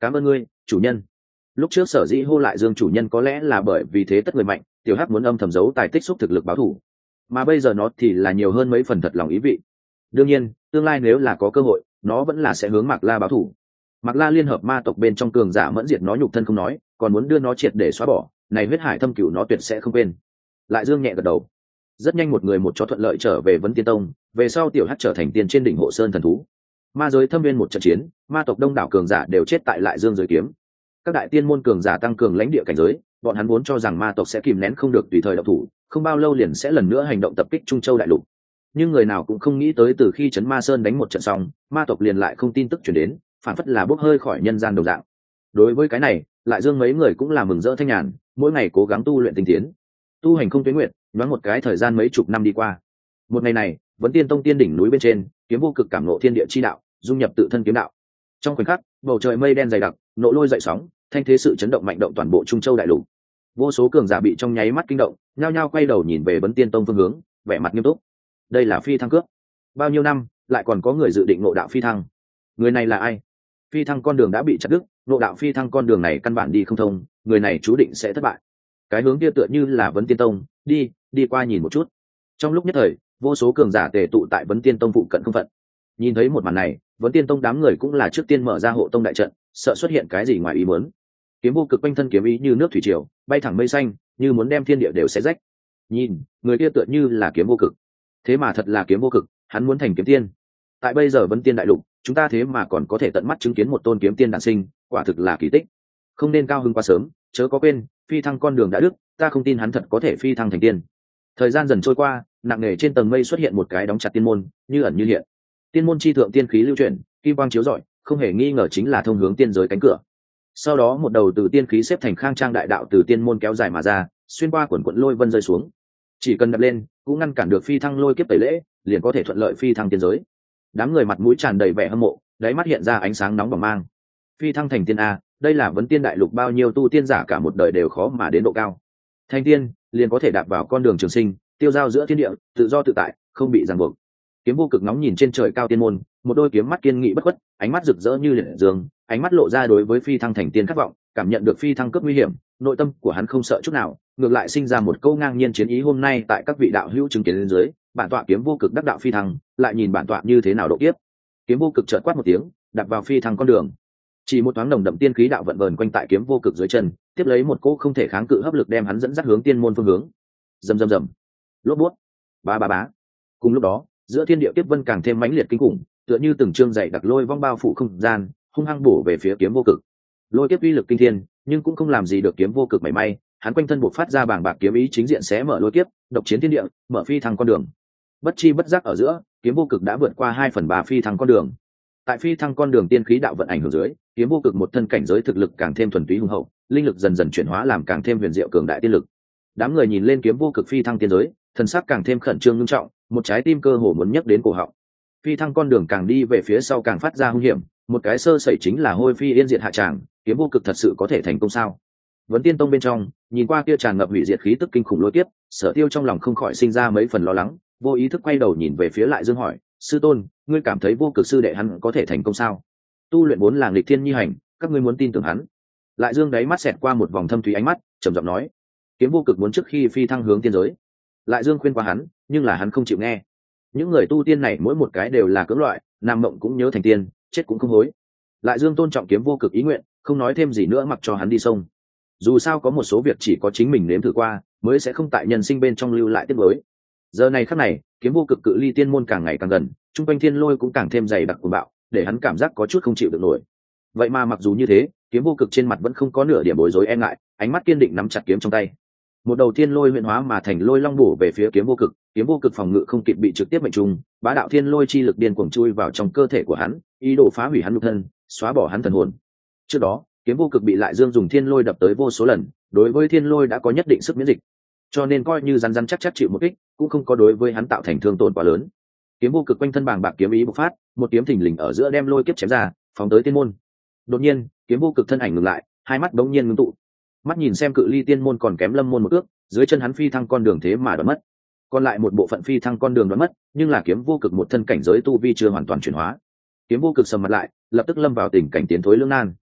Cảm ơn ngươi, chủ nhân. Lúc trước sở dĩ hô lại Dương chủ nhân có lẽ là bởi vì thế tất người mạnh, tiểu hắc muốn âm thầm giấu tài tích xúc thực lực báo thù, mà bây giờ nó thì là nhiều hơn mấy phần thật lòng ý vị. Đương nhiên tương lai nếu là có cơ hội nó vẫn là sẽ hướng Mạc La báo thù. Mạc La liên hợp ma tộc bên trong cường giả mẫn diệt nó nhục thân không nói, còn muốn đưa nó triệt để xóa bỏ, này huyết hải thâm cửu nó tuyệt sẽ không quên. Lại Dương nhẹ gật đầu. Rất nhanh một người một chó thuận lợi trở về Vấn Tiên Tông, về sau tiểu hắc trở thành tiên trên đỉnh Hộ Sơn thần thú. Ma giới thâm viên một trận chiến, ma tộc đông đảo cường giả đều chết tại Lại Dương dưới kiếm. Các đại tiên môn cường giả tăng cường lãnh địa cảnh giới, bọn hắn vốn cho rằng ma tộc sẽ kìm nén không được tùy thời động thủ, không bao lâu liền sẽ lần nữa hành động tập kích Trung Châu đại lục. Nhưng người nào cũng không nghĩ tới từ khi Trấn Ma Sơn đánh một trận xong, ma tộc liền lại không tin tức truyền đến, phản phất là bốc hơi khỏi nhân gian đồng dạng. Đối với cái này, Lại Dương mấy người cũng là mừng rỡ thanh nhàn, mỗi ngày cố gắng tu luyện tinh tiến. Tu hành không tuyến nguyện, nhoáng một cái thời gian mấy chục năm đi qua. Một ngày này, Vấn Tiên Tông tiên đỉnh núi bên trên, kiếm vô cực cảm ngộ thiên địa chi đạo, dung nhập tự thân kiếm đạo. Trong khoảnh khắc, bầu trời mây đen dày đặc, nộ lôi dậy sóng, thanh thế sự chấn động mạnh động toàn bộ Trung Châu đại lục. Vô số cường giả bị trong nháy mắt kinh động, nhao nhao quay đầu nhìn về Vấn Tiên Tông phương hướng, vẻ mặt nghiêm túc. Đây là phi thăng cướp. Bao nhiêu năm, lại còn có người dự định ngộ đạo phi thăng. Người này là ai? Phi thăng con đường đã bị chặt đứt, ngộ đạo phi thăng con đường này căn bản đi không thông, người này chú định sẽ thất bại. Cái hướng kia tựa như là Vấn Tiên Tông, đi qua nhìn một chút. Trong lúc nhất thời, vô số cường giả tề tụ tại Vấn Tiên Tông phụ cận không phận. Nhìn thấy một màn này, Vấn Tiên Tông đám người cũng là trước tiên mở ra hộ tông đại trận, sợ xuất hiện cái gì ngoài ý muốn. Kiếm vô cực quanh thân kiếm ý như nước thủy triều, bay thẳng mây xanh, như muốn đem thiên địa đều xé rách. Nhìn, người kia tựa như là kiếm vô cực. Thế mà thật là kiếm vô cực, hắn muốn thành kiếm tiên. Tại bây giờ Vấn Tiên đại lục, chúng ta thế mà còn có thể tận mắt chứng kiến một tôn kiếm tiên đản sinh, quả thực là kỳ tích. Không nên cao hứng quá sớm, chớ có quên, phi thăng con đường đã đứt, ta không tin hắn thật có thể phi thăng thành tiên. Thời gian dần trôi qua, nặng nề trên tầng mây xuất hiện một cái đóng chặt tiên môn, như ẩn như hiện. Tiên môn chi thượng tiên khí lưu chuyển, kim quang chiếu rọi, không hề nghi ngờ chính là thông hướng tiên giới cánh cửa. Sau đó một đầu từ tiên khí xếp thành khang trang đại đạo từ tiên môn kéo dài mà ra, xuyên qua quần quận lôi vân rơi xuống. Chỉ cần đập lên, cũng ngăn cản được phi thăng lôi kiếp tẩy lễ, liền có thể thuận lợi phi thăng tiên giới. Đám người mặt mũi tràn đầy vẻ hâm mộ, đáy mắt hiện ra ánh sáng nóng bỏng mang. Phi thăng thành tiên a, đây là Vấn Tiên đại lục bao nhiêu tu tiên giả cả một đời đều khó mà đến độ cao. Thành tiên, liền có thể đạp vào con đường trường sinh, tiêu dao giữa thiên địa, tự do tự tại, không bị ràng buộc. Kiếm vô cực nóng nhìn trên trời cao tiên môn, một đôi kiếm mắt kiên nghị bất khuất, ánh mắt rực rỡ như liệt dương, ánh mắt lộ ra đối với phi thăng thành tiên khát vọng, cảm nhận được phi thăng cấp nguy hiểm, nội tâm của hắn không sợ chút nào, ngược lại sinh ra một câu ngang nhiên chiến ý. Hôm nay tại các vị đạo hữu chứng kiến lên dưới, bản tọa kiếm vô cực đắc đạo phi thăng, lại nhìn bản tọa như thế nào độ kiếp. Kiếm vô cực chợt quát một tiếng, đạp vào phi thăng con đường. Chỉ một thoáng nồng đậm tiên khí đạo vận vờn quanh tại kiếm vô cực dưới chân, tiếp lấy một cỗ không thể kháng cự hấp lực đem hắn dẫn dắt hướng tiên môn phương hướng. Rầm rầm rầm, lốp bút, bá bá bá. Cùng lúc đó, giữa thiên địa tiếp vân càng thêm mãnh liệt kinh khủng, tựa như từng trương dày đặc lôi vong bao phủ không gian, hung hăng bổ về phía kiếm vô cực. Lôi kiếp uy lực kinh thiên, nhưng cũng không làm gì được kiếm vô cực mảy may, hắn quanh thân buộc phát ra bàng bạc kiếm ý chính diện xé mở lôi kiếp, độc chiến thiên địa, mở phi thăng con đường. Bất chi bất giác ở giữa, kiếm vô cực đã vượt qua 2/3 phi thăng con đường. Tại phi thăng con đường tiên khí đạo vận ảnh hưởng dưới, kiếm vô cực một thân cảnh giới thực lực càng thêm thuần túy hùng hậu, linh lực dần dần chuyển hóa làm càng thêm huyền diệu cường đại tiên lực. Đám người nhìn lên kiếm vô cực phi thăng tiên giới, thần sắc càng thêm khẩn trương nghiêm trọng, một trái tim cơ hồ muốn nhấc đến cổ họng. Phi thăng con đường càng đi về phía sau càng phát ra hung hiểm, một cái sơ sẩy chính là hôi phi yên diệt hạ tràng. Kiếm vô cực thật sự có thể thành công sao? Vấn Tiên Tông bên trong, nhìn qua kia tràn ngập hủy diệt khí tức kinh khủng lôi kiếp, Sở Tiêu trong lòng không khỏi sinh ra mấy phần lo lắng, vô ý thức quay đầu nhìn về phía Lại Dương hỏi: sư tôn, ngươi cảm thấy vô cực sư đệ hắn có thể thành công sao? Tu luyện vốn là nghịch thiên nhi hành, các ngươi muốn tin tưởng hắn. Lại Dương đáy mắt xẹt qua một vòng thâm thúy ánh mắt, trầm giọng nói: kiếm vô cực muốn trước khi phi thăng hướng tiên giới. Lại Dương khuyên qua hắn, nhưng là hắn không chịu nghe. Những người tu tiên này mỗi một cái đều là cưỡng loại, nam mộng cũng nhớ thành tiên, chết cũng không hối. Lại Dương tôn trọng kiếm vô cực ý nguyện, không nói thêm gì nữa, mặc cho hắn đi sông. Dù sao có một số việc chỉ có chính mình nếm thử qua, mới sẽ không tại nhân sinh bên trong lưu lại tiếc nuối. Giờ này khắc này, kiếm vô cực cự ly tiên môn càng ngày càng gần, trung quanh thiên lôi cũng càng thêm dày đặc cuồng bạo, để hắn cảm giác có chút không chịu được nổi. Vậy mà mặc dù như thế, kiếm vô cực trên mặt vẫn không có nửa điểm bối rối e ngại, ánh mắt kiên định nắm chặt kiếm trong tay. Một đầu thiên lôi huyễn hóa mà thành lôi long bổ về phía kiếm vô cực phòng ngự không kịp bị trực tiếp mệnh trùng, bá đạo thiên lôi chi lực điên cuồng chui vào trong cơ thể của hắn, ý đồ phá hủy hắn nhục thân, xóa bỏ hắn thần hồn. Trước đó, kiếm vô cực bị Lại Dương dùng thiên lôi đập tới vô số lần, đối với thiên lôi đã có nhất định sức miễn dịch, cho nên coi như rắn chắc chịu một kích, cũng không có đối với hắn tạo thành thương tổn quá lớn. Kiếm vô cực quanh thân bàng bạc kiếm ý bộc phát, một kiếm thình lình ở giữa đem lôi kiếp chém ra, phóng tới tiên môn. Đột nhiên, kiếm vô cực thân ảnh ngừng lại, hai mắt bỗng nhiên ngưng tụ, mắt nhìn xem cự ly tiên môn còn kém lâm môn một ước, dưới chân hắn phi thăng con đường thế mà đoán mất. Còn lại một bộ phận phi thăng con đường đoán mất, nhưng là kiếm vô cực một thân cảnh giới tu vi chưa hoàn toàn chuyển hóa. Kiếm vô cực sầm mặt lại, lập tức lâm vào tình cảnh tiến thối lưỡng nan.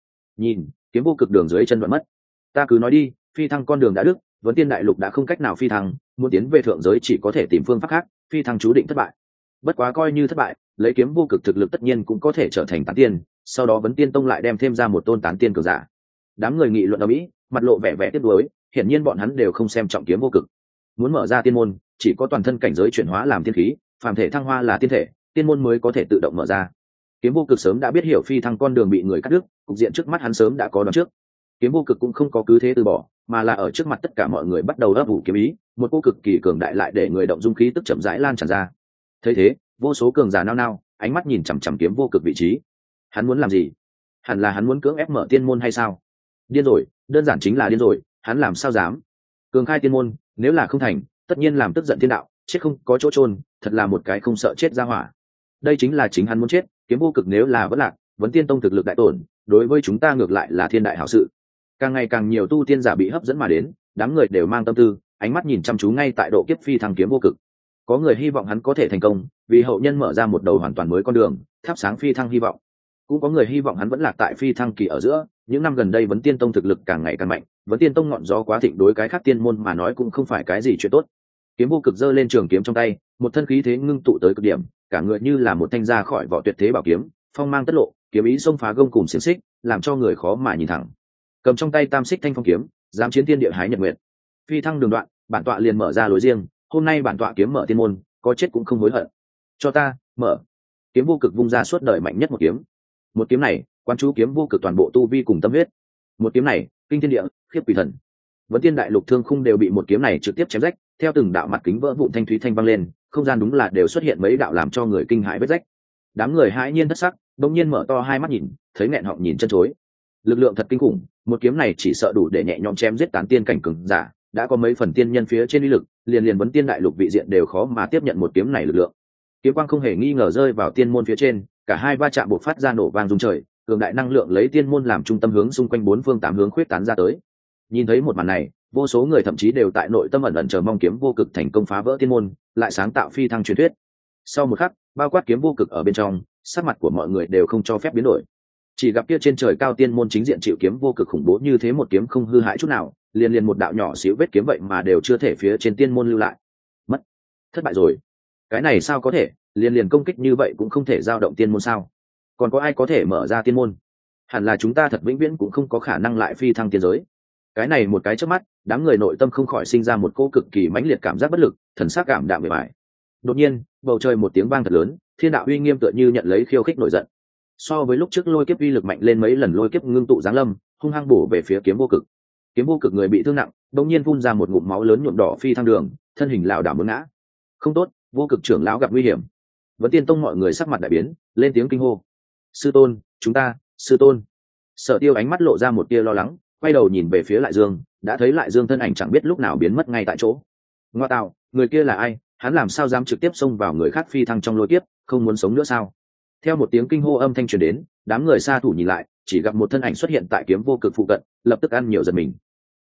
nhìn kiếm vô cực đường dưới chân đoạn mất. Ta cứ nói đi, phi thăng con đường đã đứt, vấn tiên đại lục đã không cách nào phi thăng, muốn tiến về thượng giới chỉ có thể tìm phương pháp khác, phi thăng chú định thất bại. Bất quá coi như thất bại, lấy kiếm vô cực thực lực tất nhiên cũng có thể trở thành tán tiên, sau đó vấn tiên tông lại đem thêm ra một tôn tán tiên cường giả. Đám người nghị luận ở mỹ, mặt lộ vẻ vẻ tiếc nuối, hiển nhiên bọn hắn đều không xem trọng kiếm vô cực. Muốn mở ra tiên môn, chỉ có toàn thân cảnh giới chuyển hóa làm tiên khí, phàm thể thăng hoa là tiên thể, tiên môn mới có thể tự động mở ra. Kiếm vô cực sớm đã biết hiểu phi thăng con đường bị người cắt đứt, cục diện trước mắt hắn sớm đã có đoán trước. Kiếm vô cực cũng không có cứ thế từ bỏ, mà là ở trước mặt tất cả mọi người bắt đầu ấp ủ kiếm ý, một cô cực kỳ cường đại lại để người động dung khí tức chậm rãi lan tràn ra. Thấy thế, vô số cường giả nao nao, ánh mắt nhìn chằm chằm kiếm vô cực vị trí. Hắn muốn làm gì? Hẳn là hắn muốn cưỡng ép mở tiên môn hay sao? Điên rồi, đơn giản chính là điên rồi, hắn làm sao dám? Cường khai tiên môn, nếu là không thành, tất nhiên làm tức giận thiên đạo, chết không có chỗ chôn, thật là một cái không sợ chết ra hỏa. Đây chính là chính hắn muốn chết, kiếm vô cực nếu là vẫn lạc, vấn tiên tông thực lực đại tổn, đối với chúng ta ngược lại là thiên đại hảo sự. Càng ngày càng nhiều tu tiên giả bị hấp dẫn mà đến, đám người đều mang tâm tư, ánh mắt nhìn chăm chú ngay tại độ kiếp phi thăng kiếm vô cực. Có người hy vọng hắn có thể thành công, vì hậu nhân mở ra một đầu hoàn toàn mới con đường, thắp sáng phi thăng hy vọng. Cũng có người hy vọng hắn vẫn lạc tại phi thăng kỳ ở giữa, những năm gần đây vấn tiên tông thực lực càng ngày càng mạnh, vấn tiên tông ngọn gió quá thịnh đối cái khác tiên môn mà nói cũng không phải cái gì chuyện tốt. Kiếm vô cực giơ lên trường kiếm trong tay, một thân khí thế ngưng tụ tới cực điểm, cả người như là một thanh ra khỏi vỏ tuyệt thế bảo kiếm, phong mang tất lộ, kiếm ý xông phá gông cùng xiềng xích, làm cho người khó mà nhìn thẳng. Cầm trong tay tam xích thanh phong kiếm, dám chiến thiên địa hái nhật nguyệt. Phi thăng đường đoạn, bản tọa liền mở ra lối riêng, hôm nay bản tọa kiếm mở tiên môn, có chết cũng không hối hận. Cho ta, mở. Kiếm vô cực vung ra suốt đời mạnh nhất một kiếm. Một kiếm này, quan chú kiếm vô cực toàn bộ tu vi cùng tâm huyết. Một kiếm này, kinh thiên địa, khiếp quỷ thần. Vấn tiên đại lục thương khung đều bị một kiếm này trực tiếp chém rách, theo từng đạo mặt kính vỡ vụn thanh thúy thanh vang lên, không gian đúng là đều xuất hiện mấy đạo làm cho người kinh hãi vết rách. Đám người hãi nhiên thất sắc, đột nhiên mở to hai mắt nhìn, thấy nghẹn họng nhìn chân chối. Lực lượng thật kinh khủng, một kiếm này chỉ sợ đủ để nhẹ nhõm chém giết tán tiên cảnh cường giả, đã có mấy phần tiên nhân phía trên uy lực, liền vấn tiên đại lục vị diện đều khó mà tiếp nhận một kiếm này lực lượng. Kiếm quang không hề nghi ngờ rơi vào tiên môn phía trên, cả hai va chạm bộc phát ra nổ vang rung trời, cường đại năng lượng lấy tiên môn làm trung tâm hướng xung quanh bốn phương tám hướng khuyết tán ra tới. Nhìn thấy một màn này, vô số người thậm chí đều tại nội tâm ẩn ẩn chờ mong kiếm vô cực thành công phá vỡ tiên môn, lại sáng tạo phi thăng truyền thuyết. Sau một khắc, bao quát kiếm vô cực ở bên trong, sắc mặt của mọi người đều không cho phép biến đổi. Chỉ gặp kia trên trời cao tiên môn chính diện chịu kiếm vô cực khủng bố như thế một kiếm không hư hại chút nào, liền một đạo nhỏ xíu vết kiếm vậy mà đều chưa thể phía trên tiên môn lưu lại. Mất, thất bại rồi. Cái này sao có thể, liền công kích như vậy cũng không thể giao động tiên môn sao? Còn có ai có thể mở ra tiên môn? Hẳn là chúng ta thật vĩnh viễn cũng không có khả năng lại phi thăng tiên giới. Cái này một cái chớp mắt, đám người nội tâm không khỏi sinh ra một cỗ cực kỳ mãnh liệt cảm giác bất lực, thần sắc cảm đạm bề bại. Đột nhiên, bầu trời một tiếng vang thật lớn, thiên đạo uy nghiêm tựa như nhận lấy khiêu khích nổi giận. So với lúc trước lôi kiếp uy lực mạnh lên mấy lần, lôi kiếp ngưng tụ giáng lâm, hung hăng bổ về phía kiếm vô cực. Kiếm vô cực người bị thương nặng, đột nhiên phun ra một ngụm máu lớn nhuộm đỏ phi thăng đường, thân hình lảo đảo muốn ngã. Không tốt, vô cực trưởng lão gặp nguy hiểm. Vấn tiên tông mọi người sắc mặt đại biến, lên tiếng kinh hô. Sư tôn, chúng ta, sư tôn. Sở Tiêu ánh mắt lộ ra một tia lo lắng, quay đầu nhìn về phía Lại Dương, đã thấy Lại Dương thân ảnh chẳng biết lúc nào biến mất ngay tại chỗ. Ngoa tạo, người kia là ai? Hắn làm sao dám trực tiếp xông vào người khác phi thăng trong lôi kiếp, không muốn sống nữa sao? Theo một tiếng kinh hô âm thanh truyền đến, đám người xa thủ nhìn lại, chỉ gặp một thân ảnh xuất hiện tại kiếm vô cực phụ cận, lập tức ăn nhiều giật mình.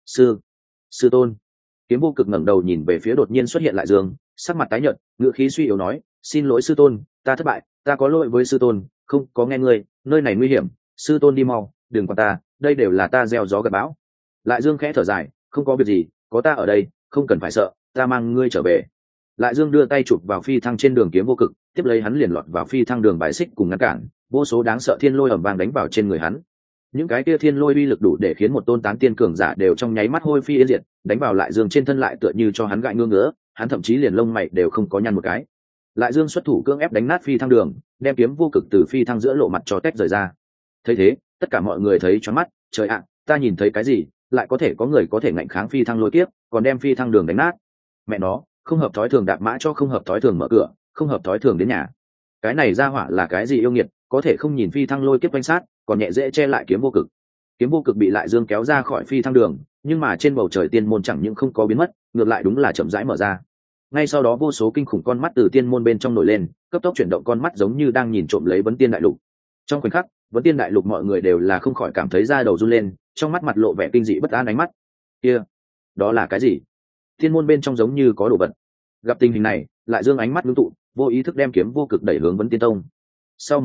Sư tôn. Kiếm vô cực ngẩng đầu nhìn về phía đột nhiên xuất hiện Lại Dương, sắc mặt tái nhợt, ngữ khí suy yếu nói, xin lỗi sư tôn, ta thất bại, ta có lỗi với sư tôn, không có nghe ngươi, nơi này nguy hiểm, sư tôn đi mau, đừng quan ta, đây đều là ta gieo gió gặt bão. Lại Dương khẽ thở dài, không có việc gì, có ta ở đây, không cần phải sợ, ta mang ngươi trở về. Lại Dương đưa tay chụp vào phi thăng trên đường kiếm vô cực, tiếp lấy hắn liền lọt vào phi thăng đường bài xích cùng ngăn cản, vô số đáng sợ thiên lôi ầm vang đánh vào trên người hắn. Những cái kia thiên lôi uy lực đủ để khiến một tôn tán tiên cường giả đều trong nháy mắt hôi phi yên diệt, đánh vào Lại Dương trên thân lại tựa như cho hắn gãi ngứa ngứa, hắn thậm chí liền lông mày đều không có nhăn một cái. Lại Dương xuất thủ cưỡng ép đánh nát phi thăng đường, đem kiếm vô cực từ phi thăng giữa lộ mặt cho tách rời ra. Thấy thế, tất cả mọi người thấy choáng mắt, trời ạ, ta nhìn thấy cái gì, lại có thể có người có thể ngạnh kháng phi thăng lôi kiếp, còn đem phi thăng đường đánh nát. Mẹ nó, không hợp thói thường đạp mã cho không hợp thói thường mở cửa, không hợp thói thường đến nhà. Cái này ra hỏa là cái gì yêu nghiệt, có thể không nhìn phi thăng lôi kiếp quanh sát, còn nhẹ dễ che lại kiếm vô cực. Kiếm vô cực bị Lại Dương kéo ra khỏi phi thăng đường, nhưng mà trên bầu trời tiên môn chẳng những không có biến mất, ngược lại đúng là chậm rãi mở ra. Ngay sau đó vô số kinh khủng con mắt từ tiên môn bên trong nổi lên, cấp tốc chuyển động con mắt giống như đang nhìn trộm lấy vấn tiên đại lục. Trong khoảnh khắc, vấn tiên đại lục mọi người đều là không khỏi cảm thấy da đầu run lên, trong mắt mặt lộ vẻ kinh dị bất an ánh mắt. Kia, đó là cái gì? Tiên môn bên trong giống như có đồ vật. Gặp tình hình này, Lại Dương ánh mắt ngưng tụ, vô ý thức đem kiếm vô cực đẩy hướng vấn tiên tông. Sau một khắc,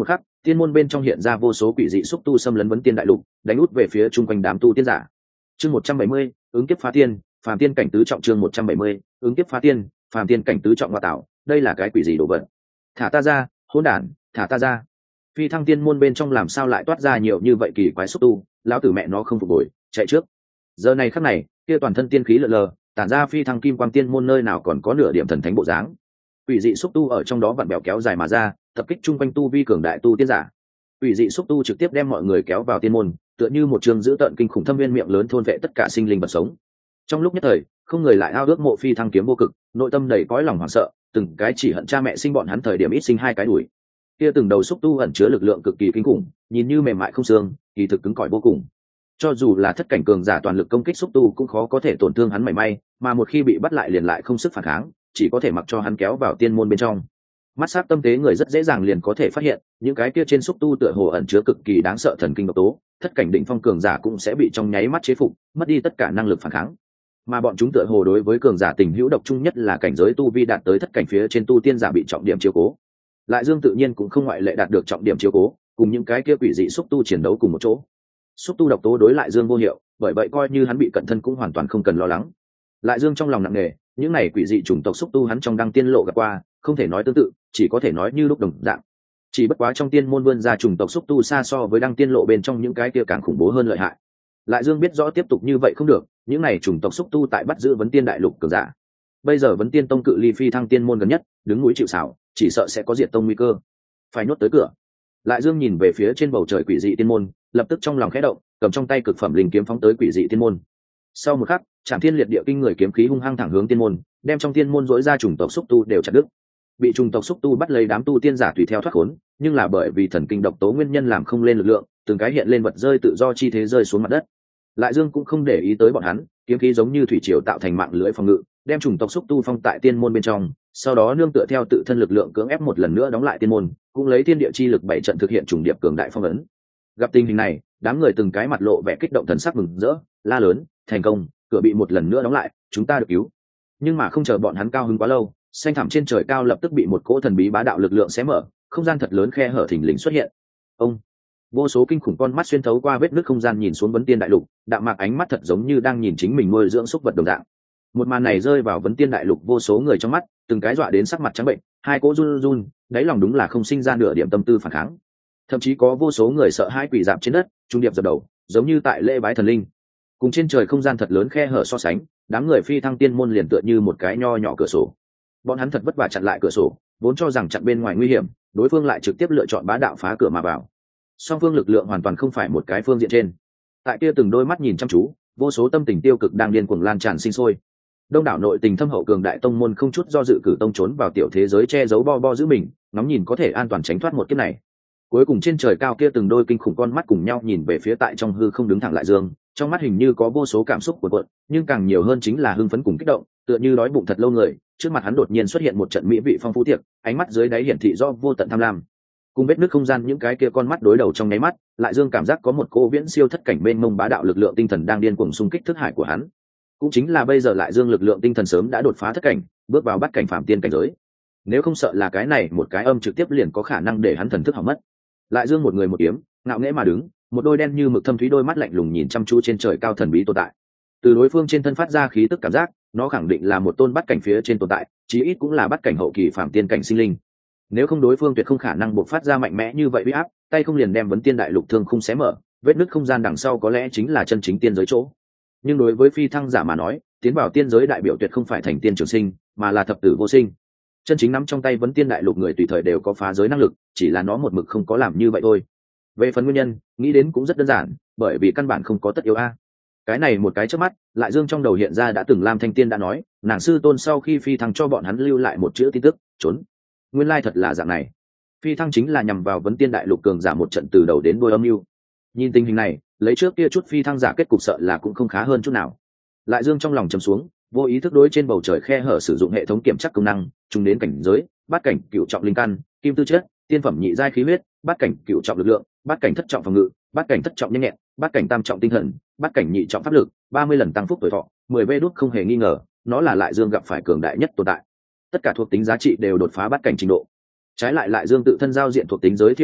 tiên môn bên trong hiện ra vô số quỷ dị xúc tu xâm lấn vấn tiên đại lục, đánh út về phía chung quanh đám tu tiên giả. Chương 170, ứng kiếp phá tiên, phàm tiên cảnh tứ trọng. Chương 170, ứng kiếp phá tiên, phàm tiên cảnh tứ trọng. Hoa tạo, đây là cái quỷ gì đồ vật? Thả ta ra, hỗn đản, thả ta ra. Phi thăng tiên môn bên trong làm sao lại toát ra nhiều như vậy kỳ quái xúc tu, lão tử mẹ nó không phục hồi, chạy trước. Giờ này khắc này, kia toàn thân tiên khí lờ lờ, tản ra phi thăng kim quang tiên môn nơi nào còn có nửa điểm thần thánh bộ dáng. Quỷ dị xúc tu ở trong đó vặn bèo kéo dài mà ra, tập kích chung quanh tu vi cường đại tu tiên giả. Quỷ dị xúc tu trực tiếp đem mọi người kéo vào tiên môn, tựa như một trường dữ tợn kinh khủng thâm viên miệng lớn thôn vệ tất cả sinh linh vật sống. Trong lúc nhất thời, không người lại ao ước mộ phi thăng kiếm vô cực, nội tâm đầy cõi lòng hoảng sợ, từng cái chỉ hận cha mẹ sinh bọn hắn thời điểm ít sinh hai cái đuổi. Kia từng đầu xúc tu ẩn chứa lực lượng cực kỳ kinh khủng, nhìn như mềm mại không xương, kỳ thực cứng cỏi vô cùng. Cho dù là thất cảnh cường giả toàn lực công kích xúc tu cũng khó có thể tổn thương hắn mảy may, mà một khi bị bắt lại liền lại không sức phản kháng, chỉ có thể mặc cho hắn kéo vào tiên môn bên trong. Mắt sát tâm tế người rất dễ dàng liền có thể phát hiện, những cái kia trên xúc tu tựa hồ ẩn chứa cực kỳ đáng sợ thần kinh độc tố, thất cảnh đỉnh phong cường giả cũng sẽ bị trong nháy mắt chế phục, mất đi tất cả năng lực phản kháng. Mà bọn chúng tựa hồ đối với cường giả tình hữu độc chung nhất là cảnh giới tu vi đạt tới thất cảnh phía trên tu tiên giả bị trọng điểm chiếu cố. Lại Dương tự nhiên cũng không ngoại lệ đạt được trọng điểm chiếu cố, cùng những cái kia quỷ dị xúc tu chiến đấu cùng một chỗ. Xúc tu độc tố đối Lại Dương vô hiệu, bởi vậy coi như hắn bị cận thân cũng hoàn toàn không cần lo lắng. Lại Dương trong lòng nặng nề, những này quỷ dị chủng tộc xúc tu hắn trong đăng tiên lộ gặp qua, không thể nói tương tự, chỉ có thể nói như lúc đồng dạng. Chỉ bất quá trong tiên môn vươn ra chủng tộc xúc tu xa so với đăng tiên lộ bên trong những cái kia càng khủng bố hơn lợi hại. Lại Dương biết rõ tiếp tục như vậy không được, những này chủng tộc xúc tu tại bắt giữ vấn tiên đại lục cường giả. Bây giờ vấn tiên tông cự ly phi thăng tiên môn gần nhất, đứng núi chịu sào, chỉ sợ sẽ có diệt tông nguy cơ. Phải nhốt tới cửa. Lại Dương nhìn về phía trên bầu trời quỷ dị tiên môn, lập tức trong lòng khẽ động, cầm trong tay cực phẩm linh kiếm phóng tới quỷ dị tiên môn. Sau một khắc, Trảm Thiên Liệt Địa kinh người kiếm khí hung hăng thẳng hướng tiên môn, đem trong tiên môn rỗi ra chủng tộc xúc tu đều chặt đứt. Bị chủng tộc xúc tu bắt lấy đám tu tiên giả tùy theo thoát khốn, nhưng là bởi vì thần kinh độc tố nguyên nhân làm không lên lực lượng, từng cái hiện lên vật rơi tự do chi thế rơi xuống mặt đất. Lại Dương cũng không để ý tới bọn hắn, kiếm khí giống như thủy triều tạo thành mạng lưới phòng ngự, đem chủng tộc xúc tu phong tại tiên môn bên trong, sau đó nương tựa theo tự thân lực lượng cưỡng ép một lần nữa đóng lại tiên môn, cũng lấy thiên địa chi lực bảy trận thực hiện trùng điệp cường đại phong ấn. Gặp tình hình này, đám người từng cái mặt lộ vẻ kích động thần sắc mừng rỡ, la lớn, thành công, cửa bị một lần nữa đóng lại, chúng ta được cứu. Nhưng mà không chờ bọn hắn cao hứng quá lâu, xanh thẳm trên trời cao lập tức bị một cỗ thần bí bá đạo lực lượng xé mở, không gian thật lớn khe hở thình lình xuất hiện. Ông, vô số kinh khủng con mắt xuyên thấu qua vết nứt không gian nhìn xuống vấn tiên đại lục, đạm mạc ánh mắt thật giống như đang nhìn chính mình nuôi dưỡng xúc vật đồng dạng. Một màn này rơi vào vấn tiên đại lục vô số người trong mắt, từng cái dọa đến sắc mặt trắng bệnh, hai cỗ run run, đáy lòng đúng là không sinh ra nửa điểm tâm tư phản kháng. Thậm chí có vô số người sợ hãi quỳ rạp trên đất, trung điệp dập đầu, giống như tại lễ bái thần linh. Cùng trên trời không gian thật lớn khe hở so sánh, đám người phi thăng tiên môn liền tựa như một cái nho nhỏ cửa sổ. Bọn hắn thật vất vả chặn lại cửa sổ, vốn cho rằng chặn bên ngoài nguy hiểm, đối phương lại trực tiếp lựa chọn bá đạo phá cửa mà vào. Song phương lực lượng hoàn toàn không phải một cái phương diện trên. Tại kia từng đôi mắt nhìn chăm chú, vô số tâm tình tiêu cực đang điên cuồng lan tràn sinh sôi. Đông đảo nội tình thâm hậu cường đại tông môn không chút do dự cử tông trốn vào tiểu thế giới che giấu bo bo giữ mình, ngóng nhìn có thể an toàn tránh thoát một kiếp này. Cuối cùng trên trời cao kia từng đôi kinh khủng con mắt cùng nhau nhìn về phía tại trong hư không đứng thẳng Lại Dương, trong mắt hình như có vô số cảm xúc cuộn cuộn, nhưng càng nhiều hơn chính là hưng phấn cùng kích động, tựa như đói bụng thật lâu người, trước mặt hắn đột nhiên xuất hiện một trận mỹ vị phong phú tiệc, ánh mắt dưới đáy hiển thị do vô tận tham lam. Cùng vết nước không gian những cái kia con mắt đối đầu trong nháy mắt, Lại Dương cảm giác có một cô viễn siêu thất cảnh bên mông bá đạo lực lượng tinh thần đang điên cuồng xung kích thức hải của hắn. Cũng chính là bây giờ Lại Dương lực lượng tinh thần sớm đã đột phá thất cảnh, bước vào bát cảnh phàm tiên cảnh giới. Nếu không sợ là cái này một cái âm trực tiếp liền có khả năng để hắn thần thức hỏng mất. Lại Dương một người một kiếm, ngạo nghễ mà đứng, một đôi đen như mực thâm thúy đôi mắt lạnh lùng nhìn chăm chú trên trời cao thần bí tồn tại. Từ đối phương trên thân phát ra khí tức cảm giác, nó khẳng định là một tôn bát cảnh phía trên tồn tại, chí ít cũng là bát cảnh hậu kỳ phàm tiên cảnh sinh linh. Nếu không đối phương tuyệt không khả năng bộc phát ra mạnh mẽ như vậy uy áp, tay không liền đem vấn tiên đại lục thương khung xé mở, vết nứt không gian đằng sau có lẽ chính là chân chính tiên giới chỗ. Nhưng đối với phi thăng giả mà nói, tiến vào tiên giới đại biểu tuyệt không phải thành tiên trường sinh, mà là thập tử vô sinh. Chân chính nắm trong tay vấn tiên đại lục người tùy thời đều có phá giới năng lực, chỉ là nó một mực không có làm như vậy thôi. Về phần nguyên nhân, nghĩ đến cũng rất đơn giản, bởi vì căn bản không có tất yếu a. Cái này một cái chớp mắt, Lại Dương trong đầu hiện ra đã từng Lam Thanh Tiên đã nói, nàng sư tôn sau khi phi thăng cho bọn hắn lưu lại một chữ tin tức, trốn. Nguyên lai thật là dạng này. Phi thăng chính là nhằm vào vấn tiên đại lục cường giả một trận từ đầu đến đuôi âm mưu. Nhìn tình hình này, lấy trước kia chút phi thăng giả kết cục sợ là cũng không khá hơn chút nào. Lại Dương trong lòng trầm xuống, vô ý thức đối trên bầu trời khe hở sử dụng hệ thống kiểm tra công năng, trùng đến cảnh giới, bát cảnh cửu trọng linh căn, kim tư chất, tiên phẩm nhị giai khí huyết, bát cảnh cửu trọng lực lượng, bát cảnh thất trọng phòng ngự, bát cảnh thất trọng nhanh nhẹn, bát cảnh tam trọng tinh thần, bát cảnh nhị trọng pháp lực, 30 lần tăng phúc tuổi thọ, 10 vê đốt không hề nghi ngờ, nó là Lại Dương gặp phải cường đại nhất tồn tại. Tất cả thuộc tính giá trị đều đột phá bát cảnh trình độ. Trái lại Lại Dương tự thân giao diện thuộc tính giới thiệu văn tắt,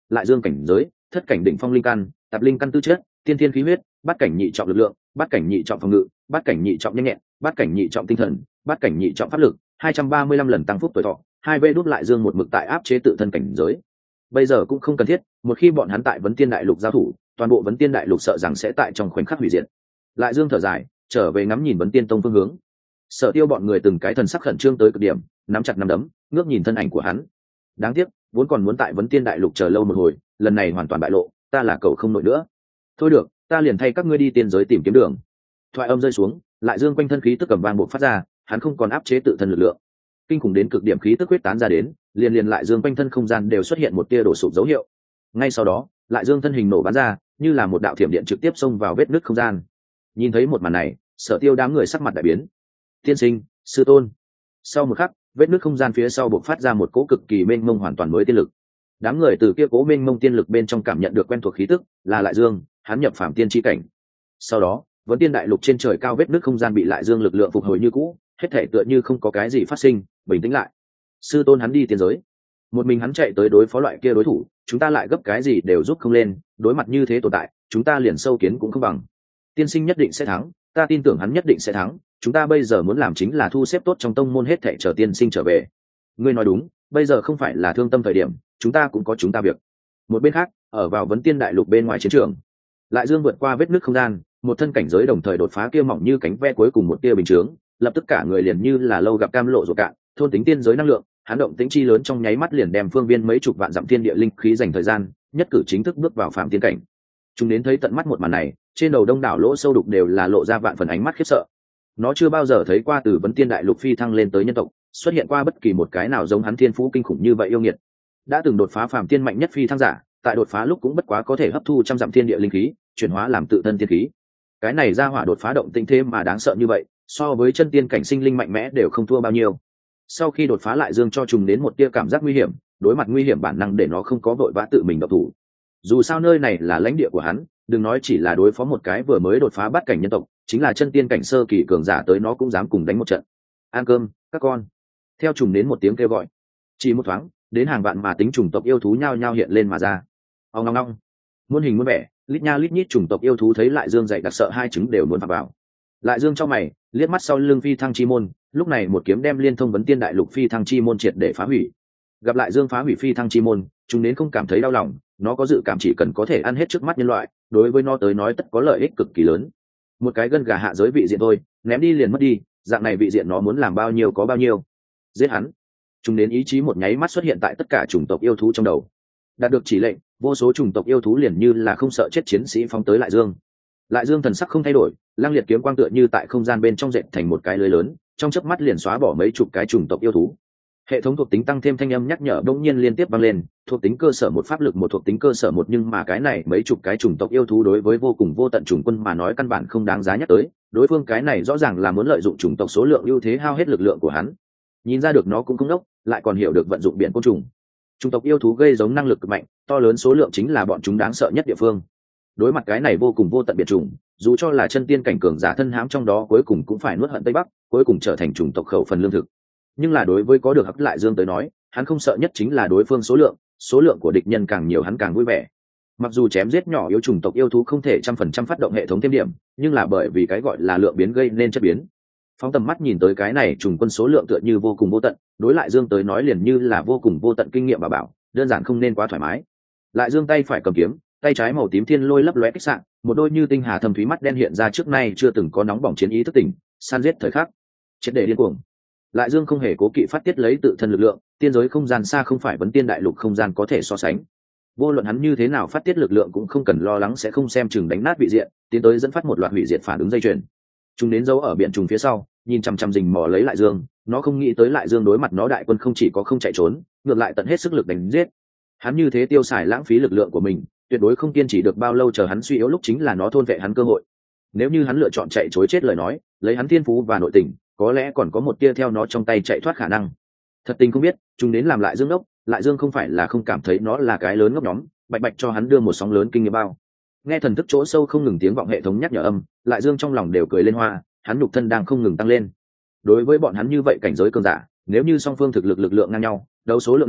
lại dương cảnh giới thất cảnh đỉnh phong linh căn, tạp linh căn tư chất, tiên thiên khí huyết, bát cảnh nhị trọng lực lượng, bát cảnh nhị trọng phòng ngự, bát cảnh nhị trọng nhanh nhẹn, bát cảnh nhị trọng tinh thần, bát cảnh nhị trọng pháp lực, 235 lần tăng phúc tuổi thọ. Hai vê đút lại dương một mực tại áp chế tự thân cảnh giới. Bây giờ cũng không cần thiết, một khi bọn hắn tại vấn tiên đại lục giao thủ, toàn bộ vấn tiên đại lục sợ rằng sẽ tại trong khoảnh khắc hủy diệt. Lại dương thở dài, trở về ngắm nhìn vấn tiên tông phương hướng. Sở Tiêu bọn người từng cái thần sắc khẩn trương tới cực điểm, nắm chặt nắm đấm, ngước nhìn thân ảnh của hắn. Đáng tiếc, vốn còn muốn tại vấn tiên đại lục chờ lâu một hồi, lần này hoàn toàn bại lộ, ta là cậu không nổi nữa. Thôi được, ta liền thay các ngươi đi tiên giới tìm kiếm đường. Thoại âm rơi xuống, lại dương quanh thân khí tức cầm vang bộc phát ra, hắn không còn áp chế tự thân lực lượng. Kinh khủng đến cực điểm khí tức huyết tán ra đến, liền lại dương quanh thân không gian đều xuất hiện một tia đổ sụp dấu hiệu. Ngay sau đó, lại dương thân hình nổ bắn ra, như là một đạo thiểm điện trực tiếp xông vào vết nứt không gian. Nhìn thấy một màn này, Sở Tiêu đám người sắc mặt đại biến. Tiên sinh, sư tôn. Sau một khắc, vết nứt không gian phía sau bộc phát ra một cỗ cực kỳ mênh mông hoàn toàn mới tiên lực. Đám người từ kia cỗ mênh mông tiên lực bên trong cảm nhận được quen thuộc khí tức, là lại dương, hắn nhập phàm tiên chi cảnh. Sau đó, vấn tiên đại lục trên trời cao vết nứt không gian bị lại dương lực lượng phục hồi như cũ, hết thể tựa như không có cái gì phát sinh, bình tĩnh lại. Sư tôn hắn đi tiên giới, một mình hắn chạy tới đối phó loại kia đối thủ, chúng ta lại gấp cái gì đều giúp không lên, đối mặt như thế tồn tại, chúng ta liền sâu kiến cũng không bằng. Tiên sinh nhất định sẽ thắng, ta tin tưởng hắn nhất định sẽ thắng, chúng ta bây giờ muốn làm chính là thu xếp tốt trong tông môn hết thảy chờ tiên sinh trở về. Ngươi nói đúng, bây giờ không phải là thương tâm thời điểm, chúng ta cũng có chúng ta việc. Một bên khác, ở vào vấn tiên đại lục bên ngoài chiến trường, lại dương vượt qua vết nứt không gian, một thân cảnh giới đồng thời đột phá kia mỏng như cánh ve cuối cùng một tia bình chướng, lập tức cả người liền như là lâu gặp cam lộ ruột cạn, thôn tính tiên giới năng lượng, hắn động tĩnh chi lớn trong nháy mắt liền đem phương viên mấy chục vạn dặm thiên địa linh khí dành thời gian, nhất cử chính thức bước vào phạm tiên cảnh. Chúng đến thấy tận mắt một màn này, trên đầu đông đảo lỗ sâu đục đều là lộ ra vạn phần ánh mắt khiếp sợ. Nó chưa bao giờ thấy qua từ vấn tiên đại lục phi thăng lên tới nhân tộc, xuất hiện qua bất kỳ một cái nào giống hắn thiên phú kinh khủng như vậy yêu nghiệt. Đã từng đột phá phàm tiên mạnh nhất phi thăng giả, tại đột phá lúc cũng bất quá có thể hấp thu trăm dặm thiên địa linh khí, chuyển hóa làm tự thân tiên khí. Cái này ra hỏa đột phá động tĩnh thêm mà đáng sợ như vậy, so với chân tiên cảnh sinh linh mạnh mẽ đều không thua bao nhiêu. Sau khi đột phá lại dương cho trùng đến một tia cảm giác nguy hiểm, đối mặt nguy hiểm bản năng để nó không có vội vã tự mình độc thủ. Dù sao nơi này là lãnh địa của hắn, đừng nói chỉ là đối phó một cái vừa mới đột phá bát cảnh nhân tộc, chính là chân tiên cảnh sơ kỳ cường giả tới nó cũng dám cùng đánh một trận. Ăn cơm, các con. Theo trùng đến một tiếng kêu gọi, chỉ một thoáng, đến hàng vạn mà tính chủng tộc yêu thú nhao nhao hiện lên mà ra. Ong ong ong, muôn hình muôn vẻ, lít nha lít nhít chủng tộc yêu thú thấy lại dương dậy đặc sợ hai trứng đều muốn phạt vào. Lại dương trong mày, liếc mắt sau lưng phi thăng chi môn, lúc này một kiếm đem liên thông vấn tiên đại lục phi thăng chi môn triệt để phá hủy. Gặp lại dương phá hủy phi thăng chi môn, chúng đến không cảm thấy đau lòng, nó có dự cảm chỉ cần có thể ăn hết trước mắt nhân loại, đối với nó tới nói tất có lợi ích cực kỳ lớn. Một cái gân gà hạ giới vị diện thôi, ném đi liền mất đi, dạng này vị diện nó muốn làm bao nhiêu có bao nhiêu. Giết hắn. Chúng đến ý chí một nháy mắt xuất hiện tại tất cả chủng tộc yêu thú trong đầu. Đạt được chỉ lệnh, vô số chủng tộc yêu thú liền như là không sợ chết chiến sĩ phóng tới lại dương. Lại dương thần sắc không thay đổi, lăng liệt kiếm quang tựa như tại không gian bên trong dệt thành một cái lưới lớn, trong chớp mắt liền xóa bỏ mấy chục cái chủng tộc yêu thú. Hệ thống thuộc tính tăng thêm thanh âm nhắc nhở đông nhiên liên tiếp vang lên, thuộc tính cơ sở một pháp lực một thuộc tính cơ sở một, nhưng mà cái này mấy chục cái chủng tộc yêu thú đối với vô cùng vô tận chủng quân mà nói căn bản không đáng giá nhắc tới, đối phương cái này rõ ràng là muốn lợi dụng chủng tộc số lượng ưu thế hao hết lực lượng của hắn. Nhìn ra được nó cũng không đốc, lại còn hiểu được vận dụng biển côn trùng. Chủng tộc yêu thú gây giống năng lực cực mạnh, to lớn số lượng chính là bọn chúng đáng sợ nhất địa phương. Đối mặt cái này vô cùng vô tận biệt chủng, dù cho là chân tiên cảnh cường giả thân hãm trong đó cuối cùng cũng phải nuốt hận Tây Bắc, cuối cùng trở thành chủng tộc khẩu phần lương thực. Nhưng là đối với có được hấp lại dương tới nói, hắn không sợ nhất chính là đối phương số lượng của địch nhân càng nhiều hắn càng vui vẻ. Mặc dù chém giết nhỏ yếu chủng tộc yêu thú không thể 100% phát động hệ thống thêm điểm, nhưng là bởi vì cái gọi là lượng biến gây nên chất biến. Phóng tầm mắt nhìn tới cái này trùng quân số lượng tựa như vô cùng vô tận, đối lại dương tới nói liền như là vô cùng vô tận kinh nghiệm và bảo, đơn giản không nên quá thoải mái. Lại dương tay phải cầm kiếm, tay trái màu tím thiên lôi lấp lóe kích sạng, một đôi như tinh hà thâm thúy mắt đen hiện ra trước nay chưa từng có nóng bỏng chiến ý thức tỉnh, san giết thời khắc, triệt để điên cuồng. Lại dương không hề cố kỵ phát tiết lấy tự thân lực lượng, tiên giới không gian xa không phải vấn tiên đại lục không gian có thể so sánh. Vô luận hắn như thế nào phát tiết lực lượng cũng không cần lo lắng sẽ không xem chừng đánh nát vị diện, tiến tới dẫn phát một loạt hủy diệt phản ứng dây chuyền. Chúng đến dấu ở biển trùng phía sau, nhìn chằm chằm rình mò lấy lại dương, nó không nghĩ tới lại dương đối mặt nó đại quân không chỉ có không chạy trốn, ngược lại tận hết sức lực đánh giết. Hắn như thế tiêu xài lãng phí lực lượng của mình, tuyệt đối không kiên trì được bao lâu, chờ hắn suy yếu lúc chính là nó thôn vệ hắn cơ hội. Nếu như hắn lựa chọn chạy trối chết lời nói, lấy hắn thiên phú và nội tình, có lẽ còn có một tia theo nó trong tay chạy thoát khả năng. Thật tình không biết, chúng đến làm lại dương ngốc, lại dương không phải là không cảm thấy nó là cái lớn ngốc nhóm, bạch bạch cho hắn đưa một sóng lớn kinh nghiệm bao. Nghe thần thức chỗ sâu không ngừng tiếng vọng hệ thống nhắc nhở âm, lại dương trong lòng đều cười lên hoa, hắn nhục thân đang không ngừng tăng lên. Đối với bọn hắn như vậy cảnh giới cường giả, nếu như song phương thực lực lượng ngang nhau, đấu số lượng 5,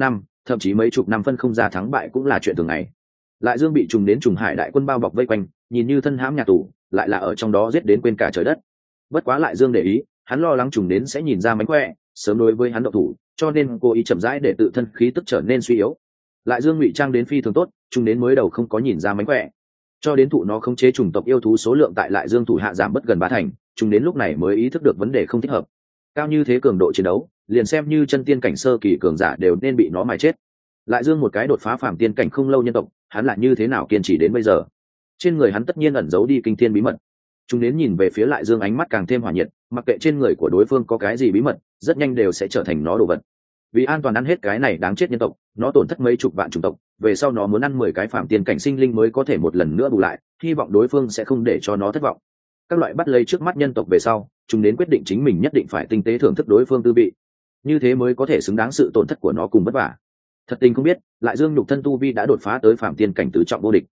thậm chí mấy chục năm phân không ra thắng bại cũng là chuyện thường ngày. Lại Dương bị trùng đến trùng hải đại quân bao bọc vây quanh, nhìn như thân hãm nhà tù, lại là ở trong đó giết đến quên cả trời đất. Bất quá Lại Dương để ý, hắn lo lắng trùng đến sẽ nhìn ra mánh khỏe, sớm đối với hắn động thủ, cho nên cố ý chậm rãi để tự thân khí tức trở nên suy yếu. Lại Dương ngụy trang đến phi thường tốt, trùng đến mới đầu không có nhìn ra mánh khỏe, cho đến thụ nó khống chế chủng tộc yêu thú số lượng tại Lại Dương thủ hạ giảm bất gần 3 thành, trùng đến lúc này mới ý thức được vấn đề không thích hợp. Cao như thế cường độ chiến đấu, liền xem như chân tiên cảnh sơ kỳ cường giả đều nên bị nó mài chết. Lại Dương một cái đột phá phàm tiên cảnh không lâu nhân tộc, hắn lại như thế nào kiên trì đến bây giờ? Trên người hắn tất nhiên ẩn giấu đi kinh thiên bí mật. Chúng đến nhìn về phía Lại Dương ánh mắt càng thêm hỏa nhiệt, mặc kệ trên người của đối phương có cái gì bí mật, rất nhanh đều sẽ trở thành nó đồ vật. Vì an toàn ăn hết cái này đáng chết nhân tộc, nó tổn thất mấy chục vạn chủng tộc, về sau nó muốn ăn 10 cái phàm tiên cảnh sinh linh mới có thể một lần nữa bù lại, hy vọng đối phương sẽ không để cho nó thất vọng. Các loại bắt lấy trước mắt nhân tộc về sau, chúng đến quyết định chính mình nhất định phải tinh tế thưởng thức đối phương tư vị, như thế mới có thể xứng đáng sự tổn thất của nó cùng vất vả. Thật tình không biết, Lại Dương nhục thân tu vi đã đột phá tới phàm tiên cảnh tứ trọng vô địch.